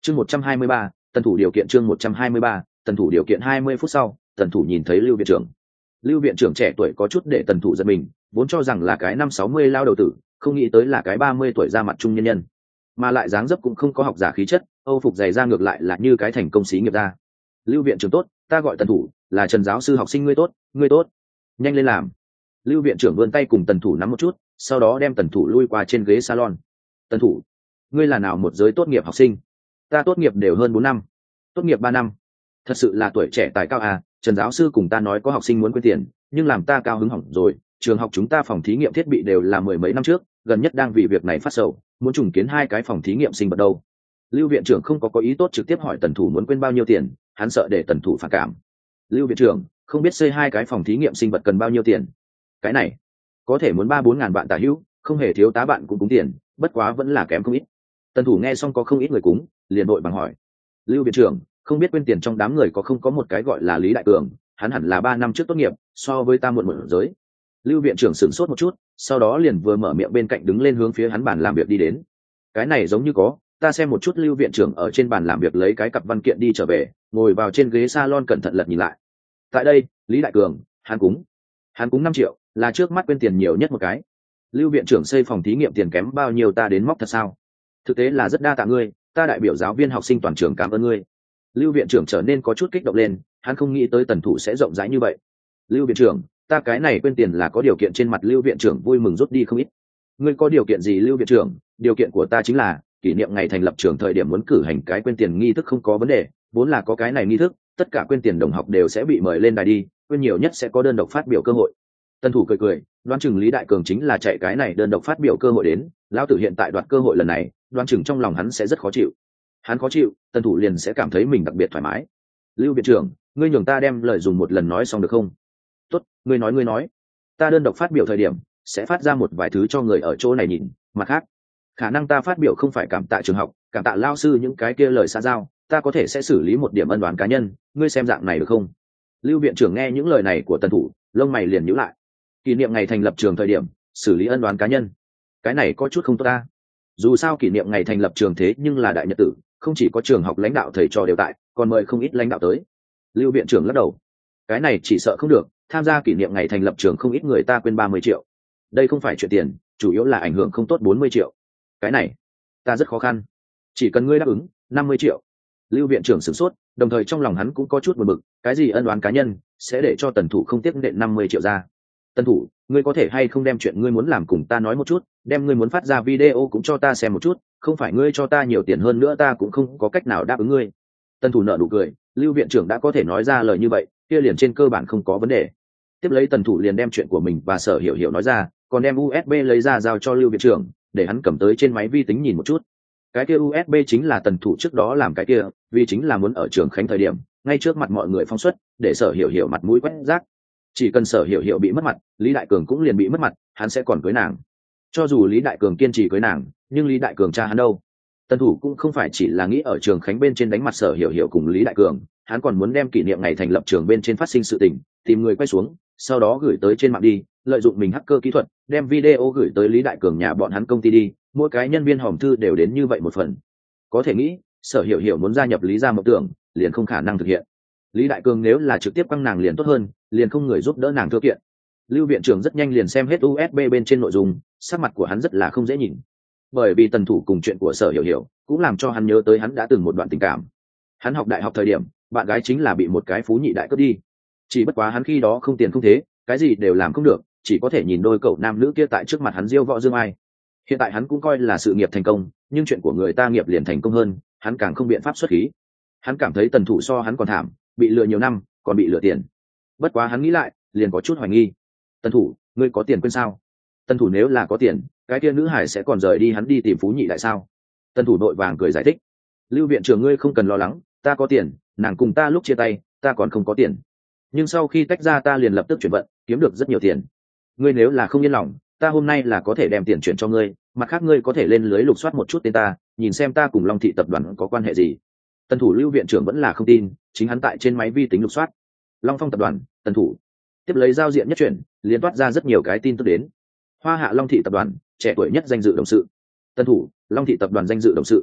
Chương 123, tần thủ điều kiện chương 123, tần thủ điều kiện 20 phút sau, tần thủ nhìn thấy Lưu viện trưởng. Lưu viện trưởng trẻ tuổi có chút để tần thủ giật mình, vốn cho rằng là cái năm 60 lao đầu tử, không nghĩ tới là cái 30 tuổi ra mặt trung nhân nhân. Mà lại dáng dấp cũng không có học giả khí chất, Âu phục dày ra ngược lại là như cái thành công sĩ nghiệp gia. Lưu viện trưởng tốt, ta gọi tần thủ, là Trần giáo sư học sinh ngươi tốt, ngươi tốt. Nhanh lên làm. Lưu viện trưởng vươn tay cùng tần thủ nắm một chút, sau đó đem tần thủ lui qua trên ghế salon. Tần thủ, ngươi là nào một giới tốt nghiệp học sinh? Ta tốt nghiệp đều hơn 4 năm. Tốt nghiệp 3 năm. Thật sự là tuổi trẻ tài cao à, Trần giáo sư cùng ta nói có học sinh muốn quyên tiền, nhưng làm ta cao hứng hỏng rồi, trường học chúng ta phòng thí nghiệm thiết bị đều là mười mấy năm trước, gần nhất đang vì việc này phát sầu, muốn trùng kiến 2 cái phòng thí nghiệm sinh vật đâu. Lưu viện trưởng không có ý tốt trực tiếp hỏi tần thủ muốn quyên bao nhiêu tiền, hắn sợ để tần thủ phản cảm. Lưu viện trưởng, không biết xây 2 cái phòng thí nghiệm sinh vật cần bao nhiêu tiền? Cái này có thể muốn 3-4 ngàn bạn tả hữu, không hề thiếu tá bạn cũng cúng tiền, bất quá vẫn là kém không ít. Tần thủ nghe xong có không ít người cúng, liền đội bằng hỏi. Lưu viện trưởng, không biết quyên tiền trong đám người có không có một cái gọi là Lý Đại Cường, hắn hẳn là 3 năm trước tốt nghiệp, so với ta muộn một giới. Lưu viện trưởng sửng sốt một chút, sau đó liền vừa mở miệng bên cạnh đứng lên hướng phía hắn bàn làm việc đi đến. Cái này giống như có, ta xem một chút. Lưu viện trưởng ở trên bàn làm việc lấy cái cặp văn kiện đi trở về, ngồi vào trên ghế salon cẩn thận lật nhìn lại. Tại đây, Lý Đại Cường, hắn cúng 5 triệu, là trước mắt quyên tiền nhiều nhất một cái. Lưu viện trưởng xây phòng thí nghiệm tiền kém bao nhiêu ta đến móc thật sao? Thực tế là rất đa tạ ngươi, ta đại biểu giáo viên học sinh toàn trường cảm ơn ngươi. Lưu viện trưởng trở nên có chút kích động lên, hắn không nghĩ tới tần thủ sẽ rộng rãi như vậy. Lưu viện trưởng, ta cái này quên tiền là có điều kiện. Trên mặt Lưu viện trưởng vui mừng rút đi không ít. Ngươi có điều kiện gì? Lưu viện trưởng, điều kiện của ta chính là kỷ niệm ngày thành lập trường thời điểm muốn cử hành cái quên tiền nghi thức không có vấn đề, vốn là có cái này nghi thức, tất cả quên tiền đồng học đều sẽ bị mời lên đài đi, quên nhiều nhất sẽ có đơn độc phát biểu cơ hội. Tần thủ cười cười, đoán chừng Lý Đại Cường chính là chạy cái này đơn độc phát biểu cơ hội đến, lão tử hiện tại đoạt cơ hội lần này, đoán chừng trong lòng hắn sẽ rất khó chịu. Hắn khó chịu, tần thủ liền sẽ cảm thấy mình đặc biệt thoải mái. Lưu viện trưởng, ngươi nhường ta đem lời dùng một lần nói xong được không? Tốt, ngươi nói. Ta đơn độc phát biểu thời điểm sẽ phát ra một vài thứ cho người ở chỗ này nhìn, mặt khác khả năng ta phát biểu không phải cảm tạ trường học, cảm tạ lao sư những cái kia lời xã giao, ta có thể sẽ xử lý một điểm ân oán cá nhân, ngươi xem dạng này được không? Lưu viện trưởng nghe những lời này của tần thủ, lông mày liền nhíu lại. Kỷ niệm ngày thành lập trường thời điểm xử lý ân oán cá nhân, cái này có chút không tốt ta. Dù sao kỷ niệm ngày thành lập trường thế nhưng là đại nhật tử, không chỉ có trường học lãnh đạo thầy trò đều tại, còn mời không ít lãnh đạo tới. Lưu viện trưởng lắc đầu, cái này chỉ sợ không được, tham gia kỷ niệm ngày thành lập trường không ít người ta quên 30 triệu, đây không phải chuyện tiền, chủ yếu là ảnh hưởng không tốt 40 triệu. Cái này ta rất khó khăn, chỉ cần ngươi đáp ứng 50 triệu. Lưu viện trưởng sửng sốt, đồng thời trong lòng hắn cũng có chút buồn bực, cái gì ân oán cá nhân sẽ để cho tần thủ không tiếc nện 50 triệu ra. Tần thủ, ngươi có thể hay không đem chuyện ngươi muốn làm cùng ta nói một chút, đem ngươi muốn phát ra video cũng cho ta xem một chút, không phải ngươi cho ta nhiều tiền hơn nữa ta cũng không có cách nào đáp ứng ngươi. Tần thủ nở nụ cười, Lưu viện trưởng đã có thể nói ra lời như vậy, kia liền trên cơ bản không có vấn đề. Tiếp lấy tần thủ liền đem chuyện của mình và Sở Hiểu Hiểu nói ra, còn đem USB lấy ra giao cho Lưu viện trưởng, để hắn cầm tới trên máy vi tính nhìn một chút. Cái kia USB chính là tần thủ trước đó làm cái kia, vì chính là muốn ở trường khánh thời điểm, ngay trước mặt mọi người phóng xuất, để Sở Hiểu Hiểu mặt mũi quét rác. Chỉ cần Sở Hiểu Hiểu bị mất mặt, Lý Đại Cường cũng liền bị mất mặt, hắn sẽ còn cưới nàng. Cho dù Lý Đại Cường kiên trì cưới nàng, nhưng Lý Đại Cường cha hắn đâu? Tần thủ cũng không phải chỉ là nghĩ ở trường khánh bên trên đánh mặt Sở Hiểu Hiểu cùng Lý Đại Cường, hắn còn muốn đem kỷ niệm ngày thành lập trường bên trên phát sinh sự tình, tìm người quay xuống, sau đó gửi tới trên mạng đi, lợi dụng mình hacker kỹ thuật, đem video gửi tới Lý Đại Cường nhà bọn hắn công ty đi, mỗi cái nhân viên hòm thư đều đến như vậy một phần. Có thể nghĩ, Sở Hiểu Hiểu muốn gia nhập Lý gia mộng tưởng, liền không khả năng thực hiện. Lý Đại Cường nếu là trực tiếp quăng nàng liền tốt hơn, liền không người giúp đỡ nàng thư kiện. Lưu viện trưởng rất nhanh liền xem hết USB bên trên nội dung, sắc mặt của hắn rất là không dễ nhìn. Bởi vì tần thủ cùng chuyện của Sở Hiểu Hiểu cũng làm cho hắn nhớ tới hắn đã từng một đoạn tình cảm. Hắn học đại học thời điểm, bạn gái chính là bị một cái phú nhị đại cướp đi. Chỉ bất quá hắn khi đó không tiền không thế, cái gì đều làm không được, chỉ có thể nhìn đôi cậu nam nữ kia tại trước mặt hắn diêu võ dương ai. Hiện tại hắn cũng coi là sự nghiệp thành công, nhưng chuyện của người ta nghiệp liền thành công hơn, hắn càng không biện pháp xuất khí. Hắn cảm thấy tần thủ so hắn còn thảm, bị lừa nhiều năm, còn bị lừa tiền. Bất quá hắn nghĩ lại, liền có chút hoài nghi. Tần thủ, ngươi có tiền quên sao? Tần thủ nếu là có tiền, cái kia nữ hải sẽ còn rời đi hắn đi tìm phú nhị đại sao? Tần thủ đội vàng cười giải thích. Lưu viện trưởng ngươi không cần lo lắng, ta có tiền, nàng cùng ta lúc chia tay, ta còn không có tiền. Nhưng sau khi tách ra ta liền lập tức chuyển vận, kiếm được rất nhiều tiền. Ngươi nếu là không yên lòng, ta hôm nay là có thể đem tiền chuyển cho ngươi, mặt khác ngươi có thể lên lưới lục soát một chút tên ta, nhìn xem ta cùng Long thị tập đoàn có quan hệ gì. Tần thủ Lưu viện trưởng vẫn là không tin, chính hắn tại trên máy vi tính lục soát. Long Phong tập đoàn, Tần thủ. Tiếp lấy giao diện nhất chuyển, liền toát ra rất nhiều cái tin tức đến. Hoa Hạ Long thị tập đoàn, trẻ tuổi nhất danh dự đồng sự. Tần thủ, Long thị tập đoàn danh dự đồng sự.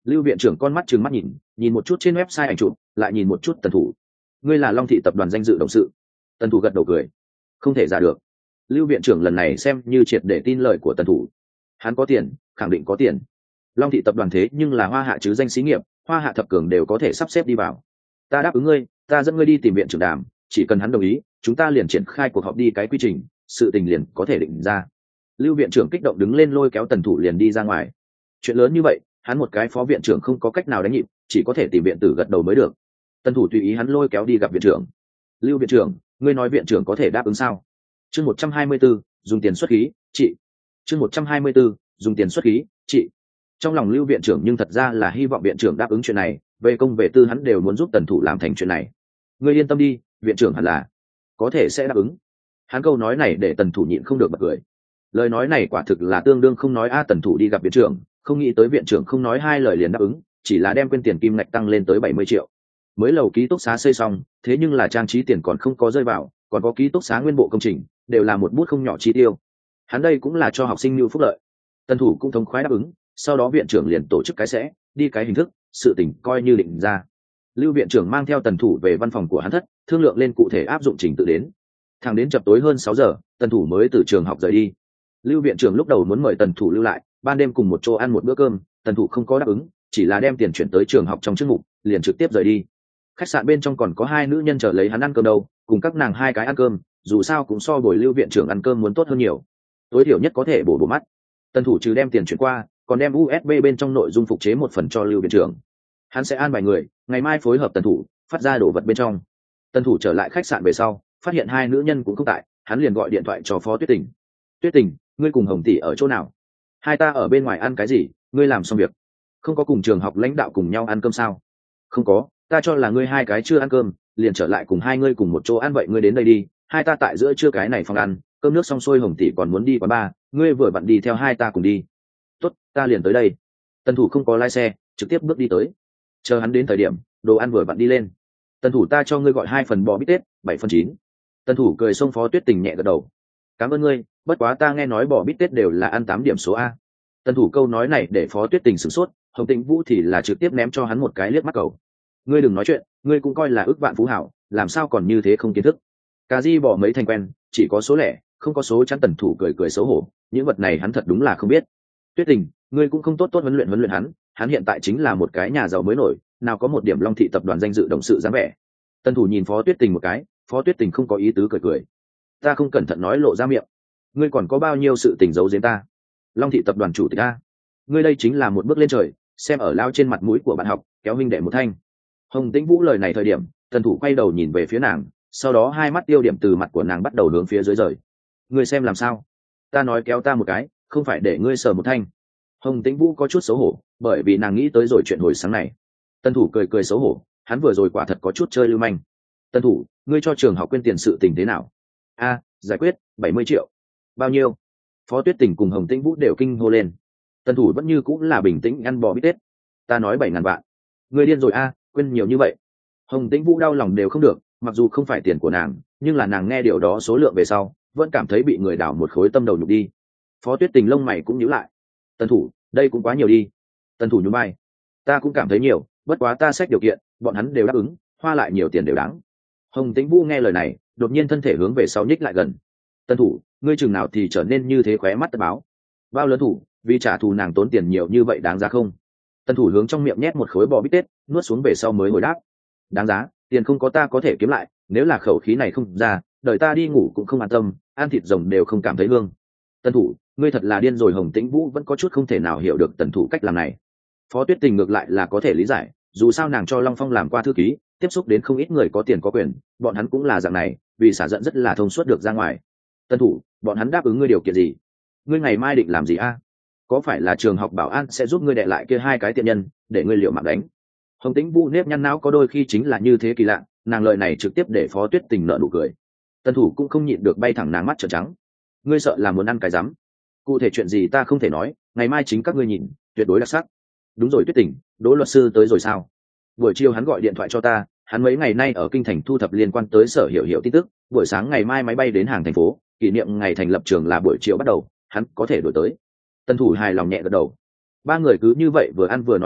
Lưu viện trưởng con mắt trừng mắt nhìn một chút trên website ảnh chụp, lại nhìn một chút Tần Thủ. Ngươi là Long thị tập đoàn danh dự董sự. Tần Thủ gật đầu cười. Không thể giả được. Lưu viện trưởng lần này xem như triệt để tin lời của Tần Thủ. Hắn có tiền, khẳng định có tiền. Long thị tập đoàn thế nhưng là Hoa Hạ chứ danh xí nghiệp, Hoa Hạ thập cường đều có thể sắp xếp đi vào. Ta đáp ứng ngươi, ta dẫn ngươi đi tìm viện trưởng đàm, chỉ cần hắn đồng ý, chúng ta liền triển khai cuộc họp đi cái quy trình, sự tình liền có thể định ra. Lưu viện trưởng kích động đứng lên lôi kéo Tần Thủ liền đi ra ngoài. Chuyện lớn như vậy, hắn một cái phó viện trưởng không có cách nào đánh nhịp, chỉ có thể tìm viện tử gật đầu mới được. Tần Thủ tùy ý hắn lôi kéo đi gặp viện trưởng. Lưu viện trưởng, ngươi nói viện trưởng có thể đáp ứng sao? Chương 124, dùng tiền xuất khí, chị. Chương 124, dùng tiền xuất khí, chị. Trong lòng Lưu viện trưởng nhưng thật ra là hy vọng viện trưởng đáp ứng chuyện này, về công về tư hắn đều muốn giúp Tần Thủ làm thành chuyện này. Ngươi yên tâm đi, viện trưởng hẳn là có thể sẽ đáp ứng. Hắn câu nói này để Tần Thủ nhịn không được bật cười. Lời nói này quả thực là tương đương không nói Tần Thủ đi gặp viện trưởng, không nghĩ tới viện trưởng không nói hai lời liền đáp ứng, chỉ là đem quên tiền kim ngạch tăng lên tới 70 triệu. Mới lầu ký túc xá xây xong, thế nhưng là trang trí tiền còn không có rơi vào, còn có ký túc xá nguyên bộ công trình, đều là một bút không nhỏ chi tiêu. Hắn đây cũng là cho học sinh lưu phúc lợi. Tần Thủ cũng thống khoái đáp ứng, sau đó viện trưởng liền tổ chức cái sẽ đi cái hình thức, sự tình coi như định ra. Lưu viện trưởng mang theo Tần Thủ về văn phòng của hắn thất, thương lượng lên cụ thể áp dụng trình tự đến. Thẳng đến chập tối hơn 6 giờ, Tần Thủ mới từ trường học rời đi. Lưu viện trưởng lúc đầu muốn mời Tần Thủ lưu lại, ban đêm cùng một chỗ ăn một bữa cơm, Tần Thủ không có đáp ứng, chỉ là đem tiền chuyển tới trường học trong chức mục, liền trực tiếp rời đi. Khách sạn bên trong còn có hai nữ nhân chờ lấy hắn ăn cơm đâu, cùng các nàng hai cái ăn cơm, dù sao cũng so buổi Lưu viện trưởng ăn cơm muốn tốt hơn nhiều, tối thiểu nhất có thể bổ mắt. Tần Thủ trừ đem tiền chuyển qua, còn đem USB bên trong nội dung phục chế một phần cho Lưu viện trưởng. Hắn sẽ an bài người, ngày mai phối hợp Tần Thủ phát ra đồ vật bên trong. Tần Thủ trở lại khách sạn về sau, phát hiện hai nữ nhân cũng không tại, hắn liền gọi điện thoại cho Phó Tuyết Tình. Tuyết Tình, ngươi cùng Hồng tỷ ở chỗ nào? Hai ta ở bên ngoài ăn cái gì? Ngươi làm xong việc, không có cùng trường học lãnh đạo cùng nhau ăn cơm sao? Không có, ta cho là ngươi hai cái chưa ăn cơm, liền trở lại cùng hai ngươi cùng một chỗ ăn, vậy ngươi đến đây đi, hai ta tại giữa trưa cái này phòng ăn, cơm nước xong xuôi Hồng tỷ còn muốn đi quán bar, ngươi vừa vặn đi theo hai ta cùng đi. Tốt, ta liền tới đây. Tần Thủ không có lái xe, trực tiếp bước đi tới. Chờ hắn đến thời điểm, đồ ăn vừa vặn đi lên. Tần Thủ, ta cho ngươi gọi 2 phần bò bít tết, 7/9. Tần Thủ cười xông Phó Tuyết Tình nhẹ gật đầu. Cảm ơn ngươi, bất quá ta nghe nói bò bít tết đều là ăn 8 điểm số A. Tần Thủ câu nói này để Phó Tuyết Tình sửng sốt, Hồng Tĩnh Vũ thì là trực tiếp ném cho hắn một cái liếc mắt cầu. Ngươi đừng nói chuyện, ngươi cũng coi là ức vạn phú hảo, làm sao còn như thế không kiến thức. Cà di bỏ mấy thành quen, chỉ có số lẻ, không có số chắn. Tần Thủ cười cười xấu hổ, những vật này hắn thật đúng là không biết. Tuyết Tình, ngươi cũng không tốt huấn luyện hắn hiện tại chính là một cái nhà giàu mới nổi, nào có một điểm Long thị tập đoàn danh dự đồng sự dáng vẻ. Tần Thủ nhìn Phó Tuyết Tình một cái, Phó Tuyết Tình không có ý tứ cười cười. Ta không cẩn thận nói lộ ra miệng, ngươi còn có bao nhiêu sự tình giấu giếm ta? Long thị tập đoàn chủ tịch a, ngươi đây chính là một bước lên trời, xem ở lao trên mặt mũi của bạn học, kéo huynh đệ một thanh. Hồng Tĩnh Vũ lời này thời điểm, Tần Thủ quay đầu nhìn về phía nàng, sau đó hai mắt tiêu điểm từ mặt của nàng bắt đầu hướng phía dưới rời. Ngươi xem làm sao? Ta nói kéo ta một cái, không phải để ngươi sờ một thanh. Hồng Tĩnh Vũ có chút xấu hổ, bởi vì nàng nghĩ tới rồi chuyện hồi sáng này. Tần Thủ cười cười xấu hổ, hắn vừa rồi quả thật có chút chơi lưu manh. Tần Thủ, ngươi cho trường học quên tiền sự tình thế nào? A, giải quyết, 70 triệu. Bao nhiêu? Phó Tuyết Tình cùng Hồng Tĩnh Vũ đều kinh hô lên. Tần Thủ vẫn như cũng là bình tĩnh ăn bò bít tết. Ta nói 7.000 vạn. Ngươi điên rồi a, quên nhiều như vậy. Hồng Tĩnh Vũ đau lòng đều không được, mặc dù không phải tiền của nàng, nhưng là nàng nghe điều đó số lượng về sau, vẫn cảm thấy bị người đảo một khối tâm đầu nhục đi. Phó Tuyết Tình lông mày cũng nhíu lại. Tần Thủ, đây cũng quá nhiều đi. Tần Thủ nhún vai. Ta cũng cảm thấy nhiều, bất quá ta xét điều kiện, bọn hắn đều đáp ứng, hoa lại nhiều tiền đều đáng. Hồng Tĩnh Vũ nghe lời này, đột nhiên thân thể hướng về sau nhích lại gần. Tần Thủ, ngươi chừng nào thì trở nên như thế khóe mắt tất báo. Bao lớn thủ, vì trả thù nàng tốn tiền nhiều như vậy đáng giá không? Tần Thủ hướng trong miệng nhét một khối bò bít tết, nuốt xuống về sau mới hồi đáp. Đáng giá, tiền không có ta có thể kiếm lại, nếu là khẩu khí này không ra, đời ta đi ngủ cũng không an tâm, ăn thịt rồng đều không cảm thấy hương. Tần Thủ, ngươi thật là điên rồi. Hồng Tĩnh Vũ vẫn có chút không thể nào hiểu được Tần Thủ cách làm này. Phó Tuyết Tình ngược lại là có thể lý giải, dù sao nàng cho Long Phong làm qua thư ký, tiếp xúc đến không ít người có tiền có quyền, bọn hắn cũng là dạng này, vì xả giận rất là thông suốt được ra ngoài. Tần Thủ, bọn hắn đáp ứng ngươi điều kiện gì? Ngươi ngày mai định làm gì a? Có phải là trường học bảo an sẽ giúp ngươi đè lại kia hai cái tiện nhân, để ngươi liệu mạng đánh? Hồng Tĩnh Vũ nếp nhăn não có đôi khi chính là như thế kỳ lạ, nàng lời này trực tiếp để Phó Tuyết Tình nở nụ cười. Tần Thủ cũng không nhịn được bay thẳng nàng mắt trợn trắng. Ngươi sợ là muốn ăn cái rắm? Cụ thể chuyện gì ta không thể nói, ngày mai chính các ngươi nhìn, tuyệt đối đặc sắc. Đúng rồi Tuyết Tình, Đỗ luật sư tới rồi sao? Buổi chiều hắn gọi điện thoại cho ta, hắn mấy ngày nay ở kinh thành thu thập liên quan tới Sở Hiểu Hiểu tin tức, buổi sáng ngày mai máy bay đến hàng thành phố, kỷ niệm ngày thành lập trường là buổi chiều bắt đầu, hắn có thể đổi tới. Tần Thủ hài lòng nhẹ gật đầu. Ba người cứ như vậy vừa ăn vừa nói chuyện,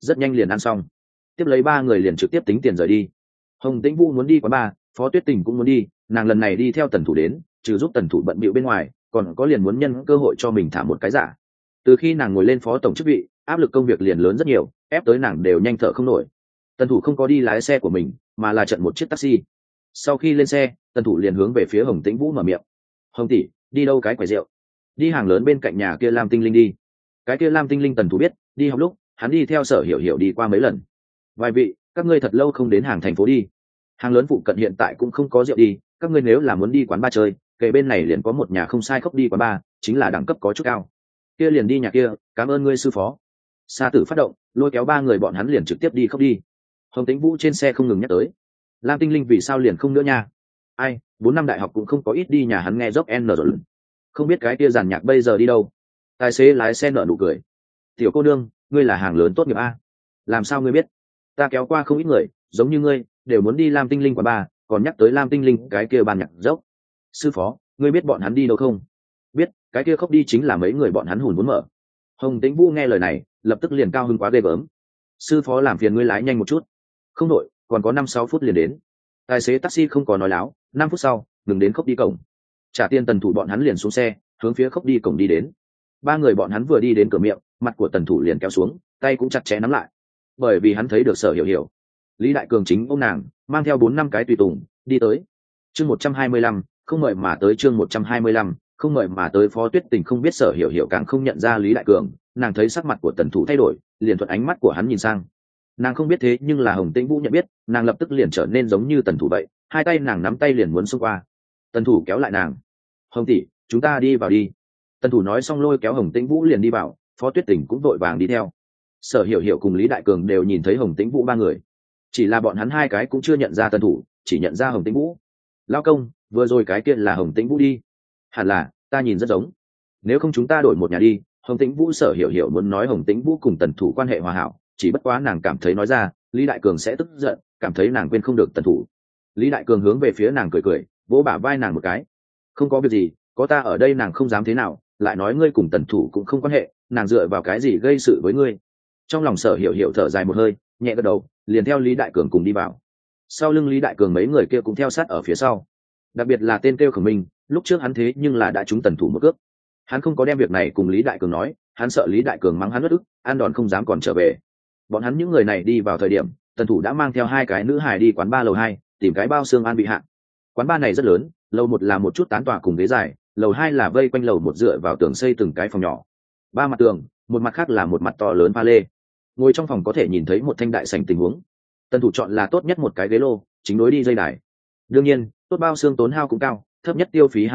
rất nhanh liền ăn xong. Tiếp lấy ba người liền trực tiếp tính tiền rời đi. Hồng Tĩnh Vũ muốn đi quán bar, Phó Tuyết Tình cũng muốn đi, nàng lần này đi theo Tần Thủ đến, trừ giúp Tần Thủ bận bịu bên ngoài, còn có liền muốn nhân cơ hội cho mình thả một cái giả. Từ khi nàng ngồi lên phó tổng chức vị, áp lực công việc liền lớn rất nhiều, ép tới nàng đều nhanh thở không nổi. Tần Thủ không có đi lái xe của mình, mà là chặn một chiếc taxi. Sau khi lên xe, Tần Thủ liền hướng về phía Hồng Tĩnh Vũ mở miệng: "Hồng tỷ, đi đâu cái quầy rượu?" "Đi hàng lớn bên cạnh nhà kia Lam Tinh Linh đi." Cái kia Lam Tinh Linh Tần Thủ biết, đi học lúc hắn đi theo Sở Hiểu Hiểu đi qua mấy lần. "Vài vị, các ngươi thật lâu không đến hàng thành phố đi. Hàng lớn phụ cận hiện tại cũng không có rượu đi, các ngươi nếu là muốn đi quán bar chơi, kề bên này liền có một nhà không sai khóc đi quán bar, chính là đẳng cấp có chút cao. Kia liền đi nhà kia, cảm ơn ngươi sư phó." Sa Tử phát động, lôi kéo ba người bọn hắn liền trực tiếp đi khóc đi. Hồng Tĩnh Vũ trên xe không ngừng nhắc tới: "Lam Tinh Linh vì sao liền không nữa nha? Ai, 4 năm đại học cũng không có ít đi nhà hắn nghe dốc n rồi. Không biết cái kia giàn nhạc bây giờ đi đâu?" Tài xế lái xe nở nụ cười: "Tiểu cô nương, ngươi là hàng lớn tốt nghiệp a? Làm sao ngươi biết? Ta kéo qua không ít người, giống như ngươi, đều muốn đi Lam Tinh Linh quán bar, còn nhắc tới Lam Tinh Linh cái kia ban nhạc dốc. Sư phó, ngươi biết bọn hắn đi đâu không?" "Biết, cái kia khóc đi chính là mấy người bọn hắn hùn muốn mở." Hồng Tĩnh Vũ nghe lời này, lập tức liền cao hứng quá ghê gớm: "Sư phó làm phiền ngươi lái nhanh một chút." "Không đội, còn có 5-6 phút liền đến." Tài xế taxi không có nói láo, 5 phút sau ngừng đến khóc đi cổng. Trả tiền Tần Thủ bọn hắn liền xuống xe, hướng phía khóc đi cổng đi đến. Ba người bọn hắn vừa đi đến cửa miệng, mặt của Tần Thủ liền kéo xuống, tay cũng chặt chẽ nắm lại, bởi vì hắn thấy được Sở Hiểu Hiểu. Lý Đại Cường chính ôm nàng, mang theo 4-5 cái tùy tùng đi tới. Chương 125, không mời mà tới. Chương 125, không mời mà tới. Phó Tuyết Tình không biết Sở Hiểu Hiểu càng không nhận ra Lý Đại Cường, nàng thấy sắc mặt của Tần Thủ thay đổi, liền thuận ánh mắt của hắn nhìn sang. Nàng không biết thế nhưng là Hồng Tĩnh Vũ nhận biết, nàng lập tức liền trở nên giống như Tần Thủ vậy, hai tay nàng nắm tay liền muốn xông qua. Tần Thủ kéo lại nàng: "Hồng tỷ, chúng ta đi vào đi." Tần Thủ nói xong lôi kéo Hồng Tĩnh Vũ liền đi vào, Phó Tuyết Tình cũng vội vàng đi theo. Sở Hiểu Hiểu cùng Lý Đại Cường đều nhìn thấy Hồng Tĩnh Vũ ba người, chỉ là bọn hắn hai cái cũng chưa nhận ra Tần Thủ, chỉ nhận ra Hồng Tĩnh Vũ. "Lao công, vừa rồi cái kia là Hồng Tĩnh Vũ đi." "Hẳn là, ta nhìn rất giống. Nếu không chúng ta đổi một nhà đi." Hồng Tĩnh Vũ Sở Hiểu Hiểu muốn nói Hồng Tĩnh Vũ cùng Tần Thủ quan hệ hòa hảo, chỉ bất quá nàng cảm thấy nói ra Lý Đại Cường sẽ tức giận, cảm thấy nàng quên không được Tần Thủ. Lý Đại Cường hướng về phía nàng cười cười, vỗ bả vai nàng một cái: "Không có việc gì, có ta ở đây nàng không dám thế nào, lại nói ngươi cùng Tần Thủ cũng không quan hệ, nàng dựa vào cái gì gây sự với ngươi." Trong lòng Sở Hiểu Hiểu thở dài một hơi, nhẹ gật đầu, liền theo Lý Đại Cường cùng đi vào. Sau lưng Lý Đại Cường mấy người kia cũng theo sát ở phía sau, đặc biệt là tên kêu Khổng Minh, lúc trước hắn thế nhưng là đã trúng Tần Thủ một cước. Hắn không có đem việc này cùng Lý Đại Cường nói, hắn sợ Lý Đại Cường mắng hắn uất ức, ăn đòn không dám còn trở về. Bọn hắn những người này đi vào thời điểm, Tần Thủ đã mang theo hai cái nữ hài đi quán bar lầu 2, tìm cái bao xương an bị hạn. Quán bar này rất lớn, lầu 1 là một chút tán tọa cùng ghế dài, lầu 2 là vây quanh lầu 1 dựa vào tường xây từng cái phòng nhỏ. Ba mặt tường, một mặt khác là một mặt to lớn pha lê. Ngồi trong phòng có thể nhìn thấy một thanh đại sảnh tình huống. Tần Thủ chọn là tốt nhất một cái ghế lô, chính đối đi dây đài. Đương nhiên, tốt bao xương tốn hao cũng cao, thấp nhất tiêu phí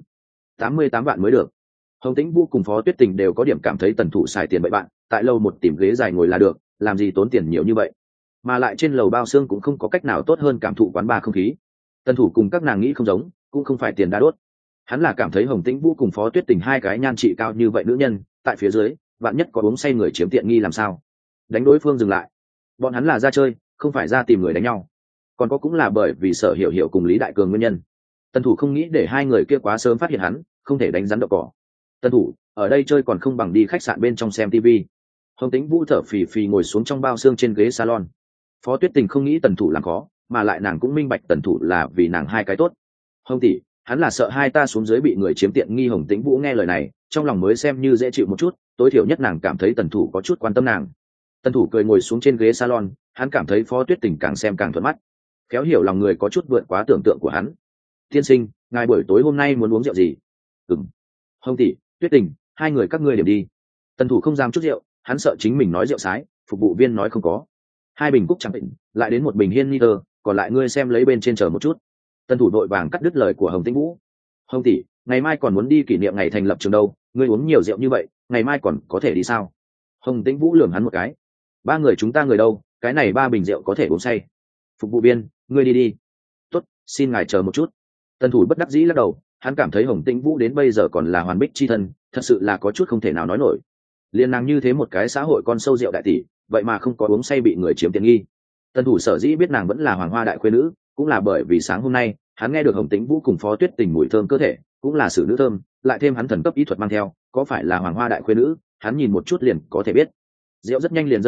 88 vạn mới được. Hồng Tĩnh Vũ cùng Phó Tuyết Tình đều có điểm cảm thấy Tần Thủ xài tiền bậy bạn, tại lầu 1 tìm ghế dài ngồi là được, làm gì tốn tiền nhiều như vậy. Mà lại trên lầu bao xương cũng không có cách nào tốt hơn cảm thụ quán bar không khí. Tần Thủ cùng các nàng nghĩ không giống, cũng không phải tiền đã đốt. Hắn là cảm thấy Hồng Tĩnh Vũ cùng Phó Tuyết Tình hai cái nhan trị cao như vậy nữ nhân, tại phía dưới, vạn nhất có uống say người chiếm tiện nghi làm sao? Đánh đối phương dừng lại. Bọn hắn là ra chơi, không phải ra tìm người đánh nhau. Còn có cũng là bởi vì Sở Hiểu Hiểu cùng Lý Đại Cường nguyên nhân. Tần Thủ không nghĩ để hai người kia quá sớm phát hiện hắn, không thể đánh rắn đậu cỏ. Tần Thủ, ở đây chơi còn không bằng đi khách sạn bên trong xem TV. Hồng Tĩnh Vũ thở phì phì ngồi xuống trong bao xương trên ghế salon. Phó Tuyết Tình không nghĩ Tần Thủ làm khó, mà lại nàng cũng minh bạch Tần Thủ là vì nàng hai cái tốt. Hồng tỷ, hắn là sợ hai ta xuống dưới bị người chiếm tiện nghi. Hồng Tĩnh Vũ nghe lời này, trong lòng mới xem như dễ chịu một chút, tối thiểu nhất nàng cảm thấy Tần Thủ có chút quan tâm nàng. Tần Thủ cười ngồi xuống trên ghế salon, hắn cảm thấy Phó Tuyết Tình càng xem càng thuận mắt, khéo hiểu lòng người có chút vượt quá tưởng tượng của hắn. "Tiên sinh, ngài buổi tối hôm nay muốn uống rượu gì?" "Ừm." "Hồng tỷ, Tuyết Tình, hai người các ngươi điểm đi." Tần Thủ không dám chút rượu, hắn sợ chính mình nói rượu sái, phục vụ viên nói không có. "2 bình cúc chẳng định, lại đến 1 bình hiên niter, còn lại ngươi xem lấy bên trên chờ một chút." Tần Thủ đội vàng cắt đứt lời của Hồng Tĩnh Vũ. "Hồng tỷ, ngày mai còn muốn đi kỷ niệm ngày thành lập trường đâu, ngươi uống nhiều rượu như vậy, ngày mai còn có thể đi sao?" Hồng Tĩnh Vũ lườm hắn một cái. "Ba người chúng ta người đâu, cái này 3 bình rượu có thể uống say." "Phục vụ viên, ngươi đi đi." "Tốt, xin ngài chờ một chút." Tần Thủ bất đắc dĩ lắc đầu, hắn cảm thấy Hồng Tĩnh Vũ đến bây giờ còn là hoàn bích chi thân, thật sự là có chút không thể nào nói nổi. Liên nàng như thế một cái xã hội con sâu rượu đại tỷ, vậy mà không có uống say bị người chiếm tiện nghi. Tần Thủ sở dĩ biết nàng vẫn là Hoàng Hoa đại khuê nữ, cũng là bởi vì sáng hôm nay hắn nghe được Hồng Tĩnh Vũ cùng Phó Tuyết Tình mùi thơm cơ thể, cũng là sự nữ thơm, lại thêm hắn thần cấp ý thuật mang theo, có phải là Hoàng Hoa đại khuê nữ, hắn nhìn một chút liền có thể biết. Rượu rất nhanh liền dâng đủ,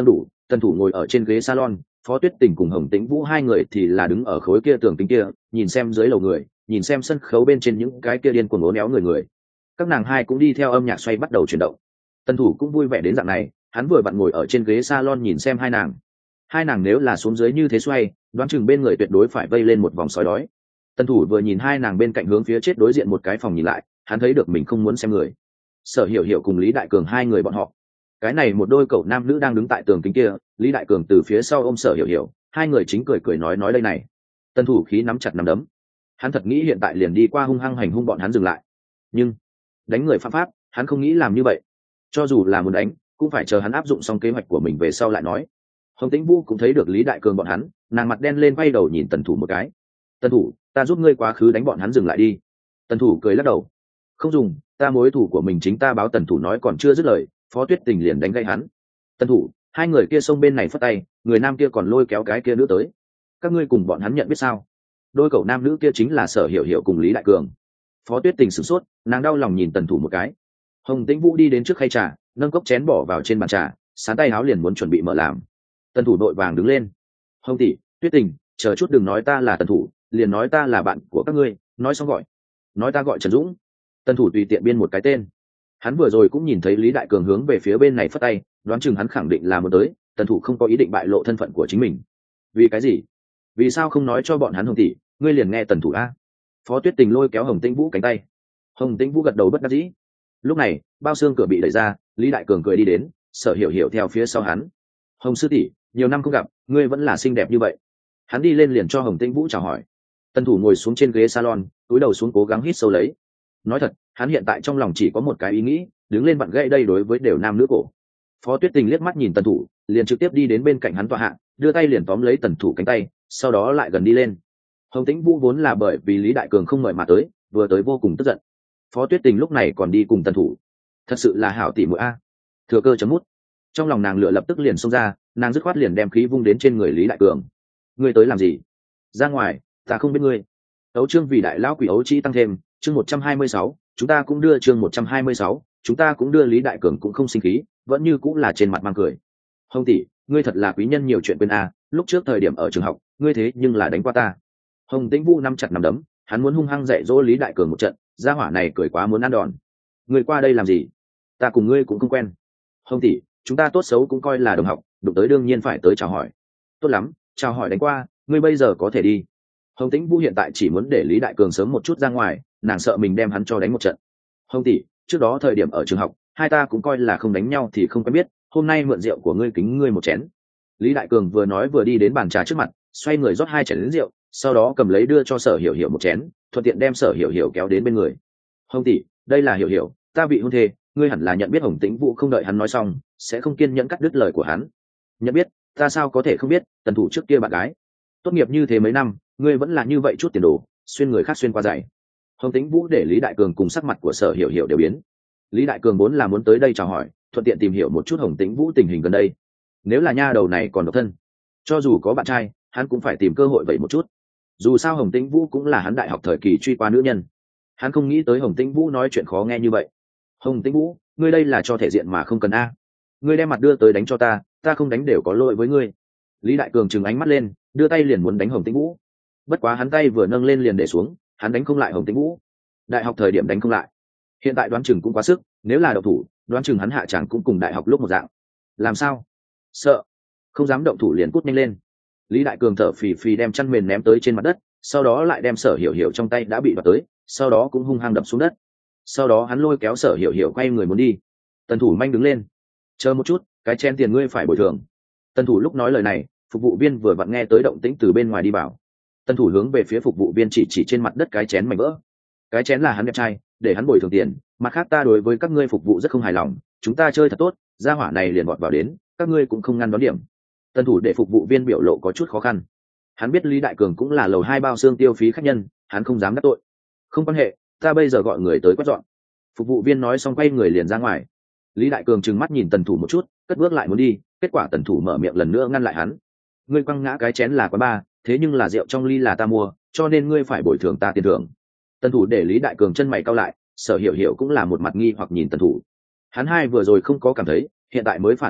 Tần thủ ngồi ở trên ghế salon, Phó Tuyết Tình cùng Hồng Tĩnh Vũ hai người thì là đứng ở khối kia tường kính kia, nhìn xem dưới lầu người, nhìn xem sân khấu bên trên những cái kia điên cuồng uốn éo người. Các nàng hai cũng đi theo âm nhạc xoay bắt đầu chuyển động. Tần thủ cũng vui vẻ đến dạng này, hắn vừa vặn ngồi ở trên ghế salon nhìn xem hai nàng. Hai nàng nếu là xuống dưới như thế xoay, đoán chừng bên người tuyệt đối phải vây lên một vòng sói đói. Tần thủ vừa nhìn hai nàng bên cạnh hướng phía chết đối diện một cái phòng nhìn lại, hắn thấy được mình không muốn xem người. Sở Hiểu Hiểu cùng Lý Đại Cường hai người bọn họ, cái này một đôi cậu nam nữ đang đứng tại tường kính kia, Lý Đại Cường từ phía sau ôm Sở Hiểu Hiểu, hai người chính cười nói đây này. Tần thủ khí nắm chặt nắm đấm, hắn thật nghĩ hiện tại liền đi qua hung hăng hành hung bọn hắn dừng lại, nhưng đánh người phạm pháp, hắn không nghĩ làm như vậy. Cho dù là muốn đánh, cũng phải chờ hắn áp dụng xong kế hoạch của mình về sau lại nói. Hồng Tĩnh Vũ cũng thấy được Lý Đại Cường bọn hắn, nàng mặt đen lên quay đầu nhìn Tần thủ một cái. Tần thủ, ta giúp ngươi quá khứ đánh bọn hắn dừng lại đi. Tần thủ cười lắc đầu, không dùng, ta mối thủ của mình chính ta báo. Tần thủ nói còn chưa dứt lời, Phó Tuyết Tình liền đánh gây hắn. Tần thủ, hai người kia xông bên này phất tay, người nam kia còn lôi kéo cái kia nữ tới. Các ngươi cùng bọn hắn nhận biết sao? Đôi cậu nam nữ kia chính là Sở Hiểu Hiểu cùng Lý Đại Cường. Phó Tuyết Tình sửng sốt, nàng đau lòng nhìn Tần thủ một cái. Hồng Tĩnh Vũ đi đến trước khay trà, nâng cốc chén bỏ vào trên bàn trà, sán tay áo liền muốn chuẩn bị mở làm. Tần thủ đội vàng đứng lên. Hồng tỷ, Tuyết Tình, chờ chút đừng nói ta là Tần thủ, liền nói ta là bạn của các ngươi, nói xong gọi. Nói ta gọi Trần Dũng. Tần thủ tùy tiện biên một cái tên. Hắn vừa rồi cũng nhìn thấy Lý Đại Cường hướng về phía bên này phất tay, đoán chừng hắn khẳng định là muốn tới. Tần thủ không có ý định bại lộ thân phận của chính mình. Vì cái gì? Vì sao không nói cho bọn hắn? Hồng tỷ, ngươi liền nghe Tần thủ a. Phó Tuyết Tình lôi kéo Hồng Tĩnh Vũ cánh tay. Hồng Tĩnh Vũ gật đầu bất đắc dĩ. Lúc này, bao xương cửa bị đẩy ra, Lý Đại Cường cười đi đến, Sở Hiểu Hiểu theo phía sau hắn. Hồng sư tỷ, nhiều năm không gặp, ngươi vẫn là xinh đẹp như vậy. Hắn đi lên liền cho Hồng Tĩnh Vũ chào hỏi. Tần thủ ngồi xuống trên ghế salon, cúi đầu xuống cố gắng hít sâu lấy. Nói thật, hắn hiện tại trong lòng chỉ có một cái ý nghĩ, đứng lên vặn gãy đây đối với đều nam nữ cổ. Phó Tuyết Tình liếc mắt nhìn Tần thủ, liền trực tiếp đi đến bên cạnh hắn tọa hạ, đưa tay liền tóm lấy Tần thủ cánh tay, sau đó lại gần đi lên. Hồng Tĩnh Vũ vốn là bởi vì Lý Đại Cường không mời mà tới, vừa tới vô cùng tức giận. Phó Tuyết Tình lúc này còn đi cùng Tần thủ, thật sự là hảo tỷ muội a. Thừa cơ chấm mút. Trong lòng nàng lửa lập tức liền xông ra, nàng dứt khoát liền đem khí vung đến trên người Lý Đại Cường. Ngươi tới làm gì? Ra ngoài, ta không biết ngươi. Ấu chương vì đại lão quỷ ấu chỉ tăng thêm, chương 126, chúng ta cũng đưa chương 126, chúng ta cũng đưa. Lý Đại Cường cũng không sinh khí, vẫn như cũng là trên mặt mang cười. Hồng tỷ, ngươi thật là quý nhân nhiều chuyện quên a, lúc trước thời điểm ở trường học, ngươi thế nhưng là đánh qua ta. Hồng Tĩnh Vũ nắm chặt nắm đấm, hắn muốn hung hăng dạy dỗ Lý Đại Cường một trận, gia hỏa này cười quá muốn ăn đòn. Ngươi qua đây làm gì? Ta cùng ngươi cũng không quen. Hồng tỷ, chúng ta tốt xấu cũng coi là đồng học, đụng tới đương nhiên phải tới chào hỏi. Tốt lắm, chào hỏi đánh qua, ngươi bây giờ có thể đi. Hồng Tĩnh Vũ hiện tại chỉ muốn để Lý Đại Cường sớm một chút ra ngoài, nàng sợ mình đem hắn cho đánh một trận. Hồng tỷ, trước đó thời điểm ở trường học, hai ta cũng coi là không đánh nhau thì không quen biết, hôm nay mượn rượu của ngươi kính ngươi một chén. Lý Đại Cường vừa nói vừa đi đến bàn trà trước mặt, xoay người rót hai chén lớn rượu, sau đó cầm lấy đưa cho Sở Hiểu Hiểu một chén, thuận tiện đem Sở Hiểu Hiểu kéo đến bên người. Hồng tỷ, đây là Hiểu Hiểu, ta bị hôn thê, ngươi hẳn là nhận biết. Hồng Tĩnh Vũ không đợi hắn nói xong, sẽ không kiên nhẫn cắt đứt lời của hắn. Nhận biết? Ta sao có thể không biết, Tần thủ trước kia bạn gái. Tốt nghiệp như thế mấy năm, ngươi vẫn là như vậy chút tiền đồ, xuyên người khác xuyên qua giày. Hồng Tĩnh Vũ để Lý Đại Cường cùng sắc mặt của Sở Hiểu Hiểu đều biến. Lý Đại Cường vốn là muốn tới đây chào hỏi, thuận tiện tìm hiểu một chút Hồng Tĩnh Vũ tình hình gần đây. Nếu là nha đầu này còn độc thân, cho dù có bạn trai, hắn cũng phải tìm cơ hội vậy một chút. Dù sao Hồng Tĩnh Vũ cũng là hắn đại học thời kỳ truy qua nữ nhân, hắn không nghĩ tới Hồng Tĩnh Vũ nói chuyện khó nghe như vậy. Hồng Tĩnh Vũ, ngươi đây là cho thể diện mà không cần a. Ngươi đem mặt đưa tới đánh cho ta, ta không đánh đều có lỗi với ngươi. Lý Đại Cường trừng ánh mắt lên, đưa tay liền muốn đánh Hồng Tĩnh Vũ. Bất quá hắn tay vừa nâng lên liền để xuống, hắn đánh không lại Hồng Tĩnh Vũ. Đại học thời điểm đánh không lại, hiện tại đoán chừng cũng quá sức, nếu là độc thủ, đoán chừng hắn hạ chẳng cũng cùng đại học lúc một dạng. Làm sao? Sợ, không dám động thủ liền cút nhanh lên. Lý Đại Cường thở phì phì đem chăn mền ném tới trên mặt đất, sau đó lại đem Sở Hiểu Hiểu trong tay đã bị đoạt tới, sau đó cũng hung hăng đập xuống đất. Sau đó hắn lôi kéo Sở Hiểu Hiểu quay người muốn đi. Tần thủ manh đứng lên, chờ một chút, cái chen tiền ngươi phải bồi thường. Tần thủ lúc nói lời này, phục vụ viên vừa vặn nghe tới động tĩnh từ bên ngoài đi vào. Tần thủ hướng về phía phục vụ viên chỉ trên mặt đất cái chén mảnh vỡ. Cái chén là hắn đẹp trai, để hắn bồi thường tiền, mặt khác ta đối với các ngươi phục vụ rất không hài lòng, chúng ta chơi thật tốt, gia hỏa này liền vọt vào đến, các ngươi cũng không ngăn đón điểm. Tần thủ để phục vụ viên biểu lộ có chút khó khăn. Hắn biết Lý Đại Cường cũng là lầu 2 bao xương tiêu phí khách nhân, hắn không dám đắc tội. Không quan hệ, ta bây giờ gọi người tới quét dọn. Phục vụ viên nói xong quay người liền ra ngoài. Lý Đại Cường trừng mắt nhìn Tần thủ một chút, cất bước lại muốn đi, kết quả Tần thủ mở miệng lần nữa ngăn lại hắn. Ngươi quăng ngã cái chén là quán bar, thế nhưng là rượu trong ly là ta mua, cho nên ngươi phải bồi thường ta tiền thưởng. Tần thủ để Lý Đại Cường chân mày cau lại, Sở Hiểu Hiểu cũng là một mặt nghi hoặc nhìn Tần thủ. Hắn hai vừa rồi không có cảm thấy, hiện tại mới phản ứng được,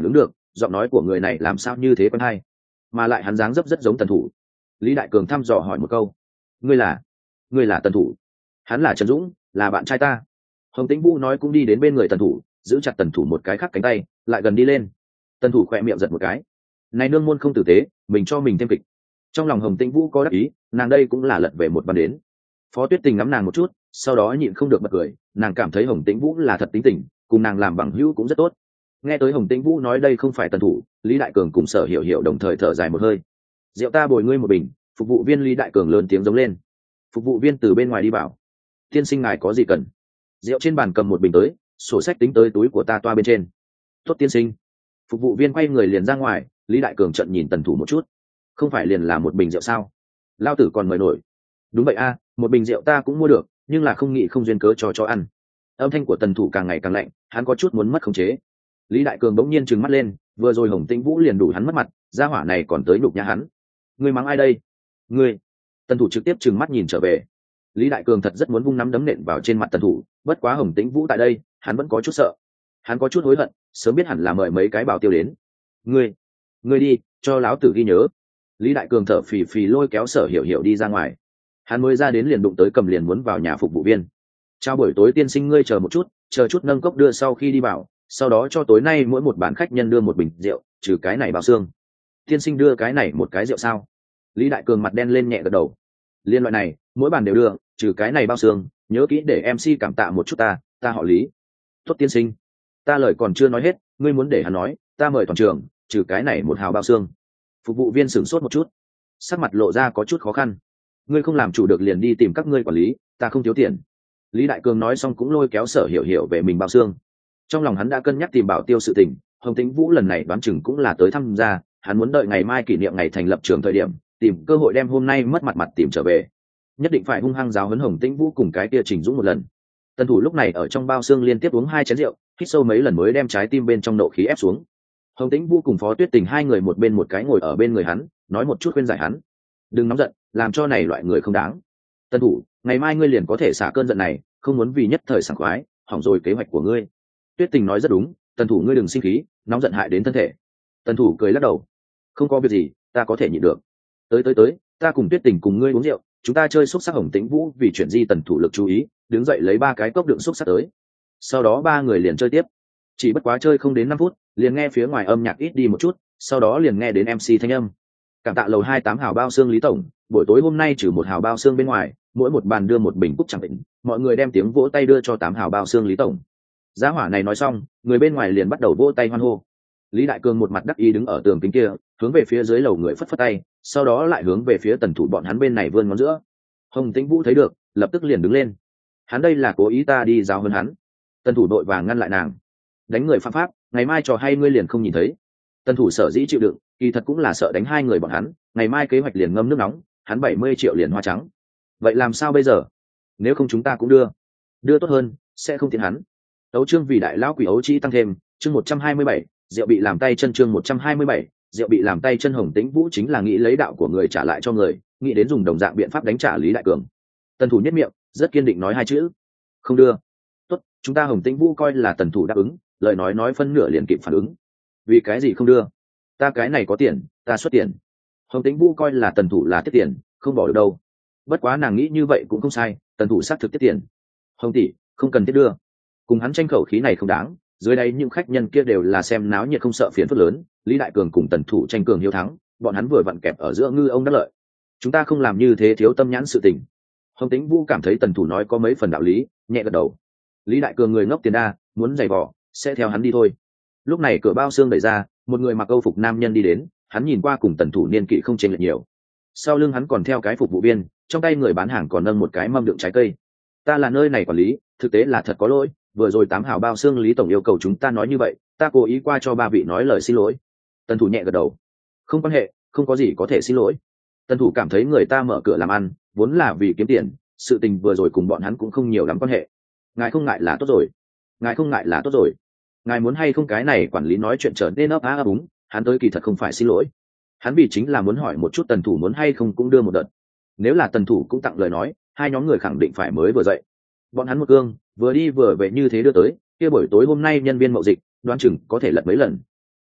giọng nói của người này làm sao như thế quen hay, mà lại hắn dáng dấp rất giống tần thủ. Lý Đại Cường thăm dò hỏi một câu, ngươi là tần thủ? Hắn là Trần Dũng, là bạn trai ta. Hồng Tĩnh Vũ nói cũng đi đến bên người tần thủ, giữ chặt tần thủ một cái khác cánh tay, lại gần đi lên. Tần thủ khỏe miệng giật một cái, này nương môn không tử tế, mình cho mình thêm kịch. Trong lòng Hồng Tĩnh Vũ có đắc ý, nàng đây cũng là lật về một bàn đến. Phó Tuyết Tình ngắm nàng một chút, sau đó nhịn không được bật cười, nàng cảm thấy Hồng Tĩnh Vũ là thật tính tình, cùng nàng làm bằng hữu cũng rất tốt. Nghe tới Hồng Tĩnh Vũ nói đây không phải tần thủ, Lý Đại Cường cùng Sở Hiểu Hiểu đồng thời thở dài một hơi. Rượu ta bồi ngươi một bình. Phục vụ viên Lý Đại Cường lớn tiếng giống lên. Phục vụ viên từ bên ngoài đi vào, tiên sinh ngài có gì cần? Rượu trên bàn cầm một bình tới, sổ sách tính tới túi của ta toa bên trên. Tốt tiên sinh. Phục vụ viên quay người liền ra ngoài. Lý Đại Cường trận nhìn tần thủ một chút, không phải liền là một bình rượu sao? Lao tử còn mời nổi. Đúng vậy a, một bình rượu ta cũng mua được, nhưng là không nghĩ không duyên cớ cho ăn. Âm thanh của tần thủ càng ngày càng lạnh, hắn có chút muốn mất khống chế. Lý Đại Cường bỗng nhiên trừng mắt lên, vừa rồi Hồng Tĩnh Vũ liền đủ hắn mất mặt, gia hỏa này còn tới nhục nhã hắn. Ngươi mắng ai đây? Ngươi. Tần thủ trực tiếp trừng mắt nhìn trở về. Lý Đại Cường thật rất muốn vung nắm đấm nện vào trên mặt tần thủ, bất quá Hồng Tĩnh Vũ tại đây, hắn vẫn có chút sợ. Hắn có chút hối hận, sớm biết hẳn là mời mấy cái bảo tiêu đến. Ngươi đi, cho láo tử ghi nhớ. Lý Đại Cường thở phì phì lôi kéo Sở Hiểu Hiểu đi ra ngoài. Hắn mới ra đến liền đụng tới cầm liền muốn vào nhà phục vụ viên. Chào buổi tối tiên sinh, ngươi chờ một chút, chờ chút nâng cốc đưa sau khi đi vào, sau đó cho tối nay mỗi một bàn khách nhân đưa một bình rượu, trừ cái này bao xương. Tiên sinh đưa cái này một cái rượu sao? Lý Đại Cường mặt đen lên nhẹ gật đầu. Liên loại này, mỗi bàn đều đưa, trừ cái này bao xương, nhớ kỹ để MC cảm tạ một chút ta họ Lý. Tốt tiên sinh. Ta lời còn chưa nói hết, ngươi muốn để hắn nói, ta mời toàn trường, trừ cái này một hào bao xương. Phục vụ viên sửng sốt một chút, sắc mặt lộ ra có chút khó khăn. Ngươi không làm chủ được liền đi tìm các ngươi quản lý, ta không thiếu tiền. Lý Đại Cường nói xong cũng lôi kéo Sở Hiểu Hiểu về mình bao xương. Trong lòng hắn đã cân nhắc tìm bảo tiêu sự tình, Hồng Tĩnh Vũ lần này đoán chừng cũng là tới thăm gia, hắn muốn đợi ngày mai kỷ niệm ngày thành lập trường thời điểm, tìm cơ hội đem hôm nay mất mặt tìm trở về. Nhất định phải hung hăng giáo huấn Hồng Tĩnh Vũ cùng cái kia Trình Dũng một lần. Tần thủ lúc này ở trong bao xương liên tiếp uống 2 chén rượu, hít sâu mấy lần mới đem trái tim bên trong nộ khí ép xuống. Hồng Tĩnh Vũ cùng Phó Tuyết Tình hai người một bên một cái ngồi ở bên người hắn, nói một chút khuyên giải hắn. Đừng nóng giận, làm cho này loại người không đáng. Tần thủ, ngày mai ngươi liền có thể xả cơn giận này, không muốn vì nhất thời sảng khoái, hỏng rồi kế hoạch của ngươi. Tuyết Tình nói rất đúng, Tần thủ ngươi đừng sinh khí, nóng giận hại đến thân thể. Tần thủ cười lắc đầu. Không có việc gì, ta có thể nhịn được. Tới, ta cùng Tuyết Tình cùng ngươi uống rượu, chúng ta chơi xúc sắc. Hồng Tĩnh Vũ vì chuyển di Tần thủ lực chú ý, đứng dậy lấy 3 cái cốc đựng xúc sắc tới. Sau đó 3 người liền chơi tiếp. Chỉ bất quá chơi không đến 5 phút, liền nghe phía ngoài âm nhạc ít đi một chút, sau đó liền nghe đến MC thanh âm. Cảm tạ lầu 28 hào bao xương Lý tổng, buổi tối hôm nay trừ 1 hào bao xương bên ngoài, mỗi một bàn đưa một bình cúc chẳng định, mọi người đem tiếng vỗ tay đưa cho 8 hào bao xương Lý tổng. Giá hỏa này nói xong, người bên ngoài liền bắt đầu vỗ tay hoan hô. Lý Đại Cường một mặt đắc ý đứng ở tường kính kia, hướng về phía dưới lầu người phất phất tay, sau đó lại hướng về phía tần thủ bọn hắn bên này vươn ngón giữa. Hồng Tĩnh Vũ thấy được, lập tức liền đứng lên. Hắn đây là cố ý ta đi giáo hơn hắn. Tần thủ đội vàng ngăn lại nàng. Đánh người phạm pháp, ngày mai trò hay ngươi liền không nhìn thấy. Tần thủ sở dĩ chịu đựng, kỳ thật cũng là sợ đánh 2 người bọn hắn, ngày mai kế hoạch liền ngâm nước nóng, hắn 70 triệu liền hoa trắng. Vậy làm sao bây giờ? Nếu không chúng ta cũng đưa tốt hơn, sẽ không tiến hắn. Đấu chương vì đại lão quỷ ấu chi tăng thêm, chương 127, rượu bị làm tay chân, chương 127, rượu bị làm tay chân. Hồng Tĩnh Vũ chính là nghĩ lấy đạo của người trả lại cho người, nghĩ đến dùng đồng dạng biện pháp đánh trả Lý Đại Cường. Tần thủ nhất miệng, rất kiên định nói 2 chữ: không đưa. Tốt, chúng ta Hồng Tĩnh Vũ coi là tần thủ đáp ứng, lời nói phân nửa liền kịp phản ứng. Vì cái gì không đưa? Ta cái này có tiền, ta xuất tiền. Hồng Tĩnh Vũ coi là tần thủ là tiết tiền, không bỏ được đâu. Bất quá nàng nghĩ như vậy cũng không sai, tần thủ xác thực tiết tiền. Hồng tỷ, không cần thiết đưa. Cùng hắn tranh khẩu khí này không đáng, dưới đây những khách nhân kia đều là xem náo nhiệt không sợ phiền phức lớn. Lý Đại Cường cùng tần thủ tranh cường hiếu thắng, bọn hắn vừa vặn kẹp ở giữa ngư ông đắc lợi. Chúng ta không làm như thế thiếu tâm nhãn sự tình. Hồng Tĩnh Vũ cảm thấy tần thủ nói có mấy phần đạo lý, nhẹ gật đầu. Lý Đại Cường người ngốc tiền đa, muốn giày vò sẽ theo hắn đi thôi. Lúc này cửa bao xương đẩy ra, một người mặc âu phục nam nhân đi đến, hắn nhìn qua cùng tần thủ niên kỷ không chênh lệch nhiều. Sau lưng hắn còn theo cái phục vụ viên, trong tay người bán hàng còn nâng một cái mâm đựng trái cây. Ta là nơi này quản lý, thực tế là thật có lỗi, vừa rồi 8 hào bao xương Lý tổng yêu cầu chúng ta nói như vậy, ta cố ý qua cho 3 vị nói lời xin lỗi. Tần thủ nhẹ gật đầu. Không quan hệ, không có gì có thể xin lỗi. Tần thủ cảm thấy người ta mở cửa làm ăn vốn là vì kiếm tiền, sự tình vừa rồi cùng bọn hắn cũng không nhiều lắm quan hệ. Ngài không ngại là tốt rồi. Ngài không ngại là tốt rồi. Ngài muốn hay không cái này quản lý nói chuyện trở nên ấp á ấp úng, hắn tới kỳ thật không phải xin lỗi. Hắn vì chính là muốn hỏi một chút tần thủ muốn hay không cũng đưa một đợt. Nếu là tần thủ cũng tặng lời nói, 2 nhóm người khẳng định phải mới vừa dậy. Bọn hắn một cương, vừa đi vừa về như thế đưa tới, kia buổi tối hôm nay nhân viên mậu dịch, đoán chừng có thể lật mấy lần.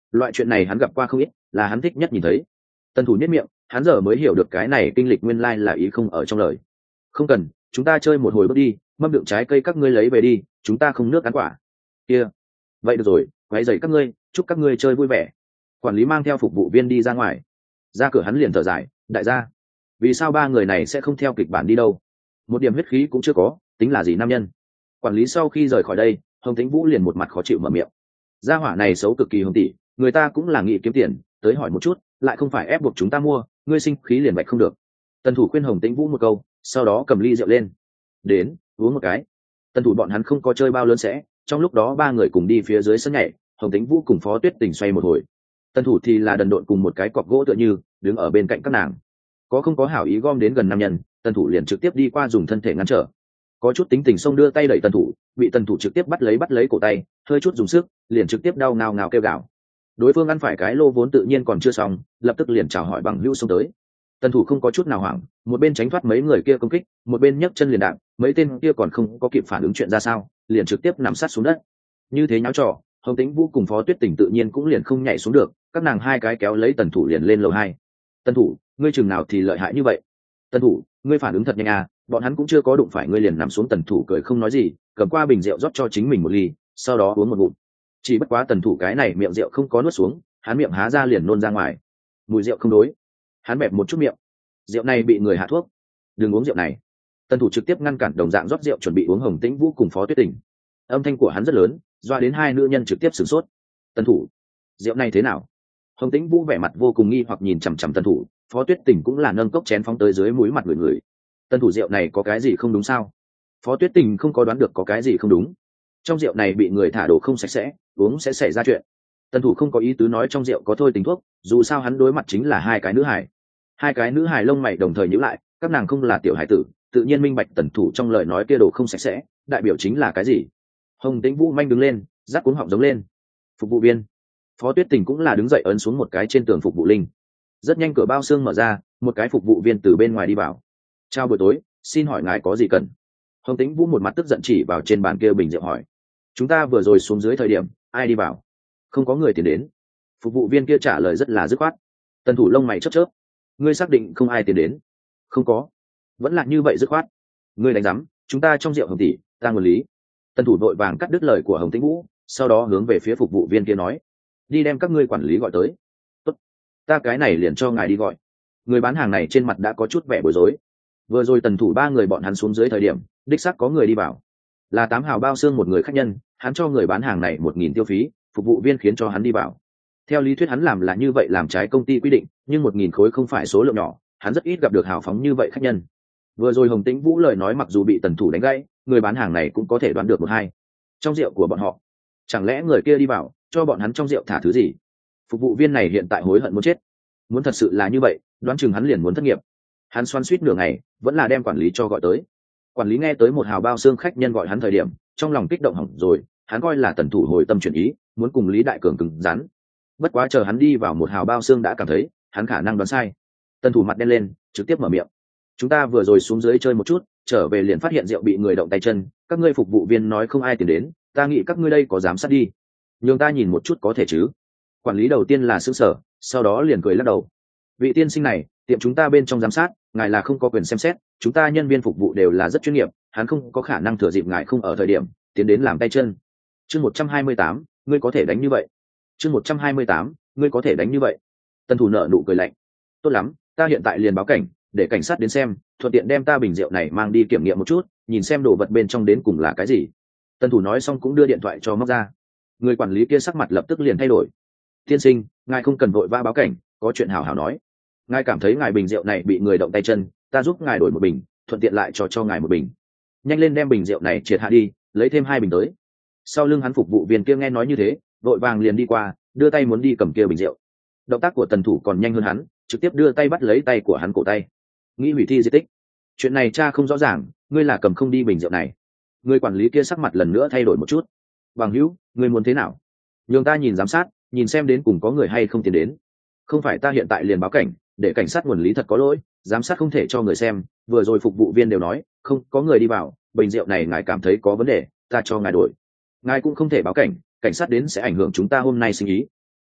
loại chuyện này hắn gặp qua không ít, là hắn thích nhất nhìn thấy. Tần thủ nhất miệng, hắn giờ mới hiểu được cái này kinh lịch nguyên lai là ý không ở trong lời. Không cần, chúng ta chơi một hồi bước đi, mâm đựng trái cây các ngươi lấy về đi, chúng ta không nước ăn quả. Kia, vậy được rồi, quấy rầy các ngươi, chúc các ngươi chơi vui vẻ. Quản lý mang theo phục vụ viên đi ra ngoài. Ra cửa hắn liền thở dài, đại gia, vì sao ba người này sẽ không theo kịch bản đi đâu? Một điểm huyết khí cũng chưa có, tính là gì nam nhân? Quản lý sau khi rời khỏi đây, Hồng Tĩnh Vũ liền một mặt khó chịu mở miệng. Gia hỏa này xấu cực kỳ, Hồng tỷ, người ta cũng là nghĩ kiếm tiền, tới hỏi một chút, lại không phải ép buộc chúng ta mua, ngươi sinh khí liền bạch không được. Tần thủ khuyên Hồng Tĩnh Vũ một câu, sau đó cầm ly rượu lên, đến uống một cái. Tần thủ bọn hắn không có chơi bao lớn sẽ, trong lúc đó ba người cùng đi phía dưới sân nhảy, Hồng Tĩnh Vũ cùng Phó Tuyết Tình xoay một hồi. Tần thủ thì là đần độn cùng một cái cọc gỗ tựa như đứng ở bên cạnh các nàng. Có không có hảo ý gom đến gần nam nhân, Tần thủ liền trực tiếp đi qua dùng thân thể ngăn trở. Có chút tính tình xông đưa tay đẩy Tần thủ, bị Tần thủ trực tiếp bắt lấy cổ tay, hơi chút dùng sức, liền trực tiếp đau ngào ngào kêu gào. Đối phương ăn phải cái lô vốn tự nhiên còn chưa xong, lập tức liền chào hỏi bằng hữu xông tới. Tần thủ không có chút nào hoảng, một bên tránh thoát mấy người kia công kích, một bên nhấc chân liền đạp, mấy tên kia còn không có kịp phản ứng chuyện ra sao, liền trực tiếp nằm sát xuống đất. Như thế nháo trò, Hồng Tĩnh Vũ cùng Phó Tuyết Tình tự nhiên cũng liền không nhảy xuống được, các nàng hai cái kéo lấy Tần thủ liền lên lầu 2. Tần thủ, ngươi chừng nào thì lợi hại như vậy? Tần thủ, ngươi phản ứng thật nhanh à, bọn hắn cũng chưa có đụng phải ngươi liền nằm xuống. Tần thủ cười không nói gì, cầm qua bình rượu rót cho chính mình một ly, sau đó uống một ngụm. Chỉ bất quá Tần thủ cái này miệng rượu không có nuốt xuống, hắn miệng há ra liền nôn ra ngoài. Mùi rượu không đối. Hắn bẹp một chút miệng. Rượu này bị người hạ thuốc, đừng uống rượu này. Tần thủ trực tiếp ngăn cản đồng dạng rót rượu chuẩn bị uống Hồng Tĩnh Vũ cùng Phó Tuyết Tình. Âm thanh của hắn rất lớn, doa đến hai nữ nhân trực tiếp sửng sốt. Tần thủ, rượu này thế nào? Hồng Tĩnh Vũ vẻ mặt vô cùng nghi hoặc nhìn chằm chằm Tần thủ, Phó Tuyết Tình cũng là nâng cốc chén phóng tới dưới mũi mặt người. Tần thủ, rượu này có cái gì không đúng sao? Phó Tuyết Tình không có đoán được có cái gì không đúng. Trong rượu này bị người thả đồ không sạch sẽ, uống sẽ xảy ra chuyện. Tần thủ không có ý tứ nói trong rượu có thôi tình thuốc, dù sao hắn đối mặt chính là hai cái nữ hài. Hai cái nữ hài lông mày đồng thời nhíu lại, các nàng không là tiểu hài tử, tự nhiên minh bạch Tần thủ trong lời nói kia đồ không sạch sẽ, đại biểu chính là cái gì. Hồng Tĩnh Vũ manh đứng lên, rắc cuống họng giống lên. Phục vụ viên. Phó Tuyết Tình cũng là đứng dậy ấn xuống một cái trên tường phục vụ linh. Rất nhanh cửa bao xương mở ra, một cái phục vụ viên từ bên ngoài đi vào. Chào buổi tối, xin hỏi ngài có gì cần? Hồng Tĩnh Vũ một mặt tức giận chỉ vào trên bàn kia bình rượu hỏi. Chúng ta vừa rồi xuống dưới thời điểm, ai đi vào? Không có người tiến đến. Phục vụ viên kia trả lời rất là dứt khoát. Tần thủ lông mày chớp chớp. Ngươi xác định không ai tiến đến? Không có. Vẫn là như vậy dứt khoát. Ngươi đánh rắm, chúng ta trong rượu Hồng tỷ, ta nguồn lý. Tần thủ vội vàng cắt đứt lời của Hồng Tĩnh Vũ, sau đó hướng về phía phục vụ viên kia nói, đi đem các ngươi quản lý gọi tới. Tốt, ta cái này liền cho ngài đi gọi. Người bán hàng này trên mặt đã có chút vẻ bối rối. Vừa rồi Tần thủ ba người bọn hắn xuống dưới thời điểm, đích xác có người đi vào, là 8 hào bao xương một người khách nhân, hắn cho người bán hàng này 1.000 tiêu phí, phục vụ viên khiến cho hắn đi vào. Theo lý thuyết hắn làm là như vậy làm trái công ty quy định, nhưng 1.000 khối không phải số lượng nhỏ, hắn rất ít gặp được hào phóng như vậy khách nhân. Vừa rồi Hồng Tĩnh Vũ lời nói mặc dù bị Tần thủ đánh gãy, người bán hàng này cũng có thể đoán được một hai. Trong rượu của bọn họ, chẳng lẽ người kia đi vào cho bọn hắn trong rượu thả thứ gì? Phục vụ viên này hiện tại hối hận muốn chết. Muốn thật sự là như vậy, đoán chừng hắn liền muốn thất nghiệp. Hắn xoắn xuýt nửa ngày, vẫn là đem quản lý cho gọi tới. Quản lý nghe tới một hào bao xương khách nhân gọi hắn thời điểm, trong lòng kích động hỏng rồi, hắn coi là Tần thủ hồi tâm chuyển ý, muốn cùng Lý Đại Cường cứng rắn. Bất quá chờ hắn đi vào một hào bao xương đã cảm thấy, hắn khả năng đoán sai. Tần thủ mặt đen lên, trực tiếp mở miệng. Chúng ta vừa rồi xuống dưới chơi một chút, trở về liền phát hiện rượu bị người động tay chân, các ngươi phục vụ viên nói không ai tìm đến, ta nghĩ các ngươi đây có giám sát đi, nhường ta nhìn một chút có thể chứ? Quản lý đầu tiên là sững sờ, sau đó liền cười lắc đầu. Vị tiên sinh này, tiệm chúng ta bên trong giám sát, ngài là không có quyền xem xét, chúng ta nhân viên phục vụ đều là rất chuyên nghiệp, hắn không có khả năng thừa dịp ngài không ở thời điểm tiến đến làm tay chân. Chương 128, ngươi có thể đánh như vậy. Chương 128, ngươi có thể đánh như vậy. Tần thủ nợ nụ cười lạnh. Tốt lắm, ta hiện tại liền báo cảnh, để cảnh sát đến xem, thuận tiện đem ta bình rượu này mang đi kiểm nghiệm một chút, nhìn xem đồ vật bên trong đến cùng là cái gì. Tần thủ nói xong cũng đưa điện thoại cho móc ra. Người quản lý kia sắc mặt lập tức liền thay đổi. Tiên sinh, ngài không cần vội vã báo cảnh, có chuyện hào hào nói. Ngài cảm thấy ngài bình rượu này bị người động tay chân, ta giúp ngài đổi một bình, thuận tiện lại cho ngài một bình. Nhanh lên đem bình rượu này triệt hạ đi, lấy thêm 2 bình tới. Sau lưng hắn phục vụ viên kia nghe nói như thế, vội vàng liền đi qua, đưa tay muốn đi cầm kia bình rượu. Động tác của Tần thủ còn nhanh hơn hắn, trực tiếp đưa tay bắt lấy tay của hắn cổ tay. Nghĩ hủy thi di tích. Chuyện này cha không rõ ràng, ngươi là cầm không đi bình rượu này. Người quản lý kia sắc mặt lần nữa thay đổi một chút. Bằng hữu, ngươi muốn thế nào? Nhường ta nhìn giám sát, nhìn xem đến cùng có người hay không tiến đến. Không phải ta hiện tại liền báo cảnh, để cảnh sát nguồn lý thật có lỗi, giám sát không thể cho người xem, vừa rồi phục vụ viên đều nói, không có người đi vào, bình rượu này ngài cảm thấy có vấn đề, ta cho ngài đổi. Ngài cũng không thể báo cảnh, cảnh sát đến sẽ ảnh hưởng chúng ta hôm nay sinh ý.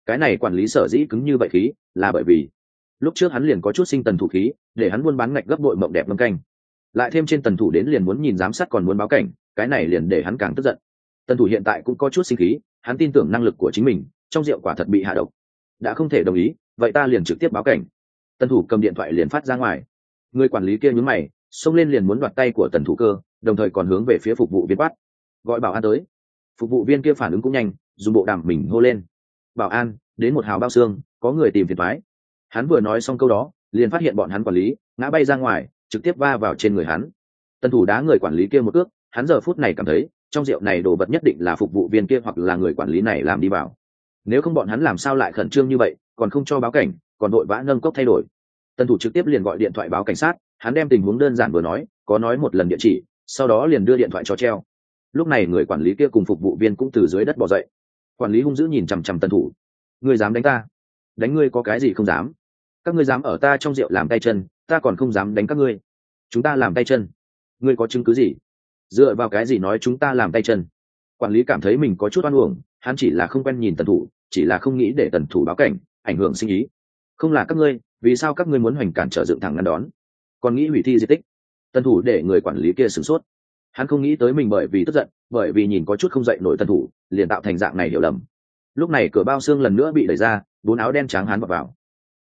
Cái này quản lý sở dĩ cứng như vậy khí là bởi vì lúc trước hắn liền có chút sinh tần thủ khí, để hắn buôn bán ngạch gấp bội mộng đẹp ngâm canh, lại thêm trên tần thủ đến liền muốn nhìn giám sát còn muốn báo cảnh, cái này liền để hắn càng tức giận. Tần thủ hiện tại cũng có chút sinh khí, hắn tin tưởng năng lực của chính mình, trong rượu quả thật bị hạ độc, đã không thể đồng ý vậy ta liền trực tiếp báo cảnh. Tần thủ cầm điện thoại liền phát ra ngoài, người quản lý kia nhún mày xông lên liền muốn đoạt tay của tần thủ cơ, đồng thời còn hướng về phía phục vụ viên quát gọi bảo an tới. Phục vụ viên kia phản ứng cũng nhanh, dùng bộ đàm mình hô lên bảo an đến một hào bao xương, có người tìm phiền thoái. Hắn vừa nói xong câu đó liền phát hiện bọn hắn quản lý ngã bay ra ngoài, trực tiếp va vào trên người hắn. Tần thủ đá người quản lý kia một cước, hắn giờ phút này cảm thấy trong rượu này đồ vật nhất định là phục vụ viên kia hoặc là người quản lý này làm đi vào, nếu không bọn hắn làm sao lại khẩn trương như vậy, còn không cho báo cảnh, còn vội vã nâng cốc thay đổi. Tần thủ trực tiếp liền gọi điện thoại báo cảnh sát, hắn đem tình huống đơn giản vừa nói, có nói một lần địa chỉ, sau đó liền đưa điện thoại cho treo. Lúc này người quản lý kia cùng phục vụ viên cũng từ dưới đất bò dậy. Quản lý hung dữ nhìn chằm chằm tần thủ, ngươi dám đánh ta? Đánh ngươi có cái gì không dám? Các ngươi dám ở ta trong rượu làm tay chân, ta còn không dám đánh các ngươi. Chúng ta làm tay chân, ngươi có chứng cứ gì? Dựa vào cái gì nói chúng ta làm tay chân? Quản lý cảm thấy mình có chút oan uổng, hắn chỉ là không quen nhìn tần thủ, chỉ là không nghĩ để tần thủ báo cảnh ảnh hưởng sinh ý. Không là các ngươi, vì sao các ngươi muốn hoành cản trở dựng thẳng ngăn đón, còn nghĩ hủy thi di tích? Tần thủ để người quản lý kia sửng sốt, hắn không nghĩ tới mình bởi vì tức giận, bởi vì nhìn có chút không dậy nổi tần thủ liền tạo thành dạng này hiểu lầm. Lúc này cửa bao xương lần nữa bị đẩy ra, bốn áo đen trắng hán vào.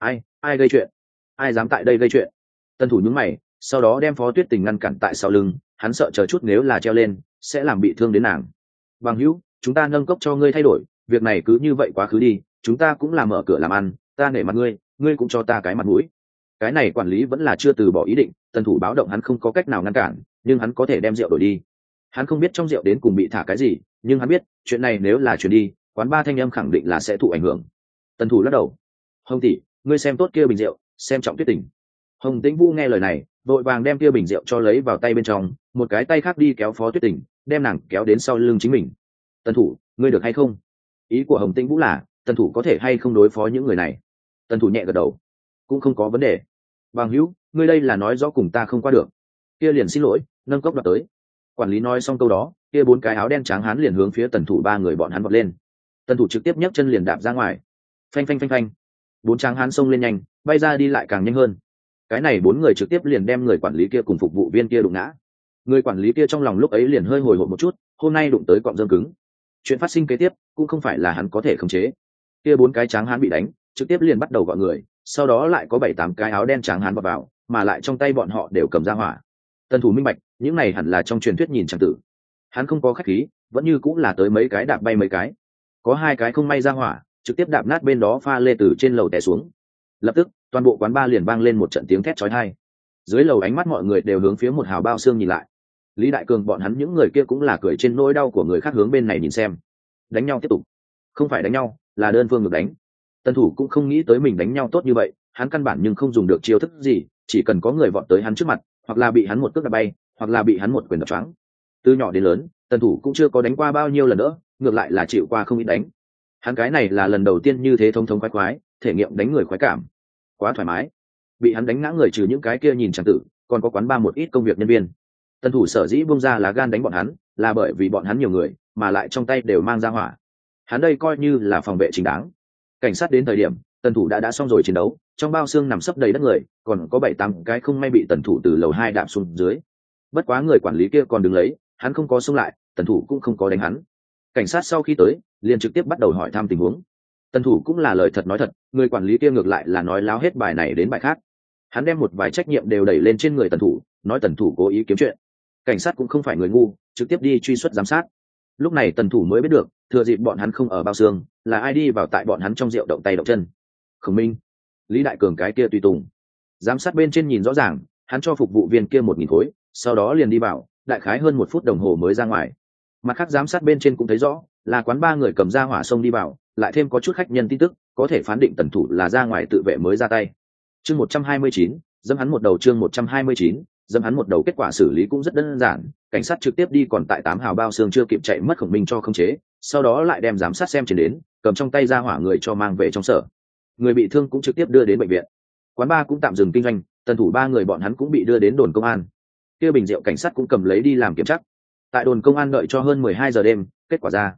Ai gây chuyện? Ai dám tại đây gây chuyện? Tần thủ nhướng mày, sau đó đem Phó Tuyết Tình ngăn cản tại sau lưng, hắn sợ chờ chút nếu là treo lên sẽ làm bị thương đến nàng. Bằng hữu, chúng ta nâng cốc cho ngươi thay đổi, việc này cứ như vậy quá khứ đi, chúng ta cũng là mở cửa làm ăn, ta nể mặt ngươi, ngươi cũng cho ta cái mặt mũi. Cái này quản lý vẫn là chưa từ bỏ ý định, tần thủ báo động hắn không có cách nào ngăn cản, nhưng hắn có thể đem rượu đổi đi. Hắn không biết trong rượu đến cùng bị thả cái gì, nhưng hắn biết chuyện này nếu là chuyển đi, quán ba thanh âm khẳng định là sẽ thụ ảnh hưởng. Tần thủ lắc đầu, Hồng tỷ, ngươi xem tốt kia bình rượu, xem trọng Tuyết Tình. Hồng Tĩnh Vũ nghe lời này, vội vàng đem kia bình rượu cho lấy vào tay bên trong, một cái tay khác đi kéo Phó Tuyết Tình, đem nàng kéo đến sau lưng chính mình. Tần thủ, ngươi được hay không? Ý của Hồng Tĩnh Vũ là tần thủ có thể hay không đối phó những người này. Tần thủ nhẹ gật đầu, cũng không có vấn đề. Bằng hữu, ngươi đây là nói rõ cùng ta không qua được, kia liền xin lỗi, nâng cốc đoạt tới. Quản lý nói xong câu đó, kia bốn cái áo đen trắng hán liền hướng phía tần thủ ba người bọn hắn vọt lên. Tần thủ trực tiếp nhấc chân liền đạp ra ngoài, phanh phanh phanh phanh, bốn trắng hán xông lên nhanh, bay ra đi lại càng nhanh hơn. Cái này bốn người trực tiếp liền đem người quản lý kia cùng phục vụ viên kia đụng ngã. Người quản lý kia trong lòng lúc ấy liền hơi hồi hộp một chút, hôm nay đụng tới cọm rơm cứng. Chuyện phát sinh kế tiếp cũng không phải là hắn có thể khống chế. Kia bốn cái trắng hán bị đánh, trực tiếp liền bắt đầu gọi người, sau đó lại có 7-8 cái áo đen trắng hán vào, mà lại trong tay bọn họ đều cầm ra hỏa. Tần thủ minh bạch, những này hẳn là trong truyền thuyết nhìn chẳng tử. Hắn không có khách khí, vẫn như cũng là tới mấy cái đạp bay mấy cái. Có 2 cái không may ra hỏa, trực tiếp đạp nát bên đó pha lê từ trên lầu té xuống. Lập tức, toàn bộ quán bar liền vang lên một trận tiếng thét chói tai. Dưới lầu ánh mắt mọi người đều hướng phía một hào bao xương nhìn lại. Lý Đại Cường bọn hắn những người kia cũng là cười trên nỗi đau của người khác hướng bên này nhìn xem. Đánh nhau tiếp tục. Không phải đánh nhau, là đơn phương ngược đánh. Tần thủ cũng không nghĩ tới mình đánh nhau tốt như vậy, hắn căn bản nhưng không dùng được chiêu thức gì, chỉ cần có người vọt tới hắn trước mặt, hoặc là bị hắn một cước đạp bay, hoặc là bị hắn một quyền đập choáng. Từ nhỏ đến lớn, tần thủ cũng chưa có đánh qua bao nhiêu lần nữa, ngược lại là chịu qua không ít đánh. Hắn cái này là lần đầu tiên như thế thống thống khoái khoái, thể nghiệm đánh người khoái cảm, quá thoải mái. Bị hắn đánh ngã người trừ những cái kia nhìn chẳng tử, còn có quán ba một ít công việc nhân viên. Tần thủ sở dĩ buông ra lá gan đánh bọn hắn, là bởi vì bọn hắn nhiều người, mà lại trong tay đều mang ra hỏa. Hắn đây coi như là phòng vệ chính đáng. Cảnh sát đến thời điểm, tần thủ đã xong rồi chiến đấu, trong bao xương nằm sấp đầy đất người, còn có 7-8 cái không may bị tần thủ từ lầu 2 đạp xuống dưới. Bất quá người quản lý kia còn đứng lấy, hắn không có xông lại, tần thủ cũng không có đánh hắn. Cảnh sát sau khi tới, liền trực tiếp bắt đầu hỏi thăm tình huống. Tần thủ cũng là lời thật nói thật, người quản lý kia ngược lại là nói láo hết bài này đến bài khác. Hắn đem một vài trách nhiệm đều đẩy lên trên người tần thủ, nói tần thủ cố ý kiếm chuyện. Cảnh sát cũng không phải người ngu, trực tiếp đi truy xuất giám sát. Lúc này tần thủ mới biết được, thừa dịp bọn hắn không ở bao xương, là ai đi vào tại bọn hắn trong rượu động tay động chân. Khổng Minh, Lý Đại Cường cái kia tùy tùng. Giám sát bên trên nhìn rõ ràng, hắn cho phục vụ viên kia 1000 khối, sau đó liền đi vào, đại khái hơn 1 phút đồng hồ mới ra ngoài. Mặt khác giám sát bên trên cũng thấy rõ, là quán ba người cầm ra hỏa sông đi vào, lại thêm có chút khách nhân tin tức, có thể phán định tần thủ là ra ngoài tự vệ mới ra tay. Chương 129, dẫm hắn một đầu. Chương 129, dẫm hắn một đầu. Kết quả xử lý cũng rất đơn giản, cảnh sát trực tiếp đi còn tại 8 hào bao xương chưa kịp chạy mất Khổng Minh cho khống chế, sau đó lại đem giám sát xem trên đến, cầm trong tay ra hỏa người cho mang về trong sở. Người bị thương cũng trực tiếp đưa đến bệnh viện. Quán ba cũng tạm dừng kinh doanh, tần thủ 3 người bọn hắn cũng bị đưa đến đồn công an. Kia bình rượu cảnh sát cũng cầm lấy đi làm kiểm tra. Tại đồn công an đợi cho hơn 12 giờ đêm, kết quả ra.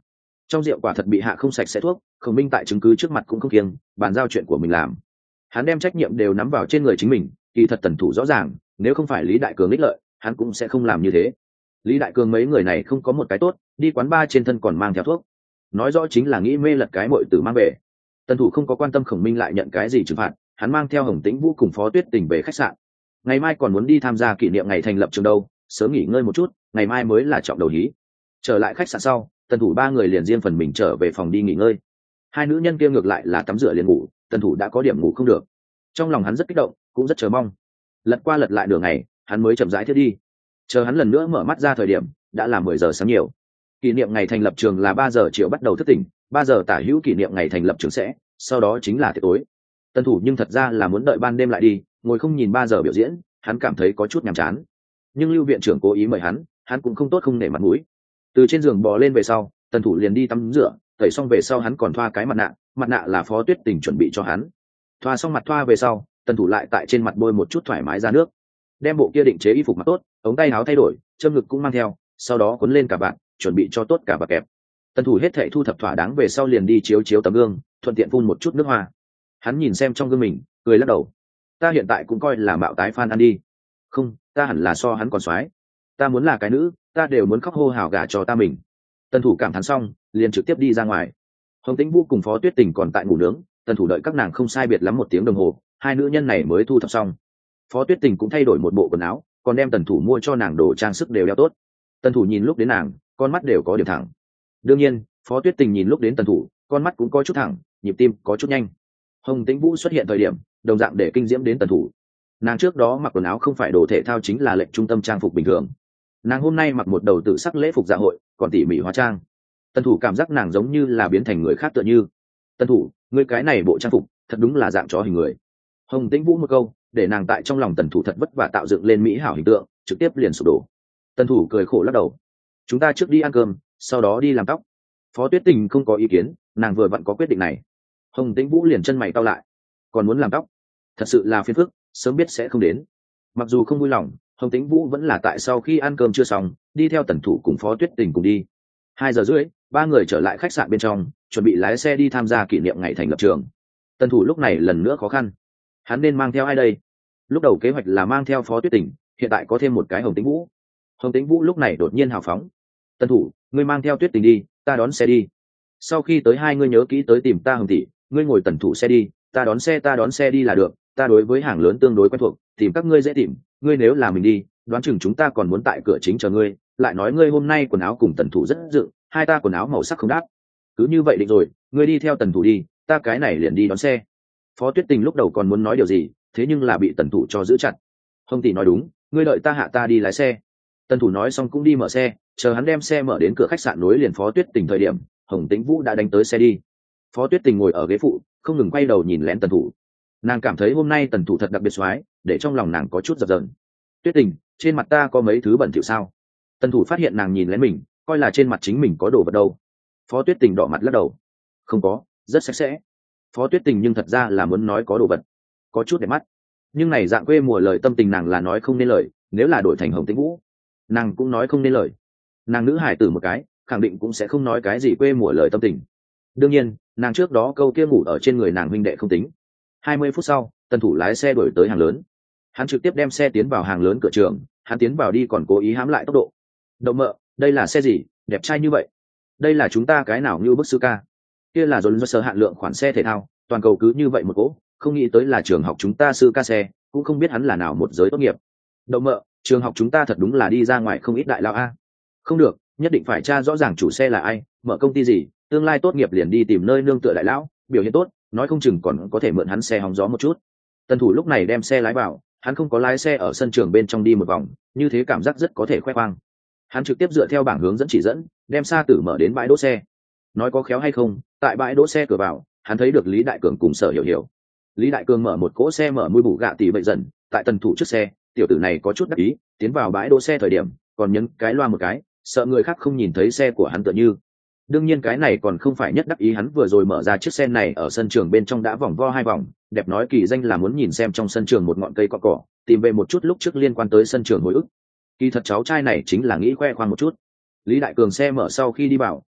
trong rượu quả thật bị hạ không sạch sẽ thuốc, Khổng Minh tại chứng cứ trước mặt cũng không kiêng bàn giao chuyện của mình làm. Hắn đem trách nhiệm đều nắm vào trên người chính mình. Kỳ thật Tần Thủ rõ ràng, nếu không phải Lý Đại Cường ích lợi, hắn cũng sẽ không làm như thế. Lý Đại Cường mấy người này không có một cái tốt, đi quán bar trên thân còn mang theo thuốc, nói rõ chính là nghĩ mê lật cái muội tử mang về. Tần Thủ không có quan tâm Khổng Minh lại nhận cái gì trừng phạt, hắn mang theo Hồng Tĩnh Vũ cùng Phó Tuyết Tình về khách sạn. Ngày mai còn muốn đi tham gia kỷ niệm ngày thành lập trường đâu, sớm nghỉ ngơi một chút, ngày mai mới là trọng đầu hí. Trở lại khách sạn sau, Tần Thủ ba người liền riêng phần mình trở về phòng đi nghỉ ngơi. Hai nữ nhân kia ngược lại là tắm rửa liền ngủ, Tần Thủ đã có điểm ngủ không được. Trong lòng hắn rất kích động, cũng rất chờ mong. Lật qua lật lại nửa ngày, hắn mới chậm rãi thiết đi. Chờ hắn lần nữa mở mắt ra thời điểm, đã là 10 giờ sáng nhiều. Kỷ niệm ngày thành lập trường là 3 giờ chiều bắt đầu thức tỉnh, 3 giờ tả hữu kỷ niệm ngày thành lập trường sẽ, sau đó chính là tiệc tối. Tần Thủ nhưng thật ra là muốn đợi ban đêm lại đi, ngồi không nhìn 3 giờ biểu diễn, hắn cảm thấy có chút nhàm chán. Nhưng Lưu viện trưởng cố ý mời hắn cũng không tốt không nể mặt mũi. Từ trên giường bò lên về sau, Tần Thủ liền đi tắm rửa, tẩy xong về sau hắn còn thoa cái mặt nạ là Phó Tuyết Tình chuẩn bị cho hắn. Thoa xong mặt thoa về sau, Tần Thủ lại tại trên mặt bôi một chút thoải mái ra nước, đem bộ kia định chế y phục mặc tốt, ống tay áo thay đổi, châm ngực cũng mang theo, sau đó cuốn lên cả bạn, chuẩn bị cho tốt cả và kẹp. Tần Thủ hết thảy thu thập thỏa đáng về sau liền đi chiếu chiếu tấm gương, thuận tiện phun một chút nước hoa. Hắn nhìn xem trong gương mình, cười lắc đầu. Ta hiện tại cũng coi là mạo tái fan ăn đi. Không, ta hẳn là so hắn còn soái. Ta muốn là cái nữ, ta đều muốn khóc hô hào gả cho ta mình. Tần Thủ cảm thán xong, liền trực tiếp đi ra ngoài. Hồng Tĩnh Vũ cùng Phó Tuyết Tình còn tại ngủ nướng, Tần Thủ đợi các nàng không sai biệt lắm 1 tiếng đồng hồ, hai nữ nhân này mới thu thập xong. Phó Tuyết Tình cũng thay đổi một bộ quần áo, còn đem Tần Thủ mua cho nàng đồ trang sức đều đeo tốt. Tần Thủ nhìn lúc đến nàng, con mắt đều có điểm thẳng. Đương nhiên, Phó Tuyết Tình nhìn lúc đến Tần Thủ, con mắt cũng có chút thẳng, nhịp tim có chút nhanh. Hồng Tĩnh Vũ xuất hiện thời điểm, đồng dạng để kinh diễm đến Tần Thủ. Nàng trước đó mặc quần áo không phải đồ thể thao chính là lệnh trung tâm trang phục bình thường. Nàng hôm nay mặc một đầu tự sắc lễ phục dạ hội, còn tỉ mỉ hóa trang. Tần Thủ cảm giác nàng giống như là biến thành người khác tựa như. Tần Thủ, ngươi cái này bộ trang phục, thật đúng là dạng chó hình người. Hồng Tĩnh Vũ một câu, để nàng tại trong lòng Tần Thủ thật vất vả tạo dựng lên mỹ hảo hình tượng, trực tiếp liền sụp đổ. Tần Thủ cười khổ lắc đầu. Chúng ta trước đi ăn cơm, sau đó đi làm tóc. Phó Tuyết Tình không có ý kiến, nàng vừa vặn có quyết định này. Hồng Tĩnh Vũ liền chân mày cau lại. Còn muốn làm tóc? Thật sự là phiền phức, sớm biết sẽ không đến. Mặc dù không vui lòng, Hồng Tĩnh Vũ vẫn là tại sau khi ăn cơm chưa xong, đi theo Tần Thủ cùng Phó Tuyết Tình cùng đi. 2 giờ rưỡi, ba người trở lại khách sạn bên trong, chuẩn bị lái xe đi tham gia kỷ niệm ngày thành lập trường. Tần Thủ lúc này lần nữa khó khăn. Hắn nên mang theo ai đây? Lúc đầu kế hoạch là mang theo Phó Tuyết Tình, hiện tại có thêm một cái Hồng Tĩnh Vũ. Hồng Tĩnh Vũ lúc này đột nhiên hào phóng. Tần Thủ, ngươi mang theo Tuyết Tình đi, ta đón xe đi. Sau khi tới hai ngươi nhớ kỹ tới tìm ta Hồng tỷ, ngươi ngồi Tần Thủ xe đi, ta đón xe đi là được. Ta đối với hàng lớn tương đối quen thuộc, tìm các ngươi dễ tìm. Ngươi nếu là mình đi, đoán chừng chúng ta còn muốn tại cửa chính chờ ngươi. Lại nói ngươi hôm nay quần áo cùng Tần Thủ rất dựng, hai ta quần áo màu sắc không đáp. Cứ như vậy định rồi, ngươi đi theo Tần Thủ đi, ta cái này liền đi đón xe. Phó Tuyết Tình lúc đầu còn muốn nói điều gì, thế nhưng là bị Tần Thủ cho giữ chặt. Hồng tỷ nói đúng, ngươi đợi ta hạ ta đi lái xe. Tần Thủ nói xong cũng đi mở xe, chờ hắn đem xe mở đến cửa khách sạn nối liền Phó Tuyết Tình thời điểm, Hồng Tĩnh Vũ đã đánh tới xe đi. Phó Tuyết Tình ngồi ở ghế phụ, không ngừng quay đầu nhìn lén Tần Thủ. Nàng cảm thấy hôm nay Tần Thủ thật đặc biệt xoái, để trong lòng nàng có chút dập dờn. Tuyết Tình, trên mặt ta có mấy thứ bẩn thỉu sao? Tần Thủ phát hiện nàng nhìn lén mình, coi là trên mặt chính mình có đồ vật đâu. Phó Tuyết Tình đỏ mặt lắc đầu. Không có, rất sạch sẽ. Phó Tuyết Tình nhưng thật ra là muốn nói có đồ vật, có chút đẹp mắt. Nhưng này dạng quê mùa lời tâm tình nàng là nói không nên lời, nếu là đổi thành Hồng Tĩnh Vũ, nàng cũng nói không nên lời. Nàng nữ hải tử một cái, khẳng định cũng sẽ không nói cái gì quê mùa lời tâm tình. Đương nhiên, nàng trước đó câu kia ngủ ở trên người nàng huynh đệ không tính. 20 phút sau, Tần Thủ lái xe đuổi tới hàng lớn. Hắn trực tiếp đem xe tiến vào hàng lớn cửa trường, hắn tiến vào đi còn cố ý hãm lại tốc độ. Đậu mợ, đây là xe gì, đẹp trai như vậy? Đây là chúng ta cái nào như bức sư ca? Kia là dồn sơ hạn lượng khoản xe thể thao, toàn cầu cứ như vậy một cỗ, không nghĩ tới là trường học chúng ta sư ca xe, cũng không biết hắn là nào một giới tốt nghiệp. Đậu mợ, trường học chúng ta thật đúng là đi ra ngoài không ít đại lão a. Không được, nhất định phải tra rõ ràng chủ xe là ai, mở công ty gì, tương lai tốt nghiệp liền đi tìm nơi nương tựa đại lão, biểu hiện tốt, nói không chừng còn có thể mượn hắn xe hóng gió một chút. Tần Thủ lúc này đem xe lái vào, hắn không có lái xe ở sân trường bên trong đi một vòng, như thế cảm giác rất có thể khoe khoang. Hắn trực tiếp dựa theo bảng hướng dẫn chỉ dẫn, đem Sa Tử mở đến bãi đỗ xe. Nói có khéo hay không, tại bãi đỗ xe cửa vào, hắn thấy được Lý Đại Cường cùng Sở Hiểu Hiểu. Lý Đại Cường mở một cỗ xe mở mui bù gạ tỷ vậy dần, tại Tần Thủ trước xe, tiểu tử này có chút đắc ý, tiến vào bãi đỗ xe thời điểm, còn nhấn cái loa một cái, sợ người khác không nhìn thấy xe của hắn tựa như. Đương nhiên cái này còn không phải nhất đắc ý, hắn vừa rồi mở ra chiếc xe này ở sân trường bên trong đã vòng vo 2 vòng, đẹp nói kỳ danh là muốn nhìn xem trong sân trường một ngọn cây cỏ, tìm về một chút lúc trước liên quan tới sân trường hồi ức. Kỳ thật cháu trai này chính là nghĩ khoe khoang một chút. Lý Đại Cường xe mở sau khi đi vào,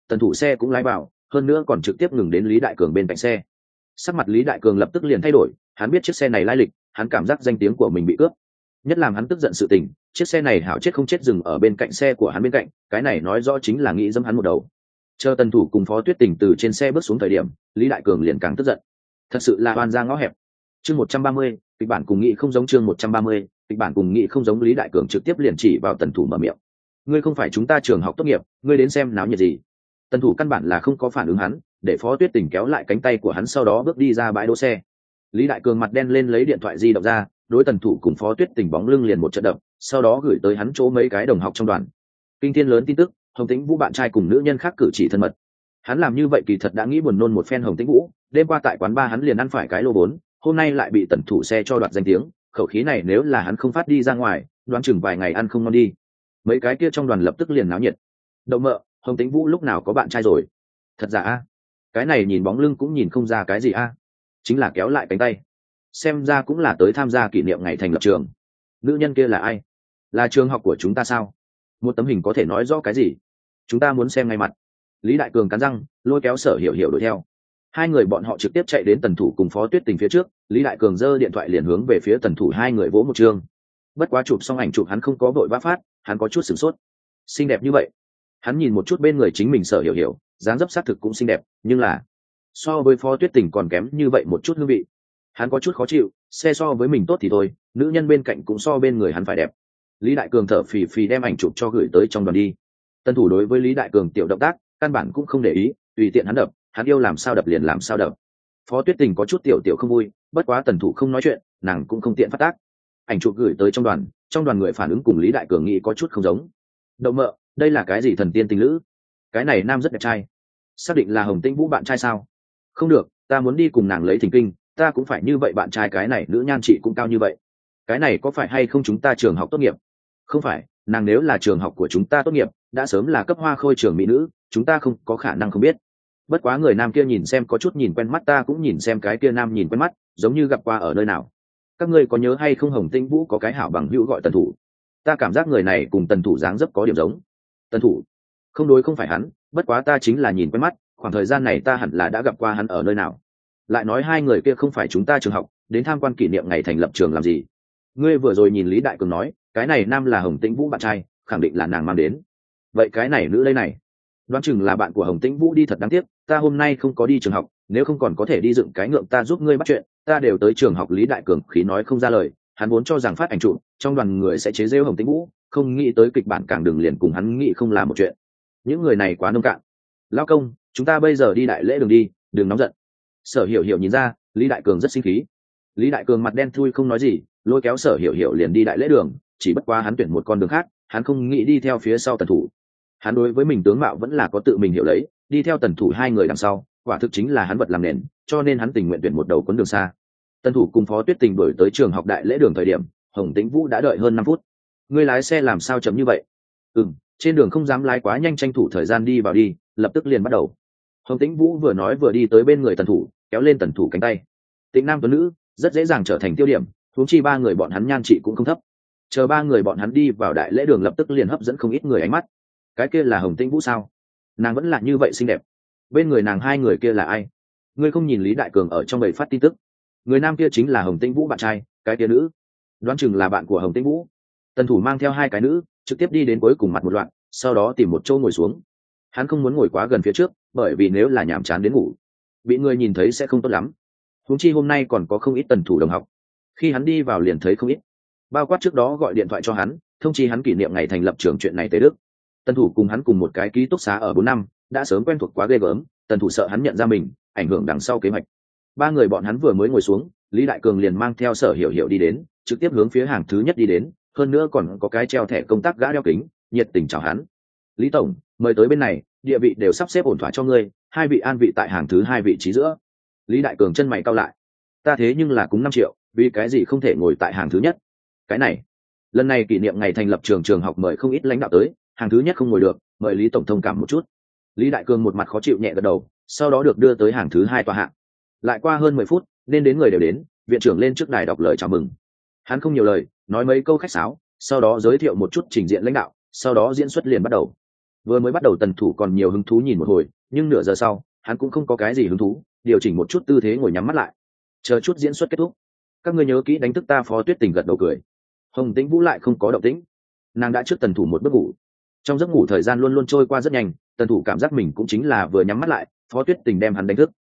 tần thủ xe cũng lái vào, hơn nữa còn trực tiếp ngừng đến Lý Đại Cường bên cạnh xe. Sắc mặt Lý Đại Cường lập tức liền thay đổi, hắn biết chiếc xe này lai lịch, hắn cảm giác danh tiếng của mình bị cướp. Nhất làm hắn tức giận sự tình, chiếc xe này hảo chết không chết dừng ở bên cạnh xe của hắn bên cạnh, cái này nói rõ chính là nghĩ dẫm hắn một đầu. Chờ tần thủ cùng Phó Tuyết Tình từ trên xe bước xuống thời điểm, Lý Đại Cường liền càng tức giận. Thật sự là oan ra ngõ hẹp. Chương 130, kịch bản cùng nghị không giống. Chương 130, kịch bản cùng nghị không giống. Lý Đại Cường trực tiếp liền chỉ vào tần thủ mở miệng. Ngươi không phải chúng ta trường học tốt nghiệp, ngươi đến xem náo nhiệt gì? Tần thủ căn bản là không có phản ứng hắn, để Phó Tuyết Tình kéo lại cánh tay của hắn, sau đó bước đi ra bãi đỗ xe. Lý Đại Cường mặt đen lên lấy điện thoại di động ra, đối tần thủ cùng Phó Tuyết Tình bóng lưng liền một trận đập, sau đó gửi tới hắn chỗ mấy cái đồng học trong đoàn. Kinh thiên lớn tin tức, Hồng Tĩnh Vũ bạn trai cùng nữ nhân khác cử chỉ thân mật. Hắn làm như vậy kỳ thật đã nghĩ buồn nôn một phen Hồng Tĩnh Vũ, đêm qua tại quán bar hắn liền ăn phải cái lô vốn, hôm nay lại bị tần thủ xe cho đoạt danh tiếng, khẩu khí này nếu là hắn không phát đi ra ngoài, đoán chừng vài ngày ăn không ngon đi. Mấy cái kia trong đoàn lập tức liền náo nhiệt. Đậu mợ, Hồng Tĩnh Vũ lúc nào có bạn trai rồi? Thật giả a? Cái này nhìn bóng lưng cũng nhìn không ra cái gì a. Chính là kéo lại cánh tay. Xem ra cũng là tới tham gia kỷ niệm ngày thành lập trường. Nữ nhân kia là ai? Là trường học của chúng ta sao? Một tấm hình có thể nói rõ cái gì? Chúng ta muốn xem ngay mặt. Lý Đại Cường cắn răng, lôi kéo Sở Hiểu Hiểu đuổi theo. Hai người bọn họ trực tiếp chạy đến tần thủ cùng Phó Tuyết Tình phía trước, Lý Đại Cường giơ điện thoại liền hướng về phía tần thủ, hai người vỗ một chương. Bất quá chụp xong ảnh chụp hắn không có vội vã phát, hắn có chút sửng sốt. Xinh đẹp như vậy. Hắn nhìn một chút bên người chính mình Sở Hiểu Hiểu, dáng dấp xác thực cũng xinh đẹp, nhưng là so với Phó Tuyết Tình còn kém như vậy một chút hương vị. Hắn có chút khó chịu, xe so với mình tốt thì thôi, nữ nhân bên cạnh cũng so bên người hắn phải đẹp. Lý Đại Cường thở phì phì đem ảnh chụp cho gửi tới trong đoàn đi. Tần thủ đối với Lý Đại Cường tiểu động tác căn bản cũng không để ý, tùy tiện hắn đập, hắn yêu làm sao đập liền làm sao đập. Phó Tuyết Tình có chút tiểu không vui, bất quá tần thủ không nói chuyện, nàng cũng không tiện phát tác. Ảnh chụp gửi tới trong đoàn người phản ứng cùng Lý Đại Cường nghĩ có chút không giống. Đậu mợ, đây là cái gì thần tiên tình lữ? Cái này nam rất đẹp trai, xác định là Hồng Tĩnh Vũ bạn trai sao? Không được, ta muốn đi cùng nàng lấy thỉnh kinh, ta cũng phải như vậy, bạn trai cái này nữ nhan chị cũng cao như vậy. Cái này có phải hay không chúng ta trường học tốt nghiệp? Không phải, nàng nếu là trường học của chúng ta tốt nghiệp, đã sớm là cấp hoa khôi trường mỹ nữ, chúng ta không có khả năng không biết. Bất quá người nam kia nhìn xem có chút nhìn quen mắt, ta cũng nhìn xem cái kia nam nhìn quen mắt, giống như gặp qua ở nơi nào. Các ngươi có nhớ hay không Hồng Tĩnh Vũ có cái hảo bằng hữu gọi tần thủ? Ta cảm giác người này cùng tần thủ dáng dấp có điểm giống. Tần thủ? Không đối, không phải hắn, bất quá ta chính là nhìn quen mắt, khoảng thời gian này ta hẳn là đã gặp qua hắn ở nơi nào. Lại nói hai người kia không phải chúng ta trường học, đến tham quan kỷ niệm ngày thành lập trường làm gì? Ngươi vừa rồi nhìn Lý Đại Cường nói, cái này nam là Hồng Tĩnh Vũ bạn trai, khẳng định là nàng mang đến. Vậy cái này nữ đây này, đoán chừng là bạn của Hồng Tĩnh Vũ đi, thật đáng tiếc, ta hôm nay không có đi trường học, nếu không còn có thể đi dựng cái ngượng ta giúp ngươi bắt chuyện, ta đều tới trường học. Lý Đại Cường khí nói không ra lời, hắn vốn cho rằng phát ảnh chụp trong đoàn người sẽ chế giễu Hồng Tĩnh Vũ, không nghĩ tới kịch bản càng đừng liền cùng hắn nghĩ không làm một chuyện. Những người này quá nông cạn. Lão công, chúng ta bây giờ đi đại lễ đường đi, đừng nóng giận. Sở Hiểu Hiểu nhìn ra Lý Đại Cường rất sinh khí. Lý Đại Cường mặt đen thui không nói gì, lôi kéo Sở Hiểu Hiểu liền đi đại lễ đường, chỉ bất quá hắn tuyển một con đường khác, hắn không nghĩ đi theo phía sau tần thủ. Hắn đối với mình tướng mạo vẫn là có tự mình hiểu lấy, đi theo tần thủ hai người đằng sau quả thực chính là hắn vật làm nền, cho nên hắn tình nguyện tuyển một đầu cuốn đường xa. Tần thủ cùng Phó Tuyết Tình đuổi tới trường học đại lễ đường thời điểm, Hồng Tĩnh Vũ đã đợi hơn 5 phút. Ngươi lái xe làm sao chậm như vậy? Trên đường không dám lái quá nhanh, tranh thủ thời gian đi vào đi, lập tức liền bắt đầu. Hồng Tĩnh Vũ vừa nói vừa đi tới bên người tần thủ, kéo lên tần thủ cánh tay. Tĩnh nam tuấn nữ, rất dễ dàng trở thành tiêu điểm, huống chi ba người bọn hắn nhan trị cũng không thấp. Chờ ba người bọn hắn đi vào đại lễ đường lập tức liền hấp dẫn không ít người ánh mắt. Cái kia là Hồng Tĩnh Vũ sao? Nàng vẫn là như vậy xinh đẹp. Bên người nàng hai người kia là ai? Ngươi không nhìn Lý Đại Cường ở trong bầy phát tin tức, người nam kia chính là Hồng Tĩnh Vũ bạn trai, cái kia nữ đoán chừng là bạn của Hồng Tĩnh Vũ. Tần thủ mang theo hai cái nữ trực tiếp đi đến cuối cùng mặt một loạt, sau đó tìm một chỗ ngồi xuống. Hắn không muốn ngồi quá gần phía trước, bởi vì nếu là nhàm chán đến ngủ, bị người nhìn thấy sẽ không tốt lắm. Huống chi hôm nay còn có không ít tần thủ đồng học, khi hắn đi vào liền thấy không ít, bao quát trước đó gọi điện thoại cho hắn thông chi hắn kỷ niệm ngày thành lập trường chuyện này tới Đức. Tần thủ cùng hắn cùng một cái ký túc xá ở 4 năm, đã sớm quen thuộc quá ghê gớm, tần thủ sợ hắn nhận ra mình, ảnh hưởng đằng sau kế hoạch. Ba người bọn hắn vừa mới ngồi xuống, Lý Đại Cường liền mang theo Sở Hiểu Hiểu đi đến, trực tiếp hướng phía hàng thứ nhất đi đến, hơn nữa còn có cái treo thẻ công tác gã đeo kính, nhiệt tình chào hắn. Lý tổng, mời tới bên này, địa vị đều sắp xếp ổn thỏa cho ngươi, hai vị an vị tại hàng thứ 2 vị trí giữa. Lý Đại Cường chân mày cau lại. Ta thế nhưng là cúng 5 triệu, vì cái gì không thể ngồi tại hàng thứ nhất? Cái này, lần này kỷ niệm ngày thành lập trường học mời không ít lãnh đạo tới, hàng thứ nhất không ngồi được, mời Lý tổng thông cảm một chút. Lý Đại Cường một mặt khó chịu nhẹ gật đầu, sau đó được đưa tới hàng thứ 2 tòa hạng. Lại qua hơn 10 phút, nên đến người đều đến, viện trưởng lên trước đài đọc lời chào mừng. Hắn không nhiều lời, nói mấy câu khách sáo, sau đó giới thiệu một chút trình diện lãnh đạo, sau đó diễn xuất liền bắt đầu. Vừa mới bắt đầu tần thủ còn nhiều hứng thú nhìn một hồi, nhưng nửa giờ sau hắn cũng không có cái gì hứng thú, điều chỉnh một chút tư thế ngồi nhắm mắt lại, chờ chút diễn xuất kết thúc. Các ngươi nhớ kỹ đánh thức ta. Phó Tuyết Tình gật đầu cười. Hồng Tĩnh Vũ lại không có động tĩnh, nàng đã trước tần thủ một bước ngủ. Trong giấc ngủ thời gian luôn luôn trôi qua rất nhanh, tần thủ cảm giác mình cũng chính là vừa nhắm mắt lại, Phó Tuyết Tình đem hắn đánh thức.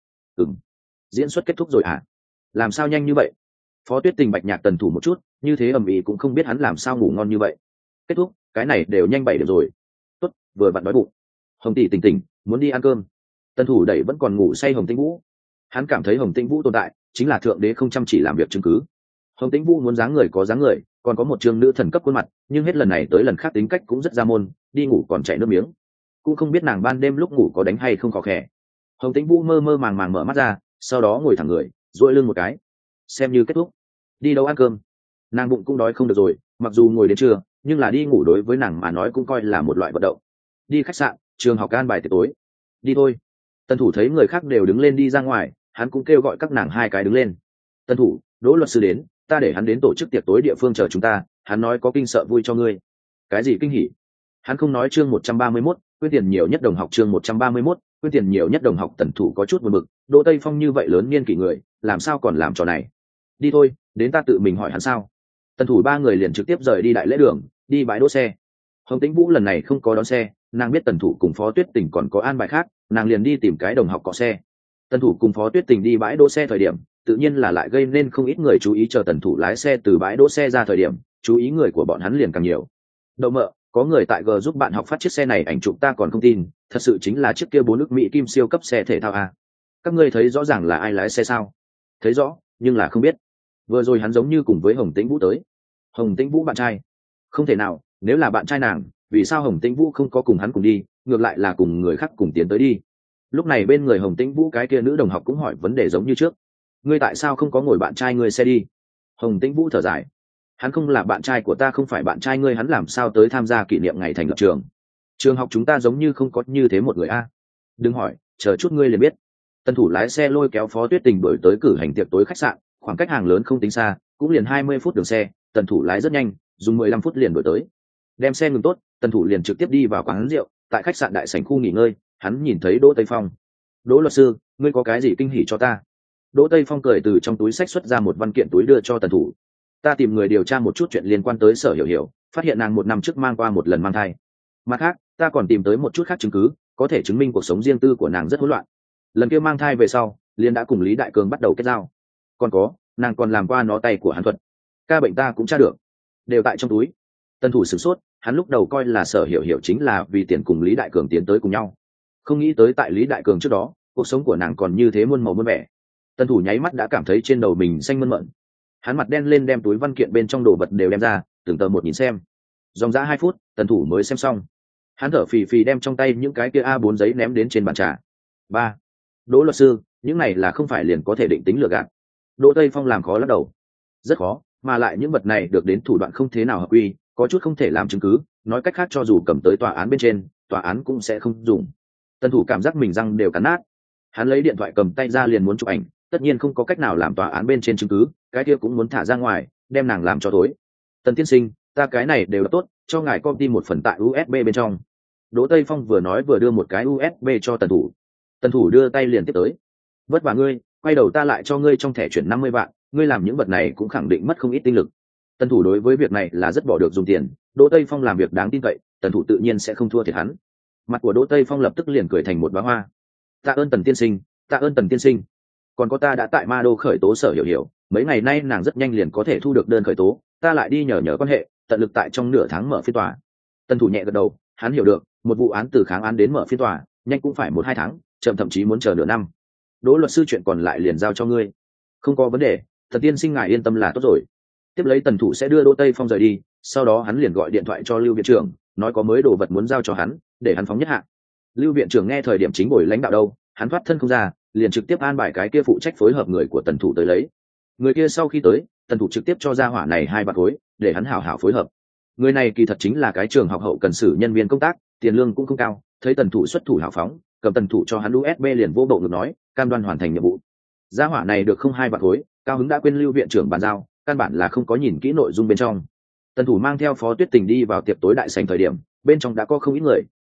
Diễn xuất kết thúc rồi à? Làm sao nhanh như vậy? Phó Tuyết Tình bạch nhạc tần thủ một chút, như thế ầm ĩ cũng không biết hắn làm sao ngủ ngon như vậy. Kết thúc, cái này đều nhanh 7 điểm rồi. Tốt, vừa vặn đói bụng. Hồng tỷ tỉnh tỉnh, muốn đi ăn cơm. Tần thủ đẩy vẫn còn ngủ say Hồng Tĩnh Vũ. Hắn cảm thấy Hồng Tĩnh Vũ tồn tại chính là thượng đế không chăm chỉ làm việc chứng cứ. Hồng Tĩnh Vũ muốn dáng người có dáng người, còn có một trường nữ thần cấp khuôn mặt, nhưng hết lần này tới lần khác tính cách cũng rất ra môn, đi ngủ còn chảy nước miếng. Cũng không biết nàng ban đêm lúc ngủ có đánh hay không khó khè. Hồng Tĩnh Vũ mơ mơ màng màng mở mắt ra, sau đó ngồi thẳng người, duỗi lưng một cái, xem như kết thúc. Đi đâu ăn cơm? Nàng bụng cũng đói không được rồi, mặc dù ngồi đến trưa, nhưng là đi ngủ đối với nàng mà nói cũng coi là một loại vận động. Đi khách sạn, trường học an bài tiệc tối. Đi thôi. Tần thủ thấy người khác đều đứng lên đi ra ngoài, hắn cũng kêu gọi các nàng hai cái đứng lên. Tần thủ, Đỗ luật sư đến, ta để hắn đến tổ chức tiệc tối địa phương chờ chúng ta, hắn nói có kinh sợ vui cho ngươi. Cái gì kinh hỉ? Hắn không nói. Chương 131, quyên tiền nhiều nhất đồng học. Chương 131, quyên tiền nhiều nhất đồng học. Tần thủ có chút buồn bực, Đỗ Tây Phong như vậy lớn niên kỷ người, làm sao còn làm trò này? Đi thôi, đến ta tự mình hỏi hắn sao. Tần thủ ba người liền trực tiếp rời đi đại lễ đường, đi bãi đỗ xe. Hồng Tĩnh Vũ lần này không có đón xe, nàng biết tần thủ cùng Phó Tuyết Tình còn có an bài khác, nàng liền đi tìm cái đồng học cọ xe. Tần thủ cùng Phó Tuyết Tình đi bãi đỗ xe thời điểm, tự nhiên là lại gây nên không ít người chú ý. Chờ tần thủ lái xe từ bãi đỗ xe ra thời điểm, chú ý người của bọn hắn liền càng nhiều. Đậu mợ, có người tại G giúp bạn học phát chiếc xe này ảnh chụp, ta còn không tin, thật sự chính là chiếc kia 4 nước Mỹ kim siêu cấp xe thể thao à? Các ngươi thấy rõ ràng là ai lái xe sao? Thấy rõ, nhưng là không biết. Vừa rồi hắn giống như cùng với Hồng Tĩnh Vũ tới. Hồng Tĩnh Vũ bạn trai? Không thể nào, nếu là bạn trai nàng, vì sao Hồng Tĩnh Vũ không có cùng hắn cùng đi, ngược lại là cùng người khác cùng tiến tới đi? Lúc này bên người Hồng Tĩnh Vũ cái kia nữ đồng học cũng hỏi vấn đề giống như trước. Ngươi tại sao không có ngồi bạn trai ngươi xe đi? Hồng Tĩnh Vũ thở dài. Hắn không là bạn trai của ta, không phải bạn trai ngươi, hắn làm sao tới tham gia kỷ niệm ngày thành lập trường? Trường học chúng ta giống như không có như thế một người a. Đừng hỏi, chờ chút ngươi liền biết. Tần thủ lái xe lôi kéo Phó Tuyết Tình đuổi tới cử hành tiệc tối khách sạn, khoảng cách hàng lớn không tính xa, cũng liền 20 phút đường xe. Tần thủ lái rất nhanh, dùng 15 phút liền đuổi tới. Đem xe ngừng tốt, tần thủ liền trực tiếp đi vào quán rượu, tại khách sạn đại sảnh khu nghỉ ngơi. Hắn nhìn thấy Đỗ Tây Phong. Đỗ luật sư, ngươi có cái gì kinh hỉ cho ta? Đỗ Tây Phong cười từ trong túi xách xuất ra một văn kiện túi đưa cho tần thủ. Ta tìm người điều tra một chút chuyện liên quan tới Sở Hiểu Hiểu, phát hiện nàng 1 năm trước mang qua một lần mang thai. Mặt khác, ta còn tìm tới một chút khác chứng cứ, có thể chứng minh cuộc sống riêng tư của nàng rất hỗn loạn. Lần kia mang thai về sau, Liên đã cùng Lý Đại Cường bắt đầu kết giao. Còn có, nàng còn làm qua nó tay của hắn thuật. Ca bệnh ta cũng tra được, đều tại trong túi. Tần thủ sửng sốt, hắn lúc đầu coi là Sở Hiểu Hiểu chính là vì tiền cùng Lý Đại Cường tiến tới cùng nhau, không nghĩ tới tại Lý Đại Cường trước đó, cuộc sống của nàng còn như thế muôn màu muôn vẻ. Tần thủ nháy mắt đã cảm thấy trên đầu mình xanh mơn mởn. Hắn mặt đen lên, đem túi văn kiện bên trong đồ vật đều đem ra, từng tờ một nhìn xem. Dòng dã 2 phút, tần thủ mới xem xong. Hắn thở phì phì đem trong tay những cái kia A4 giấy ném đến trên bàn trà. 3. Đỗ luật sư, những này là không phải liền có thể định tính lừa gạt? Đỗ Tây Phong làm khó lắc đầu. Rất khó, mà lại những vật này được đến thủ đoạn không thế nào hợp quy, có chút không thể làm chứng cứ, nói cách khác cho dù cầm tới tòa án bên trên, tòa án cũng sẽ không dùng. Tần thủ cảm giác mình răng đều cắn nát. Hắn lấy điện thoại cầm tay ra liền muốn chụp ảnh, tất nhiên không có cách nào làm tòa án bên trên chứng cứ, cái kia cũng muốn thả ra ngoài, đem nàng làm cho tối. Tần tiên sinh, ta cái này đều là tốt, cho ngài copy một phần tại USB bên trong. Đỗ Tây Phong vừa nói vừa đưa một cái USB cho tần thủ. Tần thủ đưa tay liền tiếp tới. Vất vả ngươi, quay đầu ta lại cho ngươi trong thẻ chuyển 50 vạn, ngươi làm những vật này cũng khẳng định mất không ít tinh lực. Tần thủ đối với việc này là rất bỏ được dùng tiền, Đỗ Tây Phong làm việc đáng tin cậy, tần thủ tự nhiên sẽ không thua thiệt hắn. Mặt của Đỗ Tây Phong lập tức liền cười thành một bá hoa. Tạ ơn Tần tiên sinh, tạ ơn Tần tiên sinh. Còn có ta đã tại Ma Đô khởi tố Sở Hiểu Hiểu, mấy ngày nay nàng rất nhanh liền có thể thu được đơn khởi tố, ta lại đi nhờ quan hệ, tận lực tại trong nửa tháng mở phiên tòa. Tần thủ nhẹ gật đầu, hắn hiểu được, một vụ án từ kháng án đến mở phiên tòa, nhanh cũng phải 1-2 tháng, chậm thậm chí muốn chờ nửa năm. Đỗ luật sư, chuyện còn lại liền giao cho ngươi. Không có vấn đề, Tần tiên sinh ngài yên tâm là tốt rồi. Tiếp lấy tần thủ sẽ đưa Đỗ Tây Phong rời đi, sau đó hắn liền gọi điện thoại cho Lưu viện trưởng, nói có mới đồ vật muốn giao cho hắn, để hắn phóng nhất hạ. Lưu viện trưởng nghe thời điểm chính ngồi lãnh đạo đâu, hắn thoát thân không ra, liền trực tiếp an bài cái kia phụ trách phối hợp người của tần thủ tới lấy. Người kia sau khi tới, tần thủ trực tiếp cho ra hỏa này 2 vạn khối, để hắn hảo hảo phối hợp. Người này kỳ thật chính là cái trường học hậu cần xử nhân viên công tác, tiền lương cũng không cao, thấy tần thủ xuất thủ hào phóng, cầm tần thủ cho hắn USB liền vô bộ ngực nói, cam đoan hoàn thành nhiệm vụ. Gia hỏa này được không 2 vạn khối, cao hứng đã quên Lưu viện trưởng bàn giao, căn bản là không có nhìn kỹ nội dung bên trong. Tần thủ mang theo Phó Tuyết Tình đi vào tiệc tối đại sảnh thời điểm, bên trong đã có không ít người,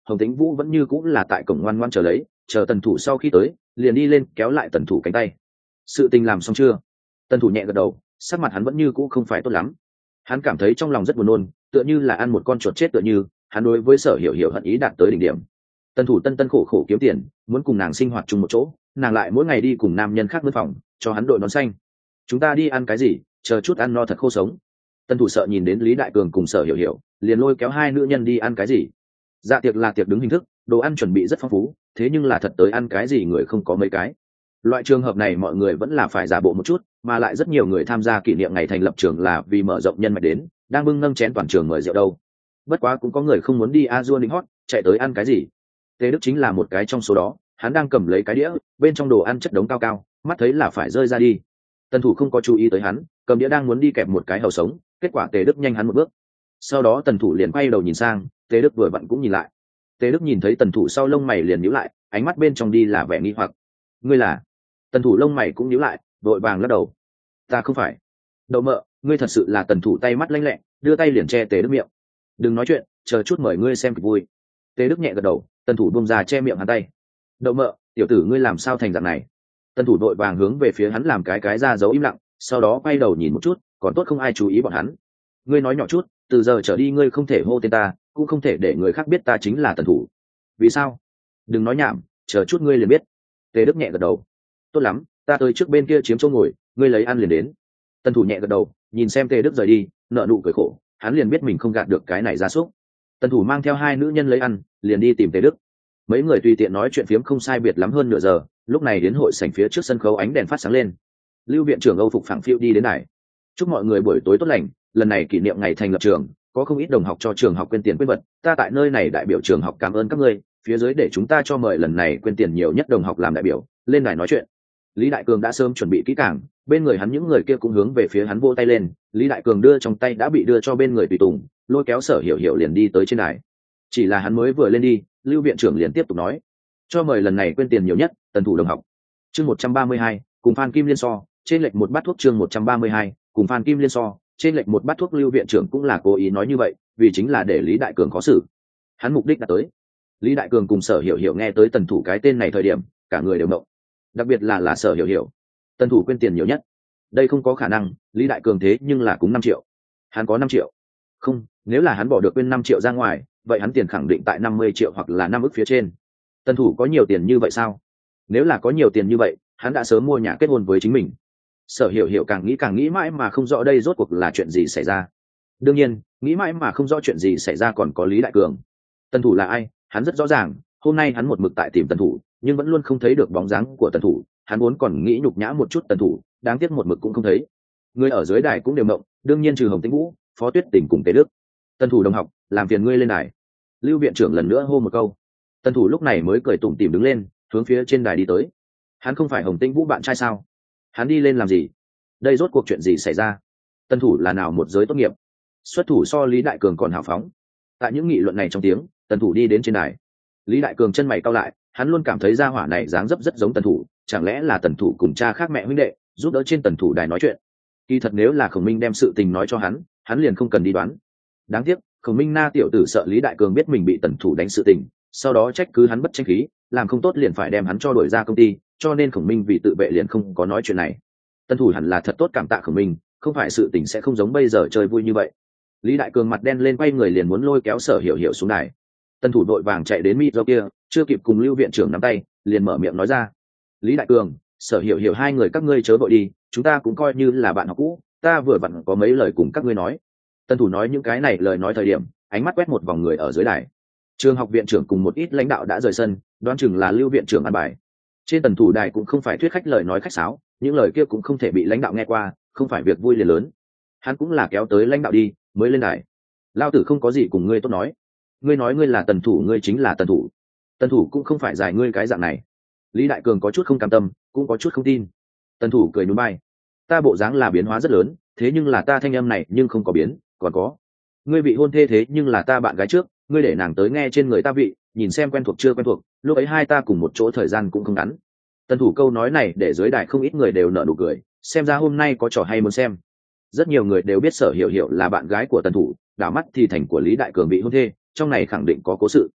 Hồng Tĩnh Vũ vẫn như cũng là tại cổng ngoan ngoan chờ lấy, chờ tần thủ sau khi tới liền đi lên kéo lại tần thủ cánh tay. Sự tình làm xong chưa? Tần thủ nhẹ gật đầu, sắc mặt hắn vẫn như cũ không phải tốt lắm. Hắn cảm thấy trong lòng rất buồn nôn, tựa như là ăn một con chuột chết, tựa như hắn đối với Sở Hiểu Hiểu hận ý đạt tới đỉnh điểm. Tần thủ tân tân khổ khổ kiếm tiền, muốn cùng nàng sinh hoạt chung một chỗ, nàng lại mỗi ngày đi cùng nam nhân khác mướn phòng, cho hắn đội nón xanh. Chúng ta đi ăn cái gì? Chờ chút ăn no thật khô sống. Tần thủ sợ nhìn đến Lý Đại Cường cùng Sở Hiểu Hiểu, liền lôi kéo hai nữ nhân đi ăn cái gì. Dạ tiệc là tiệc đứng hình thức, đồ ăn chuẩn bị rất phong phú, thế nhưng là thật tới ăn cái gì người không có mấy cái. Loại trường hợp này mọi người vẫn là phải giả bộ một chút, mà lại rất nhiều người tham gia kỷ niệm ngày thành lập trường là vì mở rộng nhân mạch đến, đang bưng nâng chén toàn trường mời rượu đâu. Bất quá cũng có người không muốn đi Azure đính hót, chạy tới ăn cái gì. Tề Đức chính là một cái trong số đó, hắn đang cầm lấy cái đĩa, bên trong đồ ăn chất đống cao cao, mắt thấy là phải rơi ra đi. Tần thủ không có chú ý tới hắn, cầm đĩa đang muốn đi kẹp một cái hàu sống, kết quả Tề Đức nhanh hắn một bước. Sau đó tần thủ liền quay đầu nhìn sang, Tề Đức vừa vặn cũng nhìn lại. Tề Đức nhìn thấy tần thủ sau lông mày liền nhíu lại, ánh mắt bên trong đi là vẻ nghi hoặc. Ngươi là? Tần thủ lông mày cũng nhíu lại, vội vàng lắc đầu. Ta không phải. Đậu mợ, ngươi thật sự là. Tần thủ tay mắt lanh lẹ, đưa tay liền che Tề Đức miệng. Đừng nói chuyện, chờ chút mời ngươi xem kịch vui. Tề Đức nhẹ gật đầu, tần thủ buông ra che miệng hắn tay. Đậu mợ, tiểu tử ngươi làm sao thành dạng này? Tần thủ vội vàng hướng về phía hắn làm cái ra dấu im lặng, sau đó quay đầu nhìn một chút, còn tốt không ai chú ý bọn hắn. Ngươi nói nhỏ chút, từ giờ trở đi ngươi không thể hô tên ta, cũng không thể để người khác biết ta chính là tần thủ. Vì sao? Đừng nói nhảm, chờ chút ngươi liền biết. Tề Đức nhẹ gật đầu. Tốt lắm, ta tới trước bên kia chiếm chỗ ngồi, ngươi lấy ăn liền đến. Tần thủ nhẹ gật đầu, nhìn xem Tề Đức rời đi, nợ nụ cười khổ, hắn liền biết mình không gạt được cái này ra súc. Tần thủ mang theo hai nữ nhân lấy ăn, liền đi tìm Tề Đức. Mấy người tùy tiện nói chuyện phiếm không sai biệt lắm hơn nửa giờ, lúc này đến hội sảnh phía trước sân khấu ánh đèn phát sáng lên. Lưu viện trưởng Âu phục phẳng phiu đi đến này. Chúc mọi người buổi tối tốt lành, lần này kỷ niệm ngày thành lập trường, có không ít đồng học cho trường học quyên tiền quyên vật, ta tại nơi này đại biểu trường học cảm ơn các ngươi, phía dưới để chúng ta cho mời lần này quyên tiền nhiều nhất đồng học làm đại biểu, lên đài nói chuyện. Lý Đại Cường đã sớm chuẩn bị kỹ càng, bên người hắn những người kia cũng hướng về phía hắn vỗ tay lên, Lý Đại Cường đưa trong tay đã bị đưa cho bên người tùy tùng, lôi kéo Sở Hiểu Hiểu liền đi tới trên đài. Chỉ là hắn mới vừa lên đi, Lưu viện trưởng liền tiếp tục nói, cho mời lần này quyên tiền nhiều nhất, tần thủ đồng học. Chương 132, cùng Phan Kim Liên so, trên lệch một bát thuốc. Chương 132, cùng Phan Kim Liên so, trên lệch một bát thuốc. Lưu viện trưởng cũng là cố ý nói như vậy, vì chính là để Lý Đại Cường khó xử. Hắn mục đích đã tới. Lý Đại Cường cùng Sở Hiểu Hiểu nghe tới tần thủ cái tên này thời điểm, cả người đều mộng. Đặc biệt là Sở Hiểu Hiểu. Tần thủ quyên tiền nhiều nhất. Đây không có khả năng, Lý Đại Cường thế nhưng là cũng 5 triệu. Hắn có 5 triệu. Không, nếu là hắn bỏ được quyên 5 triệu ra ngoài, vậy hắn tiền khẳng định tại 50 triệu hoặc là 5 ức phía trên. Tần thủ có nhiều tiền như vậy sao? Nếu là có nhiều tiền như vậy, hắn đã sớm mua nhà kết hôn với chính mình. Sở Hiểu Hiểu càng nghĩ mãi mà không rõ đây rốt cuộc là chuyện gì xảy ra. Đương nhiên, nghĩ mãi mà không rõ chuyện gì xảy ra còn có Lý Đại Cường. Tần thủ là ai, hắn rất rõ ràng, hôm nay hắn một mực tại tìm tần thủ, nhưng vẫn luôn không thấy được bóng dáng của tần thủ, hắn vốn còn nghĩ nhục nhã một chút tần thủ, đáng tiếc một mực cũng không thấy. Người ở dưới đài cũng đều mộng, đương nhiên trừ Hồng Tĩnh Vũ, Phó Tuyết Tình cùng Tề Đức. Tần thủ đồng học, làm phiền ngươi lên đài. Lưu viện trưởng lần nữa hô một câu. Tần thủ lúc này mới cười tủm tỉm đứng lên, hướng phía trên đài đi tới. Hắn không phải Hồng Tĩnh Vũ bạn trai sao? Hắn đi lên làm gì? Đây rốt cuộc chuyện gì xảy ra? Tần thủ là nào một giới tốt nghiệp? Xuất thủ so Lý Đại Cường còn hào phóng. Tại những nghị luận này trong tiếng, tần thủ đi đến trên đài. Lý Đại Cường chân mày cau lại, hắn luôn cảm thấy gia hỏa này dáng dấp rất giống tần thủ, chẳng lẽ là tần thủ cùng cha khác mẹ huynh đệ, giúp đỡ trên tần thủ đài nói chuyện. Kỳ thật nếu là Khổng Minh đem sự tình nói cho hắn liền không cần đi đoán. Đáng tiếc, Khổng Minh na tiểu tử sợ Lý Đại Cường biết mình bị tần thủ đánh sự tình, sau đó trách cứ hắn bất tranh khí, làm không tốt liền phải đem hắn cho đuổi ra công ty, cho nên Khổng Minh vì tự vệ liền không có nói chuyện này. Tần thủ hẳn là thật tốt cảm tạ Khổng Minh, không phải sự tình sẽ không giống bây giờ chơi vui như vậy. Lý Đại Cường mặt đen lên quay người liền muốn lôi kéo Sở Hiểu Hiểu xuống đài. Tần thủ đội vàng chạy đến micro kia, chưa kịp cùng Lưu viện trưởng nắm tay, liền mở miệng nói ra: Lý Đại Cường, Sở Hiểu Hiểu hai người các ngươi chớ vội đi, chúng ta cũng coi như là bạn học cũ, ta vừa vặn có mấy lời cùng các ngươi nói. Tần thủ nói những cái này lời nói thời điểm, ánh mắt quét một vòng người ở dưới đài. Trường học viện trưởng cùng một ít lãnh đạo đã rời sân, đoán chừng là Lưu viện trưởng ăn bài. Trên tần thủ đài cũng không phải thuyết khách lời nói khách sáo, những lời kia cũng không thể bị lãnh đạo nghe qua, không phải việc vui liền lớn. Hắn cũng là kéo tới lãnh đạo đi mới lên đài. Lao tử không có gì cùng ngươi tốt nói, ngươi nói ngươi là tần thủ, ngươi chính là tần thủ. Tần thủ cũng không phải giải ngươi cái dạng này. Lý Đại Cường có chút không cam tâm, cũng có chút không tin. Tần thủ cười nhún vai: ta bộ dáng là biến hóa rất lớn, thế nhưng là ta thanh âm này nhưng không có biến. Còn có, ngươi vị hôn thê thế nhưng là ta bạn gái trước, ngươi để nàng tới nghe trên người ta vị, nhìn xem quen thuộc chưa quen thuộc, lúc ấy hai ta cùng một chỗ thời gian cũng không ngắn. Tần thủ câu nói này để dưới đài không ít người đều nở nụ cười, xem ra hôm nay có trò hay muốn xem. Rất nhiều người đều biết Sở Hiểu Hiểu là bạn gái của tần thủ, đảo mắt thì thành của Lý Đại Cường bị hôn thê, trong này khẳng định có cố sự.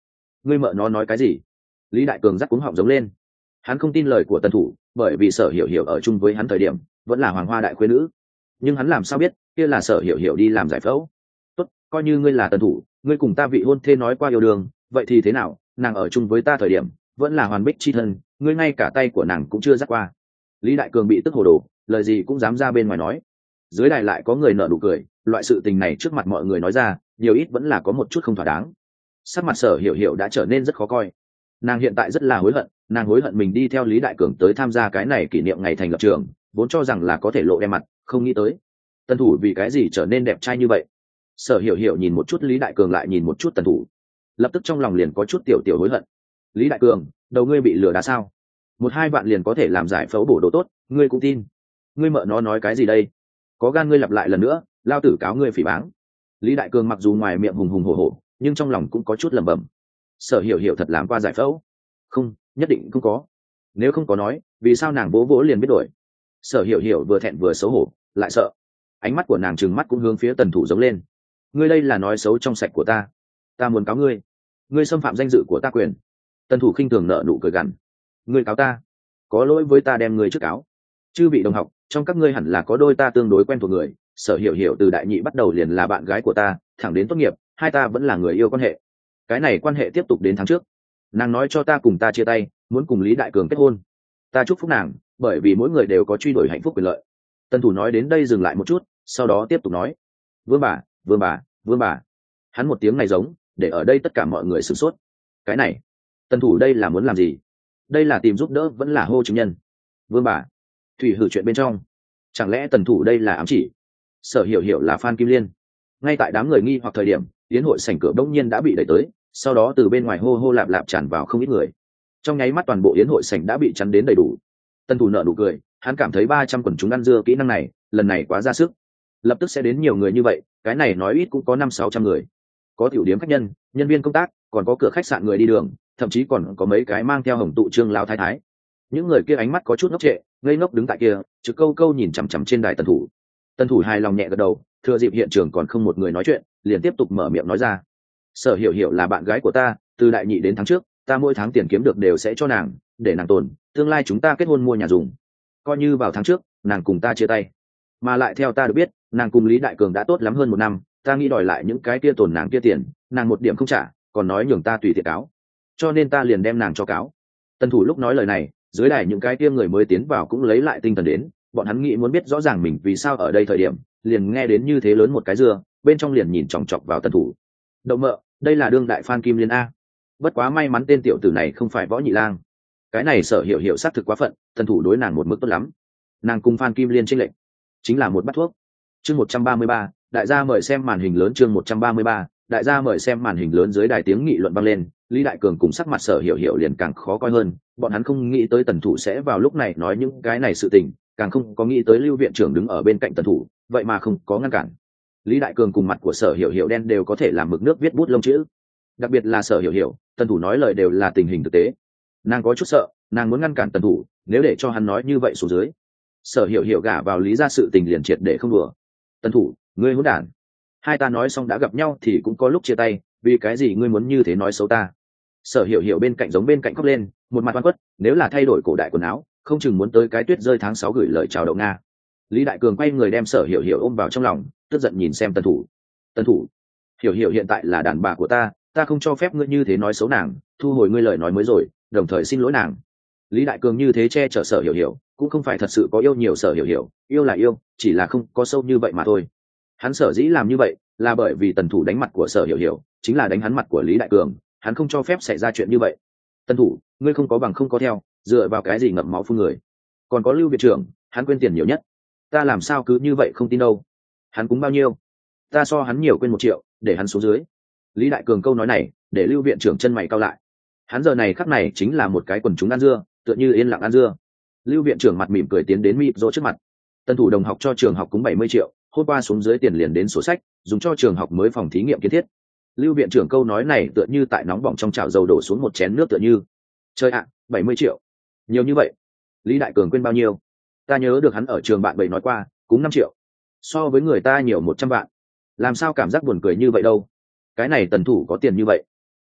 ngươi mợ nó nói cái gì? Lý Đại Cường rắc cuống họng giống lên. Hắn không tin lời của tần thủ, bởi vì Sở Hiểu Hiểu ở chung với hắn thời điểm vẫn là hoàng hoa đại khuê nữ, nhưng hắn làm sao biết kia là Sở Hiểu Hiểu đi làm giải phẫu. Tốt, coi như ngươi là tần thủ, ngươi cùng ta vị hôn thê nói qua yêu đương, vậy thì thế nào? Nàng ở chung với ta thời điểm vẫn là hoàn bích chi thân, ngươi ngay cả tay của nàng cũng chưa dắt qua. Lý Đại Cường bị tức hồ đồ, lời gì cũng dám ra bên ngoài nói. Dưới đài lại có người nở nụ cười, loại sự tình này trước mặt mọi người nói ra, nhiều ít vẫn là có một chút không thỏa đáng. Sắc mặt Sở Hiểu Hiểu đã trở nên rất khó coi. Nàng hiện tại rất là hối hận, nàng hối hận mình đi theo Lý Đại Cường tới tham gia cái này kỷ niệm ngày thành lập trường, vốn cho rằng là có thể lộ đem mặt, không nghĩ tới tần thủ vì cái gì trở nên đẹp trai như vậy. Sở Hiểu Hiểu nhìn một chút Lý Đại Cường lại nhìn một chút tần thủ, lập tức trong lòng liền có chút tiểu tiểu hối hận. Lý Đại Cường, đầu ngươi bị lừa đá sao? 1-2 vạn liền có thể làm giải phẫu bổ đồ tốt, ngươi cũng tin? Ngươi mợ nó nói cái gì đây? Có gan ngươi lặp lại lần nữa, lao tử cáo ngươi phỉ báng. Lý Đại Cường mặc dù ngoài miệng hùng hùng hổ hổ, nhưng trong lòng cũng có chút lẩm bẩm. Sở Hiểu Hiểu thật làm qua giải phẫu? Không, nhất định không có. Nếu không có nói, vì sao nàng vỗ vỗ liền biết đổi? Sở Hiểu Hiểu vừa thẹn vừa xấu hổ, lại sợ. Ánh mắt của nàng trừng mắt cũng hướng phía tần thủ giống lên. Ngươi đây là nói xấu trong sạch của ta, ta muốn cáo ngươi, ngươi xâm phạm danh dự của ta quyền. Tần thủ khinh thường nợ nụ cười gằn. Ngươi cáo ta, có lỗi với ta đem ngươi trước cáo. Chư vị đồng học, trong các ngươi hẳn là có đôi ta tương đối quen thuộc người. Sở Hiểu Hiểu từ đại nhị bắt đầu liền là bạn gái của ta, thẳng đến tốt nghiệp hai ta vẫn là người yêu quan hệ. Cái này quan hệ tiếp tục đến tháng trước, nàng nói cho ta cùng ta chia tay, muốn cùng Lý Đại Cường kết hôn. Ta chúc phúc nàng, bởi vì mỗi người đều có truy đuổi hạnh phúc quyền lợi. Tần thủ nói đến đây dừng lại một chút, sau đó tiếp tục nói. Vương bà, vương bà, vương bà. Hắn một tiếng này giống để ở đây tất cả mọi người sửng sốt. Cái này tần thủ đây là muốn làm gì? Đây là tìm giúp đỡ vẫn là hô chứng nhân? Vương bà, thủy hử chuyện bên trong, chẳng lẽ tần thủ đây là ám chỉ? Sở Hiểu Hiểu là Phan Kim Liên. Ngay tại đám người nghi hoặc thời điểm, yến hội sảnh cửa bỗng nhiên đã bị đẩy tới, sau đó từ bên ngoài hô hô lạp lạp tràn vào không ít người. Trong nháy mắt toàn bộ yến hội sảnh đã bị chắn đến đầy đủ. Tần thủ nở nụ cười, hắn cảm thấy 300 quần chúng ăn dưa kỹ năng này lần này quá ra sức, lập tức sẽ đến nhiều người như vậy, cái này nói ít cũng có 500-600 người. Có tiểu điếm khách nhân, nhân viên công tác, còn có cửa khách sạn người đi đường, thậm chí còn có mấy cái mang theo hồng tụ trương lao thái thái. Những người kia ánh mắt có chút ngốc trệ, ngây ngốc đứng tại kia, trực câu câu nhìn chằm chằm trên đài tần thủ. Tần thủ hài lòng nhẹ gật đầu, thừa dịp hiện trường còn không một người nói chuyện, liền tiếp tục mở miệng nói ra. Sở Hiểu Hiểu là bạn gái của ta, từ đại nhị đến tháng trước, ta mỗi tháng tiền kiếm được đều sẽ cho nàng, để nàng tồn, tương lai chúng ta kết hôn mua nhà dùng. Coi như vào tháng trước, nàng cùng ta chia tay, mà lại theo ta được biết, nàng cùng Lý Đại Cường đã tốt lắm hơn 1 năm, ta nghĩ đòi lại những cái kia tồn nàng kia tiền, nàng một điểm không trả, còn nói nhường ta tùy tiện cáo, cho nên ta liền đem nàng cho cáo. Tần thủ lúc nói lời này, dưới đài những cái kia người mới tiến vào cũng lấy lại tinh thần đến, bọn hắn nghĩ muốn biết rõ ràng mình vì sao ở đây thời điểm, liền nghe đến như thế lớn một cái dưa, bên trong liền nhìn chòng chọc vào tần thủ. Đậu mợ, đây là đương đại Phan Kim Liên a. Bất quá may mắn tên tiểu tử này không phải Võ Nhị Lang. Cái này Sở Hiểu Hiểu xác thực quá phận, tần thủ đối nàng một mức tốt lắm. Nàng cùng Phan Kim Liên chênh lệch chính là một bát thuốc. Chương 133, đại gia mời xem màn hình lớn. Chương 133, đại gia mời xem màn hình lớn. Dưới đài tiếng nghị luận vang lên, Lý Đại Cường cùng sắc mặt Sở Hiểu Hiểu liền càng khó coi hơn, bọn hắn không nghĩ tới tần thủ sẽ vào lúc này nói những cái này sự tình, càng không có nghĩ tới Lưu viện trưởng đứng ở bên cạnh tần thủ, vậy mà không có ngăn cản. Lý Đại Cường cùng mặt của Sở Hiểu Hiểu đen đều có thể làm mực nước viết bút lông chữ, đặc biệt là Sở Hiểu Hiểu, tần thủ nói lời đều là tình hình thực tế, nàng có chút sợ, nàng muốn ngăn cản tần thủ, nếu để cho hắn nói như vậy xuống dưới, Sở Hiểu Hiểu gả vào Lý gia sự tình liền triệt để không đùa. Tần thủ, ngươi hỗn đản, hai ta nói xong đã gặp nhau thì cũng có lúc chia tay, vì cái gì ngươi muốn như thế nói xấu ta? Sở Hiểu Hiểu bên cạnh giống bên cạnh khóc lên, một mặt oan khuất, nếu là thay đổi cổ đại quần áo, không chừng muốn tới cái tuyết rơi tháng 6 gửi lời chào đậu nga. Lý Đại Cường quay người đem Sở Hiểu Hiểu ôm vào trong lòng, tức giận nhìn xem tần thủ. Tần thủ, Hiểu Hiểu hiện tại là đàn bà của ta, ta không cho phép ngươi như thế nói xấu nàng, thu hồi ngươi lời nói mới rồi, đồng thời xin lỗi nàng. Lý Đại Cường như thế che chở Sở Hiểu Hiểu, cũng không phải thật sự có yêu nhiều Sở Hiểu Hiểu, yêu là yêu, chỉ là không có sâu như vậy mà thôi. Hắn sở dĩ làm như vậy là bởi vì tần thủ đánh mặt của Sở Hiểu Hiểu chính là đánh hắn mặt của Lý Đại Cường, hắn không cho phép xảy ra chuyện như vậy. Tần thủ, ngươi không có bằng không có theo, dựa vào cái gì ngậm máu phun người? Còn có Lưu viện trưởng, hắn quên tiền nhiều nhất, ta làm sao cứ như vậy không tin đâu? Hắn cúng bao nhiêu? Ta so hắn nhiều quên 1 triệu, để hắn xuống dưới. Lý Đại Cường câu nói này để Lưu viện trưởng chân mày cau lại. Hắn giờ này khắc này chính là một cái quần chúng ăn dưa, tựa như yên lặng ăn dưa. Lưu viện trưởng mặt mỉm cười tiến đến mịp rỗ trước mặt. Tần thủ đồng học cho trường học cúng 70 triệu, hôm qua xuống dưới tiền liền đến sổ sách, dùng cho trường học mới phòng thí nghiệm kiến thiết. Lưu viện trưởng câu nói này tựa như tại nóng bỏng trong chảo dầu đổ xuống một chén nước tựa như. Trời ạ, 70 triệu, nhiều như vậy. Lý Đại Cường quên bao nhiêu? Ta nhớ được hắn ở trường bạn bầy nói qua, cúng 5 triệu, so với người ta nhiều 100 vạn. Làm sao cảm giác buồn cười như vậy đâu? Cái này tần thủ có tiền như vậy,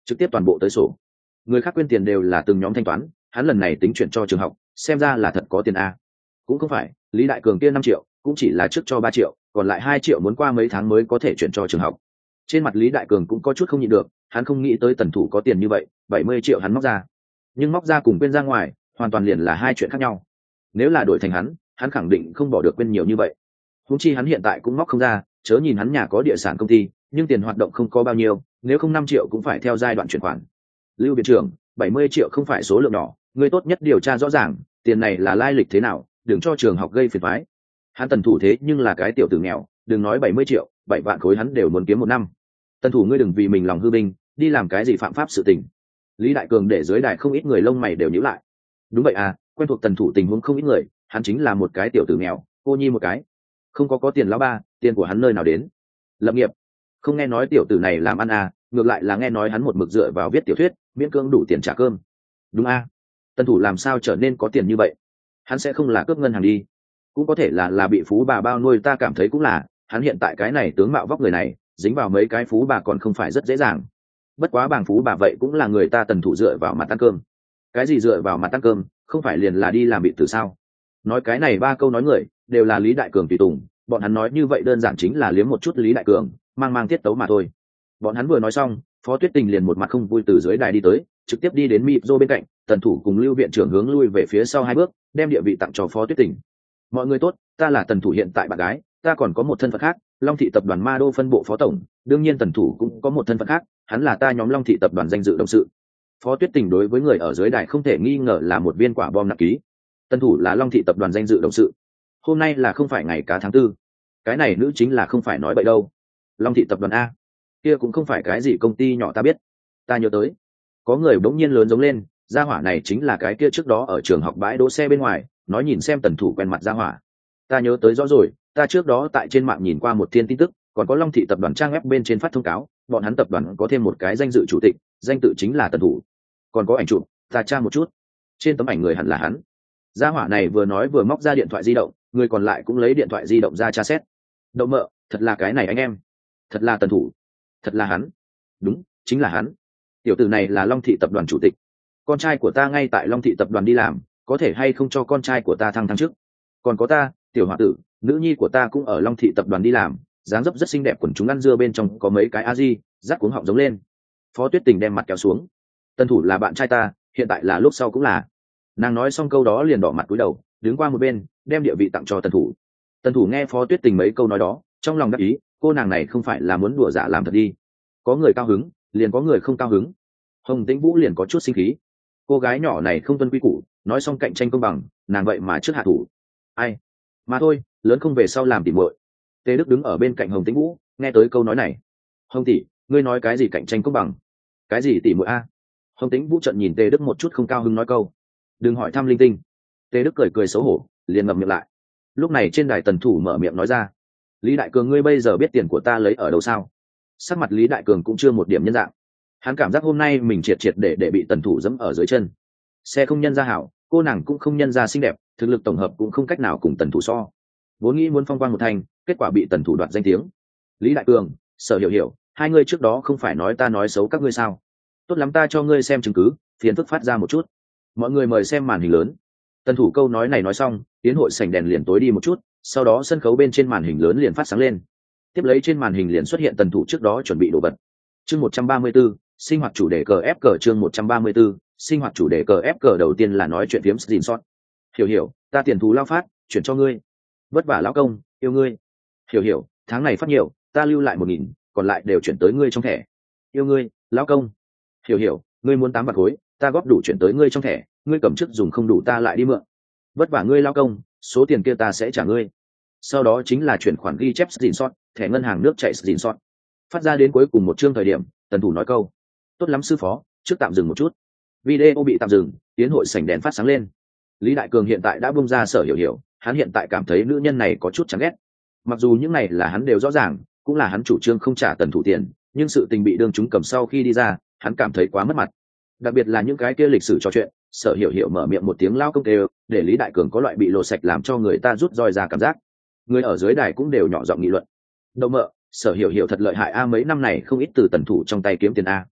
trực tiếp toàn bộ tới sổ. Người khác quên tiền đều là từng nhóm thanh toán, hắn lần này tính chuyển cho trường học, xem ra là thật có tiền a. Cũng không phải, Lý Đại Cường kia 5 triệu cũng chỉ là trước cho 3 triệu, còn lại 2 triệu muốn qua mấy tháng mới có thể chuyển cho trường học. Trên mặt Lý Đại Cường cũng có chút không nhịn được, hắn không nghĩ tới Tần Thủ có tiền như vậy, 70 triệu hắn móc ra. Nhưng móc ra cùng quên ra ngoài, hoàn toàn liền là hai chuyện khác nhau. Nếu là đổi thành hắn khẳng định không bỏ được quên nhiều như vậy. Huống chi hắn hiện tại cũng móc không ra, chớ nhìn hắn nhà có địa sản công ty, nhưng tiền hoạt động không có bao nhiêu, nếu không 5 triệu cũng phải theo giai đoạn chuyển khoản. Lưu viện trưởng, 70 triệu không phải số lượng nhỏ, người tốt nhất điều tra rõ ràng, tiền này là lai lịch thế nào, đừng cho trường học gây phiền toái. Hắn Tần Thủ thế nhưng là cái tiểu tử nghèo, đừng nói 70 triệu, 7 vạn khối hắn đều muốn kiếm một năm. Tần Thủ ngươi đừng vì mình lòng hư binh, đi làm cái gì phạm pháp sự tình. Lý Đại Cường để dưới đài không ít người lông mày đều nhíu lại. Đúng vậy à, quen thuộc Tần Thủ tình huống không ít người, hắn chính là một cái tiểu tử nghèo, cô nhi một cái, không có tiền lão ba, tiền của hắn nơi nào đến? Lập nghiệp, không nghe nói tiểu tử này làm ăn à, ngược lại là nghe nói hắn một mực dựa vào viết tiểu thuyết, miễn cưỡng đủ tiền trả cơm. Đúng à, Tần Thủ làm sao trở nên có tiền như vậy? Hắn sẽ không là cướp ngân hàng đi, cũng có thể là bị phú bà bao nuôi, ta cảm thấy cũng là, hắn hiện tại cái này tướng mạo vóc người này, dính vào mấy cái phú bà còn không phải rất dễ dàng. Bất quá bảng phú bà vậy cũng là người ta Tần Thủ dựa vào mặt ăn cơm. Cái gì dựa vào mặt ăn cơm, không phải liền là đi làm bị tử sao? Nói cái này 3 câu nói người đều là Lý Đại Cường tùy tùng, bọn hắn nói như vậy đơn giản chính là liếm một chút Lý Đại Cường, mang tiết tấu mà thôi. Bọn hắn vừa nói xong, Phó Tuyết Tình liền một mặt không vui từ dưới đài đi tới, trực tiếp đi đến mịp rô bên cạnh, Tần Thủ cùng Lưu viện trưởng hướng lui về phía sau 2 bước, đem địa vị tặng cho Phó Tuyết Tình. Mọi người tốt, ta là Tần Thủ hiện tại bạn gái, ta còn có một thân phận khác, Long Thị tập đoàn Ma Đô phân bộ phó tổng, đương nhiên Tần Thủ cũng có một thân phận khác, hắn là ta nhóm Long Thị tập đoàn danh dự đồng sự. Phó Tuyết Tình đối với người ở dưới đài không thể nghi ngờ là một viên quả bom nặng ký. Tần Thủ là Long Thị tập đoàn danh dự đồng sự. Hôm nay là không phải ngày cá tháng 4. Cái này nữ chính là không phải nói bậy đâu. Long Thị tập đoàn a, kia cũng không phải cái gì công ty nhỏ ta biết. Ta nhớ tới, có người bỗng nhiên lớn giống lên, gia hỏa này chính là cái kia trước đó ở trường học bãi đỗ xe bên ngoài, nói nhìn xem Tần Thủ quen mặt gia hỏa. Ta nhớ tới rõ rồi, ta trước đó tại trên mạng nhìn qua một thiên tin tức, còn có Long Thị tập đoàn trang web bên trên phát thông cáo, bọn hắn tập đoàn có thêm một cái danh dự chủ tịch, danh tự chính là Tần Thủ. Còn có ảnh chụp, ta tra một chút, trên tấm ảnh người hẳn là hắn. Gia hỏa này vừa nói vừa móc ra điện thoại di động, người còn lại cũng lấy điện thoại di động ra tra xét. Đậu mợ, thật là cái này anh em, thật là Tần Thủ, thật là hắn. Đúng, chính là hắn. Tiểu tử này là Long Thị tập đoàn chủ tịch, con trai của ta ngay tại Long Thị tập đoàn đi làm, có thể hay không cho con trai của ta thăng chức? Còn có ta, tiểu hòa tử, nữ nhi của ta cũng ở Long Thị tập đoàn đi làm, dáng dấp rất xinh đẹp, quần chúng ăn dưa bên trong có mấy cái a di, rắc cuống họng giống lên. Phó Tuyết Tình đem mặt kéo xuống. Tần Thủ là bạn trai ta, hiện tại là lúc sau cũng là. Nàng nói xong câu đó liền đỏ mặt cúi đầu, đứng qua một bên, đem địa vị tặng cho Tần Thủ. Tần Thủ nghe Phó Tuyết Tình mấy câu nói đó, trong lòng đắc ý, cô nàng này không phải là muốn đùa giả làm thật đi. Có người cao hứng, liền có người không cao hứng. Hồng Tĩnh Vũ liền có chút sinh khí. Cô gái nhỏ này không tuân quy củ, nói xong cạnh tranh công bằng, nàng vậy mà trước hạ thủ. Ai? Mà thôi, lớn không về sau làm tỉ muội. Tề Đức đứng ở bên cạnh Hồng Tĩnh Vũ, nghe tới câu nói này. Hồng tỷ, ngươi nói cái gì cạnh tranh công bằng? Cái gì tỉ muội a? Hồng Tĩnh Vũ trợn nhìn Tề Đức một chút không cao hứng nói câu. Đừng hỏi thăm linh tinh. Tề Đức cười cười xấu hổ, liền ngậm miệng lại. Lúc này trên đài Tần Thủ mở miệng nói ra. Lý Đại Cường, ngươi bây giờ biết tiền của ta lấy ở đâu sao? Sắc mặt Lý Đại Cường cũng chưa một điểm nhân dạng. Hắn cảm giác hôm nay mình triệt để bị Tần Thủ dẫm ở dưới chân. Xe không nhân ra hảo, cô nàng cũng không nhân ra xinh đẹp, thực lực tổng hợp cũng không cách nào cùng Tần Thủ so. Vốn nghĩ muốn phong quang một thành, kết quả bị Tần Thủ đoạt danh tiếng. Lý Đại Cường, Sở Hiểu Hiểu, hai ngươi trước đó không phải nói ta nói xấu các ngươi sao? Tốt lắm, ta cho ngươi xem chứng cứ, phiền phức phát ra một chút. Mọi người mời xem màn hình lớn. Tần Thủ câu nói này nói xong, tiến hội sảnh đèn liền tối đi một chút, sau đó sân khấu bên trên màn hình lớn liền phát sáng lên. Tiếp lấy trên màn hình liền xuất hiện Tần Thủ trước đó chuẩn bị đồ vật. Chương 134, sinh hoạt chủ đề cờ ép cờ. Chương 134, sinh hoạt chủ đề cờ ép cờ. Đầu tiên là nói chuyện phiếm screenshot. Hiểu Hiểu, ta tiền thù lao phát, chuyển cho ngươi. Vất vả lão công, yêu ngươi. Hiểu Hiểu, tháng này phát nhiều, ta lưu lại 1.000, còn lại đều chuyển tới ngươi trong thẻ. Yêu ngươi, lão công. Hiểu Hiểu, ngươi muốn 8 vạn khối, ta góp đủ chuyển tới ngươi trong thẻ, ngươi cầm trước dùng không đủ ta lại đi mượn. Vất vả ngươi lão công, số tiền kia ta sẽ trả ngươi. Sau đó chính là chuyển khoản ghi chép screenshot, thẻ ngân hàng nước chảy screenshot. Phát ra đến cuối cùng một chương thời điểm, Tần Thủ nói câu: tốt lắm sư phó, trước tạm dừng một chút. Video bị tạm dừng, tiến hội sảnh đèn phát sáng lên. Lý Đại Cường hiện tại đã bung ra Sở Hiểu Hiểu, hắn hiện tại cảm thấy nữ nhân này có chút chán ghét. Mặc dù những này là hắn đều rõ ràng, cũng là hắn chủ trương không trả Tần Thủ tiền, nhưng sự tình bị đương chúng cầm sau khi đi ra, hắn cảm thấy quá mất mặt. Đặc biệt là những cái kia lịch sử trò chuyện, Sở Hiểu Hiểu mở miệng một tiếng lao công đều, để Lý Đại Cường có loại bị lột sạch làm cho người ta rút roi ra cảm giác. Người ở dưới đài cũng đều nhỏ giọng nghị luận. Đậu mợ, Sở Hiểu Hiểu thật lợi hại a, mấy năm này không ít từ Tần Thủ trong tay kiếm tiền a.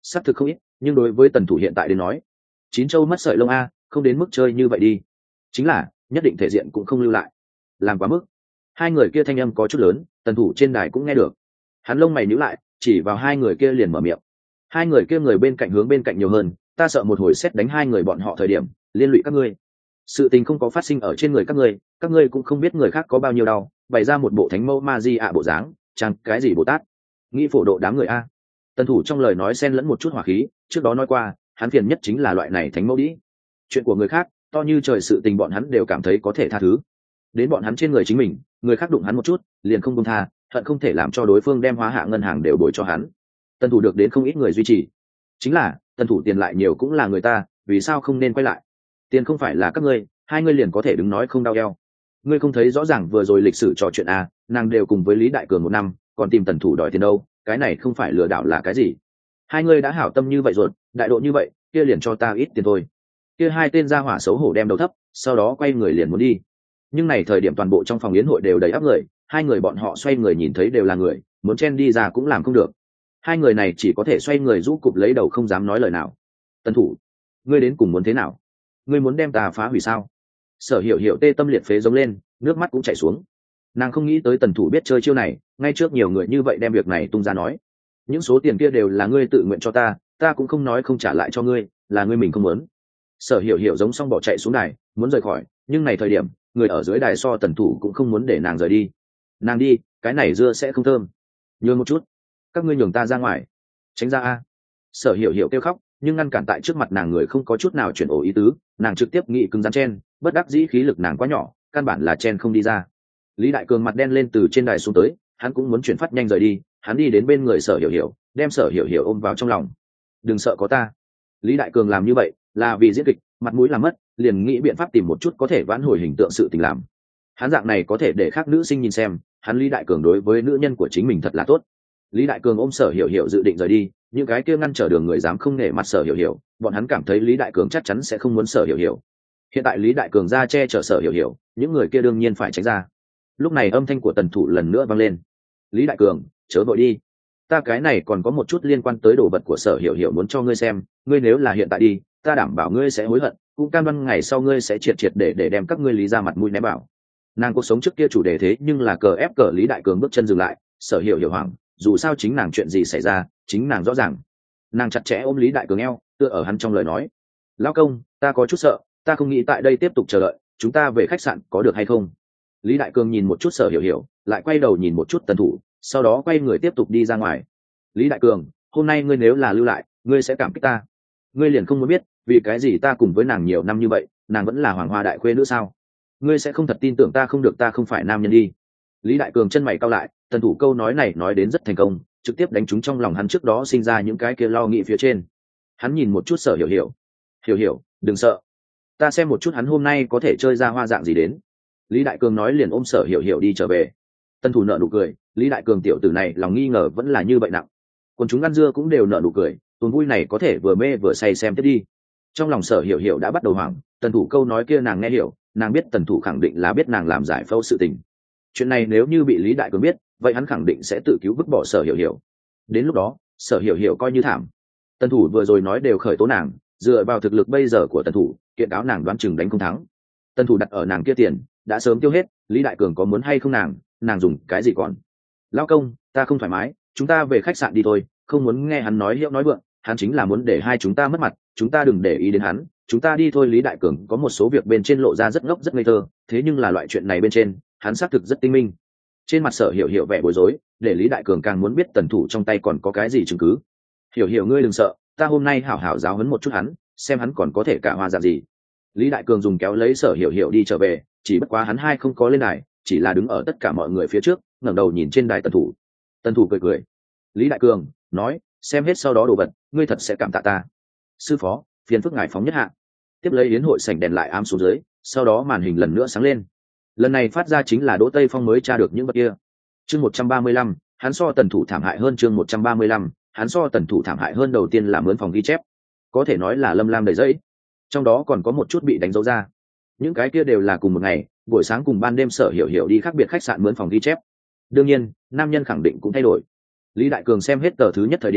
xác thực không ít, nhưng đối với tần thủ hiện tại đến nói, chín châu mất sợi lông a, không đến mức chơi như vậy đi. Chính là nhất định thể diện cũng không lưu lại, làm quá mức. Hai người kia thanh âm có chút lớn, tần thủ trên đài cũng nghe được. Hắn lông mày nhíu lại, chỉ vào hai người kia liền mở miệng. Hai người kia người bên cạnh hướng bên cạnh nhiều hơn, ta sợ một hồi xét đánh hai người bọn họ thời điểm liên lụy các ngươi. Sự tình không có phát sinh ở trên người các ngươi cũng không biết người khác có bao nhiêu đau, bày ra một bộ thánh mẫu ma di ạ bộ dáng, chẳng cái gì Bồ Tát, nghĩ phổ độ đám người a. Tần thủ trong lời nói xen lẫn một chút hỏa khí, trước đó nói qua, hắn phiền nhất chính là loại này thánh mẫu đĩ. Chuyện của người khác, to như trời sự tình bọn hắn đều cảm thấy có thể tha thứ. Đến bọn hắn trên người chính mình, người khác đụng hắn một chút, liền không buông tha, hận không thể làm cho đối phương đem hóa hạ ngân hàng đều bồi cho hắn. Tần thủ được đến không ít người duy trì. Chính là, tần thủ tiền lại nhiều cũng là người ta, vì sao không nên quay lại? Tiền không phải là các ngươi, hai ngươi liền có thể đứng nói không đau eo. Ngươi không thấy rõ ràng vừa rồi lịch sử trò chuyện à, nàng đều cùng với Lý Đại Cường một năm, còn tìm tần thủ đòi tiền đâu, cái này không phải lừa đảo là cái gì? Hai ngươi đã hảo tâm như vậy rồi, đại độ như vậy, kia liền cho ta ít tiền thôi. Kia hai tên gia hỏa xấu hổ đem đầu thấp, sau đó quay người liền muốn đi. Nhưng này thời điểm toàn bộ trong phòng yến hội đều đầy ắp người, hai người bọn họ xoay người nhìn thấy đều là người, muốn chen đi ra cũng làm không được. Hai người này chỉ có thể xoay người rũ cụp lấy đầu không dám nói lời nào. Tần thủ, ngươi đến cùng muốn thế nào? Ngươi muốn đem ta phá hủy sao? Sở Hiểu Hiểu tê tâm liệt phế giống lên, nước mắt cũng chảy xuống. Nàng không nghĩ tới tần thủ biết chơi chiêu này, ngay trước nhiều người như vậy đem việc này tung ra nói. Những số tiền kia đều là ngươi tự nguyện cho ta cũng không nói không trả lại cho ngươi, là ngươi mình không muốn. Sở Hiểu Hiểu giống xong bỏ chạy xuống đài, muốn rời khỏi, nhưng này thời điểm, người ở dưới đài so tần thủ cũng không muốn để nàng rời đi. Nàng đi, cái này dưa sẽ không thơm. Nhường một chút, các ngươi nhường ta ra ngoài, tránh ra a. Sở Hiểu Hiểu kêu khóc, nhưng ngăn cản tại trước mặt nàng người không có chút nào chuyển ổ ý tứ, nàng trực tiếp nghị cứng rắn chen, bất đắc dĩ khí lực nàng quá nhỏ, căn bản là chen không đi ra. Lý Đại Cường mặt đen lên từ trên đài xuống tới, hắn cũng muốn chuyển phát nhanh rời đi, hắn đi đến bên người Sở Hiểu Hiểu, đem Sở Hiểu Hiểu ôm vào trong lòng. Đừng sợ có ta. Lý Đại Cường làm như vậy là vì diễn kịch, mặt mũi làm mất, liền nghĩ biện pháp tìm một chút có thể vãn hồi hình tượng sự tình làm. Hắn dạng này có thể để khác nữ sinh nhìn xem, hắn Lý Đại Cường đối với nữ nhân của chính mình thật là tốt. Lý Đại Cường ôm Sở Hiểu Hiểu dự định rời đi, những cái kia ngăn trở đường người dám không nể mặt Sở Hiểu Hiểu, bọn hắn cảm thấy Lý Đại Cường chắc chắn sẽ không muốn Sở Hiểu Hiểu. Hiện tại Lý Đại Cường ra che chở Sở Hiểu Hiểu, những người kia đương nhiên phải tránh ra. Lúc này âm thanh của tần thủ lần nữa vang lên. Lý Đại Cường, chớ vội đi, ta cái này còn có một chút liên quan tới đồ vật của Sở Hiểu Hiểu muốn cho ngươi xem, ngươi nếu là hiện tại đi, ta đảm bảo ngươi sẽ hối hận, cũng cam đoan ngày sau ngươi sẽ triệt triệt để đem các ngươi Lý ra mặt mũi ném bảo. Nàng cuộc sống trước kia chủ đề thế nhưng là cờ ép cờ. Lý Đại Cường bước chân dừng lại, Sở Hiểu Hiểu hoảng, dù sao chính nàng chuyện gì xảy ra, chính nàng rõ ràng. Nàng chặt chẽ ôm Lý Đại Cường eo, tựa ở hắn trong lời nói. Lão công, ta có chút sợ, ta không nghĩ tại đây tiếp tục chờ đợi, chúng ta về khách sạn có được hay không? Lý Đại Cường nhìn một chút Sở Hiểu Hiểu, lại quay đầu nhìn một chút tần thủ, sau đó quay người tiếp tục đi ra ngoài. Lý Đại Cường, hôm nay ngươi nếu là lưu lại, ngươi sẽ cảm kích ta. Ngươi liền không muốn biết, vì cái gì ta cùng với nàng nhiều năm như vậy, nàng vẫn là hoàng hoa đại khuê nữa sao? Ngươi sẽ không thật tin tưởng ta không được, ta không phải nam nhân đi. Lý Đại Cường chân mày cau lại, tần thủ câu nói này nói đến rất thành công, trực tiếp đánh trúng trong lòng hắn trước đó sinh ra những cái kia lo nghĩ phía trên. Hắn nhìn một chút Sở Hiểu Hiểu. Hiểu Hiểu, đừng sợ, ta xem một chút hắn hôm nay có thể chơi ra hoa dạng gì đến. Lý Đại Cường nói liền ôm Sở Hiểu Hiểu đi trở về. Tần thủ nợ nụ cười, Lý Đại Cường tiểu tử này lòng nghi ngờ vẫn là như vậy nặng. Còn chúng ăn dưa cũng đều nợ nụ cười, tuần vui này có thể vừa mê vừa say xem tiếp đi. Trong lòng Sở Hiểu Hiểu đã bắt đầu hoảng, tần thủ câu nói kia nàng nghe hiểu, nàng biết tần thủ khẳng định là biết nàng làm giải phẫu sự tình. Chuyện này nếu như bị Lý Đại Cường biết, vậy hắn khẳng định sẽ tự cứu vứt bỏ Sở Hiểu Hiểu. Đến lúc đó, Sở Hiểu Hiểu coi như thảm. Tần thủ vừa rồi nói đều khởi tố nàng, dựa vào thực lực bây giờ của tần thủ, kiện cáo nàng đoán chừng đánh không thắng. Tần thủ đặt ở nàng kia tiền đã sớm tiêu hết, Lý Đại Cường có muốn hay không nàng dùng cái gì còn? Lão công, ta không thoải mái, chúng ta về khách sạn đi thôi. Không muốn nghe hắn nói hiệu nói vượng, hắn chính là muốn để hai chúng ta mất mặt, chúng ta đừng để ý đến hắn, chúng ta đi thôi. Lý Đại Cường có một số việc bên trên lộ ra rất ngốc rất ngây thơ, thế nhưng là loại chuyện này bên trên, hắn xác thực rất tinh minh. Trên mặt Sở Hiểu Hiểu vẻ bối rối, để Lý Đại Cường càng muốn biết tần thủ trong tay còn có cái gì chứng cứ. Hiểu Hiểu ngươi đừng sợ, ta hôm nay hảo hảo giáo huấn một chút hắn, xem hắn còn có thể cả hoa dạng gì. Lý Đại Cường dùng kéo lấy Sở Hiểu Hiểu đi trở về, chỉ bất quá hắn hai không có lên đài, chỉ là đứng ở tất cả mọi người phía trước, ngẩng đầu nhìn trên đài tần thủ. Tần thủ cười cười. Lý Đại Cường nói, xem hết sau đó đồ vật, ngươi thật sẽ cảm tạ ta. Sư phó, phiền phức ngài phóng nhất hạ. Tiếp lấy yến hội sảnh đèn lại ám xuống dưới, sau đó màn hình lần nữa sáng lên. Lần này phát ra chính là Đỗ Tây Phong mới tra được những vật kia. Chương 135, hắn so tần thủ thảm hại hơn. Chương 135, hắn so tần thủ thảm hại hơn. Đầu tiên là mướn phòng ghi chép, có thể nói là lâm lam đầy dẫy, trong đó còn có một chút bị đánh dấu ra. Những cái kia đều là cùng một ngày, buổi sáng cùng ban đêm Sở Hiểu Hiểu đi khác biệt khách sạn mướn phòng ghi chép. Đương nhiên nam nhân khẳng định cũng thay đổi. Lý Đại Cường xem hết tờ thứ nhất thời điểm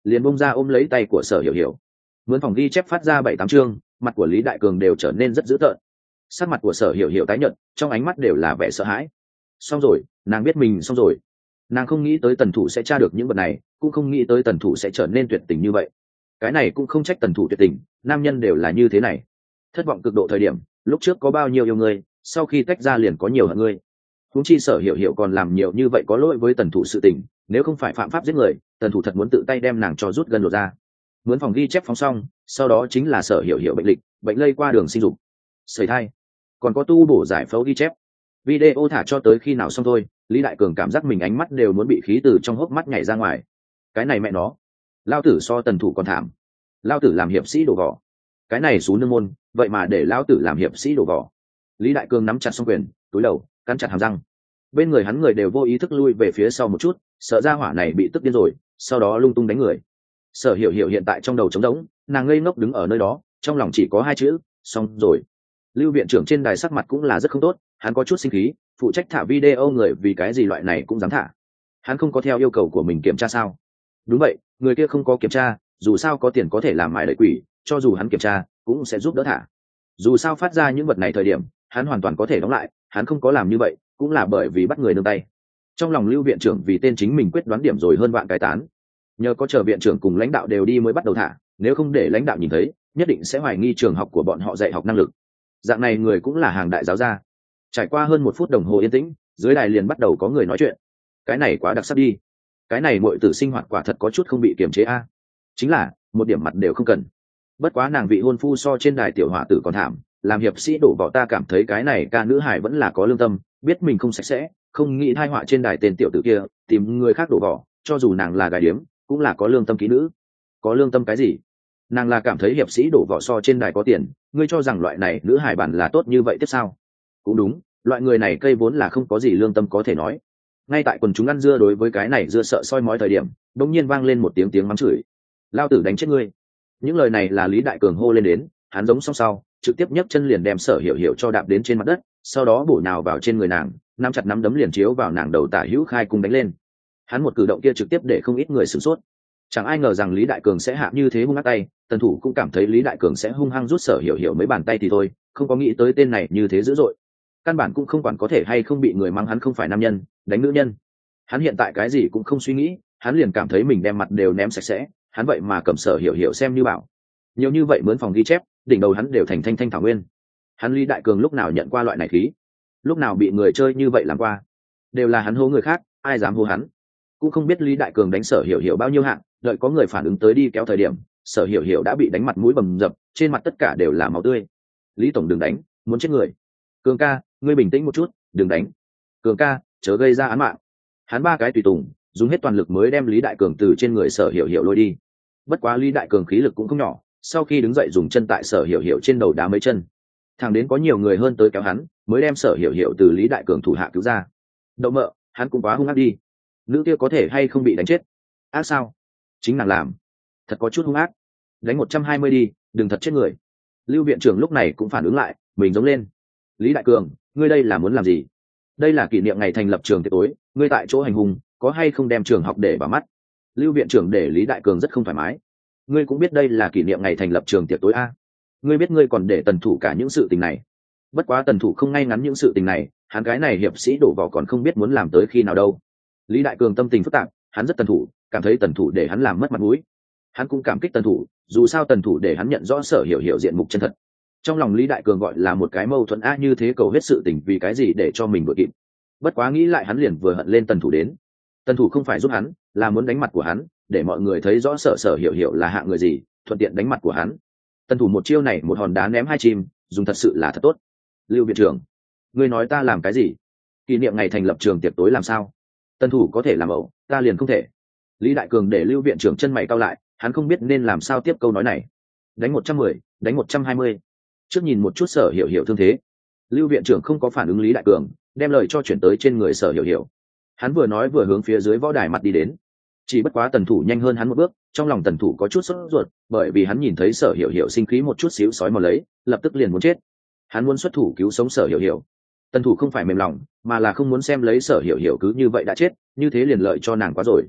liền bông ra ôm lấy tay của Sở Hiểu Hiểu. Mướn phòng ghi chép phát ra 7-8 chương, mặt của Lý Đại Cường đều trở nên rất dữ tợn. Sắc mặt của Sở Hiểu Hiểu tái nhợt, trong ánh mắt đều là vẻ sợ hãi. Xong rồi, nàng biết mình xong rồi. Nàng không nghĩ tới Tần Thủ sẽ tra được những vật này, cũng không nghĩ tới Tần Thủ sẽ trở nên tuyệt tình như vậy. Cái này cũng không trách Tần Thủ tuyệt tình, nam nhân đều là như thế này. Thất vọng cực độ thời điểm, lúc trước có bao nhiêu yêu ngươi, sau khi tách ra liền có nhiều hận ngươi. Huống chi Sở Hiểu Hiểu còn làm nhiều như vậy có lỗi với Tần Thủ sự tình, nếu không phải phạm pháp giết người, Tần Thủ thật muốn tự tay đem nàng cho rút gần lột ra. Mướn phòng ghi chép phóng xong, sau đó chính là Sở Hiểu Hiểu bệnh lịch, bệnh lây qua đường sinh dục, sởi thai, còn có tu bổ giải phẫu ghi chép. Video thả cho tới khi nào xong thôi, Lý Đại Cường cảm giác mình ánh mắt đều muốn bị khí từ trong hốc mắt nhảy ra ngoài. Cái này mẹ nó, lao tử so Tần Thủ còn thảm. Lao tử làm hiệp sĩ đổ vỏ. Cái này xú nương môn, vậy mà để lao tử làm hiệp sĩ đổ vỏ. Lý Đại Cường nắm chặt song quyền, túi đầu, cắn chặt hàm răng. Bên người hắn người đều vô ý thức lui về phía sau một chút, sợ ra hỏa này bị tức điên rồi, sau đó lung tung đánh người. Sở Hiểu Hiểu hiện tại trong đầu trống rỗng, nàng ngây ngốc đứng ở nơi đó, trong lòng chỉ có hai chữ, xong rồi. Lưu viện trưởng trên đài sắc mặt cũng là rất không tốt, hắn có chút sinh khí, phụ trách thả video người vì cái gì loại này cũng dám thả. Hắn không có theo yêu cầu của mình kiểm tra sao? Đúng vậy, người kia không có kiểm tra, dù sao có tiền có thể làm mại đợi quỷ, cho dù hắn kiểm tra cũng sẽ giúp đỡ thả. Dù sao phát ra những vật này thời điểm, hắn hoàn toàn có thể đóng lại, hắn không có làm như vậy, cũng là bởi vì bắt người nương tay. Trong lòng Lưu viện trưởng vì tên chính mình quyết đoán điểm rồi hơn vạn cái tán. Nhờ có chờ viện trưởng cùng lãnh đạo đều đi mới bắt đầu thả, nếu không để lãnh đạo nhìn thấy, nhất định sẽ hoài nghi trường học của bọn họ dạy học năng lực. Dạng này người cũng là hàng đại giáo gia. Trải qua hơn 1 phút đồng hồ yên tĩnh, dưới đài liền bắt đầu có người nói chuyện. Cái này quá đặc sắc đi, cái này muội tử sinh hoạt quả thật có chút không bị kiềm chế a. Chính là một điểm mặt đều không cần. Bất quá nàng vị hôn phu so trên đài tiểu hỏa tử còn thảm, làm hiệp sĩ đổ vỏ, ta cảm thấy cái này ca nữ hải vẫn là có lương tâm, biết mình không sạch sẽ, không nghĩ thai họa trên đài tên tiểu tử kia, tìm người khác đổ vỏ, cho dù nàng là gái điếm, cũng là có lương tâm kỹ nữ. Có lương tâm cái gì? Nàng là cảm thấy hiệp sĩ đổ vỏ so trên đài có tiền, ngươi cho rằng loại này nữ hải bản là tốt như vậy tiếp sao? Cũng đúng, loại người này cây vốn là không có gì lương tâm có thể nói. Ngay tại quần chúng ăn dưa đối với cái này dưa sợ soi mói thời điểm, đột nhiên vang lên một tiếng mắng chửi. Lao tử đánh chết ngươi. Những lời này là Lý Đại Cường hô lên đến, hắn giống song sau, trực tiếp nhấc chân liền đem Sở Hiểu Hiểu cho đạp đến trên mặt đất, sau đó bổ nhào vào trên người nàng, nắm chặt nắm đấm liền chiếu vào nàng đầu tả hữu khai cung đánh lên. Hắn một cử động kia trực tiếp để không ít người sửng sốt. Chẳng ai ngờ rằng Lý Đại Cường sẽ hạ như thế hung ác tay, Tần Thủ cũng cảm thấy Lý Đại Cường sẽ hung hăng rút Sở Hiểu Hiểu mấy bàn tay thì thôi, không có nghĩ tới tên này như thế dữ dội. Căn bản cũng không quản có thể hay không bị người mắng hắn không phải nam nhân, đánh nữ nhân. Hắn hiện tại cái gì cũng không suy nghĩ, hắn liền cảm thấy mình đem mặt đều ném sạch sẽ, hắn vậy mà cầm Sở Hiểu Hiểu xem như bảo. Nhiều như vậy mướn phòng ghi chép, đỉnh đầu hắn đều thành thanh thanh thảo nguyên. Hắn Lý Đại Cường lúc nào nhận qua loại này khí, lúc nào bị người chơi như vậy làm qua, đều là hắn hô người khác, ai dám hô hắn. Cũng không biết Lý Đại Cường đánh Sở Hiểu Hiểu bao nhiêu hạng, đợi có người phản ứng tới đi kéo thời điểm, Sở Hiểu Hiểu đã bị đánh mặt mũi bầm dập, trên mặt tất cả đều là máu tươi. Lý tổng đừng đánh, muốn chết người. Cường ca, ngươi bình tĩnh một chút, đừng đánh. Cường ca, chớ gây ra án mạng. Hắn ba cái tùy tùng dùng hết toàn lực mới đem Lý Đại Cường từ trên người Sở Hiểu Hiểu lôi đi. Bất quá Lý Đại Cường khí lực cũng không nhỏ, sau khi đứng dậy dùng chân tại Sở Hiểu Hiểu trên đầu đá mấy chân. Thẳng đến có nhiều người hơn tới kéo hắn, mới đem Sở Hiểu Hiểu từ Lý Đại Cường thủ hạ cứu ra. Đậu mợ, hắn cũng quá hung ác đi. Nữ kia có thể hay không bị đánh chết? Ác sao? Chính nàng làm. Thật có chút hung ác. Đánh 120 đi, đừng thật chết người. Lưu viện trưởng lúc này cũng phản ứng lại, mình giống lên. Lý Đại Cường, ngươi đây là muốn làm gì? Đây là kỷ niệm ngày thành lập trường tiệc tối, ngươi tại chỗ hành hung, có hay không đem trường học để vào mắt? Lưu viện trưởng để Lý Đại Cường rất không thoải mái. Ngươi cũng biết đây là kỷ niệm ngày thành lập trường tiệc tối a? Ngươi biết ngươi còn để Tần Thủ cả những sự tình này. Bất quá Tần Thủ không ngay ngắn những sự tình này, hắn cái này hiệp sĩ đổ vỏ còn không biết muốn làm tới khi nào đâu. Lý Đại Cường tâm tình phức tạp, hắn rất Tần Thủ, cảm thấy Tần Thủ để hắn làm mất mặt mũi. Hắn cũng cảm kích Tần Thủ, dù sao Tần Thủ để hắn nhận rõ Sở Hiểu Hiểu diện mục chân thật. Trong lòng Lý Đại Cường gọi là một cái mâu thuẫn a, như thế cầu hết sự tình vì cái gì để cho mình đuổi kịp. Bất quá nghĩ lại hắn liền vừa hận lên Tần Thủ đến. Tần Thủ không phải giúp hắn, là muốn đánh mặt của hắn, để mọi người thấy rõ Sở Hiểu Hiểu là hạng người gì, thuận tiện đánh mặt của hắn. Tần Thủ một chiêu này một hòn đá ném hai chim, dùng thật sự là thật tốt. Lưu viện trưởng, ngươi nói ta làm cái gì? Kỷ niệm ngày thành lập trường tiệc tối làm sao? Tần Thủ có thể làm ẩu, ta liền không thể. Lý Đại Cường để Lưu viện trưởng chân mày cau lại, hắn không biết nên làm sao tiếp câu nói này. Đánh 110, đánh 120. Trước nhìn một chút Sở Hiểu Hiểu thương thế. Lưu viện trưởng không có phản ứng Lý Đại Cường, đem lời cho chuyển tới trên người Sở Hiểu Hiểu. Hắn vừa nói vừa hướng phía dưới võ đài mặt đi đến. Chỉ bất quá Tần Thủ nhanh hơn hắn một bước, trong lòng Tần Thủ có chút sốt ruột, bởi vì hắn nhìn thấy Sở Hiểu Hiểu sinh khí một chút xíu sói mò lấy, lập tức liền muốn chết. Hắn muốn xuất thủ cứu sống Sở Hiểu Hiểu. Tần Thủ không phải mềm lòng, mà là không muốn xem lấy Sở Hiểu Hiểu cứ như vậy đã chết, như thế liền lợi cho nàng quá rồi.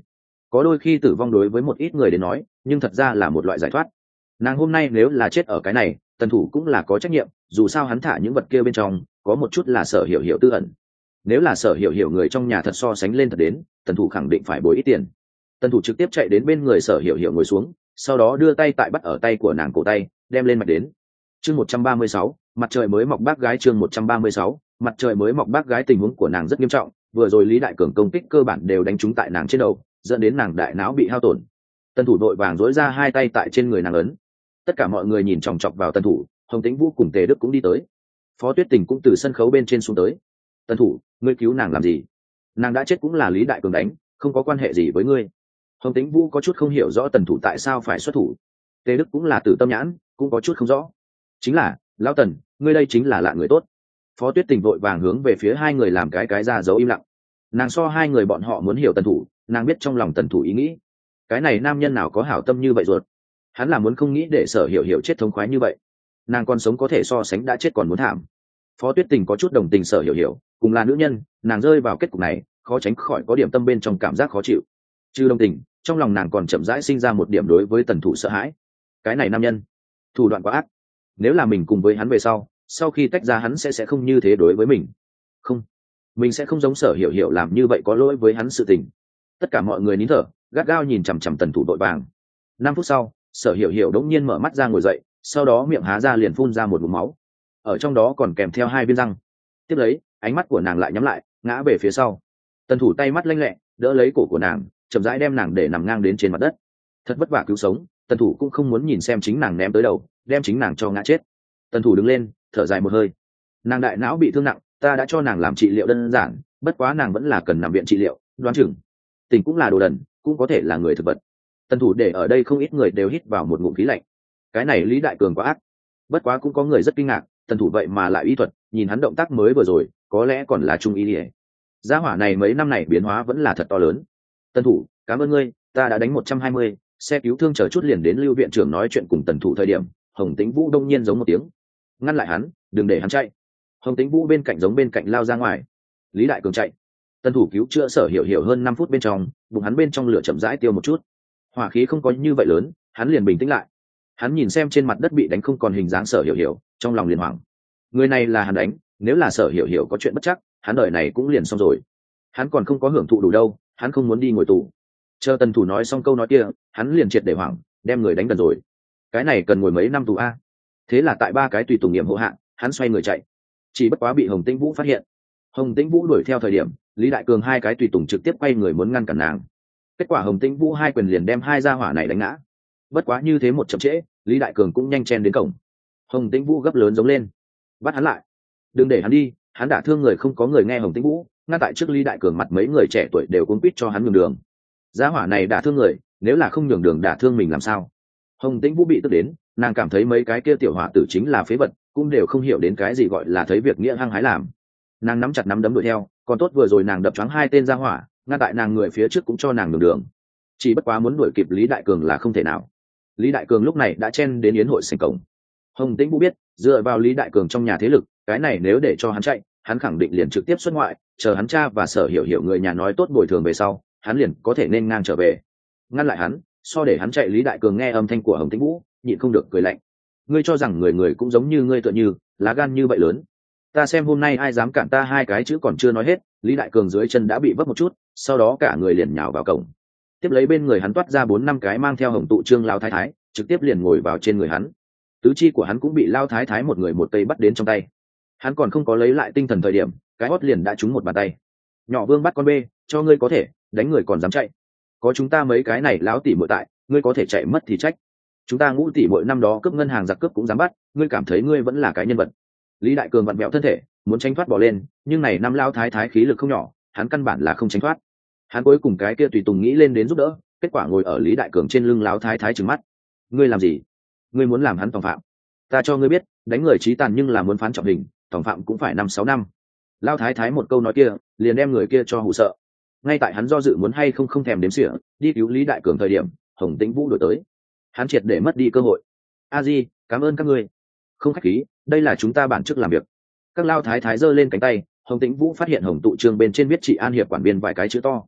có đôi khi tử vong đối với một ít người đến nói nhưng thật ra là một loại giải thoát. Nàng hôm nay nếu là chết ở cái này, tần thủ cũng là có trách nhiệm, dù sao hắn thả những vật kia bên trong có một chút là Sở Hiểu Hiểu tư ẩn. Nếu là Sở Hiểu Hiểu người trong nhà thật so sánh lên thật đến, tần thủ khẳng định phải bồi ít tiền. Tần thủ trực tiếp chạy đến bên người Sở Hiểu Hiểu ngồi xuống, sau đó đưa tay tại bắt ở tay của nàng cổ tay, đem lên mạch đến. Chương 136, mặt trời mới mọc bác gái. Chương 136, mặt trời mới mọc bác gái. Tình huống của nàng rất nghiêm trọng, vừa rồi Lý Đại Cường công kích cơ bản đều đánh trúng tại nàng trên đầu, dẫn đến nàng đại não bị hao tổn. Tần thủ đội vàng dối ra hai tay tại trên người nàng ấn. Tất cả mọi người nhìn chòng chọc vào tần thủ, Hồng Tĩnh Vũ cùng Tề Đức cũng đi tới. Phó Tuyết Tình cũng từ sân khấu bên trên xuống tới. Tần thủ, ngươi cứu nàng làm gì? Nàng đã chết cũng là Lý Đại Cường đánh, không có quan hệ gì với ngươi. Hồng Tĩnh Vũ có chút không hiểu rõ tần thủ tại sao phải xuất thủ. Tề Đức cũng là tử tâm nhãn, cũng có chút không rõ. Chính là, lão Tần, ngươi đây chính là lạ người tốt. Phó Tuyết Tình vội vàng hướng về phía hai người làm cái ra dấu im lặng. Nàng so hai người bọn họ muốn hiểu tần thủ, nàng biết trong lòng tần thủ ý nghĩ. Cái này nam nhân nào có hảo tâm như vậy ruột? Hắn là muốn không nghĩ để Sở Hiểu Hiểu chết thống khoái như vậy. Nàng còn sống có thể so sánh đã chết còn muốn thảm. Phó Tuyết Tình có chút đồng tình Sở Hiểu Hiểu, cùng là nữ nhân, nàng rơi vào kết cục này, khó tránh khỏi có điểm tâm bên trong cảm giác khó chịu. Chứ đồng tình, trong lòng nàng còn chậm rãi sinh ra một điểm đối với tần thủ sợ hãi. Cái này nam nhân, thủ đoạn quá ác. Nếu là mình cùng với hắn về sau khi tách ra hắn sẽ không như thế đối với mình. Không, mình sẽ không giống Sở Hiểu Hiểu làm như vậy có lỗi với hắn sự tình. Tất cả mọi người nín thở, gắt gao nhìn chằm chằm tần thủ đội vàng. 5 phút sau, Sở Hiểu Hiểu đống nhiên mở mắt ra ngồi dậy, sau đó miệng há ra liền phun ra một ngụm máu, ở trong đó còn kèm theo 2 viên răng. Tiếp lấy, ánh mắt của nàng lại nhắm lại, ngã về phía sau. Tần thủ tay mắt lanh lẹ, đỡ lấy cổ của nàng, chậm rãi đem nàng để nằm ngang đến trên mặt đất. Thật vất vả cứu sống, tần thủ cũng không muốn nhìn xem chính nàng ném tới đầu, đem chính nàng cho ngã chết. Tần thủ đứng lên, thở dài một hơi. Nàng đại não bị thương nặng, ta đã cho nàng làm trị liệu đơn giản, bất quá nàng vẫn là cần nằm viện trị liệu, đoán chừng tình cũng là đồ đần, cũng có thể là người thực vật. Tần thủ để ở đây không ít người đều hít vào một ngụm khí lạnh. Cái này Lý Đại Cường quá ác. Bất quá cũng có người rất kinh ngạc, tần thủ vậy mà lại y thuật, nhìn hắn động tác mới vừa rồi, có lẽ còn là trung y đi. Gia hỏa này mấy năm này biến hóa vẫn là thật to lớn. Tần thủ, cảm ơn ngươi, ta đã đánh 120, xe cứu thương chờ chút liền đến Lưu viện trưởng nói chuyện cùng tần thủ thời điểm, Hồng Tĩnh Vũ đông nhiên giống một tiếng, ngăn lại hắn, đừng để hắn chạy. Hồng Tĩnh Vũ bên cạnh giống bên cạnh lao ra ngoài. Lý Đại Cường chạy. Tần thủ cứu chữa Sở Hiểu Hiểu hơn 5 phút bên trong, bụng hắn bên trong lửa chậm rãi tiêu một chút. Hỏa khí không có như vậy lớn, hắn liền bình tĩnh lại. Hắn nhìn xem trên mặt đất bị đánh không còn hình dáng Sở Hiểu Hiểu, trong lòng liền hoảng. Người này là hắn đánh, nếu là Sở Hiểu Hiểu có chuyện bất chắc, hắn đời này cũng liền xong rồi. Hắn còn không có hưởng thụ đủ đâu, hắn không muốn đi ngồi tù. Chờ tần thủ nói xong câu nói kia, hắn liền triệt để hoảng, đem người đánh đần rồi. Cái này cần ngồi mấy năm tù a? Thế là tại 3 cái tùy tùng nghiệm hộ hạng, hắn xoay người chạy. Chỉ bất quá bị Hồng Tĩnh Vũ phát hiện. Hồng Tĩnh Vũ đuổi theo thời điểm, Lý Đại Cường 2 cái tùy tùng trực tiếp quay người muốn ngăn cản nàng. Kết quả Hồng Tĩnh Vũ 2 quyền liền đem 2 gia hỏa này đánh ngã. Bất quá như thế một chậm trễ, Lý Đại Cường cũng nhanh chen đến cổng. Hồng Tĩnh Vũ gấp lớn giống lên, bắt hắn lại, đừng để hắn đi, hắn đả thương người. Không có người nghe Hồng Tĩnh Vũ, ngay tại trước Lý Đại Cường mặt mấy người trẻ tuổi đều cuống quýt cho hắn nhường đường. Gia hỏa này đả thương người, nếu là không nhường đường đả thương mình làm sao? Hồng Tĩnh Vũ bị tức đến, nàng cảm thấy mấy cái kia tiểu hỏa tử chính là phế vật, cũng đều không hiểu đến cái gì gọi là thấy việc nghĩa hăng hái làm. Nàng nắm chặt nắm đấm đuổi theo, còn tốt vừa rồi nàng đập choáng 2 tên gia hỏa, ngay tại nàng người phía trước cũng cho nàng nhường đường. Chỉ bất quá muốn đuổi kịp Lý Đại Cường là không thể nào. Lý Đại Cường lúc này đã chen đến yến hội sảnh cổng. Hồng Tĩnh Vũ biết, dựa vào Lý Đại Cường trong nhà thế lực, cái này nếu để cho hắn chạy, hắn khẳng định liền trực tiếp xuất ngoại, chờ hắn cha và Sở Hiểu Hiểu người nhà nói tốt bồi thường về sau, hắn liền có thể nên ngang trở về. Ngăn lại hắn, so để hắn chạy. Lý Đại Cường nghe âm thanh của Hồng Tĩnh Vũ, nhịn không được cười lạnh. Ngươi cho rằng người người cũng giống như ngươi tựa như, lá gan như vậy lớn. Ta xem hôm nay ai dám cản ta 2 cái chữ còn chưa nói hết, Lý Đại Cường dưới chân đã bị vấp một chút, sau đó cả người liền nhào vào cổng. Tiếp lấy bên người hắn toát ra 4-5 cái mang theo hồng tụ trương lao thái thái, trực tiếp liền ngồi vào trên người hắn. Tứ chi của hắn cũng bị lao thái thái một người một tay bắt đến trong tay. Hắn còn không có lấy lại tinh thần thời điểm, cái hót liền đã trúng một bàn tay. Nhỏ Vương bắt con bê, cho ngươi có thể, đánh người còn dám chạy. Có chúng ta mấy cái này láo tỉ muội tại, ngươi có thể chạy mất thì trách. Chúng ta Ngũ tỉ muội năm đó cướp ngân hàng giặc cướp cũng dám bắt, ngươi cảm thấy ngươi vẫn là cái nhân vật. Lý Đại Cường vặn vẹo thân thể, muốn tránh thoát bỏ lên, nhưng này năm lao thái thái khí lực không nhỏ, hắn căn bản là không tránh thoát. Hắn cuối cùng cái kia tùy tùng nghĩ lên đến giúp đỡ, kết quả ngồi ở Lý Đại Cường trên lưng lão thái thái trừng mắt. Ngươi làm gì? Ngươi muốn làm hắn tòng phạm? Ta cho ngươi biết, đánh người chí tàn nhưng là muốn phán trọng hình, tòng phạm cũng phải 5-6 năm. Lão thái thái một câu nói kia, liền đem người kia cho hù sợ. Ngay tại hắn do dự muốn hay không thèm đếm xỉa, đi cứu Lý Đại Cường thời điểm, Hồng Tĩnh Vũ đuổi tới. Hắn triệt để mất đi cơ hội. A Di, cảm ơn các ngươi. Không khách khí, đây là chúng ta bản chức làm việc. Các lao thái thái giơ lên cánh tay, Hồng Tĩnh Vũ phát hiện hồng tụ trương bên trên viết chị An hiệp quản biên vài cái chữ to.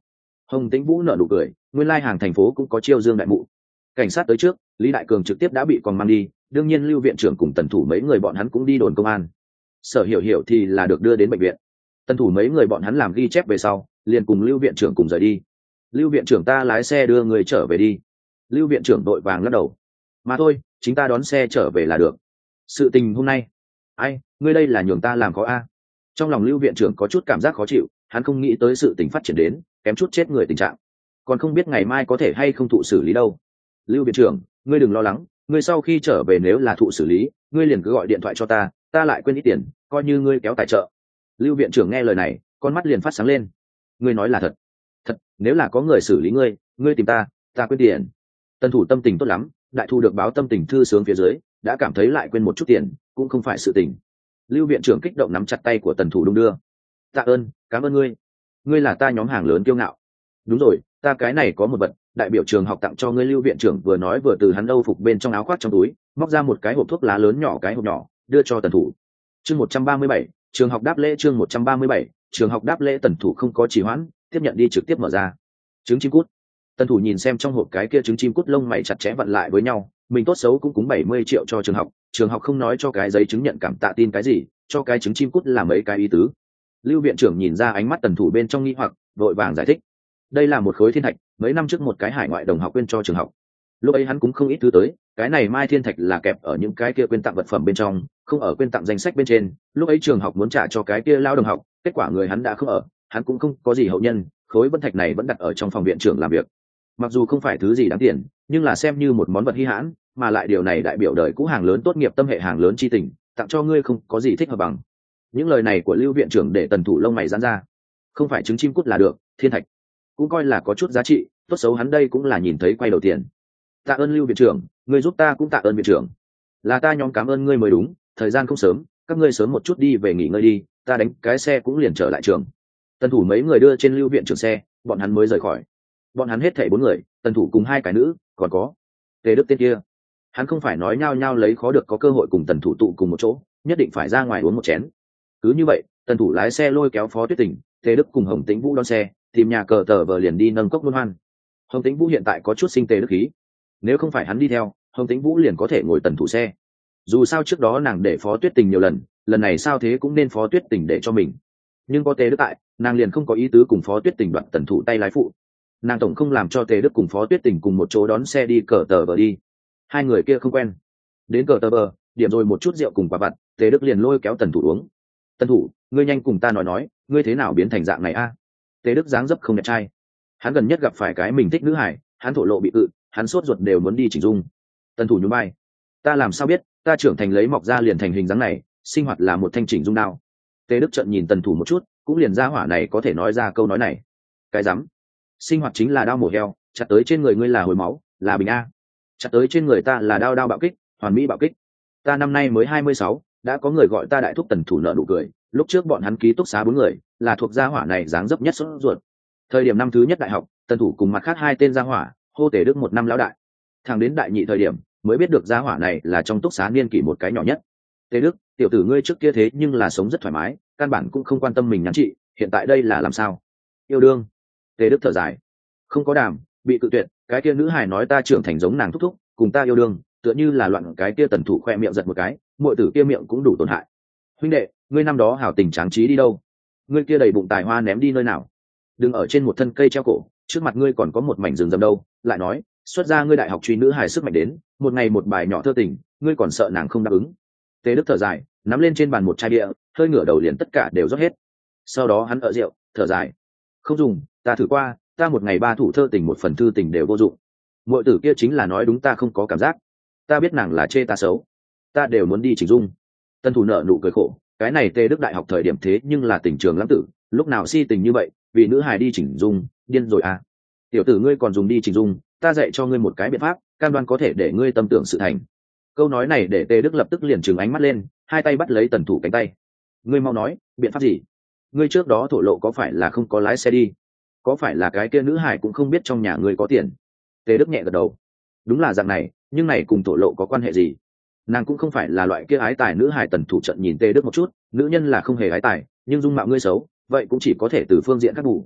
Hồng Tĩnh Vũ nở nụ cười, nguyên lai hàng thành phố cũng có chiêu dương đại mụ. Cảnh sát tới trước, Lý Đại Cường trực tiếp đã bị còn mang đi, đương nhiên Lưu viện trưởng cùng Tần Thủ mấy người bọn hắn cũng đi đồn công an. Sở Hiểu Hiểu thì là được đưa đến bệnh viện. Tần Thủ mấy người bọn hắn làm ghi chép về sau, liền cùng Lưu viện trưởng cùng rời đi. Lưu viện trưởng, ta lái xe đưa người trở về đi. Lưu viện trưởng đội vàng lắc đầu. Mà thôi, chính ta đón xe trở về là được. Sự tình hôm nay, ai, ngươi đây là nhường ta làm khó a? Trong lòng Lưu viện trưởng có chút cảm giác khó chịu, hắn không nghĩ tới sự tình phát triển đến kém chút chết người tình trạng, còn không biết ngày mai có thể hay không thụ xử lý đâu. Lưu viện trưởng, ngươi đừng lo lắng, ngươi sau khi trở về nếu là thụ xử lý, ngươi liền cứ gọi điện thoại cho ta, ta lại quên ít tiền, coi như ngươi kéo tài trợ. Lưu viện trưởng nghe lời này, con mắt liền phát sáng lên. Ngươi nói là thật? Thật, nếu là có người xử lý ngươi, ngươi tìm ta, ta quên tiền. Tần Thủ tâm tình tốt lắm, đại thu được báo tâm tình thư sướng phía dưới, đã cảm thấy lại quên một chút tiền cũng không phải sự tình. Lưu viện trưởng kích động nắm chặt tay của Tần Thủ đung đưa. Tạ ơn, cảm ơn ngươi, ngươi là ta nhóm hàng lớn kiêu ngạo. Đúng rồi, ta cái này có một vật, đại biểu trường học tặng cho ngươi. Lưu viện trưởng vừa nói vừa từ hắn âu phục bên trong áo khoác trong túi móc ra một cái hộp thuốc lá lớn nhỏ, cái hộp nhỏ đưa cho Tần Thủ. Chương 137, trường học đáp lễ. Chương 137, trường học đáp lễ. Tần Thủ không có trì hoãn, tiếp nhận đi trực tiếp mở ra. Trứng chim cút. Tần Thủ nhìn xem trong hộp cái kia trứng chim cút, lông mày chặt chẽ vặn lại với nhau. Mình tốt xấu cũng cúng 70 triệu cho trường học không nói cho cái giấy chứng nhận cảm tạ tin cái gì, cho cái trứng chim cút là mấy cái ý tứ. Lưu viện trưởng nhìn ra ánh mắt Tần Thủ bên trong nghi hoặc, vội vàng giải thích. Đây là một khối thiên thạch, mấy năm trước một cái hải ngoại đồng học quên cho trường học. Lúc ấy hắn cũng không ít thứ tới, cái này mai thiên thạch là kẹp ở những cái kia quên tặng vật phẩm bên trong, không ở quên tặng danh sách bên trên. Lúc ấy trường học muốn trả cho cái kia lao đồng học, kết quả người hắn đã không ở, hắn cũng không có gì hậu nhân, khối vân thạch này vẫn đặt ở trong phòng viện trưởng làm việc. Mặc dù không phải thứ gì đáng tiền, nhưng là xem như một món vật hi hãn, mà lại điều này đại biểu đời cũ hàng lớn tốt nghiệp tâm hệ hàng lớn chi tình, tặng cho ngươi không có gì thích hợp bằng. Những lời này của Lưu viện trưởng để Tần Thủ lông mày giãn ra. Không phải trứng chim cút là được, thiên thạch cũng coi là có chút giá trị, tốt xấu hắn đây cũng là nhìn thấy quay đầu tiền. Tạ ơn Lưu viện trưởng, ngươi giúp ta cũng tạ ơn viện trưởng. Là ta nhóm cảm ơn ngươi mới đúng, thời gian không sớm, các ngươi sớm một chút đi về nghỉ ngơi đi, ta đánh cái xe cũng liền trở lại trường. Tần Thủ mấy người đưa trên Lưu viện trưởng xe, bọn hắn mới rời khỏi. Bọn hắn hết thảy 4 người, Tần Thủ cùng 2 cái nữ, còn có Tề Đức tên kia. Hắn không phải nói nhao nhao lấy khó được có cơ hội cùng Tần Thủ tụ cùng một chỗ, nhất định phải ra ngoài uống một chén. Cứ như vậy, Tần Thủ lái xe lôi kéo Phó Tuyết Tình, Tề Đức cùng Hồng Tĩnh Vũ đón xe, tìm nhà cờ tờ vờ liền đi nâng cốc luân hoan. Hồng Tĩnh Vũ hiện tại có chút sinh Tề Đức khí, nếu không phải hắn đi theo, Hồng Tĩnh Vũ liền có thể ngồi Tần Thủ xe. Dù sao trước đó nàng để Phó Tuyết Tình nhiều lần, lần này sao thế cũng nên Phó Tuyết Tình để cho mình. Nhưng có Tề Đức tại, nàng liền không có ý tứ cùng Phó Tuyết Tình đoạt Tần Thủ tay lái phụ. Nàng tổng không làm cho Tề Đức cùng Phó Tuyết Tình cùng một chỗ đón xe đi cờ tờ vờ đi. Hai người kia không quen. Đến cờ tờ vờ, điểm rồi một chút rượu cùng quả vặt, Tề Đức liền lôi kéo Tần Thủ uống. Tần Thủ, ngươi nhanh cùng ta nói, ngươi thế nào biến thành dạng này a? Tề Đức dáng dấp không đẹp trai. Hắn gần nhất gặp phải cái mình thích nữ hải, hắn thổ lộ bị cự, hắn sốt ruột đều muốn đi chỉnh dung. Tần Thủ nhún vai. Ta làm sao biết, ta trưởng thành lấy mọc ra liền thành hình dáng này, sinh hoạt là một thanh chỉnh dung đao. Tề Đức trợn nhìn Tần Thủ một chút, cũng liền ra hỏa này có thể nói ra câu nói này. Cái rắm, sinh hoạt chính là đao mổ heo, chặt tới trên người ngươi là hồi máu, là bình a. Chặt tới trên người ta là đao bạo kích, hoàn mỹ bạo kích. Ta năm nay mới 26, đã có người gọi ta đại thúc. Tần Thủ nợ nụ cười, lúc trước bọn hắn ký túc xá 4 người, là thuộc gia hỏa này dáng dấp nhất sốt ruột. Thời điểm năm thứ nhất đại học, Tần Thủ cùng mặt khác 2 tên gia hỏa, hô Tề Đức một năm lão đại. Thằng đến đại nhị thời điểm, mới biết được gia hỏa này là trong túc xá niên kỷ một cái nhỏ nhất. Tề Đức, tiểu tử ngươi trước kia thế nhưng là sống rất thoải mái, căn bản cũng không quan tâm mình nhắn chị, hiện tại đây là làm sao? Yêu đương. Tề Đức thở dài. Không có đàm, bị cự tuyệt, cái kia nữ hài nói ta trưởng thành giống nàng thúc thúc, cùng ta yêu đương, tựa như là loạn. Cái kia Tần Thủ khoe miệng giật một cái, muội tử kia miệng cũng đủ tổn hại. Huynh đệ, ngươi năm đó hảo tình tráng trí đi đâu? Ngươi kia đầy bụng tài hoa ném đi nơi nào? Đừng ở trên một thân cây treo cổ, trước mặt ngươi còn có một mảnh rừng rậm đâu. Lại nói, xuất ra ngươi đại học truy nữ hài sức mạnh đến, một ngày một bài nhỏ thơ tình, ngươi còn sợ nàng không đáp ứng? Tề Đức thở dài, nắm lên trên bàn một chai bia, hơi ngửa đầu liền tất cả đều rót hết. Sau đó hắn ở rượu, thở dài. Không dùng, ta thử qua, ta một ngày 3 thủ thơ tình, 1 phần thư tình đều vô dụng. Muội tử kia chính là nói đúng, ta không có cảm giác. Ta biết nàng là chê ta xấu, ta đều muốn đi chỉnh dung. Tần Thủ nợ nụ cười khổ, cái này Tề Đức đại học thời điểm thế nhưng là tình trường lãng tử, lúc nào si tình như vậy, vì nữ hài đi chỉnh dung, điên rồi à? Tiểu tử ngươi còn dùng đi chỉnh dung, ta dạy cho ngươi một cái biện pháp, cam đoan có thể để ngươi tâm tưởng sự thành. Câu nói này để Tề Đức lập tức liền trừng ánh mắt lên, 2 tay bắt lấy Tần Thủ cánh tay. Ngươi mau nói, biện pháp gì? Ngươi trước đó thổ lộ có phải là không có lái xe đi? Có phải là cái kia nữ hài cũng không biết trong nhà ngươi có tiền? Tề Đức nhẹ gật đầu. Đúng là dạng này, nhưng này cùng thổ lộ có quan hệ gì? Nàng cũng không phải là loại kia ái tài nữ hài. Tần Thủ trận nhìn Tề Đức một chút, nữ nhân là không hề ái tài, nhưng dung mạo ngươi xấu, vậy cũng chỉ có thể từ phương diện khác bù.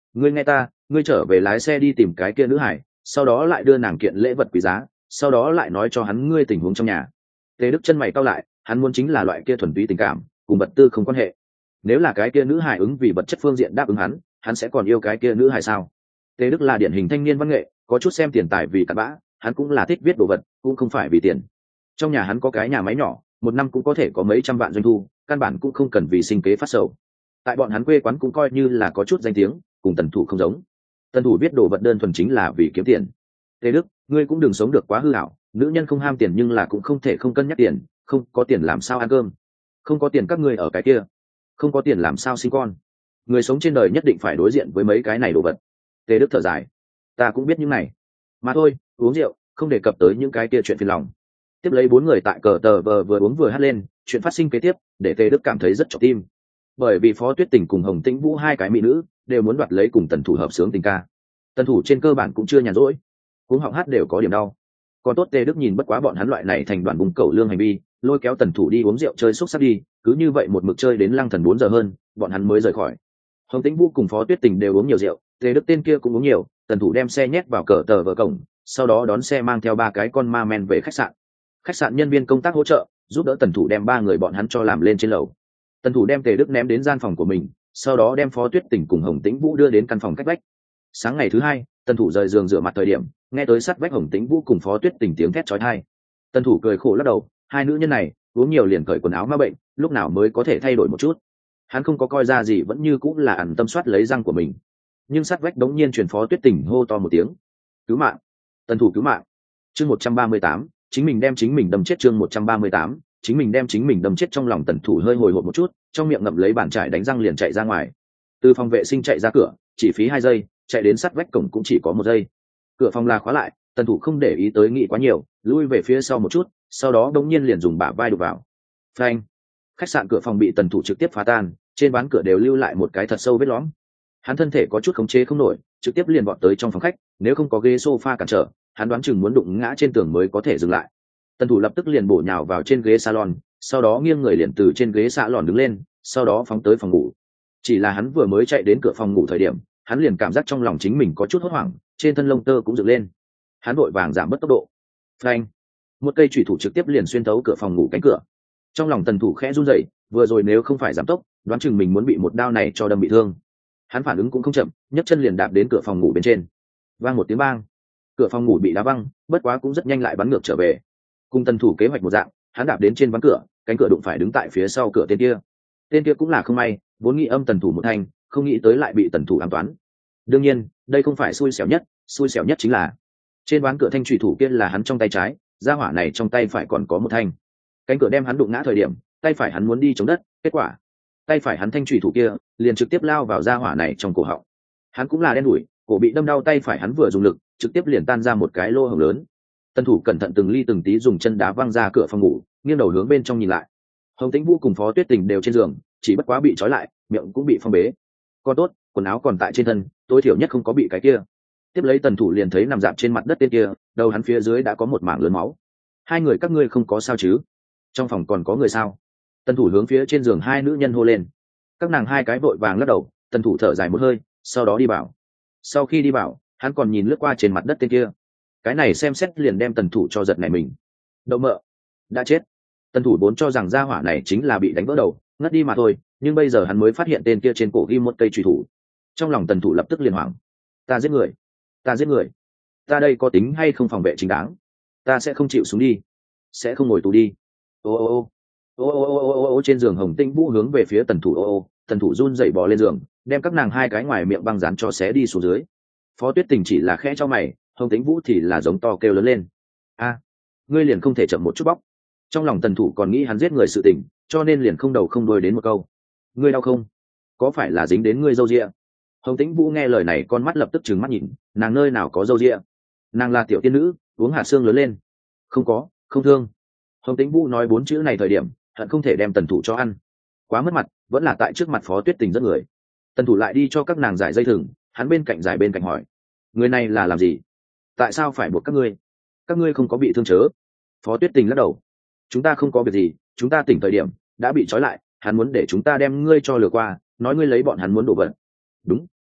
ngươi nghe ta, ngươi trở về lái xe đi tìm cái kia nữ hải, sau đó lại đưa nàng kiện lễ vật quý giá, sau đó lại nói cho hắn ngươi tình huống trong nhà. Tề Đức chân mày cau lại, hắn muốn chính là loại kia thuần túy tình cảm, cùng vật tư không quan hệ. Nếu là cái kia nữ hải ứng vì vật chất phương diện đáp ứng hắn sẽ còn yêu cái kia nữ hải sao? Tề Đức là điển hình thanh niên văn nghệ, có chút xem tiền tài vì cặn bã, hắn cũng là thích viết đồ vật, cũng không phải vì tiền. Trong nhà hắn có cái nhà máy nhỏ, một năm cũng có thể có mấy trăm vạn doanh thu, căn bản cũng không cần vì sinh kế phát sầu. Tại bọn hắn quê quán cũng coi như là có chút danh tiếng, cùng Tần Thủ không giống. Tần Thủ viết đồ vật đơn thuần chính là vì kiếm tiền. Tề Đức, ngươi cũng đừng sống được quá hư ảo, nữ nhân không ham tiền nhưng là cũng không thể không cân nhắc tiền, không có tiền làm sao ăn cơm, không có tiền các ngươi ở cái kia, không có tiền làm sao sinh con. Người sống trên đời nhất định phải đối diện với mấy cái này đồ vật. Tề Đức thở dài, ta cũng biết những này, mà thôi, uống rượu, không đề cập tới những cái kia chuyện phiền lòng. Tiếp lấy bốn người tại cờ tờ vờ vừa uống vừa hát lên, chuyện phát sinh kế tiếp để Tề Đức cảm thấy rất chọc tim, bởi vì Phó Tuyết Tình cùng Hồng Tĩnh Vũ hai cái mỹ nữ đều muốn đoạt lấy cùng Tần Thủ hợp sướng tình ca. Tần Thủ trên cơ bản cũng chưa nhàn rỗi, cuống họng hát đều có điểm đau. Còn tốt Tề Đức nhìn bất quá bọn hắn loại này thành đoàn vùng cẩu lương hành vi, lôi kéo Tần Thủ đi uống rượu chơi xúc sắc đi, cứ như vậy một mực chơi đến lăng thần 4 giờ hơn, bọn hắn mới rời khỏi. Hồng Tĩnh Vũ cùng Phó Tuyết Tình đều uống nhiều rượu, Tề Đức tên kia cũng uống nhiều, Tần Thủ đem xe nhét vào cờ tờ vờ cổng, sau đó đón xe mang theo ba cái con ma men về khách sạn. Khách sạn nhân viên công tác hỗ trợ giúp đỡ Tần Thủ đem ba người bọn hắn cho làm lên trên lầu. Tần Thủ đem Tề Đức ném đến gian phòng của mình, sau đó đem Phó Tuyết Tình cùng Hồng Tĩnh Vũ đưa đến căn phòng cách vách. Sáng ngày thứ hai, Tần Thủ rời giường rửa mặt thời điểm, nghe tới sát vách Hồng Tĩnh Vũ cùng Phó Tuyết Tình tiếng thét chói tai. Tần Thủ cười khổ lắc đầu, hai nữ nhân này uống nhiều liền cởi quần áo ma bệnh, lúc nào mới có thể thay đổi một chút. Hắn không có coi ra gì, vẫn như cũng là ẩn tâm soát lấy răng của mình. Nhưng sát vách đống nhiên truyền Phó Tuyết Tình hô to một tiếng, cứu mạng! Tần Thủ cứu mạng! Chương 138, chính mình đem chính mình đâm chết. Chương 138, chính mình đem chính mình đâm chết. Trong lòng Tần Thủ hơi hồi hộp một chút, trong miệng ngậm lấy bàn chải đánh răng liền chạy ra ngoài. Từ phòng vệ sinh chạy ra cửa chỉ phí 2 giây, chạy đến sát vách cổng cũng chỉ có 1 giây. Cửa phòng là khóa lại, Tần Thủ không để ý tới nghĩ quá nhiều, lui về phía sau một chút, sau đó đống nhiên liền dùng bả vai đục vào. Phanh! Khách sạn cửa phòng bị Tần Thủ trực tiếp phá tan, trên ván cửa đều lưu lại một cái thật sâu vết lõm. Hắn thân thể có chút khống chế không nổi, trực tiếp liền vọt tới trong phòng khách, nếu không có ghế sofa cản trở, hắn đoán chừng muốn đụng ngã trên tường mới có thể dừng lại. Tần Thủ lập tức liền bổ nhào vào trên ghế salon, sau đó nghiêng người liền từ trên ghế salon đứng lên, sau đó phóng tới phòng ngủ. Chỉ là hắn vừa mới chạy đến cửa phòng ngủ thời điểm, hắn liền cảm giác trong lòng chính mình có chút hốt hoảng, trên thân lông tơ cũng dựng lên. Hắn vội vàng giảm bớt tốc độ. Phanh! Một cây chủy thủ trực tiếp liền xuyên thấu cửa phòng ngủ cánh cửa. Trong lòng Tần Thủ khẽ run rẩy, vừa rồi nếu không phải giảm tốc, đoán chừng mình muốn bị một đao này cho đâm bị thương. Hắn phản ứng cũng không chậm, nhấc chân liền đạp đến cửa phòng ngủ bên trên. Vang một tiếng bang, cửa phòng ngủ bị đá văng, bất quá cũng rất nhanh lại bắn ngược trở về. Cùng Tần Thủ kế hoạch một dạng, hắn đạp đến trên ván cửa, cánh cửa đụng phải đứng tại phía sau cửa tên kia. Tên kia cũng là không may, vốn nghĩ âm Tần Thủ một thanh, không nghĩ tới lại bị Tần Thủ ám toán. Đương nhiên, đây không phải xui xẻo nhất chính là trên ván cửa thanh chủy thủ kia là hắn trong tay trái, gia hỏa này trong tay phải còn có một thanh. Cánh cửa đem hắn đụng ngã thời điểm, tay phải hắn muốn đi chống đất, kết quả tay phải hắn thanh chủy thủ kia liền trực tiếp lao vào gia hỏa này trong cổ họng. Hắn cũng là đen đủi, cổ bị đâm đau, tay phải hắn vừa dùng lực, trực tiếp liền tan ra một cái lỗ hổng lớn. Tần Thủ cẩn thận từng ly từng tí dùng chân đá văng ra cửa phòng ngủ, nghiêng đầu hướng bên trong nhìn lại. Hồng Tĩnh Vũ cùng Phó Tuyết Tình đều trên giường, chỉ bất quá bị trói lại, miệng cũng bị phong bế. Còn tốt, quần áo còn tại trên thân, tối thiểu nhất không có bị cái kia. Tiếp lấy Tần Thủ liền thấy nằm dạp trên mặt đất tên kia, đầu hắn phía dưới đã có một mảng lớn máu. Hai người các ngươi không có sao chứ? Trong phòng còn có người sao? Tần Thủ hướng phía trên giường hai nữ nhân hô lên. Các nàng hai cái vội vàng lắc đầu. Tần Thủ thở dài một hơi, sau đó đi bảo. Sau khi đi bảo, hắn còn nhìn lướt qua trên mặt đất tên kia. Cái này xem xét liền đem Tần Thủ cho giật nảy mình. Đậu mợ, đã chết. Tần Thủ vốn cho rằng gia hỏa này chính là bị đánh vỡ đầu, ngất đi mà thôi, nhưng bây giờ hắn mới phát hiện tên kia trên cổ ghi một cây chùy thủ. Trong lòng Tần Thủ lập tức liền hoảng. Ta giết người, ta giết người, ta đây có tính hay không phòng vệ chính đáng? Ta sẽ không chịu xuống đi, sẽ không ngồi tù đi. Ô ô ô ô ô ô ô ô, trên giường Hồng Tĩnh Vũ hướng về phía Tần Thủ ô ô. Tần Thủ run rẩy bò lên giường, đem các nàng hai cái ngoài miệng băng dán cho xé đi xuống dưới. Phó Tuyết Tình chỉ là khẽ cho mày, Hồng Tĩnh Vũ thì là giống to kêu lớn lên. A, ngươi liền không thể chậm một chút bóc? Trong lòng Tần Thủ còn nghĩ hắn giết người sự tình, cho nên liền không đầu không đuôi đến một câu. Ngươi đau không? Có phải là dính đến ngươi râu ria? Hồng Tĩnh Vũ nghe lời này con mắt lập tức trừng mắt nhìn, nàng nơi nào có râu ria? Nàng là tiểu tiên nữ, uống hạt xương lớn lên. Không có, không thương. Hồng Tĩnh Vũ nói 4 chữ này thời điểm, hận không thể đem Tần Thủ cho ăn. Quá mất mặt, vẫn là tại trước mặt Phó Tuyết Tình rất người. Tần Thủ lại đi cho các nàng giải dây thừng, hắn bên cạnh giải bên cạnh hỏi, người này là làm gì? Tại sao phải buộc các ngươi? Các ngươi không có bị thương chớ? Phó Tuyết Tình lắc đầu, chúng ta không có việc gì, chúng ta tỉnh thời điểm đã bị trói lại, hắn muốn để chúng ta đem ngươi cho lừa qua, nói ngươi lấy bọn hắn muốn đổ vật. Đúng,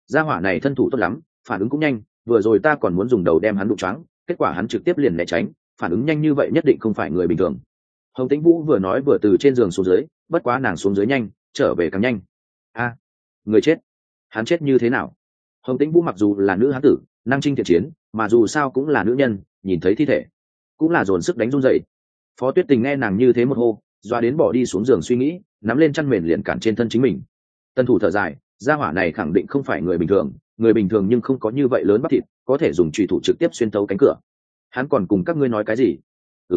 gia hỏa này thân thủ tốt lắm, phản ứng cũng nhanh, vừa rồi ta còn muốn dùng đầu đem hắn đụng choáng, kết quả hắn trực tiếp liền né tránh, phản ứng nhanh như vậy nhất định không phải người bình thường. Hồng Tĩnh Vũ vừa nói vừa từ trên giường xuống dưới, bất quá nàng xuống dưới nhanh, trở về càng nhanh. A, người chết, hắn chết như thế nào? Hồng Tĩnh Vũ mặc dù là nữ hán tử, năng chinh thiện chiến, mà dù sao cũng là nữ nhân, nhìn thấy thi thể cũng là dồn sức đánh run rẩy. Phó Tuyết Tình nghe nàng như thế một hô, doa đến bỏ đi xuống giường suy nghĩ, nắm lên chăn mền liền cản trên thân chính mình. Tân thủ thở dài, gia hỏa này khẳng định không phải người bình thường, người bình thường nhưng không có như vậy lớn bắp thịt, có thể dùng chùy thủ trực tiếp xuyên thấu cánh cửa. Hắn còn cùng các ngươi nói cái gì?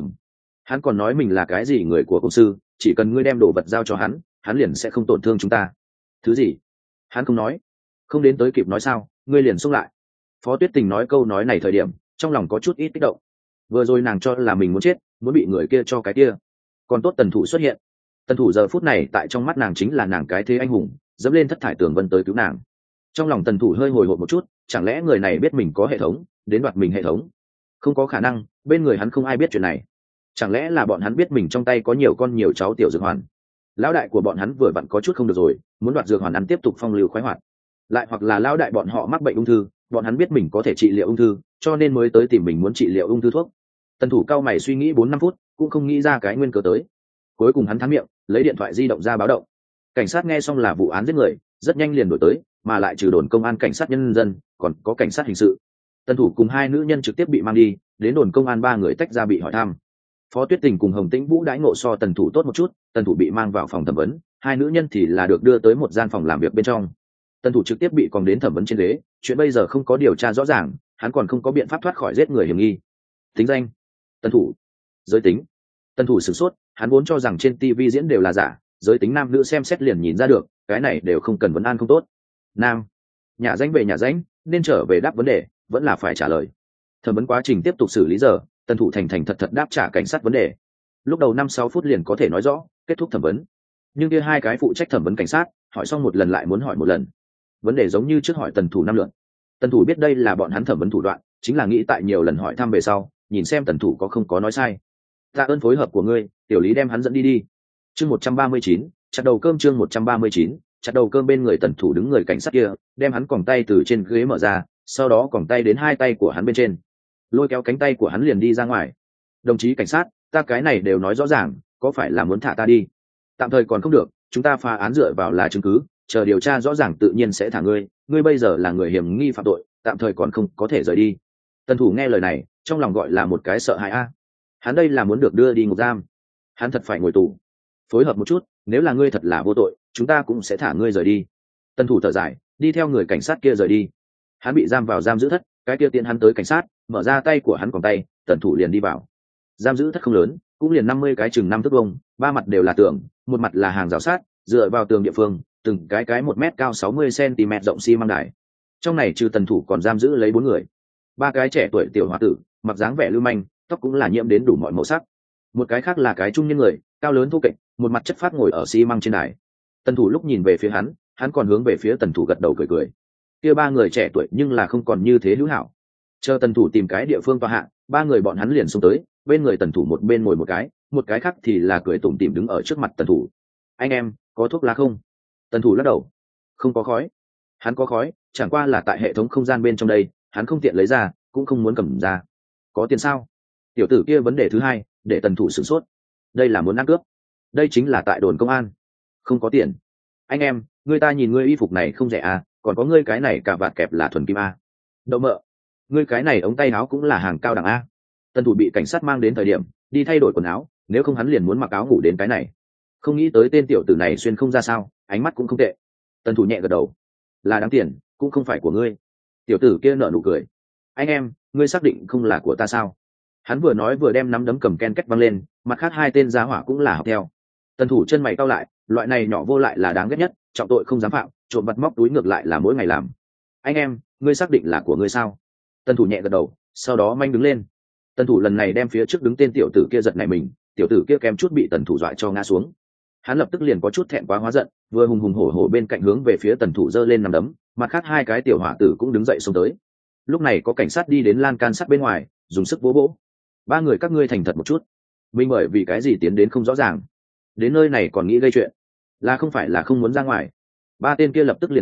Hắn còn nói mình là cái gì người của công sư, chỉ cần ngươi đem đồ vật giao cho hắn liền sẽ không tổn thương chúng ta. Thứ gì? Hắn không nói. Không đến tới kịp nói sao, ngươi liền xông lại. Phó Tuyết Tình nói câu nói này thời điểm, trong lòng có chút ít kích động. Vừa rồi nàng cho là mình muốn chết, muốn bị người kia cho cái kia. Còn tốt Tần Thủ xuất hiện. Tần Thủ giờ phút này tại trong mắt nàng chính là nàng cái thế anh hùng, dẫm lên thất thải tường vân tới cứu nàng. Trong lòng Tần Thủ hơi hồi hộp một chút, chẳng lẽ người này biết mình có hệ thống, đến đoạt mình hệ thống? Không có khả năng, bên người hắn không ai biết chuyện này. Chẳng lẽ là bọn hắn biết mình trong tay có nhiều con nhiều cháu tiểu dược hoàn? Lão đại của bọn hắn vừa vặn có chút không được rồi, muốn đoạt dược hoàn ăn tiếp tục phong lưu khoái hoạt. Lại hoặc là lão đại bọn họ mắc bệnh ung thư, bọn hắn biết mình có thể trị liệu ung thư, cho nên mới tới tìm mình muốn trị liệu ung thư thuốc. Tần Thủ cao mày suy nghĩ 4-5 phút, cũng không nghĩ ra cái nguyên cớ tới. Cuối cùng hắn thắng miệng, lấy điện thoại di động ra báo động. Cảnh sát nghe xong là vụ án giết người, rất nhanh liền đổi tới, mà lại trừ đồn công an cảnh sát nhân dân, còn có cảnh sát hình sự. Tần Thủ cùng hai nữ nhân trực tiếp bị mang đi, đến đồn công an 3 người tách ra bị hỏi thăm. Phó Tuyết Tình cùng Hồng Tĩnh Vũ đãi ngộ so Tần Thủ tốt một chút, Tần Thủ bị mang vào phòng thẩm vấn, hai nữ nhân thì là được đưa tới một gian phòng làm việc bên trong. Tần Thủ trực tiếp bị còng đến thẩm vấn trên ghế, chuyện bây giờ không có điều tra rõ ràng, hắn còn không có biện pháp thoát khỏi giết người hiểm nghi. Tính danh: Tần Thủ. Giới tính: Tần Thủ sửng sốt, hắn vốn cho rằng trên TV diễn đều là giả, giới tính nam nữ xem xét liền nhìn ra được, cái này đều không cần vấn an không tốt. Nam. Nhà danh về nhà danh, nên trở về đáp vấn đề, vẫn là phải trả lời. Thẩm vấn quá trình tiếp tục xử lý giờ, Tần Thủ thành thành thật thật đáp trả cảnh sát vấn đề. Lúc đầu 5-6 phút liền có thể nói rõ, kết thúc thẩm vấn. Nhưng kia hai cái phụ trách thẩm vấn cảnh sát, hỏi xong một lần lại muốn hỏi một lần. Vấn đề giống như trước hỏi Tần Thủ 5 lượt. Tần Thủ biết đây là bọn hắn thẩm vấn thủ đoạn, chính là nghĩ tại nhiều lần hỏi thăm về sau, nhìn xem Tần Thủ có không có nói sai. Tạ ơn phối hợp của ngươi, tiểu lý đem hắn dẫn đi đi. Chương 139, chặt đầu cơm. Chương 139, chặt đầu cơm. Bên người Tần Thủ đứng người cảnh sát kia, đem hắn còng tay từ trên ghế mở ra, sau đó còng tay đến hai tay của hắn bên trên, lôi kéo cánh tay của hắn liền đi ra ngoài. Đồng chí cảnh sát, ta cái này đều nói rõ ràng, có phải là muốn thả ta đi? Tạm thời còn không được, chúng ta phá án dựa vào là chứng cứ, chờ điều tra rõ ràng tự nhiên sẽ thả ngươi, ngươi bây giờ là người hiểm nghi phạm tội, tạm thời còn không có thể rời đi. Tần Thủ nghe lời này, trong lòng gọi là một cái sợ hãi a. Hắn đây là muốn được đưa đi ngục giam, hắn thật phải ngồi tù. Phối hợp một chút, nếu là ngươi thật là vô tội, chúng ta cũng sẽ thả ngươi rời đi. Tần Thủ thở dài, đi theo người cảnh sát kia rời đi. Hắn bị giam vào giam giữ thất, cái kia tiện hắn tới cảnh sát, mở ra tay của hắn còn tay, Tần Thủ liền đi vào. Giam giữ thất không lớn, cũng liền 50 cái chừng 5 thước vuông, ba mặt đều là tường, một mặt là hàng rào sát, dựa vào tường địa phương, từng cái 1 mét cao 60 cm rộng xi măng đài. Trong này trừ Tần Thủ còn giam giữ lấy 4 người. 3 cái trẻ tuổi tiểu hòa tử, mặc dáng vẻ lưu manh, tóc cũng là nhiễm đến đủ mọi màu sắc. Một cái khác là cái trung niên người, cao lớn thô kệch, một mặt chất phát ngồi ở xi măng trên đài. Tần Thủ lúc nhìn về phía hắn còn hướng về phía Tần Thủ gật đầu cười cười. Kia 3 người trẻ tuổi nhưng là không còn như thế hữu hảo. Chờ Tần Thủ tìm cái địa phương tọa hạ, 3 người bọn hắn liền xông tới, bên người Tần Thủ một bên ngồi một cái khác thì là cười tủm tỉm đứng ở trước mặt Tần Thủ. Anh em, có thuốc lá không? Tần Thủ lắc đầu. Không có khói. Hắn có khói, chẳng qua là tại hệ thống không gian bên trong đây, hắn không tiện lấy ra, cũng không muốn cầm ra. Có tiền sao? Tiểu tử kia vấn đề thứ hai, để Tần Thủ sửng sốt. Đây là muốn ăn cướp. Đây chính là tại đồn công an. Không có tiền. Anh em, người ta nhìn ngươi y phục này không rẻ à, còn có ngươi cái này cả vạt kẹp là thuần kim a. Đậu mợ. Ngươi cái này ống tay áo cũng là hàng cao đẳng a. Tần Thủ bị cảnh sát mang đến thời điểm, đi thay đổi quần áo, nếu không hắn liền muốn mặc áo ngủ đến cái này. Không nghĩ tới tên tiểu tử này xuyên không ra sao, ánh mắt cũng không tệ. Tần Thủ nhẹ gật đầu. Là đáng tiền, cũng không phải của ngươi. Tiểu tử kia nở nụ cười. Anh em, ngươi xác định không là của ta sao? Hắn vừa nói vừa đem nắm đấm cầm ken két văng lên, mặt khác hai tên giá hỏa cũng là học theo. Tần Thủ chân mày cau lại, loại này nhỏ vô lại là đáng ghét nhất, trọng tội không dám phạm, trộm vặt móc túi ngược lại là mỗi ngày làm. Anh em, ngươi xác định là của ngươi sao? Tần Thủ nhẹ gật đầu, sau đó manh đứng lên. Tần Thủ lần này đem phía trước đứng tên tiểu tử kia giật này mình, tiểu tử kia kém chút bị Tần Thủ dọa cho ngã xuống. Hắn lập tức liền có chút thẹn quá hóa giận, vừa hùng hùng hổ hổ bên cạnh hướng về phía Tần Thủ giơ lên nằm đấm, mặt khác hai cái tiểu hỏa tử cũng đứng dậy xông tới. Lúc này có cảnh sát đi đến lan can sắt bên ngoài, dùng sức vỗ vỗ. 3 người các ngươi thành thật một chút, mình bởi vì cái gì tiến đến không rõ ràng, đến nơi này còn nghĩ gây chuyện, là không phải là không muốn ra ngoài. 3 tên kia lập tức liền sợ,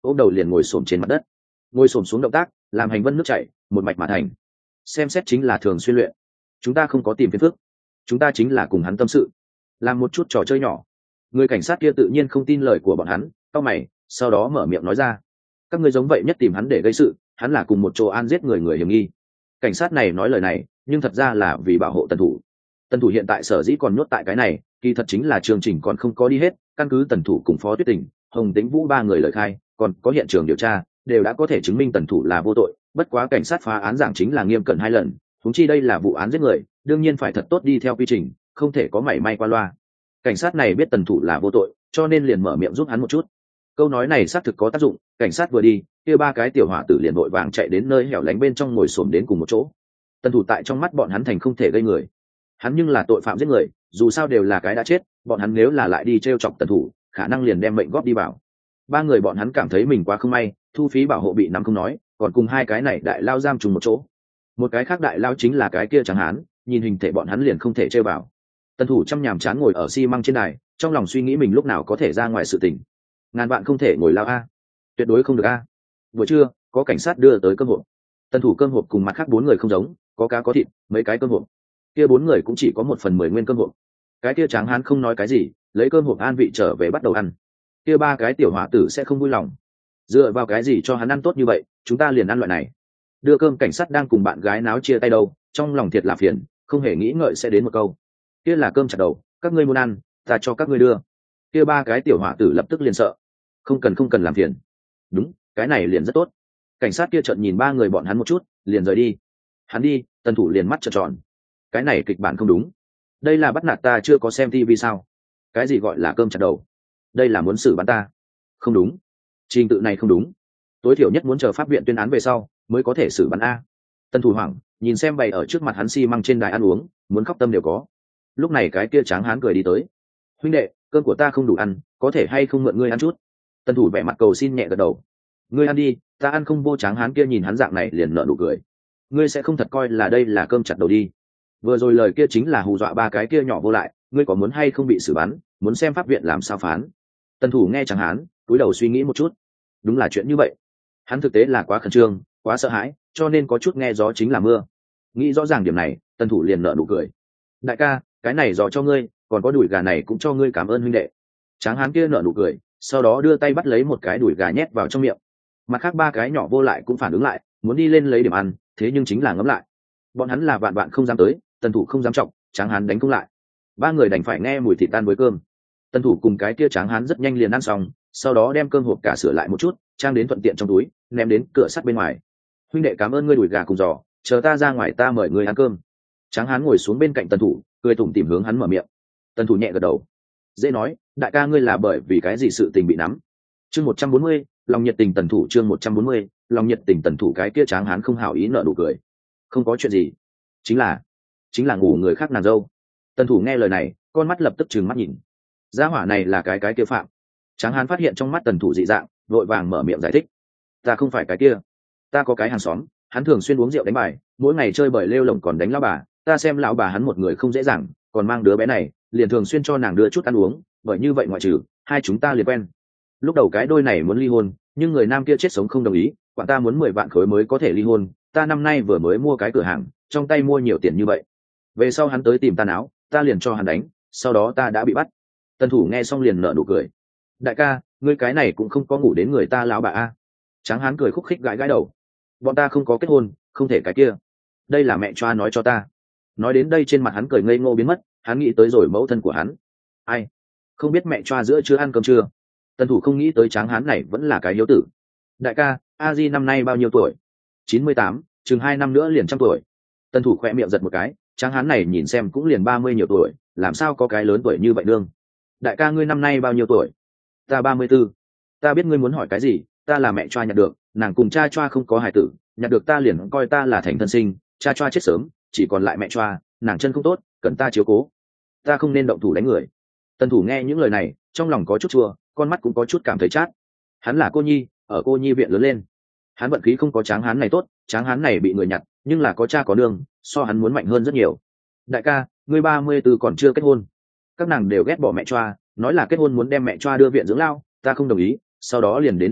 ôm đầu liền ngồi xổm trên mặt đất. Ngồi xổm xuống động tác làm hành vân nước chảy một mạch mà thành. Xem xét chính là thường xuyên luyện. Chúng ta không có tìm phiền phức, chúng ta chính là cùng hắn tâm sự, làm một chút trò chơi nhỏ. Người cảnh sát kia tự nhiên không tin lời của bọn hắn, cau mày, sau đó mở miệng nói ra: các ngươi giống vậy nhất tìm hắn để gây sự, hắn là cùng một chỗ an giết người hiểm nghi. Cảnh sát này nói lời này nhưng thật ra là vì bảo hộ Tần Thủ. Tần Thủ hiện tại sở dĩ còn nhốt tại cái này, kỳ thật chính là chương trình còn không có đi hết, căn cứ Tần Thủ cùng Phó Tuyết Tình, Hồng Tĩnh Vũ ba người lời khai, còn có hiện trường điều tra, đều đã có thể chứng minh Tần Thủ là vô tội. Bất quá cảnh sát phá án giảng chính là nghiêm cẩn 2 lần, huống chi đây là vụ án giết người, đương nhiên phải thật tốt đi theo quy trình, không thể có mảy may qua loa. Cảnh sát này biết Tần Thủ là vô tội, cho nên liền mở miệng giúp hắn một chút. Câu nói này xác thực có tác dụng, cảnh sát vừa đi, kia 3 cái tiểu hỏa tử liền vội vàng chạy đến nơi hẻo lánh bên trong ngồi xổm đến cùng một chỗ. Tần Thủ tại trong mắt bọn hắn thành không thể gây người, hắn nhưng là tội phạm giết người, dù sao đều là cái đã chết, bọn hắn nếu là lại đi trêu chọc Tần Thủ, khả năng liền đem mệnh góp đi vào. 3 người bọn hắn cảm thấy mình quá không may, thu phí bảo hộ bị nắm không nói, còn cùng 2 cái này đại lao giam trùng một chỗ. Một cái khác đại lao chính là cái kia Tráng Hán, nhìn hình thể bọn hắn liền không thể trêu vào. Tần Thủ chăm nhàm chán ngồi ở xi măng trên đài, trong lòng suy nghĩ mình lúc nào có thể ra ngoài sự tình. Ngàn vạn không thể ngồi lao a, tuyệt đối không được a. Buổi trưa có cảnh sát đưa tới cơm hộp. Tần Thủ cơm hộp cùng mặt khác 4 người không giống, có cá có thịt, mấy cái cơm hộp. Kia 4 người cũng chỉ có 1/10 nguyên cơm hộp. Cái kia Tráng Hán không nói cái gì, lấy cơm hộp an vị trở về bắt đầu ăn. Kia 3 cái tiểu hỏa tử sẽ không vui lòng. Dựa vào cái gì cho hắn ăn tốt như vậy, chúng ta liền ăn loại này. Đưa cơm cảnh sát đang cùng bạn gái náo chia tay đâu, trong lòng thiệt là phiền, không hề nghĩ ngợi sẽ đến một câu: kia là cơm chặt đầu, các ngươi muốn ăn, ta cho các ngươi đưa. Kia 3 cái tiểu hỏa tử lập tức liền sợ: không cần làm phiền. Đúng, cái này liền rất tốt. Cảnh sát kia trợn nhìn 3 người bọn hắn một chút, liền rời đi. Hắn đi, Tần Thủ liền mắt trợn tròn. Cái này kịch bản không đúng, đây là bắt nạt ta chưa có xem TV sao? Cái gì gọi là cơm chặt đầu? Đây là muốn xử bắn ta? Không đúng, trình tự này không đúng, tối thiểu nhất muốn chờ pháp viện tuyên án về sau mới có thể xử bắn a. Tần Thủ hoảng nhìn xem bày ở trước mặt hắn xi măng trên đài ăn uống, muốn khóc tâm đều có. Lúc này cái kia Tráng Hán cười đi tới: huynh đệ, cơm của ta không đủ ăn, có thể hay không mượn ngươi ăn chút? Tần Thủ vẻ mặt cầu xin nhẹ gật đầu: ngươi ăn đi, ta ăn không vô. Tráng Hán kia nhìn hắn dạng này liền nở nụ cười: ngươi sẽ không thật coi là đây là cơm chặt đầu đi? Vừa rồi lời kia chính là hù dọa 3 cái kia nhỏ vô lại, ngươi có muốn hay không bị xử bắn, muốn xem pháp viện làm sao phán. Tần Thủ nghe Tráng Hán, cúi đầu suy nghĩ một chút. Đúng là chuyện như vậy, hắn thực tế là quá khẩn trương, quá sợ hãi, cho nên có chút nghe gió chính là mưa. Nghĩ rõ ràng điểm này, Tần Thủ liền nở nụ cười: đại ca, cái này giò cho ngươi, còn có đùi gà này cũng cho ngươi, cảm ơn huynh đệ. Tráng Hán kia nở nụ cười, sau đó đưa tay bắt lấy một cái đùi gà nhét vào trong miệng. Mặt khác 3 cái nhỏ vô lại cũng phản ứng lại, muốn đi lên lấy điểm ăn, thế nhưng chính là ngấm lại. Bọn hắn là vạn vạn không dám tới, Tần Thủ không dám trọng, Tráng Hán đánh không lại. 3 người đành phải nghe mùi thịt tan với cơm. Tần Thủ cùng cái kia Tráng Hán rất nhanh liền ăn xong, sau đó đem cơm hộp cả sửa lại một chút, trang đến thuận tiện trong túi, ném đến cửa sắt bên ngoài. huynh đệ cảm ơn ngươi đùi gà cùng giò, chờ ta ra ngoài ta mời ngươi ăn cơm. Tráng Hán ngồi xuống bên cạnh Tần Thủ, cười tủm tỉm hướng hắn mở miệng. Tần Thủ nhẹ gật đầu: dễ nói, đại ca ngươi là bởi vì cái gì sự tình bị nắm? Chương 140, lòng nhiệt tình Tần Thủ. Chương 140, lòng nhiệt tình Tần Thủ. Cái kia Tráng Hán không hảo ý nở nụ cười: không có chuyện gì, chính là ngủ người khác nàng dâu. Tần Thủ nghe lời này, con mắt lập tức trừng mắt nhìn. Gia hỏa này là cái kia phạm. Tráng Hán phát hiện trong mắt Tần Thủ dị dạng, vội vàng mở miệng giải thích: ta không phải cái kia, ta có cái hàng xóm, hắn thường xuyên uống rượu đánh bài, mỗi ngày chơi bời lêu lồng còn đánh lão bà, ta xem lão bà hắn một người không dễ dàng, còn mang đứa bé này, liền thường xuyên cho nàng đưa chút ăn uống, bởi như vậy ngoại trừ hai chúng ta liền quen. Lúc đầu cái đôi này muốn ly hôn, nhưng người nam kia chết sống không đồng ý, quản ta muốn 10 vạn khối mới có thể ly hôn, ta năm nay vừa mới mua cái cửa hàng, trong tay mua nhiều tiền như vậy. Về sau hắn tới tìm ta náo, ta liền cho hắn đánh, sau đó ta đã bị bắt. Tần Thủ nghe xong liền nở nụ cười: đại ca, ngươi cái này cũng không có ngủ đến người ta lão bà a. Tráng Hán cười khúc khích gãi gãi đầu: bọn ta không có kết hôn, không thể cái kia, đây là mẹ choa nói cho ta. Nói đến đây trên mặt hắn cười ngây ngô biến mất, hắn nghĩ tới rồi mẫu thân của hắn. Ai, không biết mẹ choa giữa chưa ăn cơm chưa? Tần Thủ không nghĩ tới Tráng Hán này vẫn là cái hiếu tử. đại ca, a di năm nay bao nhiêu tuổi? 98, chừng 2 năm nữa liền 100 tuổi. Tần Thủ khỏe miệng giật một cái, Tráng Hán này nhìn xem cũng liền 30 nhiều tuổi, làm sao có cái lớn tuổi như vậy đương. Đại ca ngươi năm nay bao nhiêu tuổi? Ta 34. Ta biết ngươi muốn hỏi cái gì, ta là mẹ choa nhặt được, nàng cùng cha choa không có hài tử, nhặt được ta liền coi ta là thành thân sinh, cha choa chết sớm, chỉ còn lại mẹ choa, nàng chân không tốt, cần ta chiếu cố, ta không nên động thủ đánh người. Tần Thủ nghe những lời này, trong lòng có chút chua, con mắt cũng có chút cảm thấy chát. Hắn là cô nhi, ở cô nhi viện lớn lên, hắn vận khí không có Tráng Hán này tốt, Tráng Hán này bị người nhặt, nhưng là có cha có nương, so hắn muốn mạnh hơn rất nhiều. Đại ca, ngươi 34 còn chưa kết hôn. Các nàng đều ghét bỏ mẹ choa, nói là kết hôn muốn đem mẹ choa đưa viện dưỡng lao, ta không đồng ý, sau đó liền đến hiện tại,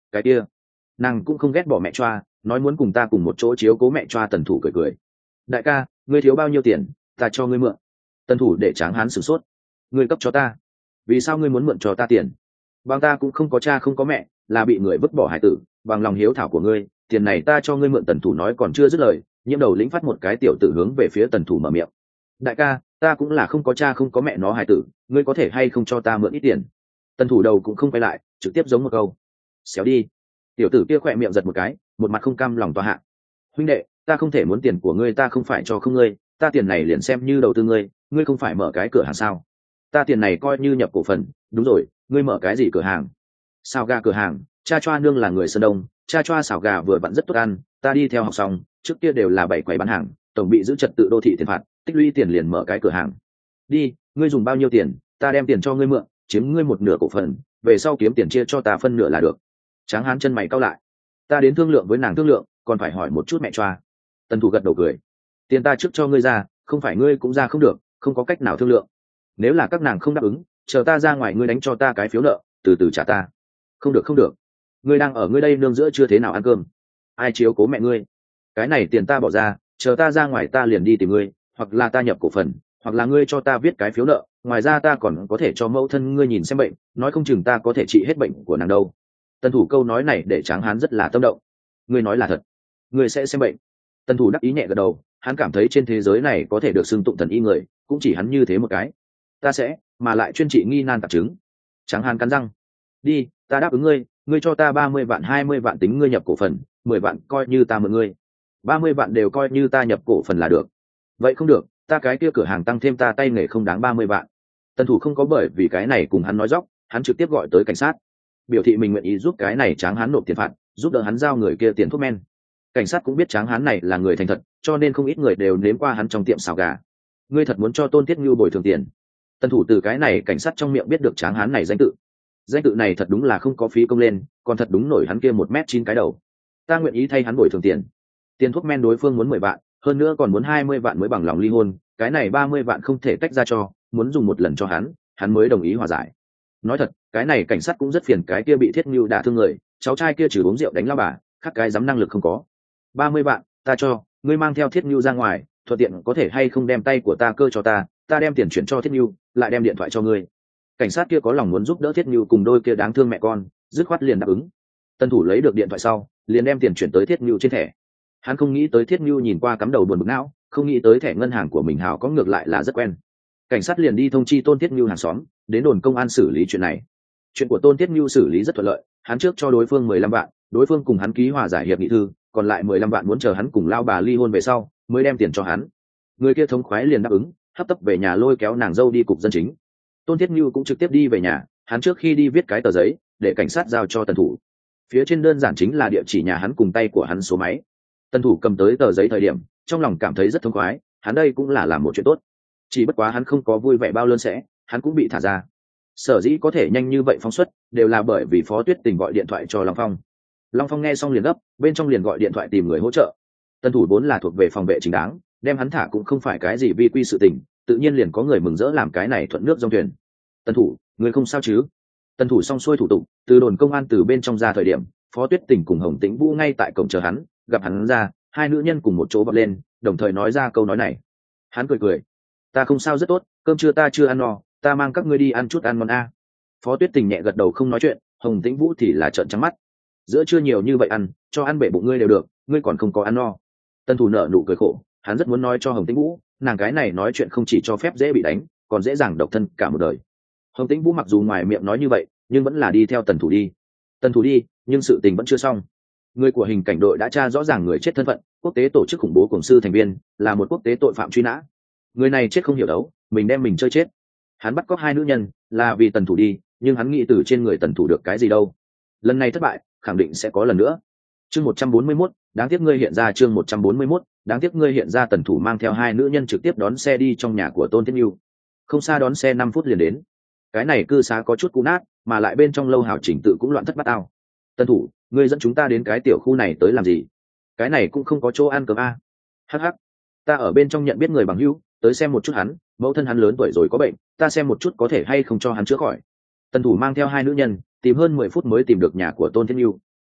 cái kia nàng cũng không ghét bỏ mẹ choa, nói muốn cùng ta cùng một chỗ chiếu cố mẹ choa. Tần thủ cười cười. Đại ca, ngươi thiếu bao nhiêu tiền, ta cho ngươi mượn. Tần thủ để Tráng Hán sửng sốt. Ngươi cấp cho ta? Vì sao ngươi muốn mượn cho ta tiền? Bằng ta cũng không có cha không có mẹ, là bị người vứt bỏ hải tử, bằng lòng hiếu thảo của ngươi, tiền này ta cho ngươi mượn. Tần thủ nói còn chưa dứt lời, Nhiễm Đầu Lĩnh phát một cái tiểu tử hướng về phía Tần thủ mở miệng. Đại ca, ta cũng là không có cha không có mẹ nó hải tử, ngươi có thể hay không cho ta mượn ít tiền? Tần thủ đầu cũng không quay lại, trực tiếp giống một câu. Xéo đi. Tiểu tử kia khỏe miệng giật một cái, một mặt không cam lòng tòa hạ. Huynh đệ, ta không thể muốn tiền của ngươi, ta không phải cho không ngươi, ta tiền này liền xem như đầu tư ngươi, ngươi không phải mở cái cửa hàng sao? Ta tiền này coi như nhập cổ phần. Đúng rồi, ngươi mở cái gì cửa hàng? Xào gà cửa hàng. Cha choa nương là người Sơn Đông, cha choa xào gà vừa vặn rất tốt ăn, ta đi theo học xong, trước kia đều là bảy quầy bán hàng, tổng bị giữ trật tự đô thị tiền phạt, tích lũy tiền liền mở cái cửa hàng. Đi, ngươi dùng bao nhiêu tiền, ta đem tiền cho ngươi mượn, chiếm ngươi một nửa cổ phần, về sau kiếm tiền chia cho ta phân nửa là được. Tráng Hán chân mày cau lại. Ta đến thương lượng với nàng thương lượng, còn phải hỏi một chút mẹ choa. Tần thủ gật đầu cười. Tiền ta trước cho ngươi ra, không phải ngươi cũng ra không được, không có cách nào thương lượng. Nếu là các nàng không đáp ứng, chờ ta ra ngoài ngươi đánh cho ta cái phiếu nợ, từ từ trả ta. Không được không được, ngươi đang ở ngươi đây nương giữa chưa thế nào ăn cơm, ai chiếu cố mẹ ngươi? Cái này tiền ta bỏ ra, chờ ta ra ngoài ta liền đi tìm ngươi, hoặc là ta nhập cổ phần, hoặc là ngươi cho ta viết cái phiếu nợ, ngoài ra ta còn có thể cho mẫu thân ngươi nhìn xem bệnh, nói không chừng ta có thể trị hết bệnh của nàng đâu. Tần thủ câu nói này để Tráng Hán rất là tâm động. Ngươi nói là thật? Ngươi sẽ xem bệnh? Tần thủ đắc ý nhẹ gật đầu, hắn cảm thấy trên thế giới này có thể được xưng tụng thần y người, cũng chỉ hắn như thế một cái. Ta sẽ, mà lại chuyên trị nghi nan tạp chứng. Tráng Hán cắn răng. Đi, ta đáp ứng ngươi, ngươi cho ta 30 vạn 20 vạn tính ngươi nhập cổ phần, 10 vạn coi như ta mượn ngươi. 30 vạn đều coi như ta nhập cổ phần là được. Vậy không được, ta cái kia cửa hàng tăng thêm ta tay nghề không đáng 30 vạn. Tần thủ không có bởi vì cái này cùng hắn nói dóc, hắn trực tiếp gọi tới cảnh sát, biểu thị mình nguyện ý giúp cái này Tráng Hán nộp tiền phạt, giúp đỡ hắn giao người kia tiền thuốc men. Cảnh sát cũng biết Tráng Hán này là người thành thật, cho nên không ít người đều nếm qua hắn trong tiệm xào gà. Ngươi thật muốn cho Tôn Tiết Ngưu bồi thường tiền? Tần thủ từ cái này cảnh sát trong miệng biết được Tráng Hán này danh tự này thật đúng là không có phí công lên, còn thật đúng nổi hắn kia 1m9 cái đầu. Ta nguyện ý thay hắn bồi thường tiền. Tiền thuốc men đối phương muốn 10 vạn, hơn nữa còn muốn 20 vạn mới bằng lòng ly hôn, cái này 30 vạn không thể tách ra cho, muốn dùng một lần cho hắn mới đồng ý hòa giải. Nói thật, cái này cảnh sát cũng rất phiền cái kia bị Thiết Ngưu đả thương người, cháu trai kia trừ uống rượu đánh lao bà, khác cái dám năng lực không có. 30 vạn, ta cho, ngươi mang theo Thiết Ngưu ra ngoài, thuận tiện có thể hay không đem tay của ta cơ cho ta đem tiền chuyển cho Thiết Ngưu, lại đem điện thoại cho ngươi. Cảnh sát kia có lòng muốn giúp đỡ Thiết Ngưu cùng đôi kia đáng thương mẹ con, dứt khoát liền đáp ứng. Tân thủ lấy được điện thoại sau, liền đem tiền chuyển tới Thiết Ngưu trên thẻ. Hắn không nghĩ tới Thiết Ngưu nhìn qua cắm đầu buồn bực não, không nghĩ tới thẻ ngân hàng của mình hào có ngược lại là rất quen. Cảnh sát liền đi thông chi Tôn Thiết Ngưu hàng xóm, đến đồn công an xử lý chuyện này. Chuyện của Tôn Thiết Ngưu xử lý rất thuận lợi, hắn trước cho đối phương 15 vạn, đối phương cùng hắn ký hòa giải hiệp nghị thư, còn lại 15 vạn muốn chờ hắn cùng lao bà ly hôn về sau, mới đem tiền cho hắn. Người kia thống khoái liền đáp ứng, hấp tấp về nhà lôi kéo nàng dâu đi cục dân chính. Tôn Thiết Ngưu cũng trực tiếp đi về nhà, hắn trước khi đi viết cái tờ giấy để cảnh sát giao cho Tần thủ. Phía trên đơn giản chính là địa chỉ nhà hắn cùng tay của hắn số máy. Tần thủ cầm tới tờ giấy thời điểm, trong lòng cảm thấy rất thông khoái, hắn đây cũng là làm một chuyện tốt. Chỉ bất quá hắn không có vui vẻ bao lớn sẽ, hắn cũng bị thả ra. Sở dĩ có thể nhanh như vậy phóng xuất, đều là bởi vì Phó Tuyết Tình gọi điện thoại cho Long Phong. Long Phong nghe xong liền gấp, bên trong liền gọi điện thoại tìm người hỗ trợ. Tần thủ vốn là thuộc về phòng vệ chính đáng, đem hắn thả cũng không phải cái gì vi quy sự tình, tự nhiên liền có người mừng rỡ làm cái này thuận nước dòng thuyền. Tần thủ, người không sao chứ? Tần thủ xong xuôi thủ tục, từ đồn công an từ bên trong ra thời điểm, Phó Tuyết Tình cùng Hồng Tĩnh Vũ ngay tại cổng chờ hắn, gặp hắn ra, hai nữ nhân cùng một chỗ vọt lên, đồng thời nói ra câu nói này. Hắn cười cười, ta không sao rất tốt, cơm trưa ta chưa ăn no, ta mang các ngươi đi ăn chút ăn món a. Phó Tuyết Tình nhẹ gật đầu không nói chuyện, Hồng Tĩnh Vũ thì là trợn trắng mắt. Giữa trưa nhiều như vậy ăn, cho ăn bể bụng ngươi đều được, ngươi còn không có ăn no. Tần thủ nở nụ cười khổ, hắn rất muốn nói cho Hồng Tĩnh Vũ, nàng cái này nói chuyện không chỉ cho phép dễ bị đánh, còn dễ dàng độc thân cả một đời. Hồng Tĩnh Vũ mặc dù ngoài miệng nói như vậy, nhưng vẫn là đi theo Tần thủ đi. Tần thủ đi, nhưng sự tình vẫn chưa xong. Người của hình cảnh đội đã tra rõ ràng người chết thân phận, quốc tế tổ chức khủng bố cùng sư thành viên, là một quốc tế tội phạm truy nã. Người này chết không hiểu đấu, mình đem mình chơi chết. Hắn bắt cóc hai nữ nhân, là vì Tần thủ đi, nhưng hắn nghĩ từ trên người Tần thủ được cái gì đâu. Lần này thất bại, khẳng định sẽ có lần nữa. Chương 141, đáng tiếc ngươi hiện ra. Chương 141, đáng tiếc ngươi hiện ra. Tần thủ mang theo hai nữ nhân trực tiếp đón xe đi trong nhà của Tôn Thiết Nhu. Không xa đón xe 5 phút liền đến. Cái này cư xá có chút cũ nát, mà lại bên trong lâu hảo chỉnh tự cũng loạn thất bát ao. Tần thủ, ngươi dẫn chúng ta đến cái tiểu khu này tới làm gì? Cái này cũng không có chỗ ăn cơm a. Hắc hắc, ta ở bên trong nhận biết người bằng hữu, tới xem một chút hắn, mẫu thân hắn lớn tuổi rồi có bệnh, ta xem một chút có thể hay không cho hắn chữa khỏi. Tần thủ mang theo hai nữ nhân, tìm hơn 10 phút mới tìm được nhà của Tôn Thiết Nhu.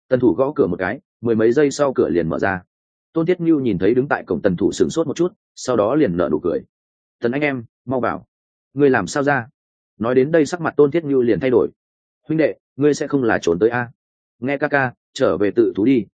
Tần thủ gõ cửa một cái, mười mấy giây sau cửa liền mở ra. Tôn Thiết Nhu nhìn thấy đứng tại cổng tần thủ sửng sốt một chút, sau đó liền nở nụ cười. Tần anh em, mau vào. Ngươi làm sao ra? Nói đến đây sắc mặt Tôn Thiết Nhu liền thay đổi. Huynh đệ, ngươi sẽ không là trốn tới a? Nghe ca ca, trở về tự thú đi,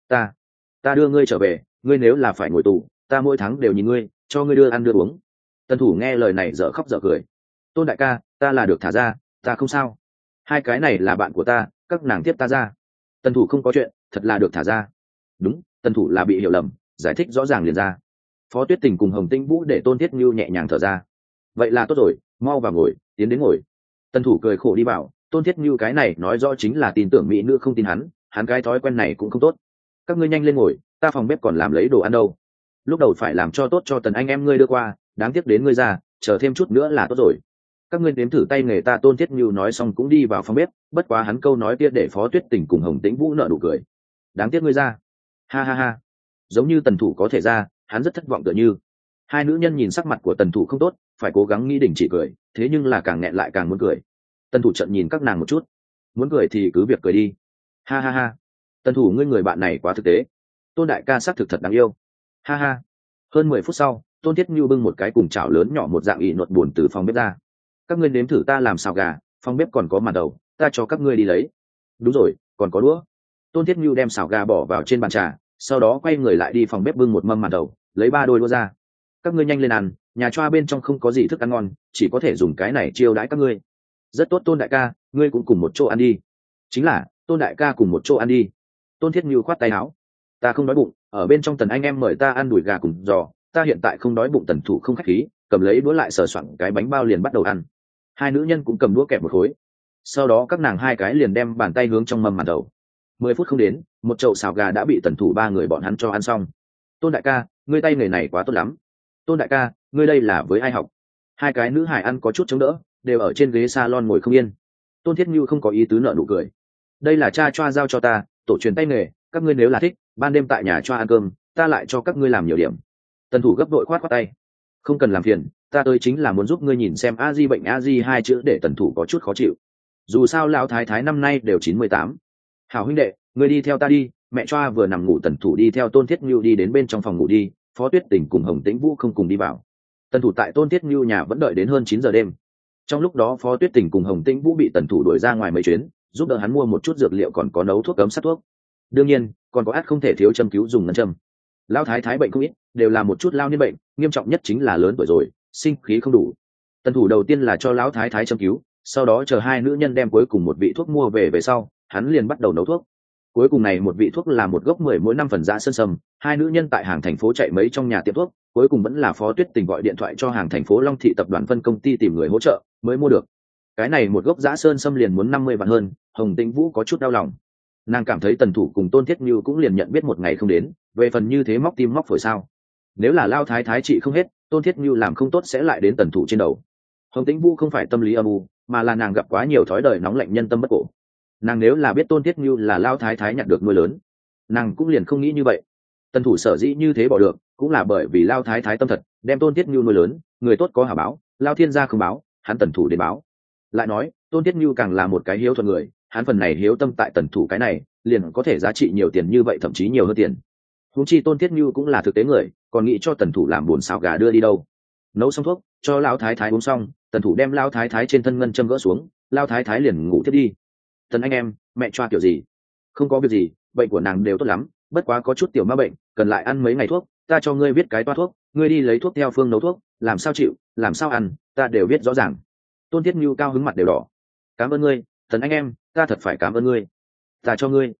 ta đưa ngươi trở về, ngươi nếu là phải ngồi tù, ta mỗi tháng đều nhìn ngươi, cho ngươi đưa ăn đưa uống. Tần thủ nghe lời này dở khóc dở cười. Tôn đại ca, ta là được thả ra, ta không sao. Hai cái này là bạn của ta, các nàng tiếp ta ra. Tần thủ không có chuyện, thật là được thả ra. Đúng, tần thủ là bị hiểu lầm, giải thích rõ ràng liền ra. Phó Tuyết Tình cùng Hồng Tĩnh Vũ để Tôn Thiết Nhu nhẹ nhàng thở ra. Vậy là tốt rồi, mau vào ngồi, tiến đến ngồi. Tần thủ cười khổ đi vào. Tôn Thiết Nhu cái này nói rõ chính là tin tưởng mỹ nữ không tin hắn cái thói quen này cũng không tốt. Các ngươi nhanh lên ngồi, ta phòng bếp còn làm lấy đồ ăn đâu. Lúc đầu phải làm cho tốt cho Tần anh em ngươi đưa qua, đáng tiếc đến ngươi ra, chờ thêm chút nữa là tốt rồi. Các ngươi nếm thử tay nghề ta. Tôn Thiết Nhu nói xong cũng đi vào phòng bếp, bất quá hắn câu nói kia để Phó Tuyết Tình cùng Hồng Tĩnh Vũ nở nụ cười. Đáng tiếc ngươi ra. Ha ha ha. Giống như tần thủ có thể ra, hắn rất thất vọng tựa như. Hai nữ nhân nhìn sắc mặt của tần thủ không tốt, phải cố gắng nghĩ đình chỉ cười, thế nhưng là càng nghẹn lại càng muốn cười. Tần thủ trận nhìn các nàng một chút, muốn cười thì cứ việc cười đi. Ha ha ha. Tần thủ ngươi người bạn này quá thực tế. Tôn đại ca xác thực thật đáng yêu. Ha ha. Hơn 10 phút sau, Tôn Thiết Nhu bưng một cái cùng chảo lớn nhỏ một dạng ỉ nột buồn từ phòng bếp ra. Các ngươi nếm thử ta làm xào gà, phòng bếp còn có màn đầu, ta cho các ngươi đi lấy. Đúng rồi, còn có đũa. Tôn Thiết Nhu đem xào gà bỏ vào trên bàn trà, sau đó quay người lại đi phòng bếp bưng một mâm màn đầu, lấy 3 đôi đũa ra. Các ngươi nhanh lên ăn, nhà choa bên trong không có gì thức ăn ngon, chỉ có thể dùng cái này chiêu đãi các ngươi. Rất tốt Tôn đại ca, ngươi cũng cùng một chỗ ăn đi. Chính là, Tôn đại ca cùng một chỗ ăn đi. Tôn Thiết Nhu khoát tay áo. Ta không đói bụng, ở bên trong Tần anh em mời ta ăn đùi gà cùng giò, ta hiện tại không đói bụng. Tần thủ không khách khí, cầm lấy đũa lại sờ soạn cái bánh bao liền bắt đầu ăn. Hai nữ nhân cũng cầm đũa kẹp một khối. Sau đó các nàng hai cái liền đem bàn tay hướng trong mâm màn đầu. 10 phút không đến, một chậu xào gà đã bị tần thủ ba người bọn hắn cho ăn xong. Tôn đại ca, ngươi tay nghề này quá tốt lắm. Tôn đại ca, ngươi đây là với ai học? Hai cái nữ hải ăn có chút chống đỡ, đều ở trên ghế salon ngồi không yên. Tôn Thiết Nhu không có ý tứ nợ nụ cười. Đây là cha choa giao cho ta, tổ truyền tay nghề, các ngươi nếu là thích, ban đêm tại nhà choa ăn cơm, ta lại cho các ngươi làm nhiều điểm. Tần thủ gấp đội khoát khoát tay. Không cần làm phiền, ta tới chính là muốn giúp ngươi nhìn xem a di bệnh a di hai chữ để tần thủ có chút khó chịu. Dù sao lão thái thái năm nay đều 98. Hảo huynh đệ, ngươi đi theo ta đi. Mẹ choa vừa nằm ngủ. Tần thủ đi theo Tôn Thiết Nhu đi đến bên trong phòng ngủ đi. Phó Tuyết Tình cùng Hồng Tĩnh Vũ không cùng đi vào. Tần thủ tại Tôn Thiết Nhu nhà vẫn đợi đến hơn 9 giờ đêm. Trong lúc đó Phó Tuyết Tình cùng Hồng Tĩnh Vũ bị tần thủ đuổi ra ngoài mấy chuyến, giúp đỡ hắn mua một chút dược liệu, còn có nấu thuốc cấm sát thuốc. Đương nhiên còn có át không thể thiếu châm cứu dùng ngân châm. Lão thái thái bệnh không ít, đều là một chút lao niên bệnh, nghiêm trọng nhất chính là lớn tuổi rồi, sinh khí không đủ. Tần thủ đầu tiên là cho lão thái thái châm cứu, sau đó chờ hai nữ nhân đem cuối cùng một vị thuốc mua về sau, hắn liền bắt đầu nấu thuốc. Cuối cùng này một vị thuốc là một gốc 10 mỗi 5 phần dã sơn sâm. Hai nữ nhân tại hàng thành phố chạy mấy trong nhà tiệm thuốc, cuối cùng vẫn là Phó Tuyết Tình gọi điện thoại cho hàng thành phố Long Thị tập đoàn phân công ty tìm người hỗ trợ mới mua được. Cái này một gốc dã sơn sâm liền muốn 50 vạn hơn. Hồng Tĩnh Vũ có chút đau lòng, nàng cảm thấy tần thủ cùng Tôn Thiết Như cũng liền nhận biết một ngày không đến, về phần như thế móc tim móc phổi sao? Nếu là lao thái thái trị không hết, Tôn Thiết Như làm không tốt sẽ lại đến tần thủ trên đầu. Hồng Tĩnh Vũ không phải tâm lý âm u, mà là nàng gặp quá nhiều thói đời nóng lạnh nhân tâm bất cổ. Nàng nếu là biết Tôn Thiết Như là lao thái thái nhặt được nuôi lớn, nàng cũng liền không nghĩ như vậy. Tần thủ sở dĩ như thế bỏ được, cũng là bởi vì lao thái thái tâm thật, đem Tôn Thiết Như nuôi lớn, người tốt có hả báo, lao thiên gia không báo, hắn tần thủ đến báo. Lại nói Tôn Thiết Như càng là một cái hiếu thuận người, hắn phần này hiếu tâm tại tần thủ cái này liền có thể giá trị nhiều tiền như vậy, thậm chí nhiều hơn tiền. Huống chi Tôn Thiết Như cũng là thực tế người, còn nghĩ cho tần thủ làm buồn xào gà đưa đi đâu. Nấu xong thuốc cho lão thái thái uống xong, tần thủ đem lao thái thái trên thân ngân châm gỡ xuống, lao thái thái liền ngủ thiết đi. Tần anh em, mẹ choa kiểu gì? Không có việc gì, bệnh của nàng đều tốt lắm, bất quá có chút tiểu ma bệnh, cần lại ăn mấy ngày thuốc, ta cho ngươi viết cái toa thuốc, ngươi đi lấy thuốc theo phương nấu thuốc, làm sao chịu, làm sao ăn, ta đều viết rõ ràng. Tôn Thiết Như cao hứng mặt đều đỏ. Cảm ơn ngươi, Tần anh em, ta thật phải cảm ơn ngươi. Ta cho ngươi,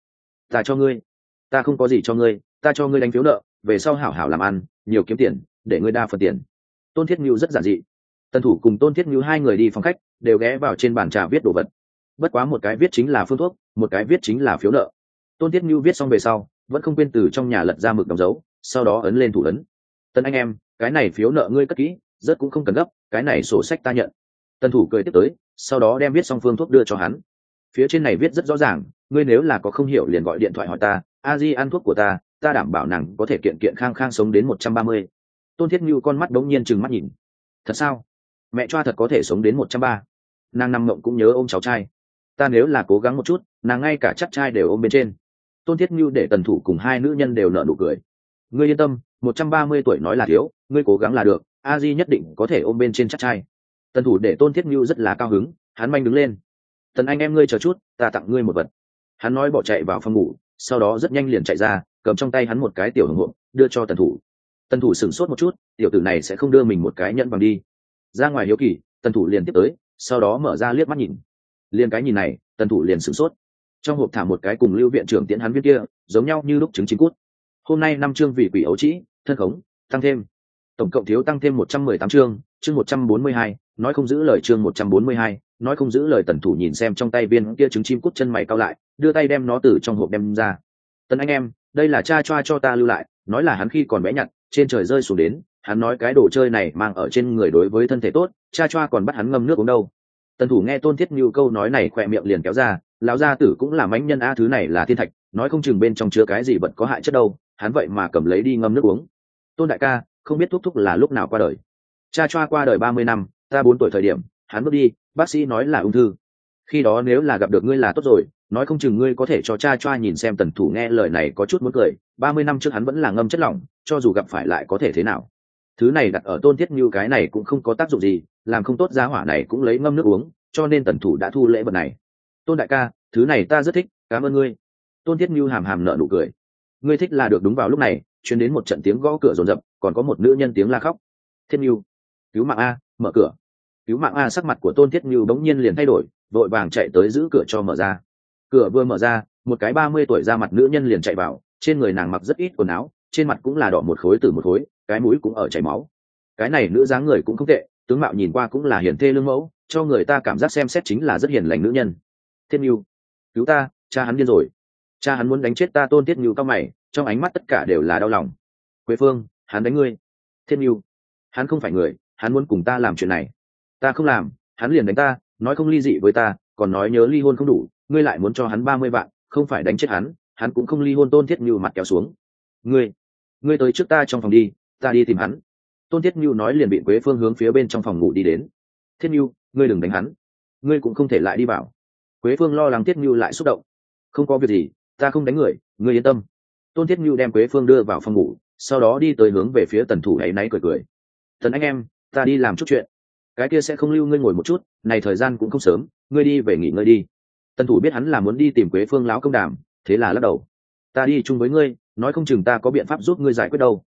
ta không có gì cho ngươi, ta cho ngươi đánh phiếu nợ, về sau hảo hảo làm ăn, nhiều kiếm tiền, để ngươi đa phần tiền. Tôn Thiết Như rất giản dị. Tần thủ cùng Tôn Thiết Như hai người đi phòng khách, đều ghé vào trên bàn trà viết đồ vật. Bất quá một cái viết chính là phương thuốc, một cái viết chính là phiếu nợ. Tôn Thiết Như viết xong về sau, vẫn không quên từ trong nhà lật ra mực đóng dấu, sau đó ấn lên thủ ấn. Tần anh em, cái này phiếu nợ ngươi cất kỹ, rất cũng không cần gấp, cái này sổ sách ta nhận. Tần thủ cười tiếp tới, sau đó đem viết xong phương thuốc đưa cho hắn. Phía trên này viết rất rõ ràng, ngươi nếu là có không hiểu liền gọi điện thoại hỏi ta, a di ăn thuốc của ta, ta đảm bảo nàng có thể kiện kiện khang khang sống đến 130. Tôn Thiết Như con mắt đống nhiên trừng mắt nhìn. Thật sao? Mẹ choa thật có thể sống đến 130? Nàng nằm mộng cũng nhớ ôm cháu trai. Ta nếu là cố gắng một chút, nàng ngay cả chắc trai đều ôm bên trên. Tôn Thiết Nhu để tần thủ cùng hai nữ nhân đều nở nụ cười. Ngươi yên tâm, 130 tuổi nói là thiếu, ngươi cố gắng là được, a di nhất định có thể ôm bên trên chắc trai. Tần thủ để Tôn Thiết Nhu rất là cao hứng, hắn manh đứng lên. Tần anh em ngươi chờ chút, ta tặng ngươi một vật. Hắn nói bỏ chạy vào phòng ngủ, sau đó rất nhanh liền chạy ra, cầm trong tay hắn một cái tiểu hồng hộp, đưa cho tần thủ. Tần thủ sửng sốt một chút, tiểu tử này sẽ không đưa mình một cái nhẫn vàng đi. Ra ngoài hiếu kỳ, tần thủ liền tiếp tới, sau đó mở ra liếc mắt nhìn. Liền cái nhìn này, tần thủ liền sửng sốt. Trong hộp thả một cái cùng Lưu viện trưởng tiễn hắn viên kia, giống nhau như lúc trứng chín cút. Hôm nay 5 chương vì quỷ ấu trĩ, thân khống, tăng thêm. Tổng cộng thiếu tăng thêm 118 chương, chương 142, nói không giữ lời chương 142, nói không giữ lời. Tần thủ nhìn xem trong tay viên kia trứng chim cút, chân mày cau lại, đưa tay đem nó từ trong hộp đem ra. Tần anh em, đây là cha choa cho ta lưu lại, nói là hắn khi còn bé nhặt, trên trời rơi xuống đến, hắn nói cái đồ chơi này mang ở trên người đối với thân thể tốt, cha choa còn bắt hắn ngâm nước uống đâu. Tần thủ nghe Tôn Thiết Như câu nói này khỏe miệng liền kéo ra, lão gia tử cũng là mãnh nhân a, thứ này là thiên thạch, nói không chừng bên trong chứa cái gì vật có hại chất đâu, hắn vậy mà cầm lấy đi ngâm nước uống. Tôn đại ca, không biết thúc thúc là lúc nào qua đời? Cha choa qua đời 30 năm, ta 4 tuổi thời điểm, hắn bước đi, bác sĩ nói là ung thư. Khi đó nếu là gặp được ngươi là tốt rồi, nói không chừng ngươi có thể cho cha choa nhìn xem. Tần thủ nghe lời này có chút muốn cười, 30 năm trước hắn vẫn là ngâm chất lỏng, cho dù gặp phải lại có thể thế nào. Thứ này đặt ở Tôn Thiết Như cái này cũng không có tác dụng gì, làm không tốt giá hỏa này cũng lấy ngâm nước uống, cho nên tần thủ đã thu lễ vật này. Tôn đại ca, thứ này ta rất thích, cảm ơn ngươi. Tôn Thiết Như hàm hàm nở nụ cười. Ngươi thích là được. Đúng vào lúc này, truyền đến một trận tiếng gõ cửa rồn rập, còn có một nữ nhân tiếng la khóc. Thiết Như, cứu mạng a, mở cửa. Cứu mạng a. Sắc mặt của Tôn Thiết Như bỗng nhiên liền thay đổi, vội vàng chạy tới giữ cửa cho mở ra. Cửa vừa mở ra, một cái 30 tuổi ra mặt nữ nhân liền chạy vào, trên người nàng mặc rất ít quần áo, trên mặt cũng là đỏ một khối từ một khối, cái mũi cũng ở chảy máu. Cái này nữ dáng người cũng không tệ, tướng mạo nhìn qua cũng là hiền thê lương mẫu, cho người ta cảm giác xem xét chính là rất hiền lành nữ nhân. Thiết Nhu, cứu ta, cha hắn điên rồi, cha hắn muốn đánh chết ta. Tôn Thiết Nhu cao mày, trong ánh mắt tất cả đều là đau lòng. Quế Phương, hắn đánh ngươi. Thiết Nhu, hắn không phải người, hắn muốn cùng ta làm chuyện này, ta không làm, hắn liền đánh ta, nói không ly dị với ta, còn nói nhớ ly hôn không đủ, ngươi lại muốn cho hắn 30 vạn, không phải đánh chết hắn, hắn cũng không ly hôn. Tôn Thiết Nhu mặt kéo xuống. Ngươi tới trước ta trong phòng đi, ta đi tìm hắn. Tôn Thiết Nhu nói liền bị Quế Phương hướng phía bên trong phòng ngủ đi đến. Thiết Nhu, ngươi đừng đánh hắn, ngươi cũng không thể lại đi vào. Quế Phương lo lắng Thiết Nhu lại xúc động. Không có việc gì, ta không đánh người, ngươi yên tâm. Tôn Thiết Nhu đem Quế Phương đưa vào phòng ngủ, sau đó đi tới hướng về phía tần thủ áy náy cười cười. Tần anh em, ta đi làm chút chuyện, cái kia sẽ không lưu ngươi ngồi một chút, này thời gian cũng không sớm, ngươi đi về nghỉ ngơi đi. Tần thủ biết hắn là muốn đi tìm Quế Phương láo công đàm, thế là lắc đầu. Ta đi chung với ngươi, nói không chừng ta có biện pháp giúp ngươi giải quyết đâu.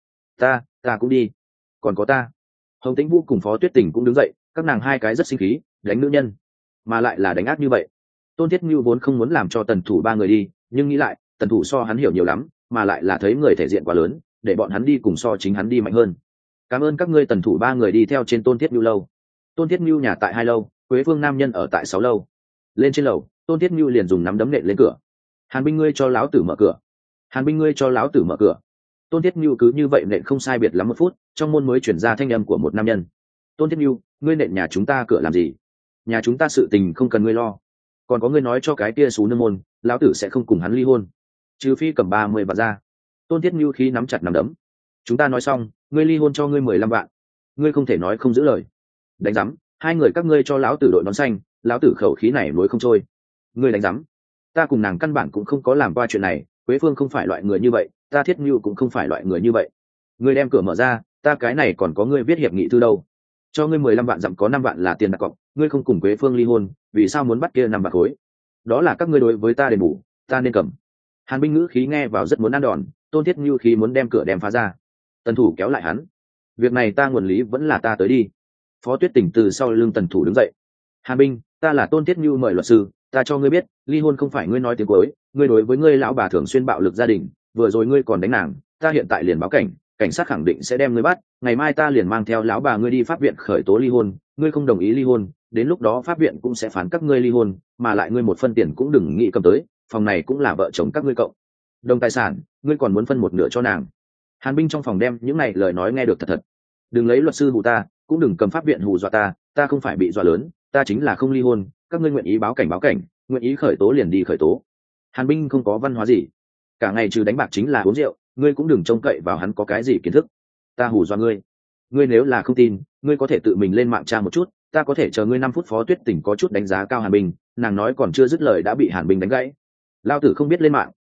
Ta cũng đi. Còn có ta. Hồng Tĩnh Vũ cùng Phó Tuyết Tình cũng đứng dậy, các nàng hai cái rất sinh khí, đánh nữ nhân mà lại là đánh ác như vậy. Tôn Thiết Như vốn không muốn làm cho tần thủ ba người đi, nhưng nghĩ lại, tần thủ so hắn hiểu nhiều lắm, mà lại là thấy người thể diện quá lớn, để bọn hắn đi cùng so chính hắn đi mạnh hơn. Cảm ơn các ngươi. Tần thủ ba người đi theo trên Tôn Thiết Như lâu. Tôn Thiết Như nhà tại 2 lâu, Quế Phương nam nhân ở tại 6 lâu. Lên trên lầu, Tôn Thiết Như liền dùng nắm đấm nện lên cửa. Hàn Binh, ngươi cho lão tử mở cửa. Hàn Binh, ngươi cho lão tử mở cửa. Tôn Thiết Như cứ như vậy nện không sai biệt lắm 1 phút, trong môn mới chuyển ra thanh âm của một nam nhân. Tôn Thiết Như, ngươi nện nhà chúng ta cửa làm gì? Nhà chúng ta sự tình không cần ngươi lo. Còn có ngươi nói cho cái kia xú nương môn, lão tử sẽ không cùng hắn ly hôn, trừ phi cầm 30 vạn ra. Tôn Thiết Như khí nắm chặt nắm đấm. Chúng ta nói xong, ngươi ly hôn cho ngươi 15 vạn. Ngươi không thể nói không giữ lời. Đánh rắm, 2 người các ngươi cho lão tử đội nón xanh, lão tử khẩu khí này nối không trôi. Ngươi đánh rắm. Ta cùng nàng căn bản cũng không có làm qua chuyện này, Quế Phương không phải loại người như vậy, ta Thiết Như cũng không phải loại người như vậy. Ngươi đem cửa mở ra, ta cái này còn có ngươi viết hiệp nghị thư đâu. Cho ngươi 15 vạn dặm có 5 vạn là tiền đặt cọc, ngươi không cùng Quế Phương ly hôn, vì sao muốn bắt kia 5 vạn khối? Đó là các ngươi đối với ta đền bù, ta nên cầm. Hàn Binh ngữ khí nghe vào rất muốn ăn đòn, Tôn Thiết Như khí muốn đem cửa đem phá ra. Tần thủ kéo lại hắn. Việc này ta nguồn lý vẫn là ta tới đi. Phó Tuyết Tình từ sau lưng tần thủ đứng dậy. Hàn Binh, ta là Tôn Thiết Như mời luật sư, ta cho ngươi biết, ly hôn không phải ngươi nói tiếng cuối, ngươi đối với ngươi lão bà thường xuyên bạo lực gia đình, vừa rồi ngươi còn đánh nàng, ta hiện tại liền báo cảnh, cảnh sát khẳng định sẽ đem ngươi bắt, ngày mai ta liền mang theo lão bà ngươi đi pháp viện khởi tố ly hôn, ngươi không đồng ý ly hôn, đến lúc đó pháp viện cũng sẽ phán các ngươi ly hôn, mà lại ngươi 1 phân tiền cũng đừng nghĩ cầm tới, phòng này cũng là vợ chồng các ngươi cộng đồng tài sản, ngươi còn muốn phân 1/2 cho nàng. Hàn Binh trong phòng đem những này lời nói nghe được thật thật. Đừng lấy luật sư hù ta, cũng đừng cầm pháp viện hù dọa ta không phải bị dọa lớn, ta chính là không ly hôn, các ngươi nguyện ý báo cảnh, nguyện ý khởi tố liền đi khởi tố. Hàn Binh không có văn hóa gì, cả ngày trừ đánh bạc chính là uống rượu, ngươi cũng đừng trông cậy vào hắn có cái gì kiến thức. Ta hù dọa ngươi, ngươi nếu là không tin, ngươi có thể tự mình lên mạng tra một chút, ta có thể chờ ngươi 5 phút. Phó Tuyết Tình có chút đánh giá cao Hàn Binh, nàng nói còn chưa dứt lời đã bị Hàn Binh đánh gãy. Lao tử không biết lên mạng,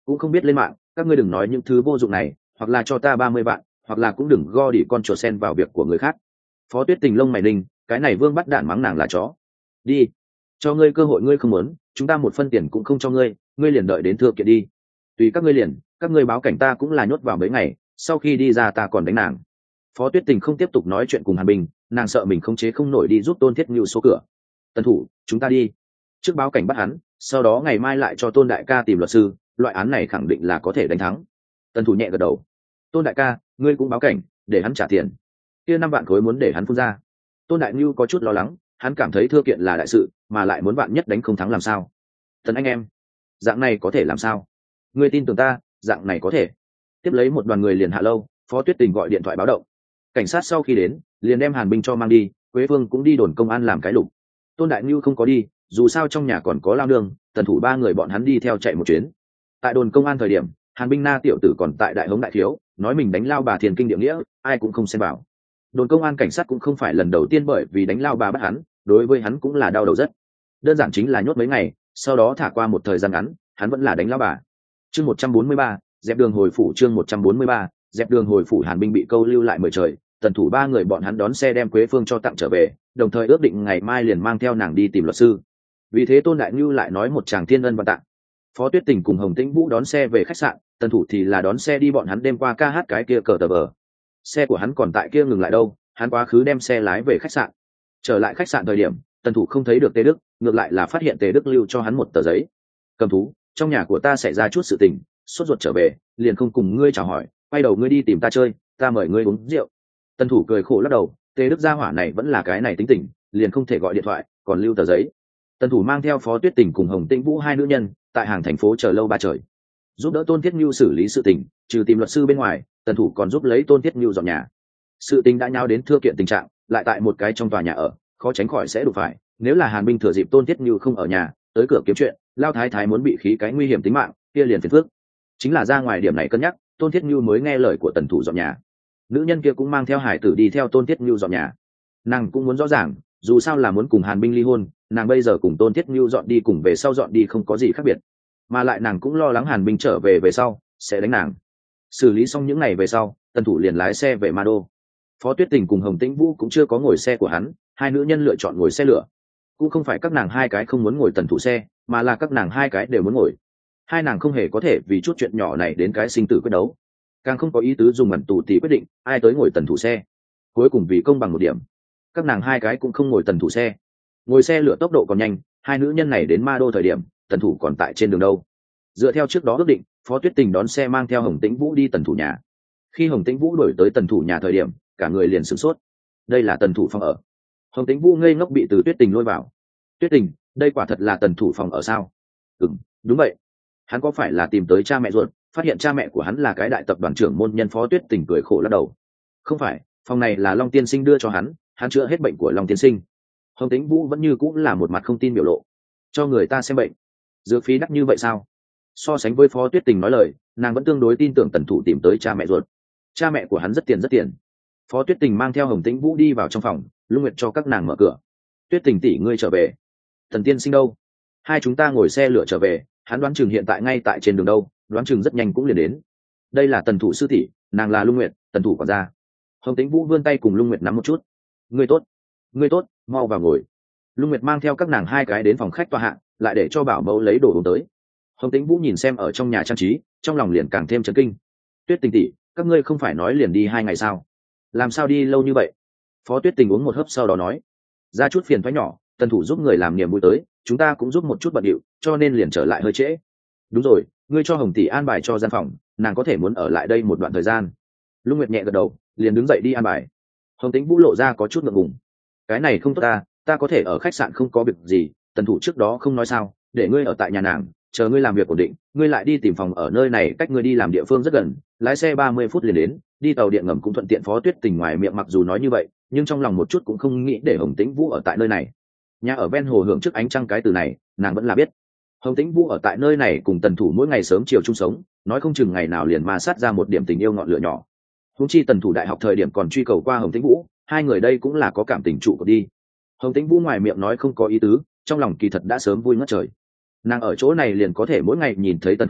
cũng không biết lên mạng, các ngươi đừng nói những thứ vô dụng này, hoặc là cho ta 30 vạn, hoặc là cũng đừng go đỉ con chuột sen vào việc của người khác. Phó Tuyết Tình lông mày ninh, cái này Vương bắt đạn mắng nàng là chó. Đi, cho ngươi cơ hội ngươi không muốn, chúng ta một phân tiền cũng không cho ngươi, ngươi liền đợi đến thưa kiện đi. Tùy các ngươi liền, các ngươi báo cảnh ta cũng là nhốt vào mấy ngày, sau khi đi ra ta còn đánh nàng. Phó Tuyết Tình không tiếp tục nói chuyện cùng Hàn Bình, nàng sợ mình khống chế không nổi đi giúp Tôn Thiết Nhu số cửa. Tần thủ, chúng ta đi. Trước báo cảnh bắt hắn, sau đó ngày mai lại cho Tôn đại ca tìm luật sư, loại án này khẳng định là có thể đánh thắng. Tần thủ nhẹ gật đầu. Tôn đại ca, ngươi cũng báo cảnh, để hắn trả tiền. Kia 5 vạn khối muốn để hắn phun ra. Tôn đại Nhu có chút lo lắng, hắn cảm thấy thưa kiện là đại sự, mà lại muốn bạn nhất đánh không thắng làm sao. Tần anh em, dạng này có thể làm sao? Ngươi tin tưởng ta, dạng này có thể. Tiếp lấy một đoàn người liền hạ lâu, Phó Tuyết Tình gọi điện thoại báo động. Cảnh sát sau khi đến, liền đem Hàn Binh cho mang đi, Quế Phương cũng đi đồn công an làm cái lục. Tôn đại Nhu không có đi, dù sao trong nhà còn có lao đường, Tần thủ 3 người bọn hắn đi theo chạy một chuyến. Tại đồn công an thời điểm, Hàn Binh na tiểu tử còn tại đại hống đại thiếu, nói mình đánh lao bà thiền kinh địa nghĩa, ai cũng không xem vào. Đồn công an cảnh sát cũng không phải lần đầu tiên bởi vì đánh lao bà bắt hắn, đối với hắn cũng là đau đầu rất. Đơn giản chính là nhốt mấy ngày, sau đó thả qua một thời gian ngắn, hắn vẫn là đánh lao bà. Chương 143, dẹp đường hồi phủ. Chương 143, dẹp đường hồi phủ. Hàn Binh bị câu lưu lại 10 trời, Tần thủ 3 người bọn hắn đón xe đem Quế Phương cho tặng trở về, đồng thời ước định ngày mai liền mang theo nàng đi tìm luật sư. Vì thế Tôn đại Nhu lại nói một tràng thiên ân và tặng. Phó Tuyết Tình cùng Hồng Tĩnh Vũ đón xe về khách sạn, Tần thủ thì là đón xe đi bọn hắn đêm qua ca hát cái kia cờ tờ vờ. Xe của hắn còn tại kia ngừng lại đâu, hắn quá khứ đem xe lái về khách sạn. Trở lại khách sạn thời điểm, Tần thủ không thấy được Tề Đức, ngược lại là phát hiện Tề Đức lưu cho hắn một tờ giấy. Cầm thú, trong nhà của ta xảy ra chút sự tình, sốt ruột trở về, liền không cùng ngươi chào hỏi, quay đầu ngươi đi tìm ta chơi, ta mời ngươi uống rượu. Tần thủ cười khổ lắc đầu, Tề Đức gia hỏa này vẫn là cái này tính tình, liền không thể gọi điện thoại, còn lưu tờ giấy. Tần thủ mang theo Phó Tuyết Tình cùng Hồng Tĩnh Vũ 2 nữ nhân, tại hàng thành phố chờ lâu 3 trời, giúp đỡ Tôn Thiết Nhu xử lý sự tình, trừ tìm luật sư bên ngoài, Tần thủ còn giúp lấy Tôn Thiết Nhu dọn nhà. Sự tình đã nháo đến thưa kiện tình trạng, lại tại một cái trong tòa nhà ở, khó tránh khỏi sẽ đụng phải, nếu là Hàn Binh thừa dịp Tôn Thiết Nhu không ở nhà, tới cửa kiếm chuyện, lao thái thái muốn bị khí cái nguy hiểm tính mạng, kia liền phiền phức. Chính là ra ngoài điểm này cân nhắc, Tôn Thiết Nhu mới nghe lời của Tần thủ dọn nhà. Nữ nhân kia cũng mang theo hải tử đi theo Tôn Thiết Nhu dọn nhà. Nàng cũng muốn rõ ràng, dù sao là muốn cùng Hàn Binh ly hôn, nàng bây giờ cùng Tôn Thiết Nhu dọn đi cùng về sau dọn đi không có gì khác biệt, mà lại nàng cũng lo lắng Hàn Binh trở về sau sẽ đánh nàng. Xử lý xong những ngày về sau, Tần thủ liền lái xe về Ma Đô. Phó Tuyết Tình cùng Hồng Tĩnh Vũ cũng chưa có ngồi xe của hắn, 2 nữ nhân lựa chọn ngồi xe lửa. Cũng không phải các nàng 2 cái không muốn ngồi Tần thủ xe, mà là các nàng 2 cái đều muốn ngồi. 2 nàng không hề có thể vì chút chuyện nhỏ này đến cái sinh tử quyết đấu, càng không có ý tứ dùng ngẩn tù tì quyết định ai tới ngồi Tần thủ xe. Cuối cùng vì công bằng một điểm, các nàng 2 cái cũng không ngồi Tần thủ xe. Ngồi xe lửa tốc độ còn nhanh, 2 nữ nhân này đến Ma Đô thời điểm, Tần thủ còn tại trên đường đâu. Dựa theo trước đó ước định, Phó Tuyết Tình đón xe mang theo Hồng Tĩnh Vũ đi Tần thủ nhà. Khi Hồng Tĩnh Vũ đổi tới Tần thủ nhà thời điểm, cả người liền sửng sốt. Đây là Tần thủ phòng ở. Hồng Tĩnh Vũ ngây ngốc bị từ Tuyết Tình lôi vào. Tuyết Tình, đây quả thật là Tần thủ phòng ở sao? Đúng vậy. Hắn có phải là tìm tới cha mẹ ruột, phát hiện cha mẹ của hắn là cái đại tập đoàn trưởng môn nhân? Phó Tuyết Tình cười khổ lắc đầu. Không phải, phòng này là Long tiên sinh đưa cho hắn chữa hết bệnh của Long tiên sinh. Hồng Tĩnh Vũ vẫn như cũng là một mặt không tin biểu lộ. Cho người ta xem bệnh, dược phí đắt như vậy sao? So sánh với Phó Tuyết Tình nói lời, nàng vẫn tương đối tin tưởng Tần thủ tìm tới cha mẹ ruột. Cha mẹ của hắn rất tiền. Phó Tuyết Tình mang theo Hồng Tĩnh Vũ đi vào trong phòng, Lung Nguyệt cho các nàng mở cửa. Tuyết Tình tỷ ngươi trở về. Thần tiên sinh đâu? 2 chúng ta ngồi xe lửa trở về, hắn đoán chừng hiện tại ngay tại trên đường đâu, đoán chừng rất nhanh cũng liền đến. Đây là Tần thủ sư tỷ, nàng là Lung Nguyệt, Tần thủ còn ra. Hồng Tĩnh Vũ vươn tay cùng Lung Nguyệt nắm một chút. Ngươi tốt, mau vào ngồi. Lung Nguyệt mang theo các nàng 2 cái đến phòng khách tòa hạng, lại để cho bảo mẫu lấy đồ uống tới. Hồng Tĩnh Vũ nhìn xem ở trong nhà trang trí, trong lòng liền càng thêm chấn kinh. Tuyết Tình tỷ, các ngươi không phải nói liền đi 2 ngày sao? Làm sao đi lâu như vậy? Phó Tuyết Tình uống một hớp sau đó nói, ra chút phiền toái nhỏ, Tần thủ giúp người làm niềm vui tới, chúng ta cũng giúp một chút bận điệu, cho nên liền trở lại hơi trễ. Đúng rồi, ngươi cho Hồng tỷ an bài cho gian phòng, nàng có thể muốn ở lại đây một đoạn thời gian. Lung Nguyệt nhẹ gật đầu, liền đứng dậy đi an bài. Hồng Tĩnh Vũ lộ ra có chút ngượng ngùng. Cái này không tốt ta có thể ở khách sạn không có việc gì, Tần thủ trước đó không nói sao, để ngươi ở tại nhà nàng, chờ ngươi làm việc ổn định, ngươi lại đi tìm phòng ở nơi này cách ngươi đi làm địa phương rất gần, lái xe 30 phút liền đến, đi tàu điện ngầm cũng thuận tiện. Phó Tuyết Tình ngoài miệng mặc dù nói như vậy, nhưng trong lòng một chút cũng không nghĩ để Hồng Tĩnh Vũ ở tại nơi này. Nhà ở ven hồ hưởng trước ánh trăng, cái từ này nàng vẫn là biết. Hồng Tĩnh Vũ ở tại nơi này cùng Tần thủ mỗi ngày sớm chiều chung sống, nói không chừng ngày nào liền ma sát ra một điểm tình yêu ngọn lửa nhỏ. Huống chi Tần thủ đại học thời điểm còn truy cầu qua Hồng Tĩnh Vũ, 2 người đây cũng là có cảm tình trụ của đi. Hồng Tĩnh Vũ ngoài miệng nói không có ý tứ, trong lòng kỳ thật đã sớm vui ngất trời. Nàng ở chỗ này liền có thể mỗi ngày nhìn thấy Tần thủ,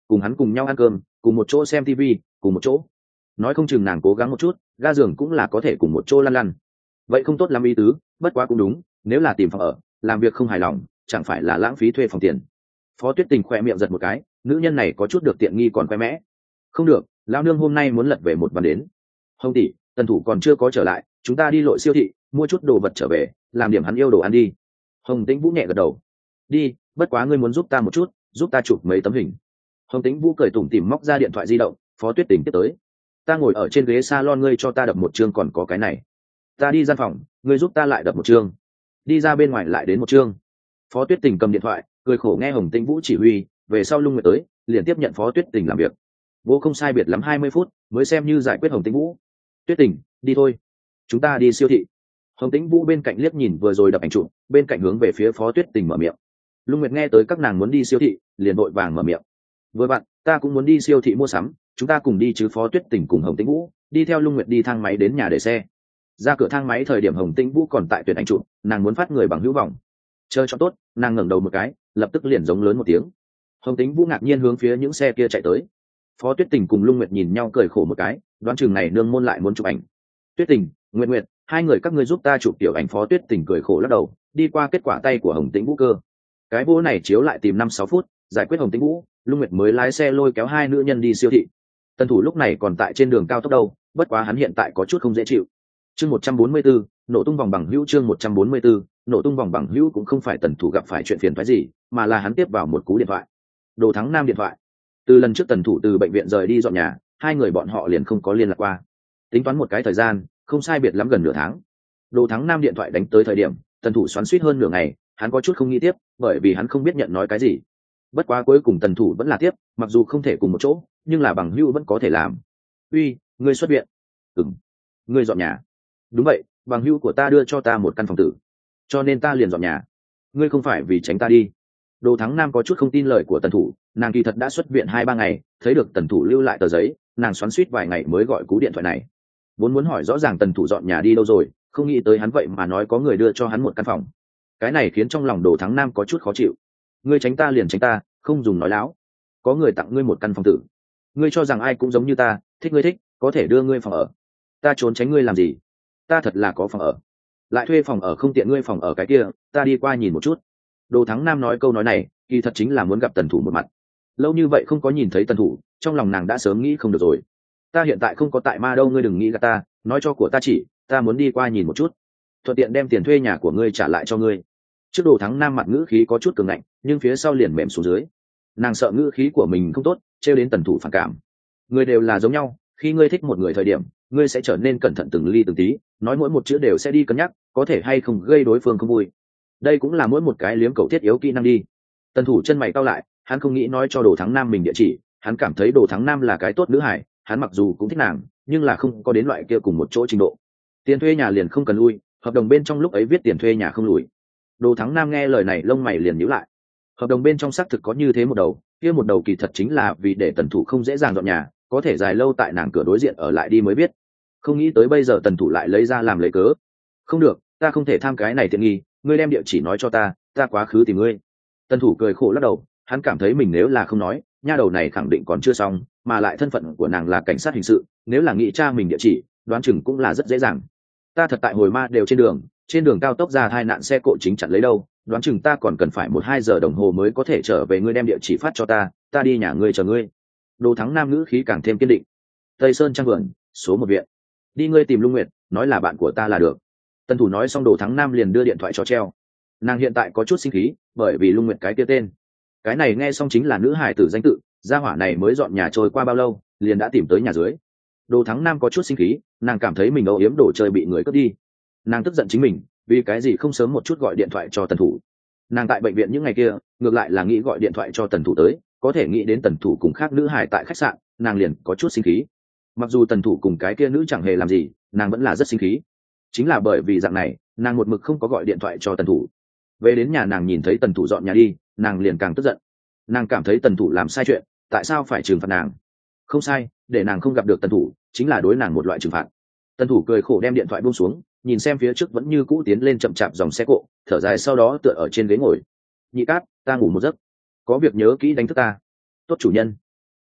cùng hắn cùng nhau ăn cơm, cùng một chỗ xem TV, cùng một chỗ. Nói không chừng nàng cố gắng một chút, ga giường cũng là có thể cùng một chỗ lăn lăn. Vậy không tốt lắm ý tứ, bất quá cũng đúng, nếu là tìm phòng ở, làm việc không hài lòng, chẳng phải là lãng phí thuê phòng tiền. Phó Tuyết Tình khoe miệng giật một cái, nữ nhân này có chút được tiện nghi còn khoe mẽ. Không được, lão nương hôm nay muốn lật về một ván đến. Hồng tỷ, Tần Thủ còn chưa có trở lại, chúng ta đi lội siêu thị, mua chút đồ vật trở về, làm điểm hắn yêu đồ ăn đi. Hồng Tĩnh Vũ nhẹ gật đầu. Đi, bất quá ngươi muốn giúp ta một chút, giúp ta chụp mấy tấm hình. Hồng Tĩnh Vũ cười tủm tỉm móc ra điện thoại di động. Phó Tuyết Tình tiếp tới. Ta ngồi ở trên ghế salon, ngươi cho ta đập một chương, còn có cái này. Ta đi gian phòng, ngươi giúp ta lại đập một chương. Đi ra bên ngoài lại đến một chương. Phó Tuyết Tình cầm điện thoại, cười khổ nghe Hồng Tĩnh Vũ chỉ huy, về sau Lung Nguyệt tới, liền tiếp nhận Phó Tuyết Tình làm việc. Vô không sai biệt lắm 20 phút, mới xem như giải quyết Hồng Tĩnh Vũ. Tuyết Tình, đi thôi, chúng ta đi siêu thị. Hồng Tĩnh Vũ bên cạnh liếc nhìn vừa rồi đập ảnh chụp, bên cạnh hướng về phía Phó Tuyết Tình mở miệng. Lung Nguyệt nghe tới các nàng muốn đi siêu thị, liền vội vàng mở miệng. Vừa bạn, ta cũng muốn đi siêu thị mua sắm, chúng ta cùng đi chứ. Phó Tuyết Tình cùng Hồng Tĩnh Vũ đi theo Lung Nguyệt đi thang máy đến nhà để xe. Ra cửa thang máy thời điểm Hồng Tĩnh Vũ còn tại tuyển ảnh chụp, nàng muốn phát người bằng hữu vọng. Chơi cho tốt, nàng ngẩng đầu một cái, lập tức liền giống lớn một tiếng. Hồng Tĩnh Vũ ngạc nhiên hướng phía những xe kia chạy tới. Phó Tuyết Tình cùng Lung Nguyệt nhìn nhau cười khổ một cái, đoán chừng này nương môn lại muốn chụp ảnh. Tuyết Tình, Nguyệt Nguyệt, hai người các ngươi giúp ta chụp tiểu ảnh. Phó Tuyết Tình cười khổ lắc đầu, đi qua kết quả tay của Hồng Tĩnh Vũ cơ. Cái vô này chiếu lại tìm 5-6 phút, giải quyết Hồng Tĩnh Vũ, Lung Nguyệt mới lái xe lôi kéo hai nữ nhân đi siêu thị. Tần Thủ lúc này còn tại trên đường cao tốc đâu, bất quá hắn hiện tại có chút không dễ chịu. Chương 144, nổ tung vòng bằng hữu. Chương 144, nổ tung vòng bằng hữu cũng không phải Tần Thủ gặp phải chuyện phiền phức gì, mà là hắn tiếp vào một cú điện thoại. Đồ Thắng Nam điện thoại. Từ lần trước Tần Thủ từ bệnh viện rời đi dọn nhà, hai người bọn họ liền không có liên lạc qua. Tính toán một cái thời gian, không sai biệt lắm gần nửa tháng. Đồ Thắng Nam điện thoại đánh tới thời điểm, Tần Thủ xoắn xuýt hơn nửa ngày, hắn có chút không nghĩ tiếp, bởi vì hắn không biết nhận nói cái gì. Bất quá cuối cùng Tần Thủ vẫn là tiếp, mặc dù không thể cùng một chỗ, nhưng là bằng hữu vẫn có thể làm. Uy, ngươi xuất viện? Ừm. Ngươi dọn nhà? Đúng vậy, bằng hữu của ta đưa cho ta một căn phòng tử, cho nên ta liền dọn nhà. Ngươi không phải vì tránh ta đi? Đồ Thắng Nam có chút không tin lời của Tần Thủ, nàng kỳ thật đã xuất viện 2-3 ngày, thấy được Tần Thủ lưu lại tờ giấy, nàng xoắn xuýt vài ngày mới gọi cú điện thoại này. Vốn muốn hỏi rõ ràng Tần Thủ dọn nhà đi đâu rồi, không nghĩ tới hắn vậy mà nói có người đưa cho hắn một căn phòng. Cái này khiến trong lòng Đồ Thắng Nam có chút khó chịu. Ngươi tránh ta liền tránh ta, không dùng nói láo. Có người tặng ngươi một căn phòng tử, ngươi cho rằng ai cũng giống như ta, thích ngươi thích, có thể đưa ngươi phòng ở. Ta trốn tránh ngươi làm gì? Ta thật là có phòng ở, lại thuê phòng ở không tiện ngươi phòng ở cái kia, ta đi qua nhìn một chút. Đồ Thắng Nam nói câu nói này, kỳ thật chính là muốn gặp Tần Thủ một mặt. Lâu như vậy không có nhìn thấy Tần Thủ, trong lòng nàng đã sớm nghĩ không được rồi. Ta hiện tại không có tại ma đâu, ngươi đừng nghĩ gạt ta, nói cho của ta chỉ, ta muốn đi qua nhìn một chút, thuận tiện đem tiền thuê nhà của ngươi trả lại cho ngươi. Trước Đồ Thắng Nam mặt ngữ khí có chút cường ngạnh, nhưng phía sau liền mềm xuống dưới. Nàng sợ ngữ khí của mình không tốt, trêu đến Tần Thủ phản cảm. Người đều là giống nhau, khi ngươi thích một người thời điểm, ngươi sẽ trở nên cẩn thận từng ly từng tí, nói mỗi một chữ đều sẽ đi cân nhắc, có thể hay không gây đối phương không vui. Đây cũng là mỗi một cái liếm cầu thiết yếu kỹ năng đi. Tần Thủ chân mày cau lại, hắn không nghĩ nói cho Đồ Thắng Nam mình địa chỉ, hắn cảm thấy Đồ Thắng Nam là cái tốt nữ hải, hắn mặc dù cũng thích nàng, nhưng là không có đến loại kia cùng một chỗ trình độ. Tiền thuê nhà liền không cần lui, hợp đồng bên trong lúc ấy viết tiền thuê nhà không lùi. Đồ Thắng Nam nghe lời này lông mày liền nhíu lại. Hợp đồng bên trong xác thực có như thế một đầu, kia một đầu kỳ thật chính là vì để Tần Thủ không dễ dàng dọn nhà, có thể dài lâu tại nàng cửa đối diện ở lại đi mới biết. Không nghĩ tới bây giờ Tần Thủ lại lấy ra làm lấy cớ. Không được, ta không thể tham cái này tiện nghi, ngươi đem địa chỉ nói cho ta, ta quá khứ tìm ngươi. Tần Thủ cười khổ lắc đầu, hắn cảm thấy mình nếu là không nói, nha đầu này khẳng định còn chưa xong, mà lại thân phận của nàng là cảnh sát hình sự, nếu là nghĩ tra mình địa chỉ, đoán chừng cũng là rất dễ dàng. Ta thật tại hồi ma đều trên đường cao tốc ra tai nạn xe cộ chính chặn lấy đâu, đoán chừng ta còn cần phải 1-2 giờ đồng hồ mới có thể trở về, ngươi đem địa chỉ phát cho ta, ta đi nhà ngươi chờ ngươi. Đồ Thắng Nam ngữ khí càng thêm kiên định. Tây Sơn Trang Vườn, số 1 viện. Đi ngươi tìm Lung Nguyệt, nói là bạn của ta là được. Tần Thủ nói xong Đồ Thắng Nam liền đưa điện thoại cho treo. Nàng hiện tại có chút sinh khí, bởi vì Lung Nguyệt cái kia tên. Cái này nghe xong chính là nữ hài tử danh tự, gia hỏa này mới dọn nhà trôi qua bao lâu, liền đã tìm tới nhà dưới. Đồ Thắng Nam có chút sinh khí, nàng cảm thấy mình âu yếm đồ chơi bị người cướp đi. Nàng tức giận chính mình, vì cái gì không sớm một chút gọi điện thoại cho Tần Thủ. Nàng tại bệnh viện những ngày kia, ngược lại là nghĩ gọi điện thoại cho Tần Thủ tới, có thể nghĩ đến Tần Thủ cùng khác nữ hài tại khách sạn, nàng liền có chút sinh khí. Mặc dù Tần Thủ cùng cái kia nữ chẳng hề làm gì, nàng vẫn là rất sinh khí. Chính là bởi vì dạng này, nàng một mực không có gọi điện thoại cho Tần Thủ. Về đến nhà nàng nhìn thấy Tần Thủ dọn nhà đi, nàng liền càng tức giận. Nàng cảm thấy Tần Thủ làm sai chuyện, tại sao phải trừng phạt nàng? Không sai, để nàng không gặp được Tần Thủ, chính là đối nàng một loại trừng phạt. Tần Thủ cười khổ đem điện thoại buông xuống, nhìn xem phía trước vẫn như cũ tiến lên chậm chạp dòng xe cộ, thở dài sau đó tựa ở trên ghế ngồi. Nhị Cát, ta ngủ một giấc, có việc nhớ kỹ đánh thức ta. Tốt chủ nhân.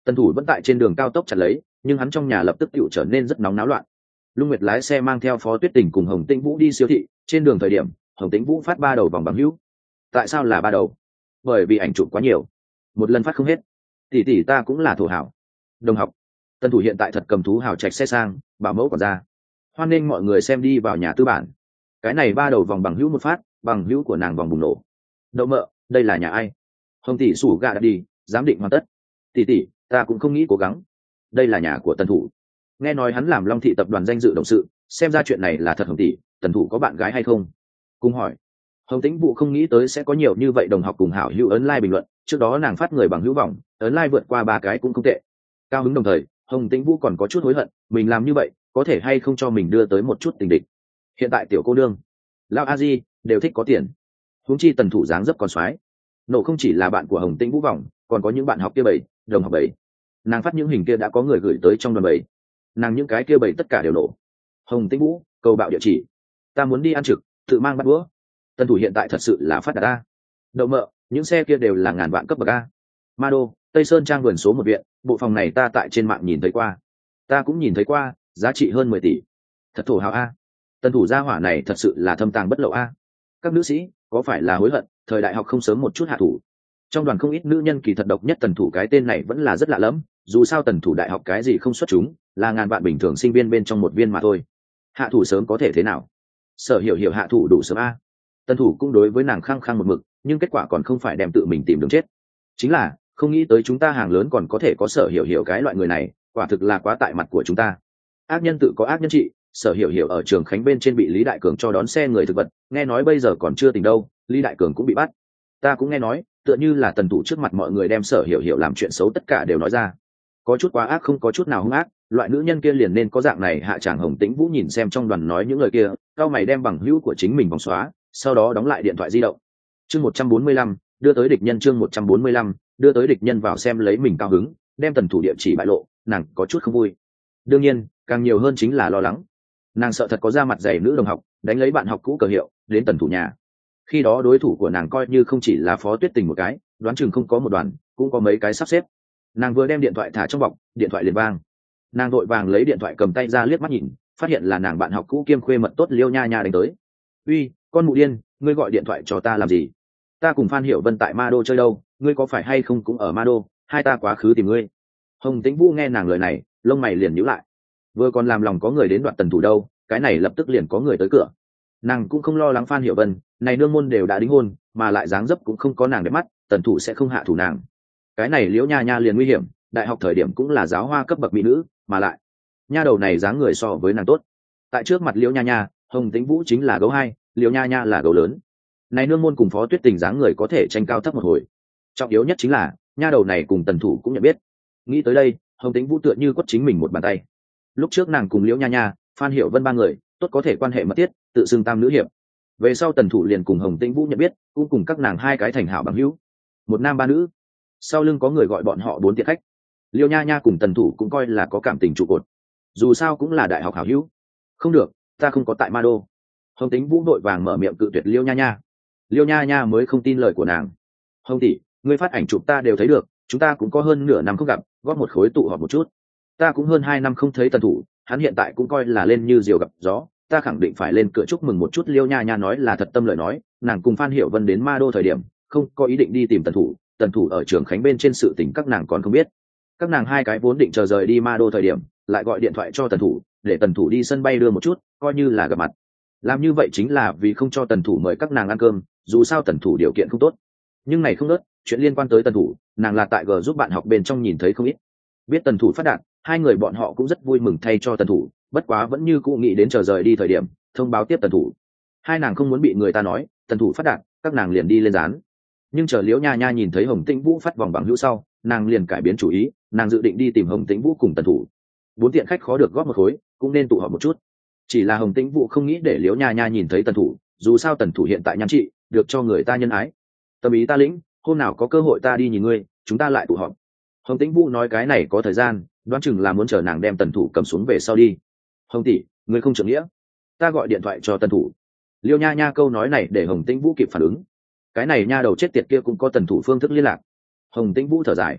Tần thủ vẫn tại trên đường cao tốc chặt lấy, nhưng hắn trong nhà lập tức tựu trở nên rất nóng náo loạn. Lung Nguyệt lái xe mang theo Phó Tuyết Tình cùng Hồng Tĩnh Vũ đi siêu thị, trên đường thời điểm Hồng Tĩnh Vũ phát 3 đầu vòng bằng hữu. Tại sao là 3 đầu? Bởi vì ảnh chụp quá nhiều, một lần phát không hết. Tỷ tỷ ta cũng là thổ hảo. Đồng học. Tần thủ hiện tại thật cầm thú hào trạch xe sang, bảo mẫu còn ra. Hoan nghênh mọi người xem đi vào nhà tư bản. Cái này 3 đầu vòng bằng hữu một phát, bằng hữu của nàng vòng bùng nổ. Đậu mợ, đây là nhà ai? Hồng tỷ sủ gà đã đi, giám định hoàn tất. Tỷ tỷ, ta cũng không nghĩ cố gắng. Đây là nhà của Tần thủ. Nghe nói hắn làm Long thị tập đoàn danh dự động sự, xem ra chuyện này là thật. Hồng tỷ, Tần thủ có bạn gái hay không? Cùng hỏi. Hồng Tĩnh Vũ không nghĩ tới sẽ có nhiều như vậy đồng học cùng hảo hữu ấn like bình luận, trước đó nàng phát người bằng hữu vọng, ấn like vượt qua 3 cái cũng không tệ. Cao hứng đồng thời, Hồng Tĩnh Vũ còn có chút hối hận, mình làm như vậy, có thể hay không cho mình đưa tới một chút tình địch. Hiện tại tiểu cô nương, lão a di đều thích có tiền. Huống chi Tần thủ dáng dấp còn soái. Nổ không chỉ là bạn của Hồng Tĩnh Vũ vọng, còn có những bạn học kia bảy, đồng học bảy. Nàng phát những hình kia đã có người gửi tới trong đoàn bảy. Nàng những cái kia bảy tất cả đều nổ. Hồng Tĩnh Vũ, cầu bạo địa chỉ. Ta muốn đi ăn trực, tự mang bát đũa. Tần thủ hiện tại thật sự là phát đạt a. Đậu mợ, những xe kia đều là ngàn vạn cấp bậc a. Ma Đô, Tây Sơn Trang vườn số 1 viện, bộ phòng này ta tại trên mạng nhìn thấy qua. Ta cũng nhìn thấy qua, giá trị hơn 10 tỷ. Thật thổ hào a. Tần thủ gia hỏa này thật sự là thâm tàng bất lộ a. Các nữ sĩ, có phải là hối hận, thời đại học không sớm một chút hạ thủ. Trong đoàn không ít nữ nhân kỳ thật độc nhất Tần thủ cái tên này vẫn là rất lạ lẫm, dù sao Tần thủ đại học cái gì không xuất chúng, là ngàn vạn bình thường sinh viên bên trong một viên mà thôi. Hạ thủ sớm có thể thế nào? Sở hiểu hạ thủ đủ sớm a. Tần thủ cũng đối với nàng khăng khăng một mực, nhưng kết quả còn không phải đem tự mình tìm đường chết. Chính là không nghĩ tới chúng ta hàng lớn còn có thể có Sở hiểu cái loại người này, quả thực là quá tại mặt của chúng ta. Ác nhân tự có ác nhân trị. Sở hiểu ở trường Khánh bên trên bị Lý Đại Cường cho đón xe người thực vật, nghe nói bây giờ còn chưa tỉnh đâu, Lý Đại Cường cũng bị bắt. Ta cũng nghe nói, tựa như là Tần thủ trước mặt mọi người đem Sở hiểu làm chuyện xấu tất cả đều nói ra. Có chút quá ác không có chút nào hung ác, loại nữ nhân kia liền nên có dạng này hạ tràng. Hồng Tĩnh Vũ nhìn xem trong đoàn nói những lời kia, cao mày đem bằng hữu của chính mình vòng xóa, sau đó đóng lại điện thoại di động. Chương 145, đưa tới địch nhân. Chương 145, đưa tới địch nhân. Vào xem lấy mình cao hứng, đem Tần thủ địa chỉ bại lộ, nàng có chút không vui. Đương nhiên, càng nhiều hơn chính là lo lắng. Nàng sợ thật có ra mặt dày nữ đồng học, đánh lấy bạn học cũ cờ hiệu, đến Tần thủ nhà. Khi đó đối thủ của nàng coi như không chỉ là Phó Tuyết Tình một cái, đoán chừng không có một đoàn, cũng có mấy cái sắp xếp. Nàng vừa đem điện thoại thả trong bọc, điện thoại liền vang. Nàng vội vàng lấy điện thoại cầm tay ra liếc mắt nhìn, phát hiện là nàng bạn học cũ kiêm khuê mật tốt Liêu Nha Nha đánh tới. Uy, con mụ điên, ngươi gọi điện thoại cho ta làm gì? Ta cùng Phan Hiểu Vân tại Ma Đô chơi đâu, ngươi có phải hay không cũng ở Ma Đô, hai ta quá khứ tìm ngươi. Hồng Tĩnh Vũ nghe nàng lời này, lông mày liền nhíu lại. Vừa còn làm lòng có người đến đoạt Tần thủ đâu, cái này lập tức liền có người tới cửa. Nàng cũng không lo lắng Phan Hiểu Vân, này nương môn đều đã đính hôn, mà lại dáng dấp cũng không có nàng đẹp mắt, Tần thủ sẽ không hạ thủ nàng. Cái này Liễu Nha Nha liền nguy hiểm, đại học thời điểm cũng là giáo hoa cấp bậc mỹ nữ, mà lại nha đầu này dáng người so với nàng tốt. Tại trước mặt Liễu Nha Nha, Hồng Tĩnh Vũ chính là gấu hai, Liễu Nha Nha là gấu lớn. Này nương môn cùng Phó Tuyết Tình dáng người có thể tranh cao thấp một hồi. Trọng yếu nhất chính là nha đầu này cùng Tần thủ cũng nhận biết. Nghĩ tới đây, Hồng Tĩnh Vũ tựa như quất chính mình một bàn tay. Lúc trước nàng cùng Liễu Nha Nha, Phan Hiểu Vân ba người tốt có thể quan hệ mật thiết, tự xưng tam nữ hiệp. Về sau Tần thủ liền cùng Hồng Tĩnh Vũ nhận biết, cũng cùng các nàng hai cái thành hảo bằng hữu, một nam ba nữ. Sau lưng có người gọi bọn họ 4 tiện khách. Liêu Nha Nha cùng Tần thủ cũng coi là có cảm tình trụ cột, dù sao cũng là đại học hảo hữu. Không được, ta không có tại Ma Đô. Hồng Tĩnh Vũ đội vàng mở miệng cự tuyệt Liêu Nha Nha. Liêu Nha Nha mới không tin lời của nàng. Hồng tỷ, ngươi phát ảnh chụp ta đều thấy được, chúng ta cũng có hơn nửa năm không gặp, góp một khối tụ họp một chút. Ta cũng hơn 2 năm không thấy Tần thủ, hắn hiện tại cũng coi là lên như diều gặp gió, ta khẳng định phải lên cửa chúc mừng một chút. Liêu Nha Nha nói là thật tâm lời nói, nàng cùng Phan Hiểu Vân đến Ma Đô thời điểm, không có ý định đi tìm Tần thủ ở trường Khánh bên trên sự tình các nàng còn không biết. Các nàng hai cái vốn định chờ rời đi Ma Đô thời điểm, lại gọi điện thoại cho Tần thủ, để Tần thủ đi sân bay đưa một chút, coi như là gặp mặt. Làm như vậy chính là vì không cho Tần thủ mời các nàng ăn cơm, dù sao Tần thủ điều kiện không tốt. Nhưng này không nớt, chuyện liên quan tới Tần thủ, nàng là tại G giúp bạn học bên trong nhìn thấy không ít. Biết Tần thủ phát đạt, hai người bọn họ cũng rất vui mừng thay cho Tần thủ, bất quá vẫn như cũ nghĩ đến chờ rời đi thời điểm, thông báo tiếp Tần thủ. Hai nàng không muốn bị người ta nói Tần thủ phát đạt, các nàng liền đi lên dán. Nhưng chờ Liễu Nha Nha nhìn thấy Hồng Tĩnh Vũ phát vòng bằng hữu sau, nàng liền cải biến chủ ý, nàng dự định đi tìm Hồng Tĩnh Vũ cùng Tần thủ. 4 tiện khách khó được góp một khối, cũng nên tụ họp một chút. Chỉ là Hồng Tĩnh Vũ không nghĩ để Liễu Nha Nha nhìn thấy Tần thủ, dù sao Tần thủ hiện tại nhan trị, được cho người ta nhân ái. Tâm ý ta lĩnh, hôm nào có cơ hội ta đi nhìn ngươi, chúng ta lại tụ họp. Hồng Tĩnh Vũ nói cái này có thời gian, đoán chừng là muốn chờ nàng đem Tần thủ cầm xuống về sau đi. Hồng tỷ, ngươi không trưởng nghĩa, ta gọi điện thoại cho Tần thủ. Liêu Nha Nha câu nói này để Hồng Tĩnh Vũ kịp phản ứng. Cái này nha đầu chết tiệt kia cũng có Tần thủ phương thức liên lạc. Hồng Tĩnh Vũ thở dài,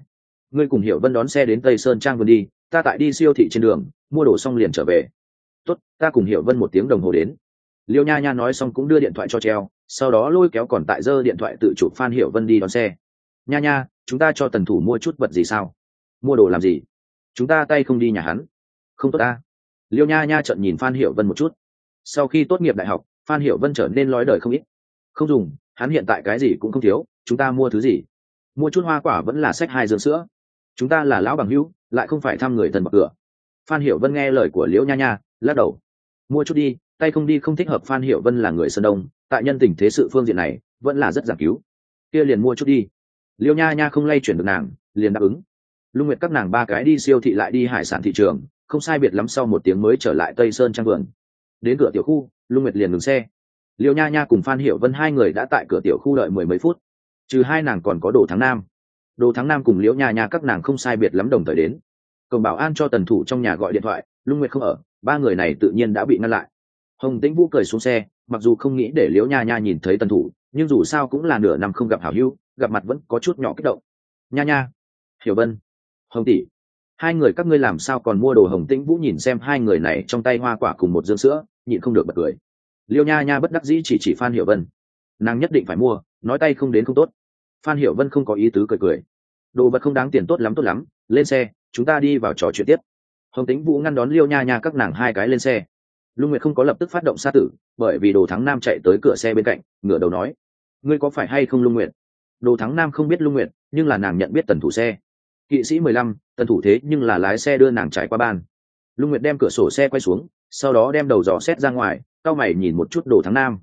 ngươi cùng Hiểu Vân đón xe đến Tây Sơn Trang vườn đi, ta tại đi siêu thị trên đường mua đồ xong liền trở về. Tốt, ta cùng Hiểu Vân 1 tiếng đồng hồ đến. Liêu Nha Nha nói xong cũng đưa điện thoại cho treo, sau đó lôi kéo còn tại giơ điện thoại tự chụp Phan Hiểu Vân đi đón xe. Nha Nha, chúng ta cho Tần Thủ mua chút vật gì sao? Mua đồ làm gì? Chúng ta tay không đi nhà hắn. Không tốt ta. Liêu Nha Nha trợn nhìn Phan Hiểu Vân một chút. Sau khi tốt nghiệp đại học, Phan Hiểu Vân trở nên lói đời không ít. Không dùng, hắn hiện tại cái gì cũng không thiếu, chúng ta mua thứ gì? Mua chút hoa quả vẫn là xách 2 dương sữa. Chúng ta là lão bằng hữu, lại không phải thăm người thân bậc cửa. Phan Hiểu Vân nghe lời của Liễu Nha Nha, lắc đầu. Mua chút đi, tay không đi không thích hợp. Phan Hiểu Vân là người Sơn Đông, tại nhân tình thế sự phương diện này vẫn là rất giảng cứu. Kia liền mua chút đi. Liễu Nha Nha không lay chuyển được nàng, liền đáp ứng. Lung Nguyệt các nàng 3 cái đi siêu thị lại đi hải sản thị trường, không sai biệt lắm sau 1 tiếng mới trở lại Tây Sơn Trang vườn. Đến cửa tiểu khu, Lung Nguyệt liền ngừng xe. Liễu Nha Nha cùng Phan Hiểu Vân 2 người đã tại cửa tiểu khu đợi 10 mấy phút. Trừ 2 nàng còn có Đồ Thắng Nam. Đồ Thắng Nam cùng Liễu Nha Nha các nàng không sai biệt lắm đồng thời đến. Cổng bảo an cho Tần Thủ trong nhà gọi điện thoại, Lung Nguyệt không ở, 3 người này tự nhiên đã bị ngăn lại. Hồng Tĩnh Vũ cười xuống xe, mặc dù không nghĩ để Liễu Nha Nha nhìn thấy Tần Thủ, nhưng dù sao cũng là nửa năm không gặp hảo hữu, gặp mặt vẫn có chút nhỏ kích động. Nha Nha, Hiểu Vân, Hồng tỷ, 2 người các ngươi làm sao còn mua đồ? Hồng Tĩnh Vũ nhìn xem 2 người này trong tay hoa quả cùng 1 dương sữa, nhịn không được bật cười. Liễu Nha Nha bất đắc dĩ chỉ Phan Hiểu Vân, nàng nhất định phải mua, nói tay không đến không tốt. Phan Hiểu Vân không có ý tứ cười cười. Đồ vật không đáng tiền, tốt lắm, lên xe, chúng ta đi vào trò chuyện tiếp. Hồng Tĩnh Vũ ngăn đón Liêu Nha Nha các nàng 2 cái lên xe. Lung Nguyệt không có lập tức phát động sát tử, bởi vì Đồ Thắng Nam chạy tới cửa xe bên cạnh, ngửa đầu nói: ngươi có phải hay không Lung Nguyệt? Đồ Thắng Nam không biết Lung Nguyệt, nhưng là nàng nhận biết Tần Thủ xe. Kỵ sĩ 15, Tần Thủ thế nhưng là lái xe đưa nàng trải qua ban. Lung Nguyệt đem cửa sổ xe quay xuống, sau đó đem đầu dò xét ra ngoài, cau mày nhìn một chút Đồ Thắng Nam.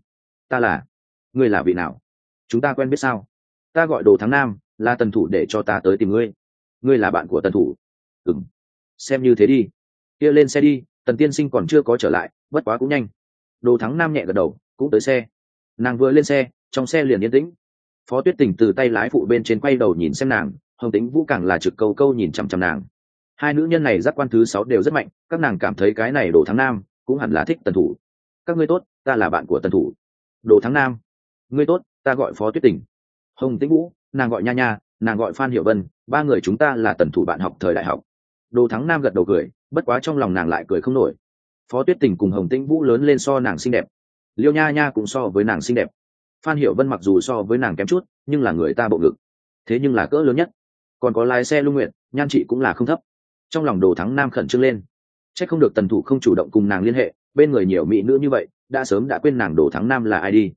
Ngươi là vị nào? Chúng ta quen biết sao? Ta gọi Đồ Thắng Nam, là Tần Thủ để cho ta tới tìm ngươi. Ngươi là bạn của Tần Thủ? Ừm, xem như thế đi. Kia lên xe đi, Tần tiên sinh còn chưa có trở lại, bất quá cũng nhanh. Đồ Thắng Nam nhẹ gật đầu, cũng tới xe. Nàng vừa lên xe, trong xe liền yên tĩnh. Phó Tuyết Tình từ tay lái phụ bên trên quay đầu nhìn xem nàng, Hồng Tĩnh Vũ càng là trực câu câu nhìn chằm chằm nàng. 2 nữ nhân này giác quan thứ 6 đều rất mạnh, các nàng cảm thấy cái này Đồ Thắng Nam cũng hẳn là thích Tần Thủ. Các ngươi tốt, ta là bạn của Tần Thủ. Đồ Thắng Nam, ngươi tốt, ta gọi Phó Tuyết Tình. Hồng Tĩnh Vũ, nàng gọi Nha Nha, nàng gọi Phan Hiểu Vân, 3 người chúng ta là Tần Thủ bạn học thời đại học. Đồ Thắng Nam gật đầu cười, bất quá trong lòng nàng lại cười không nổi. Phó Tuyết Tình cùng Hồng Tĩnh Vũ lớn lên so nàng xinh đẹp, Liêu Nha Nha cũng so với nàng xinh đẹp. Phan Hiểu Vân mặc dù so với nàng kém chút, nhưng là người ta bộ ngực, thế nhưng là cỡ lớn nhất. Còn có lái xe Lung Nguyệt, nhan trị cũng là không thấp. Trong lòng Đồ Thắng Nam khẩn trương lên, chắc không được Tần Thủ không chủ động cùng nàng liên hệ, bên người nhiều mỹ nữ như vậy, đã sớm đã quên nàng Đồ Thắng Nam là ai đi.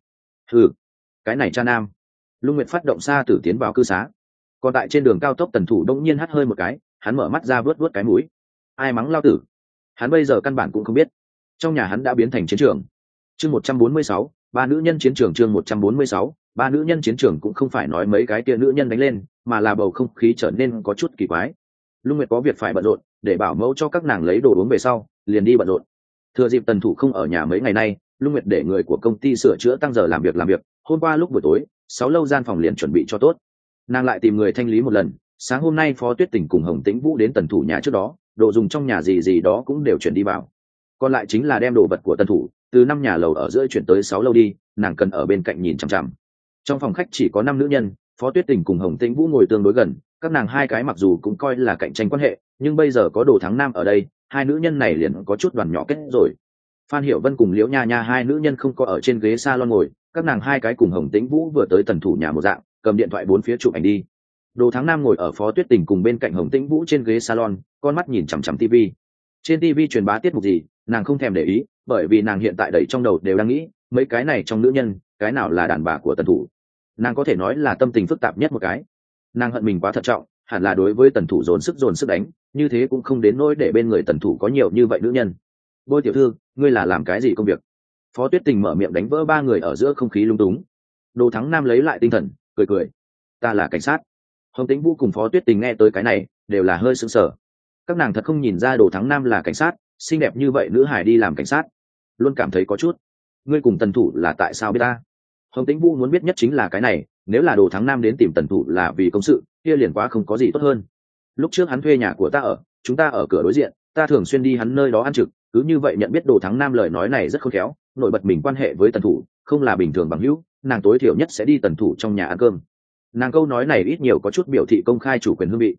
Cái này cha nam. Lung Nguyệt phát động xa tử tiến vào cư xá. Còn tại trên đường cao tốc Tần Thủ đông nhiên hắt hơi một cái, hắn mở mắt ra vớt cái mũi. Ai mắng lao tử? Hắn bây giờ căn bản cũng không biết, trong nhà hắn đã biến thành chiến trường. Chương 146, 3 nữ nhân chiến trường. Chương 146, 3 nữ nhân chiến trường cũng không phải nói mấy cái kia nữ nhân đánh lên, mà là bầu không khí trở nên có chút kỳ quái. Lung Nguyệt có việc phải bận rộn, để bảo mẫu cho các nàng lấy đồ uống về sau, liền đi bận rộn. Thừa dịp Tần Thủ không ở nhà mấy ngày nay, Lung Nguyệt để người của công ty sửa chữa tăng giờ làm việc. Hôm qua lúc buổi tối, 6 lâu gian phòng liền chuẩn bị cho tốt. Nàng lại tìm người thanh lý một lần. Sáng hôm nay Phó Tuyết Tình cùng Hồng Tĩnh Vũ đến Tần Thủ nhà trước đó, đồ dùng trong nhà gì đó cũng đều chuyển đi vào. Còn lại chính là đem đồ vật của Tần Thủ từ 5 nhà lầu ở giữa chuyển tới 6 lâu đi, nàng cần ở bên cạnh nhìn chằm chằm. Trong phòng khách chỉ có 5 nữ nhân, Phó Tuyết Tình cùng Hồng Tĩnh Vũ ngồi tương đối gần, các nàng 2 cái mặc dù cũng coi là cạnh tranh quan hệ, nhưng bây giờ có Đồ Thắng Nam ở đây, 2 nữ nhân này liền có chút đoàn nhỏ kết rồi. Phan Hiểu Vân cùng Liễu Nha Nha 2 nữ nhân không có ở trên ghế salon ngồi, các nàng 2 cái cùng Hồng Tĩnh Vũ vừa tới Tần Thủ nhà một dạng, cầm điện thoại 4 phía chụp ảnh đi. Đồ Thắng Nam ngồi ở Phó Tuyết Tình cùng bên cạnh Hồng Tĩnh Vũ trên ghế salon, con mắt nhìn chằm chằm tivi. Trên tivi truyền bá tiết mục gì, nàng không thèm để ý, bởi vì nàng hiện tại đầy trong đầu đều đang nghĩ, mấy cái này trong nữ nhân, cái nào là đàn bà của Tần Thủ. Nàng có thể nói là tâm tình phức tạp nhất một cái. Nàng hận mình quá thận trọng, hẳn là đối với Tần Thủ dồn sức đánh, như thế cũng không đến nỗi để bên người Tần Thủ có nhiều như vậy nữ nhân. Bôi tiểu thư, ngươi là làm cái gì công việc? Phó Tuyết Tình mở miệng đánh vỡ 3 người ở giữa không khí lung túng. Đồ Thắng Nam lấy lại tinh thần, cười. Ta là cảnh sát. Hồng Tĩnh Vũ cùng Phó Tuyết Tình nghe tới cái này, đều là hơi sững sờ. Các nàng thật không nhìn ra Đồ Thắng Nam là cảnh sát, xinh đẹp như vậy nữ hải đi làm cảnh sát, luôn cảm thấy có chút. Ngươi cùng Tần Thủ là tại sao biết ta? Hồng Tĩnh Vũ muốn biết nhất chính là cái này, nếu là Đồ Thắng Nam đến tìm Tần Thủ là vì công sự, kia liền quá không có gì tốt hơn. Lúc trước hắn thuê nhà của ta ở, chúng ta ở cửa đối diện, ta thường xuyên đi hắn nơi đó ăn trực, cứ như vậy nhận biết Đồ Thắng Nam lời nói này rất khôn khéo, nổi bật mình quan hệ với Tần Thủ, không là bình thường bằng hữu, nàng tối thiểu nhất sẽ đi Tần Thủ trong nhà ăn cơm. Nàng câu nói này ít nhiều có chút biểu thị công khai chủ quyền hương vị.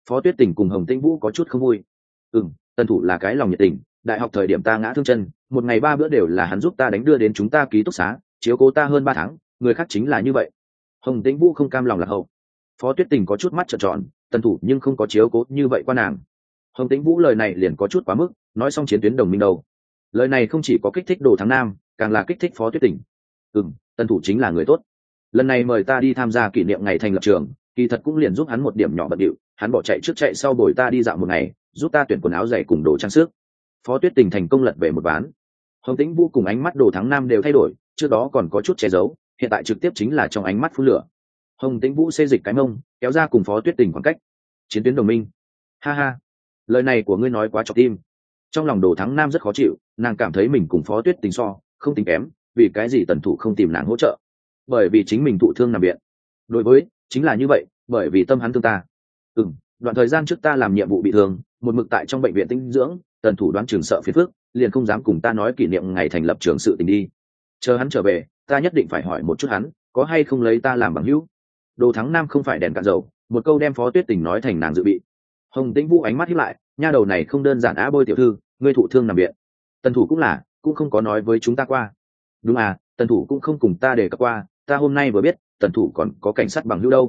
Phó Tuyết Tình cùng Hồng Tĩnh Vũ có chút không vui. Tần thủ là cái lòng nhiệt tình, đại học thời điểm ta ngã thương chân, một ngày 3 bữa đều là hắn giúp ta đánh đưa đến chúng ta ký túc xá, chiếu cố ta hơn 3 tháng, người khác chính là như vậy. Hồng Tĩnh Vũ không cam lòng lạc hậu. Phó Tuyết Tình có chút mắt trợn tròn, tần thủ nhưng không có chiếu cố như vậy qua nàng. Hồng Tĩnh Vũ lời này liền có chút quá mức, nói xong chiến tuyến đồng minh đầu. Lời này không chỉ có kích thích Đồ Thắng Nam, càng là kích thích Phó Tuyết Tình. Tần thủ chính là người tốt. Lần này mời ta đi tham gia kỷ niệm ngày thành lập trường, kỳ thật cũng liền giúp hắn một điểm nhỏ bận điệu, hắn bỏ chạy trước chạy sau bồi ta đi dạo một ngày, giúp ta tuyển quần áo giày cùng đồ trang sức. Phó Tuyết Tình thành công lật về một ván. Hồng Tĩnh Vũ cùng ánh mắt Đồ Thắng Nam đều thay đổi, trước đó còn có chút che giấu, hiện tại trực tiếp chính là trong ánh mắt phun lửa. Hồng Tĩnh Vũ xê dịch cái mông, kéo ra cùng Phó Tuyết Tình khoảng cách. Chiến tuyến đồng minh. Ha ha, lời này của ngươi nói quá chọc tim. Trong lòng Đồ Thắng Nam rất khó chịu, nàng cảm thấy mình cùng Phó Tuyết Tình so không tính kém, vì cái gì tần thủ không tìm nàng hỗ trợ? Bởi vì chính mình thụ thương nằm viện. Đối với, chính là như vậy, bởi vì tâm hắn thương ta. Đoạn thời gian trước ta làm nhiệm vụ bị thương, một mực tại trong bệnh viện tĩnh dưỡng, tần thủ đoán chừng sợ phiền phức, liền không dám cùng ta nói kỷ niệm ngày thành lập trường sự tình đi. Chờ hắn trở về, ta nhất định phải hỏi một chút hắn, có hay không lấy ta làm bằng hữu. Đồ Thắng Nam không phải đèn cạn dầu, một câu đem Phó Tuyết Tình nói thành nàng dự bị. Hồng Tĩnh Vũ ánh mắt híp lại, nha đầu này không đơn giản á bôi tiểu thư, ngươi thụ thương nằm viện. Tần thủ cũng không có nói với chúng ta qua. Đúng à, tần thủ cũng không cùng ta đề cập qua, ta hôm nay vừa biết, tần thủ còn có cảnh sát bằng hữu đâu.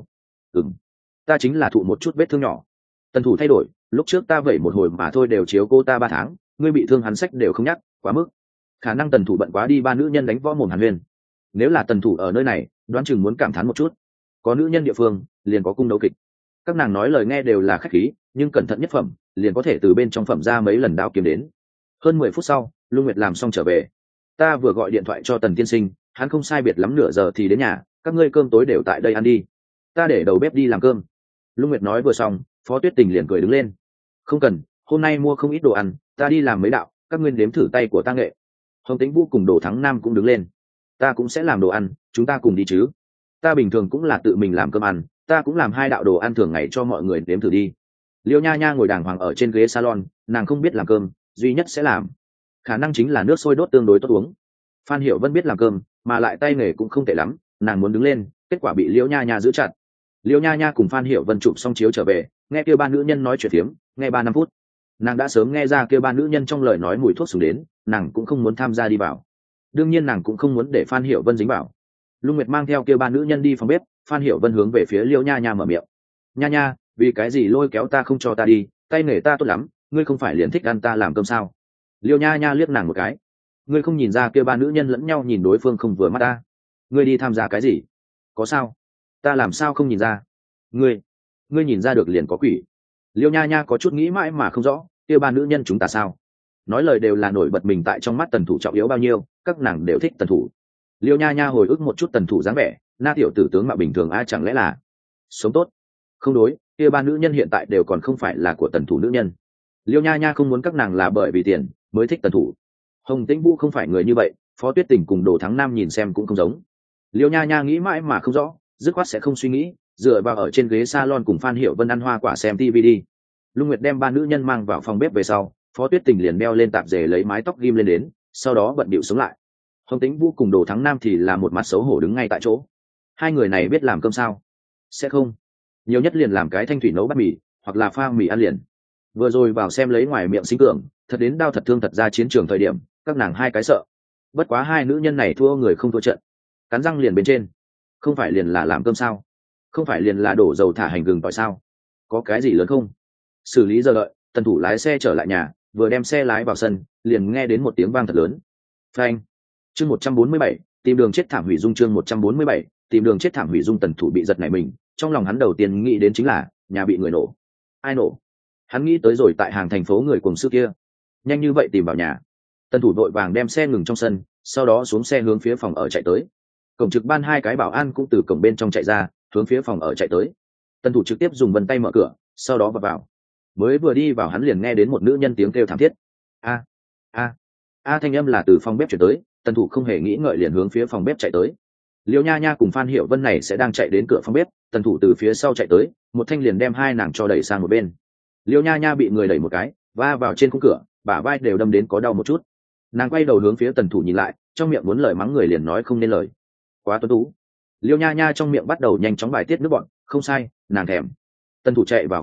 Ta chính là thụ một chút vết thương nhỏ. Tần thủ thay đổi, lúc trước ta vẩy một hồi mà thôi đều chiếu cô ta 3 tháng, ngươi bị thương hắn sách đều không nhắc, quá mức. Khả năng tần thủ bận quá đi 3 nữ nhân đánh võ mồm Hàn Huyền. Nếu là tần thủ ở nơi này, đoán chừng muốn cảm thán một chút. Có nữ nhân địa phương, liền có cung đấu kịch. Các nàng nói lời nghe đều là khách khí, nhưng cẩn thận nhất phẩm, liền có thể từ bên trong phẩm ra mấy lần đao kiếm đến. Hơn 10 phút sau, Lưu Nguyệt làm xong trở về. Ta vừa gọi điện thoại cho Tần tiên sinh, hắn không sai biệt lắm nửa giờ thì đến nhà, các ngươi cơm tối đều tại đây ăn đi. Ta để đầu bếp đi làm cơm. Lưu Nguyệt nói vừa xong, Phó Tuyết Tình liền cười đứng lên. Không cần, hôm nay mua không ít đồ ăn, ta đi làm mấy đạo, các ngươi nếm thử tay của ta nghệ. Hồng Tĩnh Vũ cùng Đồ Thắng Nam cũng đứng lên. Ta cũng sẽ làm đồ ăn, chúng ta cùng đi chứ. Ta bình thường cũng là tự mình làm cơm ăn, ta cũng làm 2 đạo đồ ăn thường ngày cho mọi người nếm thử đi. Liêu Nha Nha ngồi đàng hoàng ở trên ghế salon, nàng không biết làm cơm, duy nhất sẽ làm khả năng chính là nước sôi đốt tương đối tốt uống. Phan Hiểu Vân biết làm cơm, mà lại tay nghề cũng không tệ lắm, nàng muốn đứng lên, kết quả bị Liêu Nha Nha giữ chặt. Liêu Nha Nha cùng Phan Hiểu Vân chụp xong chiếu trở về, nghe kêu 3 nữ nhân nói chuyện phiếm, nghe 3-5 phút. Nàng đã sớm nghe ra kêu 3 nữ nhân trong lời nói mùi thuốc súng đến, nàng cũng không muốn tham gia đi vào. Đương nhiên nàng cũng không muốn để Phan Hiểu Vân dính vào. Lung Nguyệt mang theo kêu 3 nữ nhân đi phòng bếp, Phan Hiểu Vân hướng về phía Liêu Nha Nha mở miệng. Nha Nha, vì cái gì lôi kéo ta không cho ta đi, tay nghề ta tốt lắm, ngươi không phải liền thích ăn ta làm cơm sao? Liêu Nha Nha liếc nàng một cái. Ngươi không nhìn ra kêu 3 nữ nhân lẫn nhau nhìn đối phương không vừa mắt ta? Ngươi đi tham gia cái gì? Có sao? Ta làm sao không nhìn ra? Ngươi nhìn ra được liền có quỷ. Liêu Nha Nha có chút nghĩ mãi mà không rõ, kêu 3 nữ nhân chúng ta sao? Nói lời đều là nổi bật mình tại trong mắt tần thủ trọng yếu bao nhiêu, các nàng đều thích tần thủ. Liêu Nha Nha hồi ức một chút tần thủ dáng vẻ, na tiểu tử tướng mạo bình thường a, chẳng lẽ là sống tốt? Không đối, kia 3 nữ nhân hiện tại đều còn không phải là của tần thủ nữ nhân. Liêu Nha Nha không muốn các nàng là bởi vì tiền mới thích tần thủ. Hồng Tĩnh Vũ không phải người như vậy, Phó Tuyết Tình cùng Đồ Thắng Nam nhìn xem cũng không giống. Liêu Nha Nha nghĩ mãi mà không rõ, dứt khoát sẽ không suy nghĩ, dựa vào ở trên ghế salon cùng Phan Hiểu Vân ăn hoa quả xem TV đi. Lung Nguyệt đem 3 nữ nhân mang vào phòng bếp về sau, Phó Tuyết Tình liền đeo lên tạp dề lấy mái tóc ghim lên đến, sau đó bận bịu xuống lại. Hồng Tĩnh Vũ cùng Đồ Thắng Nam thì là một mặt xấu hổ đứng ngay tại chỗ. Hai người này biết làm cơm sao? Sẽ không. Nhiều nhất liền làm cái thanh thủy nấu bát mì, hoặc là pha mì ăn liền. Vừa rồi vào xem lấy ngoài miệng sinh cường, thật đến đau thật thương thật ra chiến trường thời điểm, các nàng hai cái sợ. Bất quá hai nữ nhân này thua người không thua trận, cắn răng liền bên trên. Không phải liền là làm cơm sao? Không phải liền là đổ dầu thả hành gừng tỏi sao? Có cái gì lớn không? Xử lý giờ đợi, tần thủ lái xe trở lại nhà, vừa đem xe lái vào sân, liền nghe đến một tiếng vang thật lớn. Phanh. Chương 147, tìm đường chết thảm hủy dung. Chương 147, tìm đường chết thảm hủy dung. Tần thủ bị giật nảy mình, trong lòng hắn đầu tiên nghĩ đến chính là nhà bị người nổ. Ai nổ? Hắn nghĩ tới rồi tại hàng thành phố người cùng sư kia. Nhanh như vậy tìm vào nhà. Tần thủ vội vàng đem xe ngừng trong sân, sau đó xuống xe hướng phía phòng ở chạy tới. Cổng trực ban 2 cái bảo an cũng từ cổng bên trong chạy ra, hướng phía phòng ở chạy tới. Tần thủ trực tiếp dùng vân tay mở cửa, sau đó vào. Mới vừa đi vào hắn liền nghe đến một nữ nhân tiếng kêu thảm thiết. A thanh âm là từ phòng bếp chuyển tới. Tần thủ không hề nghĩ ngợi liền hướng phía phòng bếp chạy tới. Liêu Nha Nha cùng Phan Hiểu Vân này sẽ đang chạy đến cửa phòng bếp, tần thủ từ phía sau chạy tới, một thanh liền đem hai nàng cho đẩy sang một bên. Liêu Nha Nha bị người đẩy một cái, va vào trên khung cửa, bả vai đều đâm đến có đau một chút. Nàng quay đầu hướng phía tần thủ nhìn lại, trong miệng muốn lời mắng người liền nói không nên lời. Quá tuấn tú. Liêu Nha Nha trong miệng bắt đầu nhanh chóng bài tiết nước bọn, không sai, nàng thèm. Tần thủ chạy vào phòng bếp,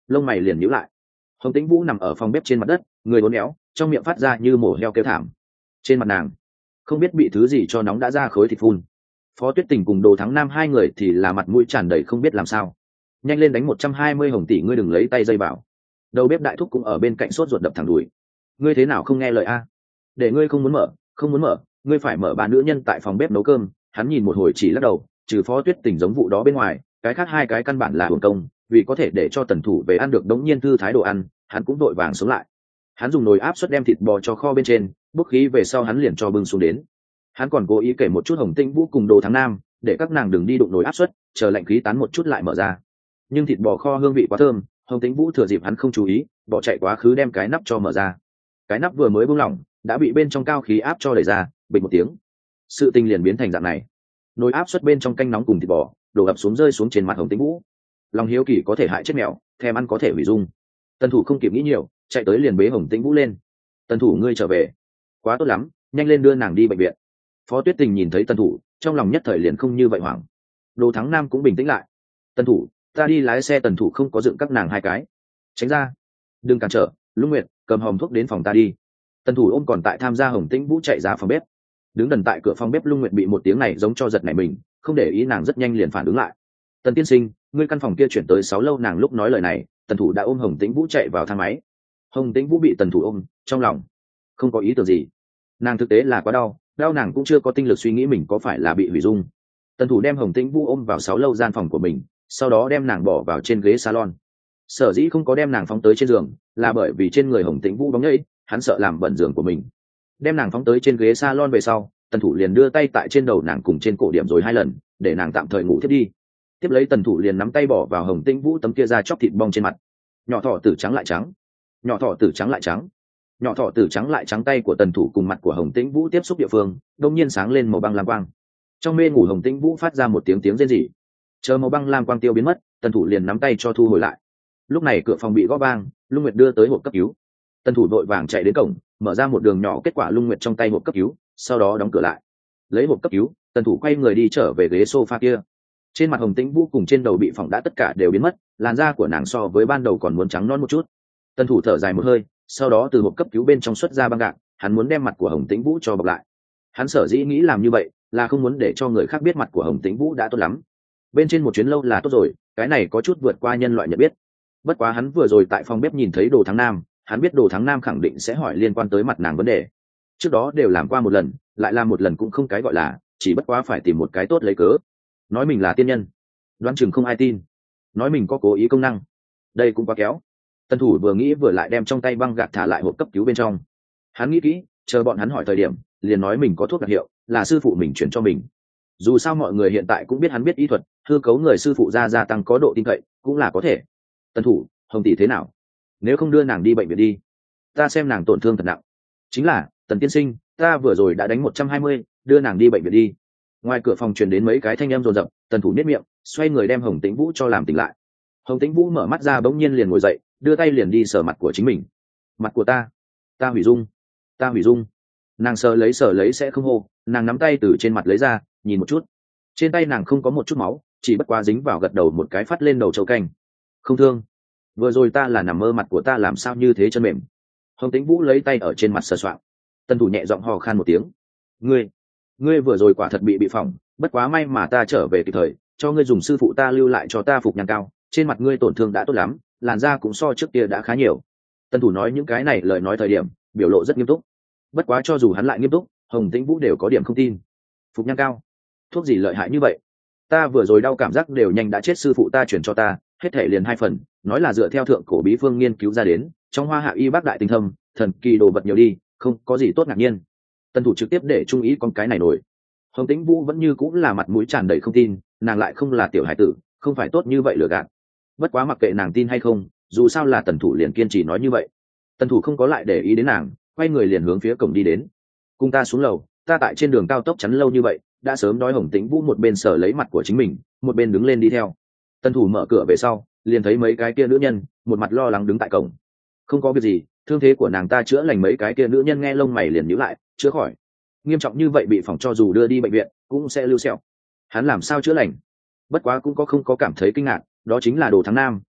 lông mày liền nhíu lại. Hồng Tĩnh Vũ nằm ở phòng bếp trên mặt đất, người uốn éo, trong miệng phát ra như mổ heo kêu thảm. Trên mặt nàng không biết bị thứ gì cho nóng đã ra khối thịt phun. Phó Tuyết Tình cùng Đồ Thắng Nam hai người thì là mặt mũi tràn đầy không biết làm sao. Nhanh lên đánh 120 Hồng tỷ, ngươi đừng lấy tay dây bảo. Đầu bếp đại thúc cũng ở bên cạnh sốt ruột đập thẳng đùi. Ngươi thế nào không nghe lời a? Để ngươi không muốn mở, ngươi phải mở. Bà nữ nhân tại phòng bếp nấu cơm, hắn nhìn một hồi chỉ lắc đầu, trừ Phó Tuyết Tình giống vụ đó bên ngoài, cái khác hai cái căn bản là hưởng công, vì có thể để cho Tần Thủ về ăn được đống nhiên thư thái đồ ăn, hắn cũng đội vàng sống lại. Hắn dùng nồi áp suất đem thịt bò cho kho bên trên, bốc khí về sau hắn liền cho bưng xuống đến. Hắn còn cố ý kể một chút Hồng Tĩnh Vũ cùng Đồ Thắng Nam, để các nàng đừng đi đụng nồi áp suất, chờ lạnh khí tán một chút lại mở ra. Nhưng thịt bò kho hương vị quá thơm, Hồng Tĩnh Vũ thừa dịp hắn không chú ý, bỏ chạy quá khứ đem cái nắp cho mở ra. Cái nắp vừa mới buông lỏng, đã bị bên trong cao khí áp cho đẩy ra, bịch một tiếng. Sự tình liền biến thành dạng này. Nồi áp suất bên trong canh nóng cùng thịt bò, đổ ập xuống rơi xuống trên mặt Hồng Tĩnh Vũ. Lòng hiếu kỳ có thể hại chết mèo, thèm ăn có thể hủy dung. Tần Thủ không kịp nghĩ nhiều, chạy tới liền bế Hồng Tĩnh Vũ lên. Tần Thủ, ngươi trở về, quá tốt lắm, nhanh lên đưa nàng đi bệnh viện. Phó Tuyết Tình nhìn thấy Tần Thủ, trong lòng nhất thời liền không như vậy hoảng. Đồ Thắng Nam cũng bình tĩnh lại. Tần Thủ, ta đi lái xe. Tần Thủ không có dựng các nàng hai cái, tránh ra, đừng cản trở. Lũng Nguyệt, cầm hòm thuốc đến phòng ta đi. Tần Thủ ôm còn tại tham gia Hồng Tĩnh Vũ chạy ra phòng bếp. Đứng đần tại cửa phòng bếp Lũng Nguyệt bị một tiếng này giống cho giật nảy mình, không để ý nàng rất nhanh liền phản ứng lại. Tần tiên sinh, ngươi căn phòng kia chuyển tới 6 lâu. Nàng lúc nói lời này, Tần Thủ đã ôm Hồng Tĩnh Vũ chạy vào thang máy. Hồng Tĩnh Vũ bị Tần Thủ ôm, trong lòng không có ý tưởng gì. Nàng thực tế là quá đau, nàng cũng chưa có tinh lực suy nghĩ mình có phải là bị hủy dung. Tần Thủ đem Hồng Tĩnh Vũ ôm vào 6 lâu gian phòng của mình, sau đó đem nàng bỏ vào trên ghế salon. Sở dĩ không có đem nàng phóng tới trên giường, là bởi vì trên người Hồng Tĩnh Vũ bóng nhẫy, hắn sợ làm bẩn giường của mình. Đem nàng phóng tới trên ghế salon về sau, Tần Thủ liền đưa tay tại trên đầu nàng cùng trên cổ điểm rồi 2 lần, để nàng tạm thời ngủ thiếp đi. Tiếp lấy Tần Thủ liền nắm tay bỏ vào Hồng Tĩnh Vũ tấm kia da chóc thịt bong trên mặt. Nhỏ thỏ tử trắng lại trắng, nhỏ thỏ tử trắng lại trắng, nhỏ thỏ tử trắng lại trắng. Tay của Tần Thủ cùng mặt của Hồng Tĩnh Vũ tiếp xúc địa phương, đột nhiên sáng lên màu băng lam quang. Trong mê ngủ Hồng Tĩnh Vũ phát ra một tiếng rên rỉ. Chờ màu băng lam quang tiêu biến mất, Tần Thủ liền nắm tay cho thu hồi lại. Lúc này cửa phòng bị gõ vang, Lung Nguyệt đưa tới hộp cấp cứu. Tần Thủ vội vàng chạy đến cổng, mở ra một đường nhỏ, kết quả Lung Nguyệt trong tay hộp cấp cứu, sau đó đóng cửa lại. Lấy hộp cấp cứu, Tần Thủ quay người đi trở về ghế sofa kia. Trên mặt Hồng Tĩnh Vũ cùng trên đầu bị phỏng đã tất cả đều biến mất, làn da của nàng so với ban đầu còn muốn trắng non một chút. Tần Thủ thở dài một hơi, sau đó từ hộp cấp cứu bên trong xuất ra băng gạc, hắn muốn đem mặt của Hồng Tĩnh Vũ cho bọc lại. Hắn sở dĩ nghĩ làm như vậy là không muốn để cho người khác biết mặt của Hồng Tĩnh Vũ đã tốt lắm. Bên trên một chuyến lâu là tốt rồi, cái này có chút vượt qua nhân loại nhận biết. Bất quá hắn vừa rồi tại phòng bếp nhìn thấy Đồ Thắng Nam, hắn biết Đồ Thắng Nam khẳng định sẽ hỏi liên quan tới mặt nàng vấn đề. Trước đó đều làm qua một lần, lại làm một lần cũng không cái gọi là, chỉ bất quá phải tìm một cái tốt lấy cớ. Nói mình là tiên nhân, đoán chừng không ai tin. Nói mình có cố ý công năng, đây cũng quá kéo. Tần Thủ vừa nghĩ vừa lại đem trong tay băng gạc thả lại hộp cấp cứu bên trong. Hắn nghĩ kỹ, chờ bọn hắn hỏi thời điểm, liền nói mình có thuốc đặc hiệu, là sư phụ mình chuyển cho mình. Dù sao mọi người hiện tại cũng biết hắn biết y thuật, hư cấu người sư phụ ra gia tăng có độ tin cậy, cũng là có thể. Tần Thủ, Hồng tỷ thế nào? Nếu không đưa nàng đi bệnh viện đi, ta xem nàng tổn thương thật nặng. Chính là, Tần tiên sinh, ta vừa rồi đã đánh 120, đưa nàng đi bệnh viện đi. Ngoài cửa phòng truyền đến mấy cái thanh âm rồn rập, Tần Thủ nhếch miệng, xoay người đem Hồng Tĩnh Vũ cho làm tỉnh lại. Hồng Tĩnh Vũ mở mắt ra bỗng nhiên liền ngồi dậy, đưa tay liền đi sờ mặt của chính mình. Mặt của ta hủy dung, ta hủy dung. Nàng sờ lấy sẽ không hô, nàng nắm tay từ trên mặt lấy ra, nhìn một chút. Trên tay nàng không có một chút máu, chỉ bất quá dính vào gật đầu một cái phát lên đầu châu canh. Không thương. Vừa rồi ta là nằm mơ, mặt của ta làm sao như thế chân mềm. Hồng Tĩnh Vũ lấy tay ở trên mặt sờ soạng. Tần Thủ nhẹ giọng hò khan một tiếng. Ngươi vừa rồi quả thật bị phỏng, bất quá may mà ta trở về kịp thời, cho ngươi dùng sư phụ ta lưu lại cho ta phục nhan cao, trên mặt ngươi tổn thương đã tốt lắm, làn da cũng so trước kia đã khá nhiều. Tần Thủ nói những cái này lời nói thời điểm biểu lộ rất nghiêm túc. Bất quá cho dù hắn lại nghiêm túc, Hồng Tĩnh Vũ đều có điểm không tin. Phục nhan cao, thuốc gì lợi hại như vậy? Ta vừa rồi đau cảm giác đều nhanh đã chết, sư phụ ta chuyển cho ta, hết thể liền 2 phần, nói là dựa theo thượng cổ bí phương nghiên cứu ra đến, trong Hoa Hạ y bác đại tinh thâm, thần kỳ đồ vật nhiều đi, không có gì tốt ngạc nhiên. Tần Thủ trực tiếp để trung ý con cái này nổi. Hồng Tĩnh Vũ vẫn như cũng là mặt mũi tràn đầy không tin, nàng lại không là tiểu hải tử, không phải tốt như vậy lừa gạt. Bất quá mặc kệ nàng tin hay không, dù sao là Tần Thủ liền kiên trì nói như vậy. Tần Thủ không có lại để ý đến nàng, quay người liền hướng phía cổng đi đến. Cùng ta xuống lầu, ta tại trên đường cao tốc chắn lâu như vậy, đã sớm đói. Hồng Tĩnh Vũ một bên sờ lấy mặt của chính mình, một bên đứng lên đi theo. Tần Thủ mở cửa về sau, liền thấy mấy cái kia nữ nhân, một mặt lo lắng đứng tại cổng. Không có việc gì, thương thế của nàng ta chữa lành. Mấy cái kia nữ nhân nghe lông mày liền nhíu lại, chữa khỏi. Nghiêm trọng như vậy bị phỏng cho dù đưa đi bệnh viện cũng sẽ lưu sẹo. Hắn làm sao chữa lành? Bất quá cũng không có cảm thấy kinh ngạc, đó chính là Đồ Thắng Nam,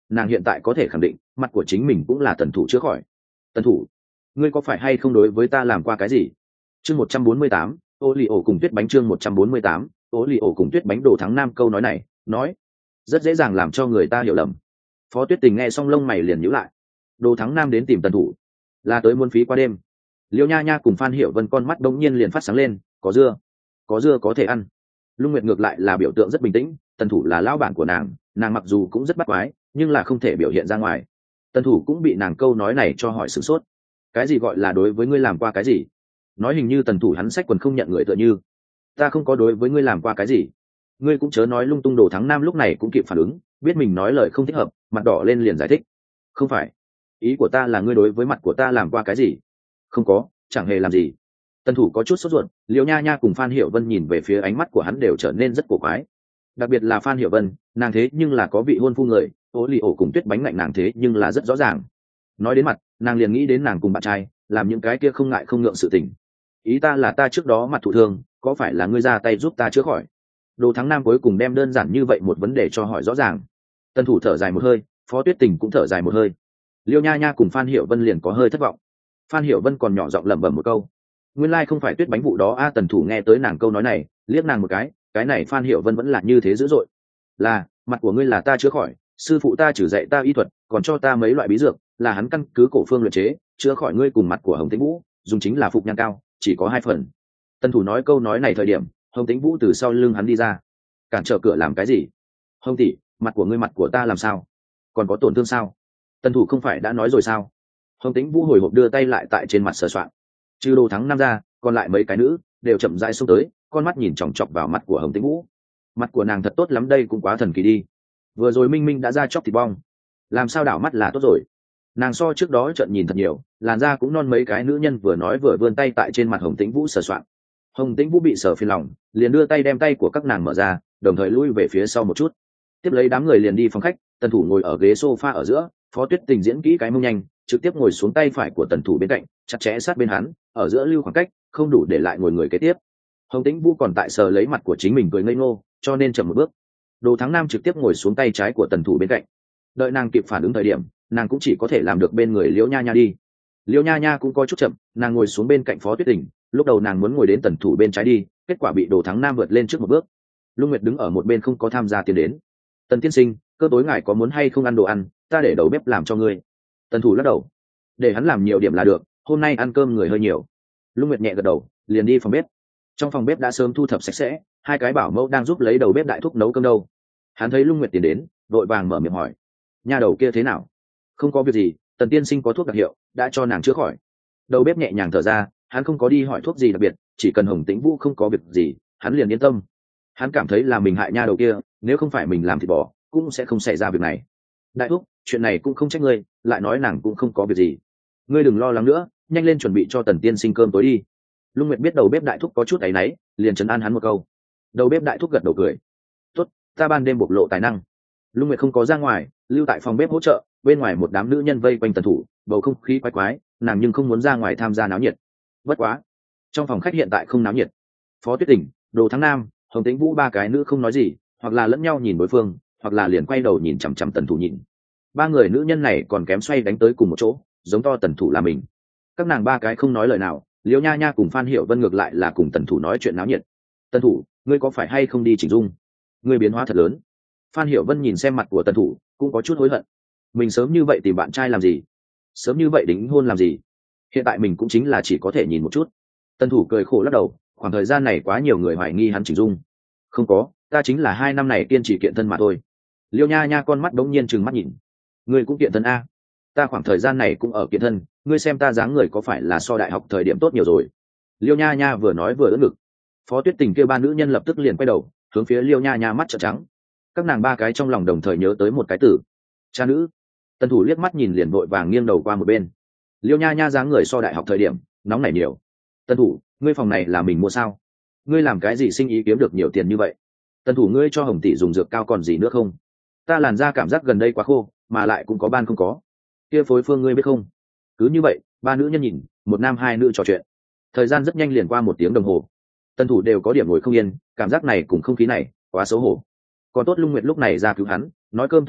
nàng hiện tại có thể khẳng định mặt của chính mình cũng là tần thủ chữa khỏi. Tần thủ, ngươi có phải hay không đối với ta làm qua cái gì? Chương 148, ô lì ổ cùng tuyết bánh. Chương 148, ô lì ổ cùng tuyết bánh. Đồ Thắng Nam câu nói này nói rất dễ dàng làm cho người ta hiểu lầm. Phó Tuyết Tình nghe xong lông mày liền nhíu lại. Đồ Thắng Nam đến tìm tần thủ là tới muốn phí qua đêm. Liêu Nha Nha cùng Phan Hiểu Vân con mắt đống nhiên liền phát sáng lên, có dưa có thể ăn. Lung Nguyệt ngược lại là biểu tượng rất bình tĩnh, tần thủ là lão bản của nàng mặc dù cũng rất bắt quái nhưng là không thể biểu hiện ra ngoài. Tần thủ cũng bị nàng câu nói này cho hỏi sửng sốt. Cái gì gọi là đối với ngươi làm qua cái gì? Nói hình như tần thủ hắn xách quần không nhận người tựa như. Ta không có đối với ngươi làm qua cái gì. Ngươi cũng chớ nói lung tung. Đồ Thắng Nam lúc này cũng kịp phản ứng, biết mình nói lời không thích hợp, mặt đỏ lên liền giải thích. Không phải, ý của ta là ngươi đối với mặt của ta làm qua cái gì? Không có, chẳng hề làm gì. Tần thủ có chút sốt ruột, Liễu Nha Nha cùng Phan Hiểu Vân nhìn về phía ánh mắt của hắn đều trở nên rất cổ quái. Đặc biệt là Phan Hiểu Vân, nàng thế nhưng là có vị hôn phu người, Ô Lì ổ cùng tuyết bánh ngạnh nàng thế nhưng là rất rõ ràng. Nói đến mặt, nàng liền nghĩ đến nàng cùng bạn trai làm những cái kia không ngại không ngượng sự tình. Ý ta là ta trước đó mặt thụ thương, có phải là ngươi ra tay giúp ta chữa khỏi? Đồ Thắng Nam cuối cùng đem đơn giản như vậy một vấn đề cho hỏi rõ ràng. Tần thủ thở dài một hơi, Phó Tuyết Tình cũng thở dài một hơi. Liêu Nha Nha cùng Phan Hiểu Vân liền có hơi thất vọng. Phan Hiểu Vân còn nhỏ giọng lẩm bẩm một câu, nguyên lai không phải tuyết bánh vụ đó a. Tần thủ nghe tới nàng câu nói này, liếc nàng một cái này Phan Hiểu Vân vẫn là như thế dữ dội. Là, mặt của ngươi là ta chữa khỏi, sư phụ ta chỉ dạy ta y thuật, còn cho ta mấy loại bí dược, là hắn căn cứ cổ phương luyện chế, chữa khỏi ngươi cùng mặt của Hồng Tĩnh Vũ, dùng chính là phục nhan cao, chỉ có 2 phần. Tần thủ nói câu nói này thời điểm, Hồng Tĩnh Vũ từ sau lưng hắn đi ra. Cản trở cửa làm cái gì? Hồng tỷ, mặt của ngươi mặt của ta làm sao? Còn có tổn thương sao? Tần thủ không phải đã nói rồi sao? Hồng Tĩnh Vũ hồi hộp đưa tay lại tại trên mặt sờ soạn. Trừ Đồ Thắng Nam ra, còn lại mấy cái nữ đều chậm rãi xông tới, con mắt nhìn chòng chọc vào mặt của Hồng Tĩnh Vũ. Mặt của nàng thật tốt lắm, đây cũng quá thần kỳ đi. Vừa rồi minh minh đã ra chóc thịt bong, làm sao đảo mắt là tốt rồi? Nàng so trước đó trợn nhìn thật nhiều, làn da cũng non. Mấy cái nữ nhân vừa nói vừa vươn tay tại trên mặt Hồng Tĩnh Vũ sờ soạn. Hồng Tĩnh Vũ bị sờ phiền lòng, liền đưa tay đem tay của các nàng mở ra, đồng thời lui về phía sau một chút. Tiếp lấy đám người liền đi phòng khách, tần thủ ngồi ở ghế sofa ở giữa, Phó Tuyết Tình diễn kỹ cái mông nhanh, trực tiếp ngồi xuống tay phải của tần thủ bên cạnh, chặt chẽ sát bên hắn, ở giữa lưu khoảng cách, không đủ để lại ngồi người kế tiếp. Hồng Tĩnh Vũ còn tại sờ lấy mặt của chính mình cười ngây ngô, cho nên chậm một bước. Đồ Thắng Nam trực tiếp ngồi xuống tay trái của tần thủ bên cạnh. Đợi nàng kịp phản ứng thời điểm, nàng cũng chỉ có thể làm được bên người Liễu Nha Nha đi. Liễu Nha Nha cũng có chút chậm, nàng ngồi xuống bên cạnh Phó Tuyết Tình, lúc đầu nàng muốn ngồi đến tần thủ bên trái đi, kết quả bị Đồ Thắng Nam vượt lên trước một bước. Lung Nguyệt đứng ở một bên không có tham gia tiến đến. Tần tiên sinh, cơ tối ngài có muốn hay không ăn đồ ăn, ta để đầu bếp làm cho ngươi. Tần thủ lắc đầu, để hắn làm nhiều điểm là được, hôm nay ăn cơm người hơi nhiều. Lung Nguyệt nhẹ gật đầu, liền đi phòng bếp. Trong phòng bếp đã sớm thu thập sạch sẽ, 2 cái bảo mẫu đang giúp lấy đầu bếp đại thúc nấu cơm đâu. Hắn thấy Lung Nguyệt tiến đến, vội vàng mở miệng hỏi, nha đầu kia thế nào? Không có việc gì, Tần tiên sinh có thuốc đặc hiệu, đã cho nàng chữa khỏi. Đầu bếp nhẹ nhàng thở ra, hắn không có đi hỏi thuốc gì đặc biệt, chỉ cần Hồng Tĩnh Vũ không có việc gì, hắn liền yên tâm. Hắn cảm thấy là mình hại nha đầu kia, nếu không phải mình làm thịt bò, cũng sẽ không xảy ra việc này. Đại thúc, chuyện này cũng không trách ngươi, lại nói nàng cũng không có việc gì. Ngươi đừng lo lắng nữa, nhanh lên chuẩn bị cho Tần tiên sinh cơm tối đi. Lung Nguyệt biết đầu bếp đại thúc có chút áy náy, liền trấn an hắn một câu. Đầu bếp đại thúc gật đầu cười. Tốt, ta ban đêm bộc lộ tài năng. Lung Nguyệt không có ra ngoài, lưu tại phòng bếp hỗ trợ, bên ngoài một đám nữ nhân vây quanh tần thủ, bầu không khí quái quái, nàng nhưng không muốn ra ngoài tham gia náo nhiệt. Bất quá, trong phòng khách hiện tại không náo nhiệt. Phó Tuyết Tình, Đồ Thắng Nam, Hồng Tĩnh Vũ 3 cái nữ không nói gì, hoặc là lẫn nhau nhìn đối phương, hoặc là liền quay đầu nhìn chằm chằm tần thủ nhìn. 3 người nữ nhân này còn kém xoay đánh tới cùng một chỗ, giống to tần thủ là mình. Các nàng 3 cái không nói lời nào, Liễu Nha Nha cùng Phan Hiểu Vân ngược lại là cùng tần thủ nói chuyện náo nhiệt. Tần thủ, ngươi có phải hay không đi chỉnh dung? Ngươi biến hóa thật lớn. Phan Hiểu Vân nhìn xem mặt của tần thủ, cũng có chút hối hận. Mình sớm như vậy tìm bạn trai làm gì? Sớm như vậy đính hôn làm gì? Hiện tại mình cũng chính là chỉ có thể nhìn một chút. Tần thủ cười khổ lắc đầu, khoảng thời gian này quá nhiều người hoài nghi hắn chỉnh dung. Không có, ta chính là 2 năm này kiên trì kiện thân mà thôi. Liễu Nha Nha con mắt đống nhiên trừng mắt nhìn. Ngươi cũng kiện thân a? Ta khoảng thời gian này cũng ở kiện thân, ngươi xem ta dáng người có phải là so đại học thời điểm tốt nhiều rồi? Liễu Nha Nha vừa nói vừa ưỡn ngực. Phó Tuyết Tình kêu 3 nữ nhân lập tức liền quay đầu, hướng phía Liễu Nha Nha mắt trợn trắng. Các nàng 3 cái trong lòng đồng thời nhớ tới một cái từ: cha nữ. Tần thủ liếc mắt nhìn liền vội vàng nghiêng đầu qua một bên. Liễu Nha Nha dáng người so đại học thời điểm nóng nảy nhiều. Tần thủ, ngươi phòng này là mình mua sao? Ngươi làm cái gì sinh ý kiếm được nhiều tiền như vậy? Tần thủ, ngươi cho Hồng tỷ dùng dược cao còn gì nữa không? Ta làn da cảm giác gần đây quá khô, mà lại cũng có ban không có. Kia phối phương ngươi biết không? Cứ như vậy, 3 nữ nhân nhìn, 1 nam 2 nữ trò chuyện. Thời gian rất nhanh liền qua 1 tiếng đồng hồ. Tần thủ đều có điểm ngồi không yên, cảm giác này cùng không khí này quá xấu hổ. Còn tốt Lung Nguyệt lúc này ra cứu hắn, nói cơm tốt lắm,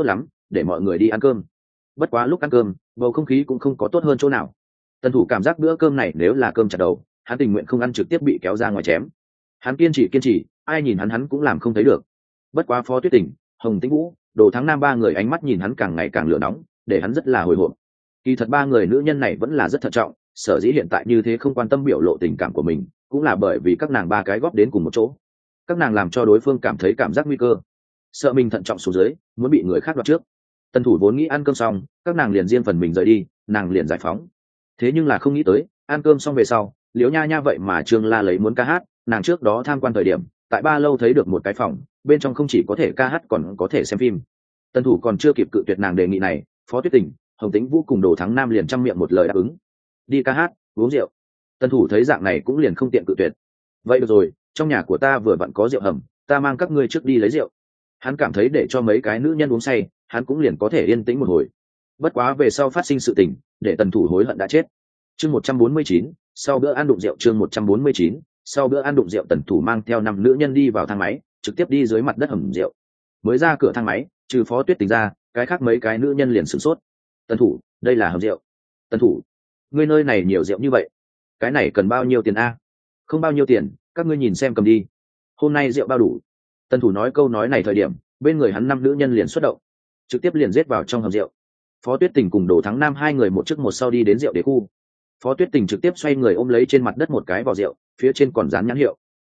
để mọi người đi ăn cơm. Bất quá lúc ăn cơm bầu không khí cũng không có tốt hơn chỗ nào. Tần thủ cảm giác bữa cơm này nếu là cơm chặt đầu, hắn tình nguyện không ăn, trực tiếp bị kéo ra ngoài chém. Hắn kiên trì, ai nhìn hắn cũng làm không thấy được. Bất quá Phó Tuyết Tình, Hồng Tĩnh Vũ, Đồ Thắng Nam ba người ánh mắt nhìn hắn càng ngày càng lửa nóng, để hắn rất là hồi hộp. Kỳ thật ba người nữ nhân này vẫn là rất thận trọng, sở dĩ hiện tại như thế không quan tâm biểu lộ tình cảm của mình, cũng là bởi vì các nàng ba cái góp đến cùng một chỗ. Các nàng làm cho đối phương cảm thấy cảm giác nguy cơ, sợ mình thận trọng xuống dưới, muốn bị người khác đoạt trước. Tần thủ vốn nghĩ ăn cơm xong, các nàng liền riêng phần mình rời đi, nàng liền giải phóng. Thế nhưng là không nghĩ tới, ăn cơm xong về sau, Liễu Nha Nha vậy mà Trương La lấy muốn ca hát, nàng trước đó tham quan thời điểm, tại ba lâu thấy được một cái phòng, bên trong không chỉ có thể ca hát còn có thể xem phim. Tần thủ còn chưa kịp cự tuyệt nàng đề nghị này, Phó Tuyết Tình, Hồng Tĩnh Vũ cùng Đồ Thắng Nam liền trăm miệng một lời đáp ứng. Đi ca hát, uống rượu. Tần thủ thấy dạng này cũng liền không tiện cự tuyệt. Vậy được rồi, trong nhà của ta vừa vặn có rượu hầm, ta mang các ngươi trước đi lấy rượu. Hắn cảm thấy để cho mấy cái nữ nhân uống say, hắn cũng liền có thể yên tĩnh một hồi. Bất quá về sau phát sinh sự tình, để Tần thủ hối hận đã chết. Chương 149, sau bữa ăn đụng rượu. Chương 149, sau bữa ăn đụng rượu. Tần thủ mang theo 5 nữ nhân đi vào thang máy, trực tiếp đi dưới mặt đất hầm rượu. Mới ra cửa thang máy, trừ Phó Tuyết Tình ra, cái khác mấy cái nữ nhân liền sửng sốt. Tần thủ, đây là hầm rượu. Tần thủ, ngươi nơi này nhiều rượu như vậy, cái này cần bao nhiêu tiền a? Không bao nhiêu tiền, các ngươi nhìn xem cầm đi. Hôm nay rượu bao đủ. Tần thủ nói câu nói này thời điểm, bên người hắn 5 nữ nhân liền xuất động, trực tiếp liền giết vào trong hầm rượu. Phó Tuyết Tình cùng Đồ Thắng Nam hai người một trước một sau đi đến rượu đế khu. Phó Tuyết Tình trực tiếp xoay người ôm lấy trên mặt đất một cái vỏ rượu, phía trên còn dán nhãn hiệu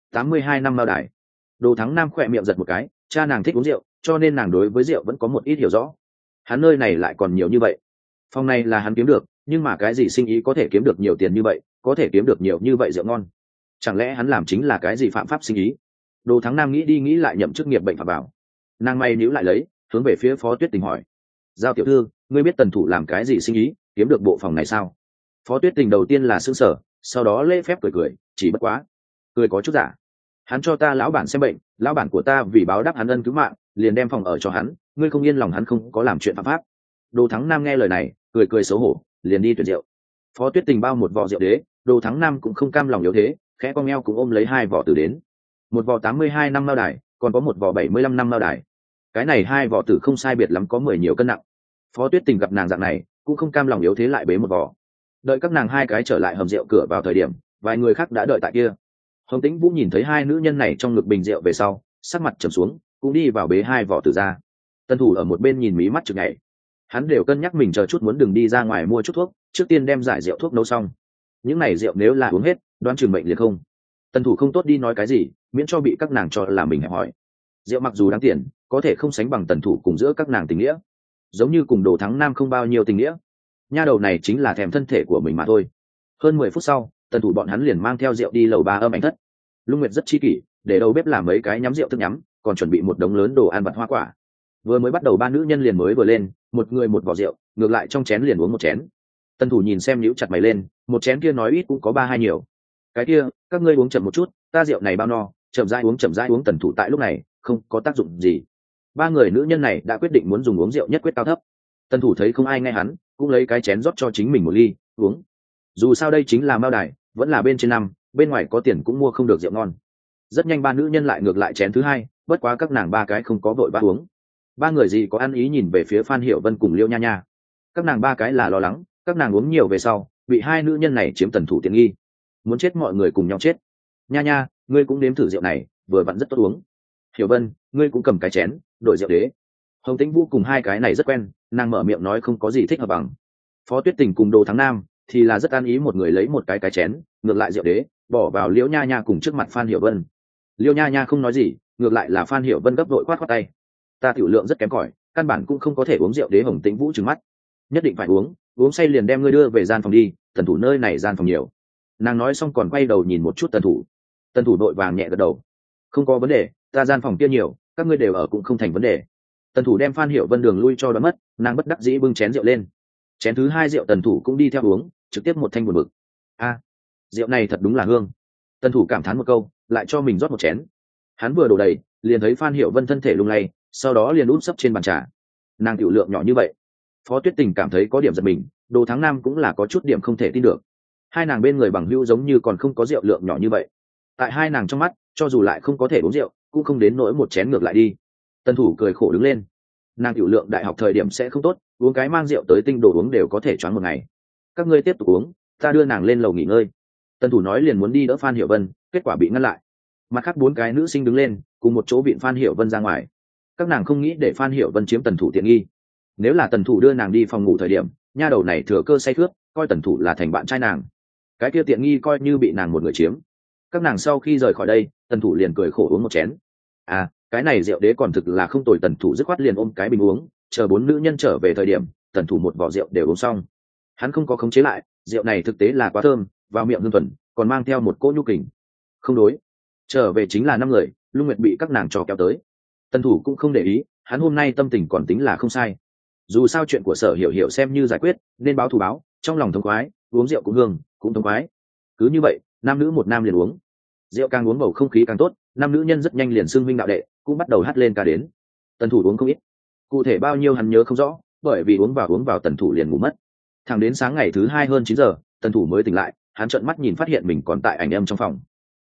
82 năm Mao Đài. Đồ Thắng Nam khỏe miệng giật một cái, cha nàng thích uống rượu, cho nên nàng đối với rượu vẫn có một ít hiểu rõ. Hắn nơi này lại còn nhiều như vậy. Phòng này là hắn kiếm được, nhưng mà cái gì sinh ý có thể kiếm được nhiều tiền như vậy, có thể kiếm được nhiều như vậy rượu ngon? Chẳng lẽ hắn làm chính là cái gì phạm pháp sinh ý? Đồ Thắng Nam nghĩ đi nghĩ lại nhậm chức nghiệp bệnh phạm vào. Nàng may níu lại lấy, hướng về phía Phó Tuyết Tình hỏi: "Giao tiểu thư, ngươi biết Tần thủ làm cái gì sinh ý, kiếm được bộ phòng này sao?" Phó Tuyết Tình đầu tiên là sững sờ, sau đó lễ phép cười, chỉ bất quá, cười có chút giả. "Hắn cho ta lão bản xem bệnh, lão bản của ta vì báo đáp hắn ân cứu mạng, liền đem phòng ở cho hắn, ngươi không yên lòng hắn không có làm chuyện phạm pháp." Đồ Thắng Nam nghe lời này, cười xấu hổ, liền đi tuyển rượu. Phó Tuyết Tình bao một vò rượu đế, Đồ Thắng Nam cũng không cam lòng yếu thế, khẽ cong eo cũng ôm lấy 2 vỏ tử đến. Một vò 82 năm Mao Đài, còn có một vò 75 năm Mao Đài. Cái này 2 vỏ tử không sai biệt lắm có 10 nhiều cân nặng. Phó Tuyết Tình gặp nàng dạng này, cũng không cam lòng yếu thế lại bế một vò. Đợi các nàng hai cái trở lại hầm rượu cửa vào thời điểm, vài người khác đã đợi tại kia. Hồng Tĩnh Vũ nhìn thấy hai nữ nhân này trong ngực bình rượu về sau, sắc mặt trầm xuống, cũng đi vào bế 2 vỏ tử ra. Tân thủ ở một bên nhìn mí mắt chực nhảy. Hắn đều cân nhắc mình chờ chút muốn đừng đi ra ngoài mua chút thuốc, trước tiên đem giải rượu thuốc nấu xong. Những này rượu nếu là uống hết, đoán chừng mệnh liền không. Tân thủ không tốt đi nói cái gì, miễn cho bị các nàng cho là mình hẹp hỏi. Rượu mặc dù đáng tiền, có thể không sánh bằng Tần thủ cùng giữa các nàng tình nghĩa, giống như cùng Đồ Thắng Nam không bao nhiêu tình nghĩa. Nha đầu này chính là thèm thân thể của mình mà thôi. Hơn 10 phút sau, Tần thủ bọn hắn liền mang theo rượu đi lầu 3 âm ảnh thất. Lung Nguyệt rất chi kỷ, để đầu bếp làm mấy cái nhắm rượu thức nhắm, còn chuẩn bị một đống lớn đồ ăn vặt hoa quả. Vừa mới bắt đầu 3 nữ nhân liền mới vừa lên, một người một vò rượu, ngược lại trong chén liền uống một chén. Tần thủ nhìn xem nhíu chặt mày lên, một chén kia nói ít cũng có 3-2 nhiều. Cái kia, các ngươi uống chậm một chút, ta rượu này bao no, chậm rãi uống. Tần thủ tại lúc này không có tác dụng gì. 3 người nữ nhân này đã quyết định muốn dùng uống rượu nhất quyết cao thấp. Tần thủ thấy không ai nghe hắn, cũng lấy cái chén rót cho chính mình một ly uống. Dù sao đây chính là Mao Đài, vẫn là bên trên năm, bên ngoài có tiền cũng mua không được rượu ngon. Rất nhanh 3 nữ nhân lại ngược lại chén thứ 2, bất quá các nàng 3 cái không có vội vã uống. 3 người gì có ăn ý nhìn về phía Phan Hiểu Vân cùng Liêu Nha Nha. Các nàng 3 cái là lo lắng, các nàng uống nhiều về sau, bị 2 nữ nhân này chiếm Tần thủ tiện nghi, muốn chết mọi người cùng nhau chết. Nha Nha, ngươi cũng nếm thử rượu này, vừa vặn rất tốt uống. Hiểu Vân, ngươi cũng cầm cái chén, đổi rượu đế. Hồng Tĩnh Vũ cùng 2 cái này rất quen, nàng mở miệng nói không có gì thích hợp bằng. Phó Tuyết Tình cùng Đồ Thắng Nam thì là rất an ý, một người lấy một cái chén, ngược lại rượu đế bỏ vào Liễu Nha Nha cùng trước mặt Phan Hiểu Vân. Liễu Nha Nha không nói gì, ngược lại là Phan Hiểu Vân gấp vội khoát tay. Ta tiểu lượng rất kém cỏi, căn bản cũng không có thể uống rượu đế. Hồng Tĩnh Vũ trừng mắt, nhất định phải uống say liền đem ngươi đưa về gian phòng đi, Tần thủ nơi này gian phòng nhiều. Nàng nói xong còn quay đầu nhìn một chút Tần thủ. Tần thủ đội vàng nhẹ gật đầu, không có vấn đề, ta gian phòng kia nhiều, các ngươi đều ở cũng không thành vấn đề. Tần thủ đem Phan Hiểu Vân đường lui cho đoán mất, nàng bất đắc dĩ bưng chén rượu lên. Chén thứ 2 rượu Tần thủ cũng đi theo uống, trực tiếp một thanh buồn bực. Rượu này thật đúng là hương. Tần thủ cảm thán một câu, lại cho mình rót một chén. Hắn vừa đổ đầy, liền thấy Phan Hiểu Vân thân thể lung lay, sau đó liền úp sấp trên bàn trà. Nàng tiểu lượng nhỏ như vậy. Phó Tuyết Tình cảm thấy có điểm giật mình, Đồ Thắng Nam cũng là có chút điểm không thể tin được. Hai nàng bên người bằng hữu giống như còn không có rượu lượng nhỏ như vậy. Tại hai nàng trong mắt, cho dù lại không có thể uống rượu, cũng không đến nỗi một chén ngược lại đi. Tần thủ cười khổ đứng lên. nàng tiểu lượng đại học thời điểm sẽ không tốt, uống cái mang rượu tới tinh đồ uống đều có thể choáng một ngày. Các ngươi tiếp tục uống, ta đưa nàng lên lầu nghỉ ngơi. Tần thủ nói liền muốn đi đỡ Phan Hiểu Vân, kết quả bị ngăn lại. Mặt khác 4 cái nữ sinh đứng lên cùng một chỗ vịn Phan Hiểu Vân ra ngoài. Các nàng không nghĩ để Phan Hiểu Vân chiếm tần thủ tiện nghi. Nếu là tần thủ đưa nàng đi phòng ngủ thời điểm, nha đầu này thừa cơ say khướt, coi tần thủ là thành bạn trai nàng, cái kia tiện nghi coi như bị nàng một người chiếm. Các nàng sau khi rời khỏi đây, tần thủ liền cười khổ uống một chén. Cái này rượu đế còn thực là không tồi. Tần thủ dứt khoát liền ôm cái bình uống, chờ 4 nữ nhân trở về thời điểm, tần thủ một vỏ rượu đều uống xong. Hắn không có khống chế lại, rượu này thực tế là quá thơm, vào miệng hương thuần, còn mang theo một cỗ nhu kình. Không đối, trở về chính là 5 người, Lung Nguyệt bị các nàng trò kéo tới. Tần thủ cũng không để ý, hắn hôm nay tâm tình còn tính là không sai. Dù sao chuyện của Sở Hiểu Hiểu xem như giải quyết, nên báo thù báo, trong lòng thống khoái, uống rượu cũng hương, cũng thống khoái. Cứ như vậy, nam nữ một nam liền uống. Rượu càng uống bầu không khí càng tốt, nam nữ nhân rất nhanh liền xưng huynh đạo đệ, cũng bắt đầu hát lên ca đến. Tần thủ uống không ít, cụ thể bao nhiêu hắn nhớ không rõ, bởi vì uống vào tần thủ liền ngủ mất. Thẳng đến sáng ngày thứ 2 hơn 9 giờ, tần thủ mới tỉnh lại, hắn trợn mắt nhìn phát hiện mình còn tại ảnh em trong phòng.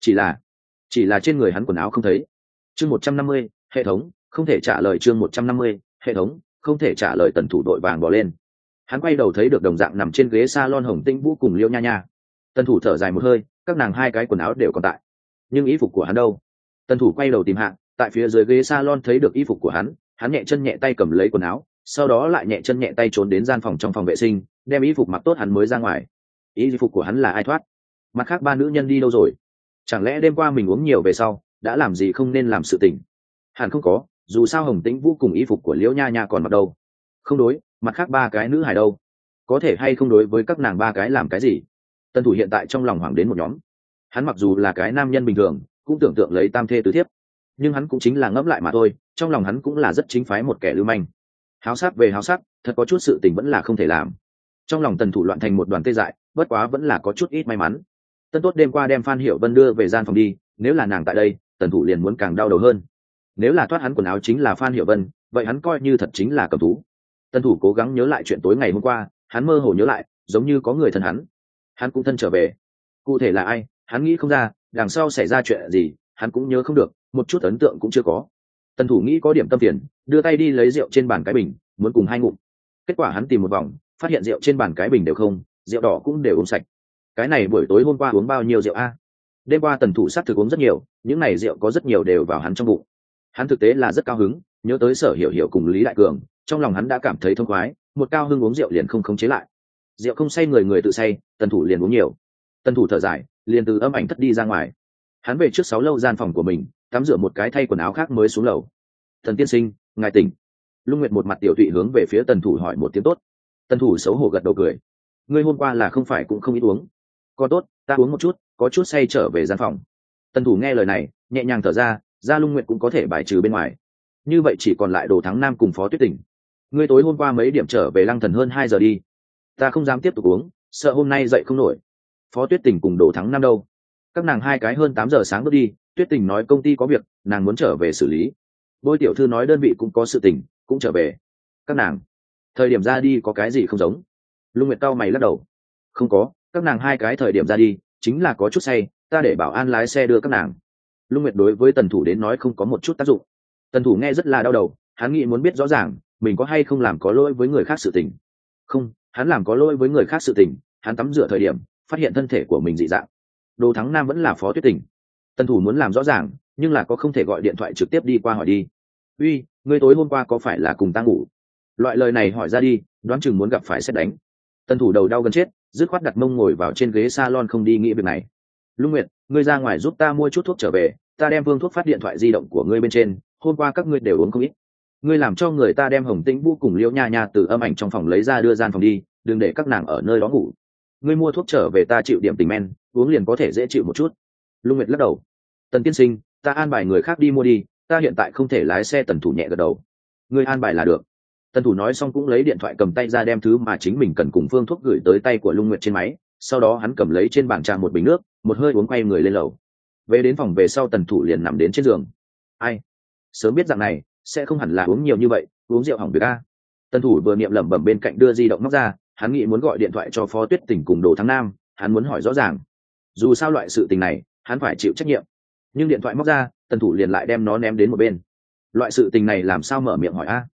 Chỉ là trên người hắn quần áo không thấy. Chương 150, hệ thống không thể trả lời. Chương 150, hệ thống không thể trả lời. Tần thủ đội vàng bỏ lên. Hắn quay đầu thấy được đồng dạng nằm trên ghế salon Hồng Tinh Vũ cùng Liễu Nha Nha. Tần thủ thở dài một hơi, các nàng 2 cái quần áo đều còn tại, nhưng y phục của hắn đâu? Tần thủ quay đầu tìm hạng, tại phía dưới ghế salon thấy được y phục của hắn nhẹ chân nhẹ tay cầm lấy quần áo, sau đó lại nhẹ chân nhẹ tay trốn đến gian phòng trong phòng vệ sinh, đem y phục mặc tốt hắn mới ra ngoài. Y phục của hắn là ai thoát? Mặt khác 3 nữ nhân đi đâu rồi? Chẳng lẽ đêm qua mình uống nhiều về sau đã làm gì không nên làm sự tình? Hẳn không có, dù sao Hồng Tĩnh Vũ cùng y phục của Liễu Nha Nha còn mặc đâu. Không đối, mặt khác 3 cái nữ hài đâu? Có thể hay không đối với các nàng 3 cái làm cái gì? Tần thủ hiện tại trong lòng hoảng đến một nhóm. Hắn mặc dù là cái nam nhân bình thường, cũng tưởng tượng lấy tam thê tứ thiếp, nhưng hắn cũng chính là ngẫm lại mà thôi, trong lòng hắn cũng là rất chính phái một kẻ lưu manh. Háo sắc về háo sắc, thật có chút sự tình vẫn là không thể làm. Trong lòng tần thủ loạn thành một đoàn tê dại, bất quá vẫn là có chút ít may mắn. Tân tốt đêm qua đem Phan Hiểu Vân đưa về gian phòng đi, nếu là nàng tại đây, tần thủ liền muốn càng đau đầu hơn. Nếu là thoát hắn quần áo chính là Phan Hiểu Vân, vậy hắn coi như thật chính là cầm thú. Tần thủ cố gắng nhớ lại chuyện tối ngày hôm qua, hắn mơ hồ nhớ lại, giống như có người thân hắn cũng thân trở về. Cụ thể là ai, hắn nghĩ không ra, đằng sau xảy ra chuyện gì, hắn cũng nhớ không được, một chút ấn tượng cũng chưa có. Tần thủ nghĩ có điểm tâm phiền, đưa tay đi lấy rượu trên bàn cái bình, muốn cùng 2 ngụm. Kết quả hắn tìm một vòng, phát hiện rượu trên bàn cái bình đều không, rượu đỏ cũng đều uống sạch. Cái này buổi tối hôm qua uống bao nhiêu rượu a? Đêm qua tần thủ sát thực uống rất nhiều, những này rượu có rất nhiều đều vào hắn trong bụng. Hắn thực tế là rất cao hứng, nhớ tới Sở Hiểu Hiểu cùng Lý Đại Cường, trong lòng hắn đã cảm thấy thông khoái, một cao hứng uống rượu liền không khống chế lại. Rượu không say người người tự say, tần thủ liền uống nhiều. Tần thủ thở dài, liền từ âm ảnh thất đi ra ngoài. Hắn về trước 6 lâu gian phòng của mình, tắm rửa một cái thay quần áo khác mới xuống lầu. Thần tiên sinh, ngài tỉnh. Lung Nguyệt một mặt tiểu tụy hướng về phía tần thủ hỏi một tiếng tốt. Tần thủ xấu hổ gật đầu cười. Ngươi hôm qua là không phải cũng không ít uống? Còn tốt, ta uống một chút, có chút say trở về gian phòng. Tần thủ nghe lời này, nhẹ nhàng thở ra, ra Lung Nguyệt cũng có thể bài trừ bên ngoài. Như vậy chỉ còn lại Đồ Thắng Nam cùng Phó Tuyết Tỉnh. Ngươi tối hôm qua mấy điểm trở về Lăng Thần hơn 2 giờ đi. Ta không dám tiếp tục uống, sợ hôm nay dậy không nổi. Phó Tuyết Tỉnh cùng Đồ Thắng Nam đâu? Các nàng 2 cái hơn 8 giờ sáng bước đi. Tuyết Tỉnh nói công ty có việc, nàng muốn trở về xử lý. Bôi tiểu thư nói đơn vị cũng có sự tình, cũng trở về. Các nàng thời điểm ra đi có cái gì không giống? Lung Nguyệt cau mày lắc đầu. Không có, các nàng 2 cái thời điểm ra đi chính là có chút say, ta để bảo an lái xe đưa các nàng. Lung Nguyệt đối với tần thủ đến nói không có một chút tác dụng. Tần thủ nghe rất là đau đầu, hắn nghĩ muốn biết rõ ràng mình có hay không làm có lỗi với người khác sự tình. Không, hắn làm có lỗi với người khác sự tình. Hắn tắm rửa thời điểm phát hiện thân thể của mình dị dạng. Đồ Thắng Nam vẫn là Phó Tuyết Tỉnh. Tần thủ muốn làm rõ ràng, nhưng là có không thể gọi điện thoại trực tiếp đi qua hỏi đi. Uy, ngươi tối hôm qua có phải là cùng ta ngủ? Loại lời này hỏi ra đi, đoán chừng muốn gặp phải sét đánh. Tần thủ đầu đau gần chết, dứt khoát đặt mông ngồi vào trên ghế salon không đi nghĩ việc này. Lung Nguyệt, ngươi ra ngoài giúp ta mua chút thuốc trở về, ta đem phương thuốc phát điện thoại di động của ngươi bên trên, hôm qua các ngươi đều uống không ít. Ngươi làm cho người ta đem Hồng Tĩnh Vũ cùng Liễu Nha Nha từ âm ảnh trong phòng lấy ra đưa gian phòng đi, đừng để các nàng ở nơi đó ngủ. Ngươi mua thuốc trở về ta chịu điểm tình men, uống liền có thể dễ chịu một chút. Lung Nguyệt lắc đầu. Tần tiên sinh, ta an bài người khác đi mua đi, ta hiện tại không thể lái xe. Tần thủ nhẹ gật đầu. Ngươi an bài là được. Tần thủ nói xong cũng lấy điện thoại cầm tay ra đem thứ mà chính mình cần cùng phương thuốc gửi tới tay của Lung Nguyệt trên máy, sau đó hắn cầm lấy trên bàn trà một bình nước, một hơi uống quay người lên lầu. Về đến phòng về sau tần thủ liền nằm đến trên giường. Ai, sớm biết rằng này sẽ không hẳn là uống nhiều như vậy, uống rượu hỏng việc a. Tần thủ vừa niệm lẩm bẩm bên cạnh đưa di động móc ra, hắn nghĩ muốn gọi điện thoại cho Phó Tuyết Tỉnh cùng Đồ Thắng Nam, hắn muốn hỏi rõ ràng. Dù sao loại sự tình này, hắn phải chịu trách nhiệm. Nhưng điện thoại móc ra, tần thủ liền lại đem nó ném đến một bên. Loại sự tình này làm sao mở miệng hỏi a?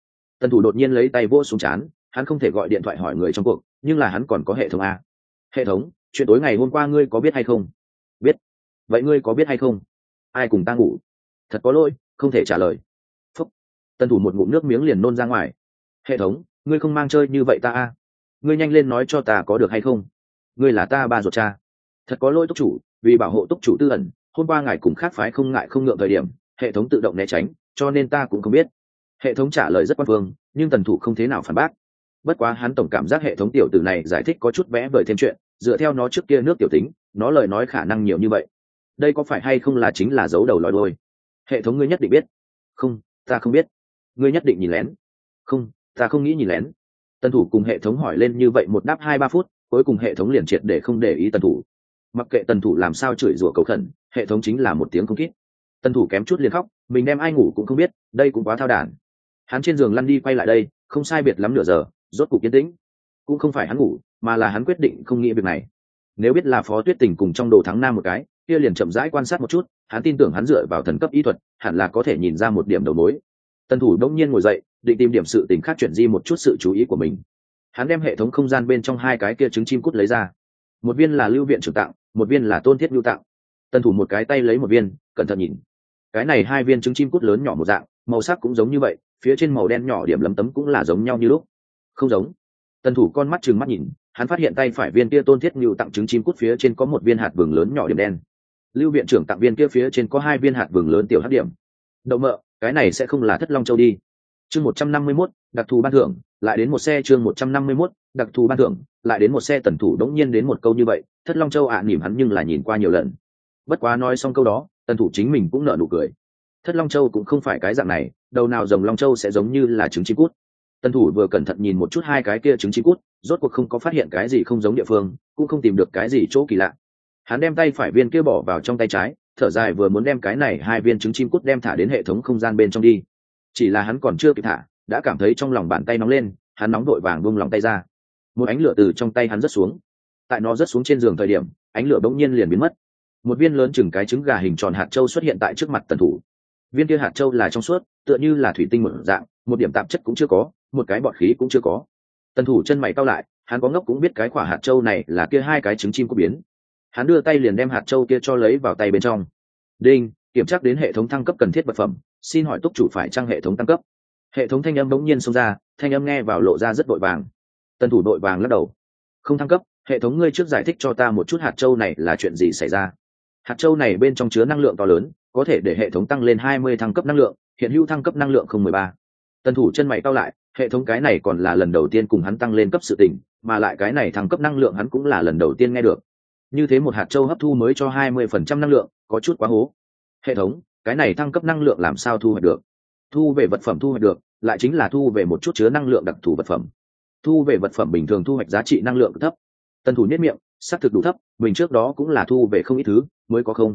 Tần thủ đột nhiên lấy tay vỗ xuống trán, hắn không thể gọi điện thoại hỏi người trong cuộc, nhưng là hắn còn có hệ thống a. Hệ thống, chuyện tối ngày hôm qua ngươi có biết hay không? Biết. Vậy ngươi có biết hay không? Ai cùng ta ngủ? Thật có lỗi, không thể trả lời. Phúc. Tần thủ một ngụm nước miếng liền nôn ra ngoài. Hệ thống, ngươi không mang chơi như vậy ta a. Ngươi nhanh lên nói cho ta có được hay không? Ngươi là ta ba ruột cha. Thật có lỗi túc chủ, vì bảo hộ túc chủ tư ẩn, hôm qua ngài cùng khác phái không ngại không ngượng thời điểm, hệ thống tự động né tránh, cho nên ta cũng không biết. Hệ thống trả lời rất quan phương, nhưng tần thủ không thế nào phản bác. Bất quá hắn tổng cảm giác hệ thống tiểu tử này giải thích có chút vẽ vời thêm chuyện, dựa theo nó trước kia nước tiểu tính, nó lời nói khả năng nhiều như vậy. Đây có phải hay không là chính là giấu đầu lòi đuôi? Hệ thống ngươi nhất định biết. Không, ta không biết. Ngươi nhất định nhìn lén. Không, ta không nghĩ nhìn lén. Tần thủ cùng hệ thống hỏi lên như vậy một đáp 2-3 phút, cuối cùng hệ thống liền triệt để không để ý tần thủ. Mặc kệ tần thủ làm sao chửi rủa cầu khẩn, hệ thống chính là một tiếng không kít. Tần thủ kém chút liền khóc, mình đem ai ngủ cũng không biết, đây cũng quá thao đản. Hắn trên giường lăn đi quay lại đây, không sai biệt lắm nửa giờ, rốt cục yên tĩnh. Cũng không phải hắn ngủ, mà là hắn quyết định không nghĩ việc này. Nếu biết là Phó Tuyết Tình cùng trong Đồ Thắng Nam một cái, kia liền chậm rãi quan sát một chút, hắn tin tưởng hắn dựa vào thần cấp y thuật, hẳn là có thể nhìn ra một điểm đầu mối. Tần thủ đống nhiên ngồi dậy, định tìm điểm sự tình khác chuyển di một chút sự chú ý của mình. Hắn đem hệ thống không gian bên trong hai cái kia trứng chim cút lấy ra. Một viên là Lưu Viện trưởng tặng, một viên là Tôn Thiết Nhu tặng. Tần thủ một cái tay lấy một viên, cẩn thận nhìn. Cái này hai viên trứng chim cút lớn nhỏ một dạng, màu sắc cũng giống như vậy, phía trên màu đen nhỏ điểm lấm tấm cũng là giống nhau như lúc. Không giống. Tần thủ con mắt trừng mắt nhìn, hắn phát hiện tay phải viên kia Tôn Thiết Nhu tặng trứng chim cút phía trên có một viên hạt vừng lớn nhỏ điểm đen. Lưu Viện trưởng tặng viên kia phía trên có hai viên hạt vừng lớn tiểu hắc điểm. Đậu mợ, cái này sẽ không là Thất Long Châu đi. Chương 151, đặc thù ban thưởng, lại đến một xe. Chương 151, đặc thù ban thưởng, lại đến một xe. Tần thủ đống nhiên đến một câu như vậy, Thất Long Châu nỉm hắn nhưng là nhìn qua nhiều lần. Bất quá nói xong câu đó, tần thủ chính mình cũng nở nụ cười. Thất Long Châu cũng không phải cái dạng này, đầu nào rồng Long Châu sẽ giống như là trứng chim cút. Tần thủ vừa cẩn thận nhìn một chút hai cái kia trứng chim cút, rốt cuộc không có phát hiện cái gì không giống địa phương, cũng không tìm được cái gì chỗ kỳ lạ. Hắn đem tay phải viên kia bỏ vào trong tay trái, thở dài vừa muốn đem cái này hai viên trứng chim cút đem thả đến hệ thống không gian bên trong đi. Chỉ là hắn còn chưa kịp thả, đã cảm thấy trong lòng bàn tay nóng lên, hắn nóng vội vàng buông lòng tay ra. Một ánh lửa từ trong tay hắn rớt xuống. Tại nó rớt xuống trên giường thời điểm, ánh lửa bỗng nhiên liền biến mất. Một viên lớn chừng cái trứng gà hình tròn hạt châu xuất hiện tại trước mặt tần thủ. Viên kia hạt châu là trong suốt, tựa như là thủy tinh một dạng, một điểm tạp chất cũng chưa có, một cái bọt khí cũng chưa có. Tần thủ chân mày cau lại, hắn có ngốc cũng biết cái quả hạt châu này là kia hai cái trứng chim cút biến. Hắn đưa tay liền đem hạt châu kia cho lấy vào tay bên trong. Đinh, kiểm tra đến hệ thống thăng cấp cần thiết vật phẩm, xin hỏi túc chủ phải trang hệ thống tăng cấp. Hệ thống thanh âm bỗng nhiên xông ra, thanh âm nghe vào lộ ra rất vội vàng. Tần thủ đội vàng lắc đầu. Không thăng cấp, hệ thống ngươi trước giải thích cho ta một chút hạt châu này là chuyện gì xảy ra. Hạt châu này bên trong chứa năng lượng to lớn, có thể để hệ thống tăng lên 20 thăng cấp năng lượng, hiện hữu thăng cấp năng lượng 013. Tần thủ chân mày cau lại, hệ thống cái này còn là lần đầu tiên cùng hắn tăng lên cấp sự tình, mà lại cái này thăng cấp năng lượng hắn cũng là lần đầu tiên nghe được. Như thế một hạt châu hấp thu mới cho 20% năng lượng, có chút quá hố. Hệ thống, cái này thăng cấp năng lượng làm sao thu hoạch được? Thu về vật phẩm thu hoạch được, lại chính là thu về một chút chứa năng lượng đặc thù vật phẩm. Thu về vật phẩm bình thường thu hoạch giá trị năng lượng thấp. Tần thủ nhất miệng, xác thực đủ thấp, mình trước đó cũng là thu về không ít thứ, mới có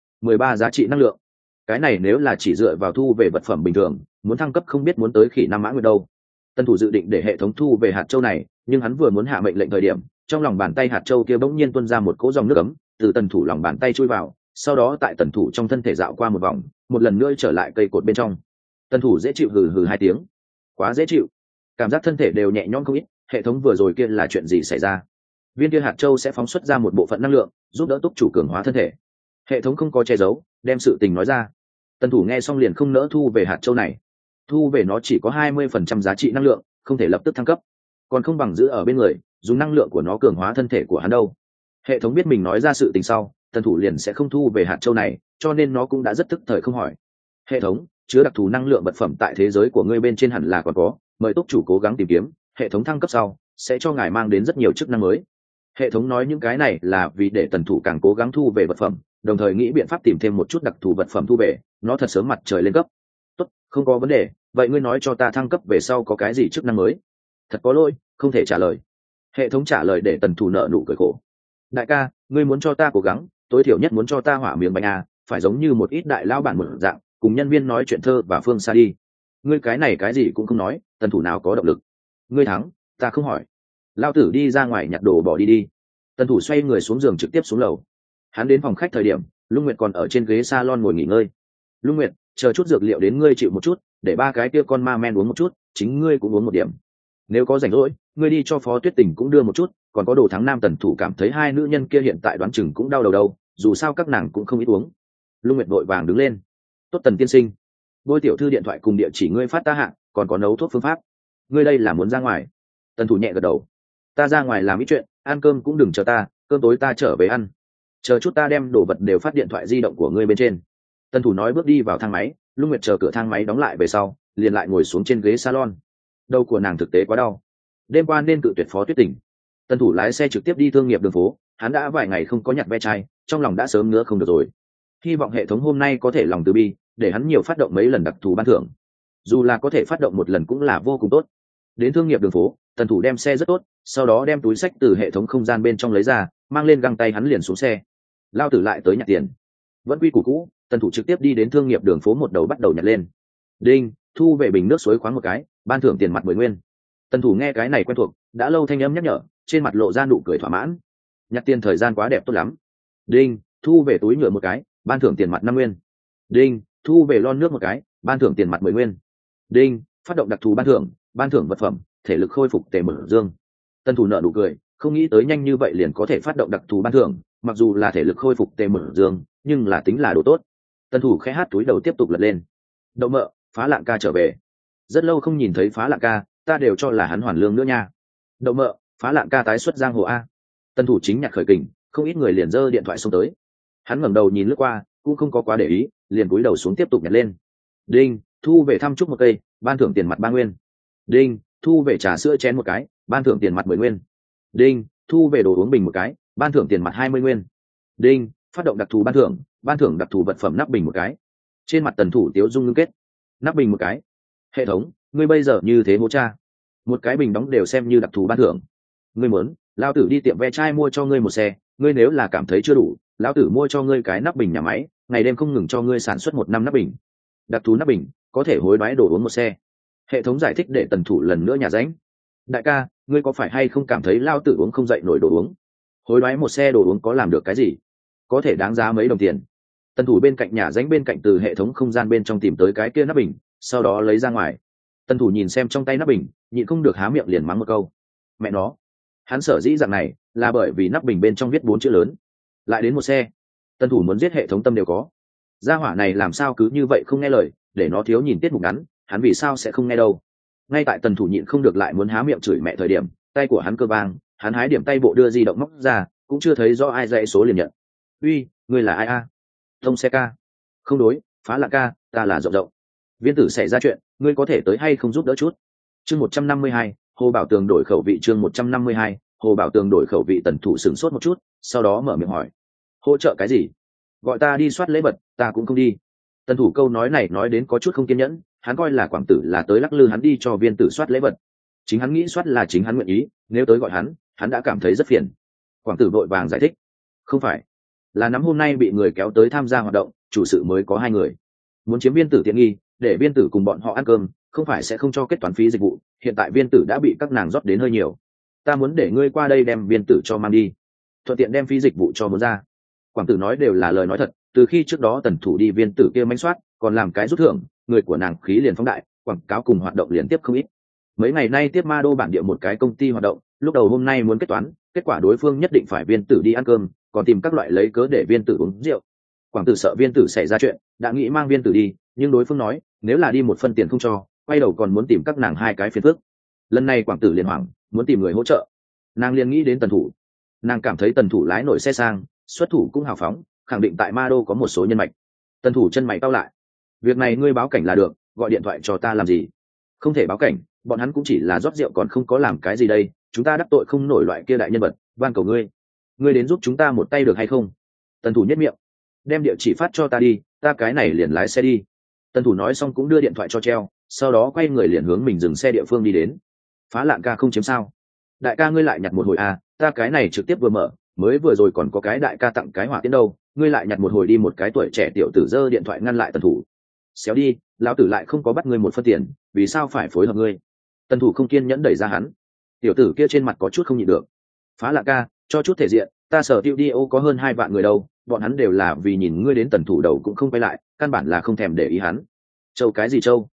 13 giá trị năng lượng. Cái này nếu là chỉ dựa vào thu về vật phẩm bình thường, muốn thăng cấp không biết muốn tới khỉ năm mã nguyệt đâu. Tần thủ dự định để hệ thống thu về hạt châu này, nhưng hắn vừa muốn hạ mệnh lệnh thời điểm, trong lòng bàn tay hạt châu kia bỗng nhiên tuôn ra một cỗ dòng nước ấm, từ tần thủ lòng bàn tay chui vào, sau đó tại tần thủ trong thân thể dạo qua một vòng, một lần nữa trở lại cây cột bên trong. Tần thủ dễ chịu hừ hừ 2 tiếng, quá dễ chịu, cảm giác thân thể đều nhẹ nhõm không ít. Hệ thống vừa rồi kia là chuyện gì xảy ra? Viên kia hạt châu sẽ phóng xuất ra một bộ phận năng lượng, giúp đỡ túc chủ cường hóa thân thể. Hệ thống không có che giấu, đem sự tình nói ra. Tần thủ nghe xong liền không nỡ thu về hạt châu này. Thu về nó chỉ có 20% giá trị năng lượng, không thể lập tức thăng cấp, còn không bằng giữ ở bên người, dùng năng lượng của nó cường hóa thân thể của hắn đâu. Hệ thống biết mình nói ra sự tình sau, tần thủ liền sẽ không thu về hạt châu này, cho nên nó cũng đã rất tức thời không hỏi. Hệ thống, chứa đặc thù năng lượng vật phẩm tại thế giới của ngươi bên trên hẳn là còn có, mời túc chủ cố gắng tìm kiếm, hệ thống thăng cấp sau sẽ cho ngài mang đến rất nhiều chức năng mới. Hệ thống nói những cái này là vì để tần thủ càng cố gắng thu về vật phẩm, đồng thời nghĩ biện pháp tìm thêm một chút đặc thù vật phẩm thu về, nó thật sớm mặt trời lên cấp. Tốt, không có vấn đề, vậy ngươi nói cho ta thăng cấp về sau có cái gì chức năng mới? Thật có lỗi, không thể trả lời. Hệ thống trả lời để tần thủ nợ nụ cười khổ. Đại ca, ngươi muốn cho ta cố gắng, tối thiểu nhất muốn cho ta hỏa miếng bánh à, phải giống như một ít đại lao bản một dạng, cùng nhân viên nói chuyện thơ và phương xa đi. Ngươi cái này cái gì cũng không nói, tần thủ nào có động lực. Ngươi thắng, ta không hỏi. Lao tử đi ra ngoài nhặt đồ bỏ đi đi. Tần thủ xoay người xuống giường trực tiếp xuống lầu. Hắn đến phòng khách thời điểm, Lung Nguyệt còn ở trên ghế salon ngồi nghỉ ngơi. Lung Nguyệt, chờ chút dược liệu đến ngươi chịu một chút, để 3 cái kia con ma men uống một chút, chính ngươi cũng uống một điểm. Nếu có rảnh rỗi ngươi đi cho Phó Tuyết Tình cũng đưa một chút, còn có Đồ Thắng Nam tần thủ cảm thấy hai nữ nhân kia hiện tại đoán chừng cũng đau đầu đâu, dù sao các nàng cũng không ít uống. Lung Nguyệt vội vàng đứng lên. Tốt Tần tiên sinh, Bôi tiểu thư điện thoại cùng địa chỉ ngươi phát ta hạ, còn có nấu thuốc phương pháp. Ngươi đây là muốn ra ngoài? Tần thủ nhẹ gật đầu. Ta ra ngoài làm ít chuyện, ăn cơm cũng đừng chờ ta, cơm tối ta trở về ăn. Chờ chút ta đem đồ vật đều phát điện thoại di động của ngươi bên trên. Tần thủ nói bước đi vào thang máy. Lung Nguyệt chờ cửa thang máy đóng lại về sau, liền lại ngồi xuống trên ghế salon. Đầu của nàng thực tế quá đau. Đêm qua nên cự tuyệt Phó Tuyết Tình. Tần thủ lái xe trực tiếp đi thương nghiệp đường phố, hắn đã vài ngày không có nhặt ve chai, trong lòng đã sớm ngứa không được rồi. Hy vọng hệ thống hôm nay có thể lòng từ bi, để hắn nhiều phát động mấy lần đặc thù ban thưởng. Dù là có thể phát động một lần cũng là vô cùng tốt. Đến thương nghiệp đường phố, tần thủ đem xe rất tốt, sau đó đem túi sách từ hệ thống không gian bên trong lấy ra, mang lên găng tay hắn liền xuống xe. Lao tử lại tới nhặt tiền. Vẫn quy củ cũ, tần thủ trực tiếp đi đến thương nghiệp đường phố một đầu bắt đầu nhặt lên. Đinh, thu về bình nước suối khoáng một cái, ban thưởng tiền mặt 10 nguyên. Tần thủ nghe cái này quen thuộc, đã lâu thanh âm nhắc nhở, trên mặt lộ ra nụ cười thỏa mãn. Nhặt tiền thời gian quá đẹp tốt lắm. Đinh, thu về túi nhựa một cái, ban thưởng tiền mặt 5 nguyên. Đinh, thu về lon nước một cái, ban thưởng tiền mặt 10 nguyên. Đinh, phát động đặc thù ban thưởng vật phẩm, thể lực khôi phục tề mở dương. Tân thủ nợ nụ cười, không nghĩ tới nhanh như vậy liền có thể phát động đặc thù ban thưởng, mặc dù là thể lực khôi phục tề mở dương, nhưng là tính là đồ tốt. Tân thủ khẽ hát túi đầu tiếp tục lật lên. Đậu mợ, Phá Lạng ca trở về. Rất lâu không nhìn thấy Phá Lạng ca, ta đều cho là hắn hoàn lương nữa nha. Đậu mợ, Phá Lạng ca tái xuất giang hồ a. Tân thủ chính nhạc khởi kình, không ít người liền giơ điện thoại xông tới. Hắn ngẩng đầu nhìn lướt qua, cũng không có quá để ý, liền cúi đầu xuống tiếp tục nhặt lên. Đinh, thu về thăm chúc một cây, ban thưởng tiền mặt 3 nguyên. Đinh, thu về trà sữa chén một cái, ban thưởng tiền mặt 10 nguyên. Đinh, thu về đồ uống bình một cái, ban thưởng tiền mặt 20 nguyên. Đinh, phát động đặc thù ban thưởng đặc thù vật phẩm nắp bình một cái. Trên mặt tần thủ tiếu dung ngưng kết. Nắp bình một cái. Hệ thống, ngươi bây giờ như thế hố cha. Một cái bình đóng đều xem như đặc thù ban thưởng. Ngươi muốn, lao tử đi tiệm ve chai mua cho ngươi một xe, ngươi nếu là cảm thấy chưa đủ, lão tử mua cho ngươi cái nắp bình nhà máy, ngày đêm không ngừng cho ngươi sản xuất 1 năm nắp bình. Đặc thù nắp bình có thể hối đoái đồ uống một xe. Hệ thống giải thích để tần thủ lần nữa nhà ránh. Đại ca, ngươi có phải hay không cảm thấy lao tử uống không dậy nổi đồ uống? Hối đoái một xe đồ uống có làm được cái gì? Có thể đáng giá mấy đồng tiền. Tần thủ bên cạnh nhà ránh bên cạnh từ hệ thống không gian bên trong tìm tới cái kia nắp bình, sau đó lấy ra ngoài. Tần thủ nhìn xem trong tay nắp bình, nhịn không được há miệng liền mắng một câu. Mẹ nó, hắn sở dĩ dạng này là bởi vì nắp bình bên trong viết 4 chữ lớn. Lại đến một xe. Tần thủ muốn giết hệ thống tâm đều có. Gia hỏa này làm sao cứ như vậy không nghe lời, để nó thiếu nhìn tiết mục ngắn, hắn vì sao sẽ không nghe đâu. Ngay tại tần thủ nhịn không được lại muốn há miệng chửi mẹ thời điểm, tay của hắn cơ vang, hắn hái điểm tay bộ đưa di động móc ra, cũng chưa thấy rõ ai dãy số liền nhận. Uy, ngươi là ai a? Thông xe ca. Không đối, Phá Lạng ca, ta là Rộng Rộng. Viên tử xảy ra chuyện, ngươi có thể tới hay không giúp đỡ chút? Chương 152, Hồ Bảo Tường đổi khẩu vị. Chương 152, Hồ Bảo Tường đổi khẩu vị. Tần thủ sửng sốt một chút, sau đó mở miệng hỏi. Hỗ trợ cái gì? Gọi ta đi soát lễ vật, ta cũng không đi. Tần thủ câu nói này nói đến có chút không kiên nhẫn, hắn coi là quảng tử là tới lắc lư hắn đi cho viên tử soát lễ vật. Chính hắn nghĩ soát là chính hắn nguyện ý, nếu tới gọi hắn đã cảm thấy rất phiền. Quảng tử vội vàng giải thích. Không phải, là nắm hôm nay bị người kéo tới tham gia hoạt động, chủ sự mới có 2 người. Muốn chiếm viên tử tiện nghi, để viên tử cùng bọn họ ăn cơm, không phải sẽ không cho kết toán phí dịch vụ, hiện tại viên tử đã bị các nàng rót đến hơi nhiều. Ta muốn để ngươi qua đây đem viên tử cho mang đi, thuận tiện đem phí dịch vụ cho muốn ra. Quảng tử nói đều là lời nói thật, từ khi trước đó tần thủ đi viên tử kia manh soát, còn làm cái rút thưởng, người của nàng khí liền phóng đại, quảng cáo cùng hoạt động liên tiếp không ít. Mấy ngày nay tiếp ma đô bản địa một cái công ty hoạt động, lúc đầu hôm nay muốn kết toán, kết quả đối phương nhất định phải viên tử đi ăn cơm, còn tìm các loại lấy cớ để viên tử uống rượu. Quảng tử sợ viên tử xảy ra chuyện, đã nghĩ mang viên tử đi, nhưng đối phương nói nếu là đi 1 phân tiền không cho, quay đầu còn muốn tìm các nàng 2 cái phiền phức. Lần này Quảng tử liền hoảng, muốn tìm người hỗ trợ. Nàng liền nghĩ đến tần thủ. Nàng cảm thấy tần thủ lái nổi xe sang, xuất thủ cũng hào phóng, khẳng định tại ma đô có một số nhân mạch. Tần thủ chân mày cau lại. Việc này ngươi báo cảnh là được, gọi điện thoại cho ta làm gì? Không thể báo cảnh, bọn hắn cũng chỉ là rót rượu còn không có làm cái gì đây, chúng ta đắc tội không nổi loại kia đại nhân vật, van cầu ngươi đến giúp chúng ta một tay được hay không? Tần thủ nhất miệng. Đem địa chỉ phát cho ta đi, ta cái này liền lái xe đi. Tần thủ nói xong cũng đưa điện thoại cho treo, sau đó quay người liền hướng mình dừng xe địa phương đi đến. Phá Lạng ca không chiếm sao? Đại ca ngươi lại nhặt một hồi à, ta cái này trực tiếp vừa mở, mới vừa rồi còn có cái đại ca tặng cái hỏa tiễn đâu, ngươi lại nhặt một hồi đi. Một cái tuổi trẻ tiểu tử giơ điện thoại ngăn lại tần thủ. Xéo đi, lão tử lại không có bắt ngươi 1 phân tiền, vì sao phải phối hợp ngươi? Tần thủ không kiên nhẫn đẩy ra hắn. Tiểu tử kia trên mặt có chút không nhịn được. Phá Lạng ca, cho chút thể diện, ta sở tiêu đi ô có hơn 2 vạn người đâu, bọn hắn đều là vì nhìn ngươi đến tần thủ đầu cũng không quay lại, căn bản là không thèm để ý hắn. Châu cái gì châu?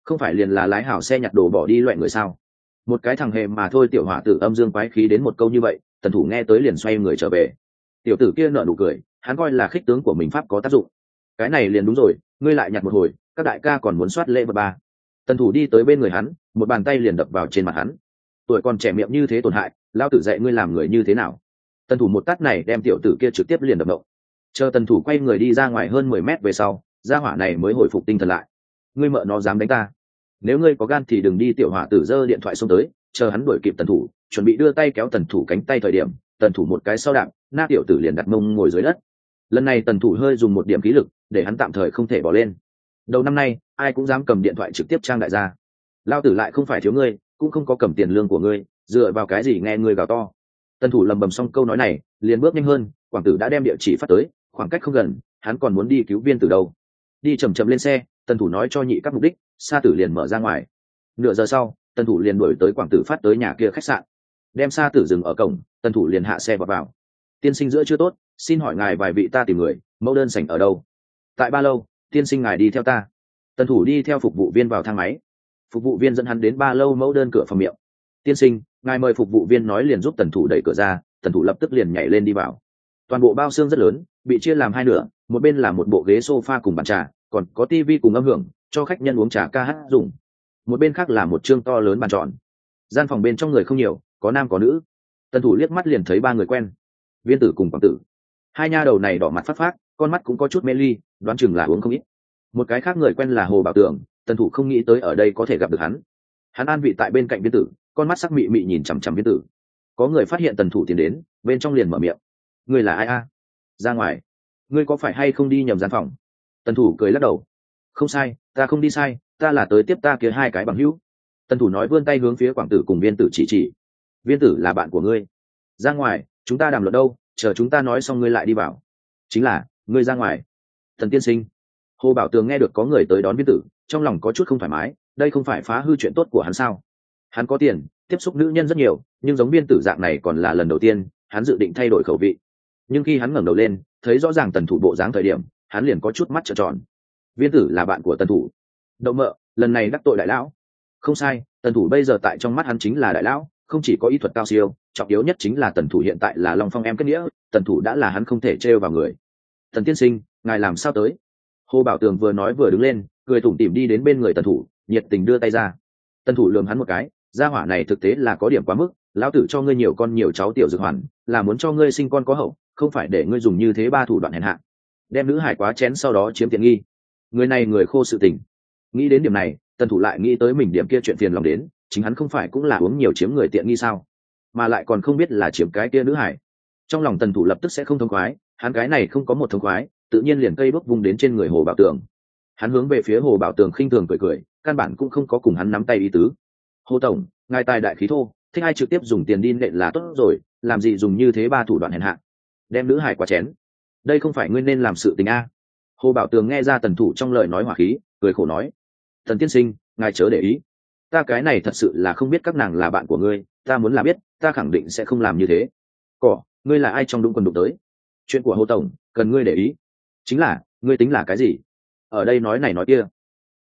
không phải liền là lái hảo xe nhặt đồ bỏ đi loại người sao? Một cái thằng hề mà thôi. Tiểu hỏa tử âm dương quái khí đến một câu như vậy, tần thủ nghe tới liền xoay người trở về. Tiểu tử kia nở nụ cười, hắn coi là khích tướng của mình pháp có tác dụng. Cái này liền đúng rồi, ngươi lại nhặt một hồi, các đại ca còn muốn soát lễ vật ba. Tần thủ đi tới bên người hắn, một bàn tay liền đập vào trên mặt hắn. Tuổi còn trẻ miệng như thế tổn hại, lao tử dạy ngươi làm người như thế nào? Tần thủ một tát này đem tiểu tử kia trực tiếp liền đập động. Chờ tần thủ quay người đi ra ngoài hơn 10 mét về sau, gia hỏa này mới hồi phục tinh thần lại. Ngươi mợ nó dám đánh ta? Nếu ngươi có gan thì đừng đi. Tiểu hỏa tử giơ điện thoại xông tới, chờ hắn đuổi kịp tần thủ, chuẩn bị đưa tay kéo tần thủ cánh tay thời điểm, tần thủ một cái sau đạp, na tiểu tử liền đặt mông ngồi dưới đất. Lần này tần thủ hơi dùng một điểm khí lực, để hắn tạm thời không thể bỏ lên. Đầu năm nay, ai cũng dám cầm điện thoại trực tiếp trang đại gia. Lao tử lại không phải thiếu ngươi, cũng không có cầm tiền lương của ngươi, dựa vào cái gì nghe ngươi gào to? Tần thủ lầm bầm xong câu nói này, liền bước nhanh hơn. Quảng tử đã đem địa chỉ phát tới, khoảng cách không gần, hắn còn muốn đi cứu viên từ đâu. Đi chậm chậm lên xe, tần thủ nói cho nhị các mục đích, sa tử liền mở ra ngoài. Nửa giờ sau, tần thủ liền đuổi tới quảng tử phát tới nhà kia khách sạn, đem sa tử dừng ở cổng. Tần thủ liền hạ xe vào. Tiên sinh giữa chưa tốt, xin hỏi ngài vài vị ta tìm người, mẫu đơn sảnh ở đâu? Tại Ba Lâu, tiên sinh ngài đi theo ta. Tần thủ đi theo phục vụ viên vào thang máy. Phục vụ viên dẫn hắn đến Ba Lâu mẫu đơn cửa phòng miệng. Tiên sinh, ngài mời. Phục vụ viên nói liền giúp tần thủ đẩy cửa ra. Tần thủ lập tức liền nhảy lên đi vào. Toàn bộ bao xương rất lớn, bị chia làm hai nửa, một bên là một bộ ghế sofa cùng bàn trà, còn có tivi cùng âm hưởng cho khách nhân uống trà ca hát dùng. Một bên khác là một chương to lớn bàn tròn. Gian phòng bên trong người không nhiều, có nam có nữ. Tần thủ liếc mắt liền thấy ba người quen, viên tử cùng quảng tử. Hai nha đầu này đỏ mặt phát phát, con mắt cũng có chút mê ly, đoán chừng là uống không ít. Một cái khác người quen là Hồ Bảo Tường. Tần thủ không nghĩ tới ở đây có thể gặp được hắn. Hắn an vị tại bên cạnh viên tử, con mắt sắc mị mị nhìn chằm chằm viên tử. Có người phát hiện tần thủ tiến đến, bên trong liền mở miệng: ngươi là ai a? Ra ngoài. Ngươi có phải hay không đi nhầm gian phòng? Tần thủ cười lắc đầu: không sai, ta không đi sai, ta là tới tiếp ta kia hai cái bằng hữu. Tần thủ nói, vươn tay hướng phía quảng tử cùng viên tử chỉ. Viên tử là bạn của ngươi. Ra ngoài, chúng ta đàm luận đâu, chờ chúng ta nói xong ngươi lại đi vào. Chính là, ngươi ra ngoài. Thần tiên sinh. Hồ Bảo Tường nghe được có người tới đón viên tử, trong lòng có chút không thoải mái, đây không phải phá hư chuyện tốt của hắn sao? Hắn có tiền, tiếp xúc nữ nhân rất nhiều, nhưng giống viên tử dạng này còn là lần đầu tiên, hắn dự định thay đổi khẩu vị. Nhưng khi hắn ngẩng đầu lên, thấy rõ ràng tần thủ bộ dáng thời điểm, hắn liền có chút mắt trợn tròn. Viên tử là bạn của tần thủ. Đậu mợ, lần này đắc tội đại lão. Không sai, tần thủ bây giờ tại trong mắt hắn chính là đại lão, không chỉ có y thuật cao siêu, trọng yếu nhất chính là tần thủ hiện tại là Long Phong em kết nghĩa, tần thủ đã là hắn không thể trêu vào người. Thần tiên sinh, ngài làm sao tới? Hồ Bảo Tường vừa nói vừa đứng lên, cười tủm tỉm đi đến bên người tần thủ, nhiệt tình đưa tay ra. Tần thủ lườm hắn một cái, gia hỏa này thực tế là có điểm quá mức, lão tử cho ngươi nhiều con nhiều cháu tiểu dược hoàn, là muốn cho ngươi sinh con có hậu, không phải để ngươi dùng như thế ba thủ đoạn hèn hạ, đem nữ hải quá chén sau đó chiếm tiện nghi. Người này người khô sự tình. Nghĩ đến điểm này, tần thủ lại nghĩ tới mình điểm kia chuyện phiền lòng đến, chính hắn không phải cũng là uống nhiều chiếm người tiện nghi sao, mà lại còn không biết là chiếm cái kia nữ hải. Trong lòng tần thủ lập tức sẽ không thông khoái, hắn cái này không có một thông khoái, tự nhiên liền cây bước vung đến trên người Hồ Bảo Tường. Hắn hướng về phía Hồ Bảo Tường khinh thường cười, căn bản cũng không có cùng hắn nắm tay ý tứ. Hồ tổng, ngài tài đại khí thô, thích ai trực tiếp dùng tiền đi nện là tốt rồi, làm gì dùng như thế ba thủ đoạn hèn hạ, đem nữ hải quá chén, đây không phải ngươi nên làm sự tình a. Hồ Bảo Tường nghe ra tần thủ trong lời nói hỏa khí, cười khổ nói: thần tiên sinh, ngài chớ để ý, ta cái này thật sự là không biết các nàng là bạn của ngươi, ta muốn là biết, ta khẳng định sẽ không làm như thế. Cỏ, ngươi là ai trong đúng quần đụng tới? Chuyện của Hồ tổng, cần ngươi để ý. Chính là, ngươi tính là cái gì? Ở đây nói này nói kia.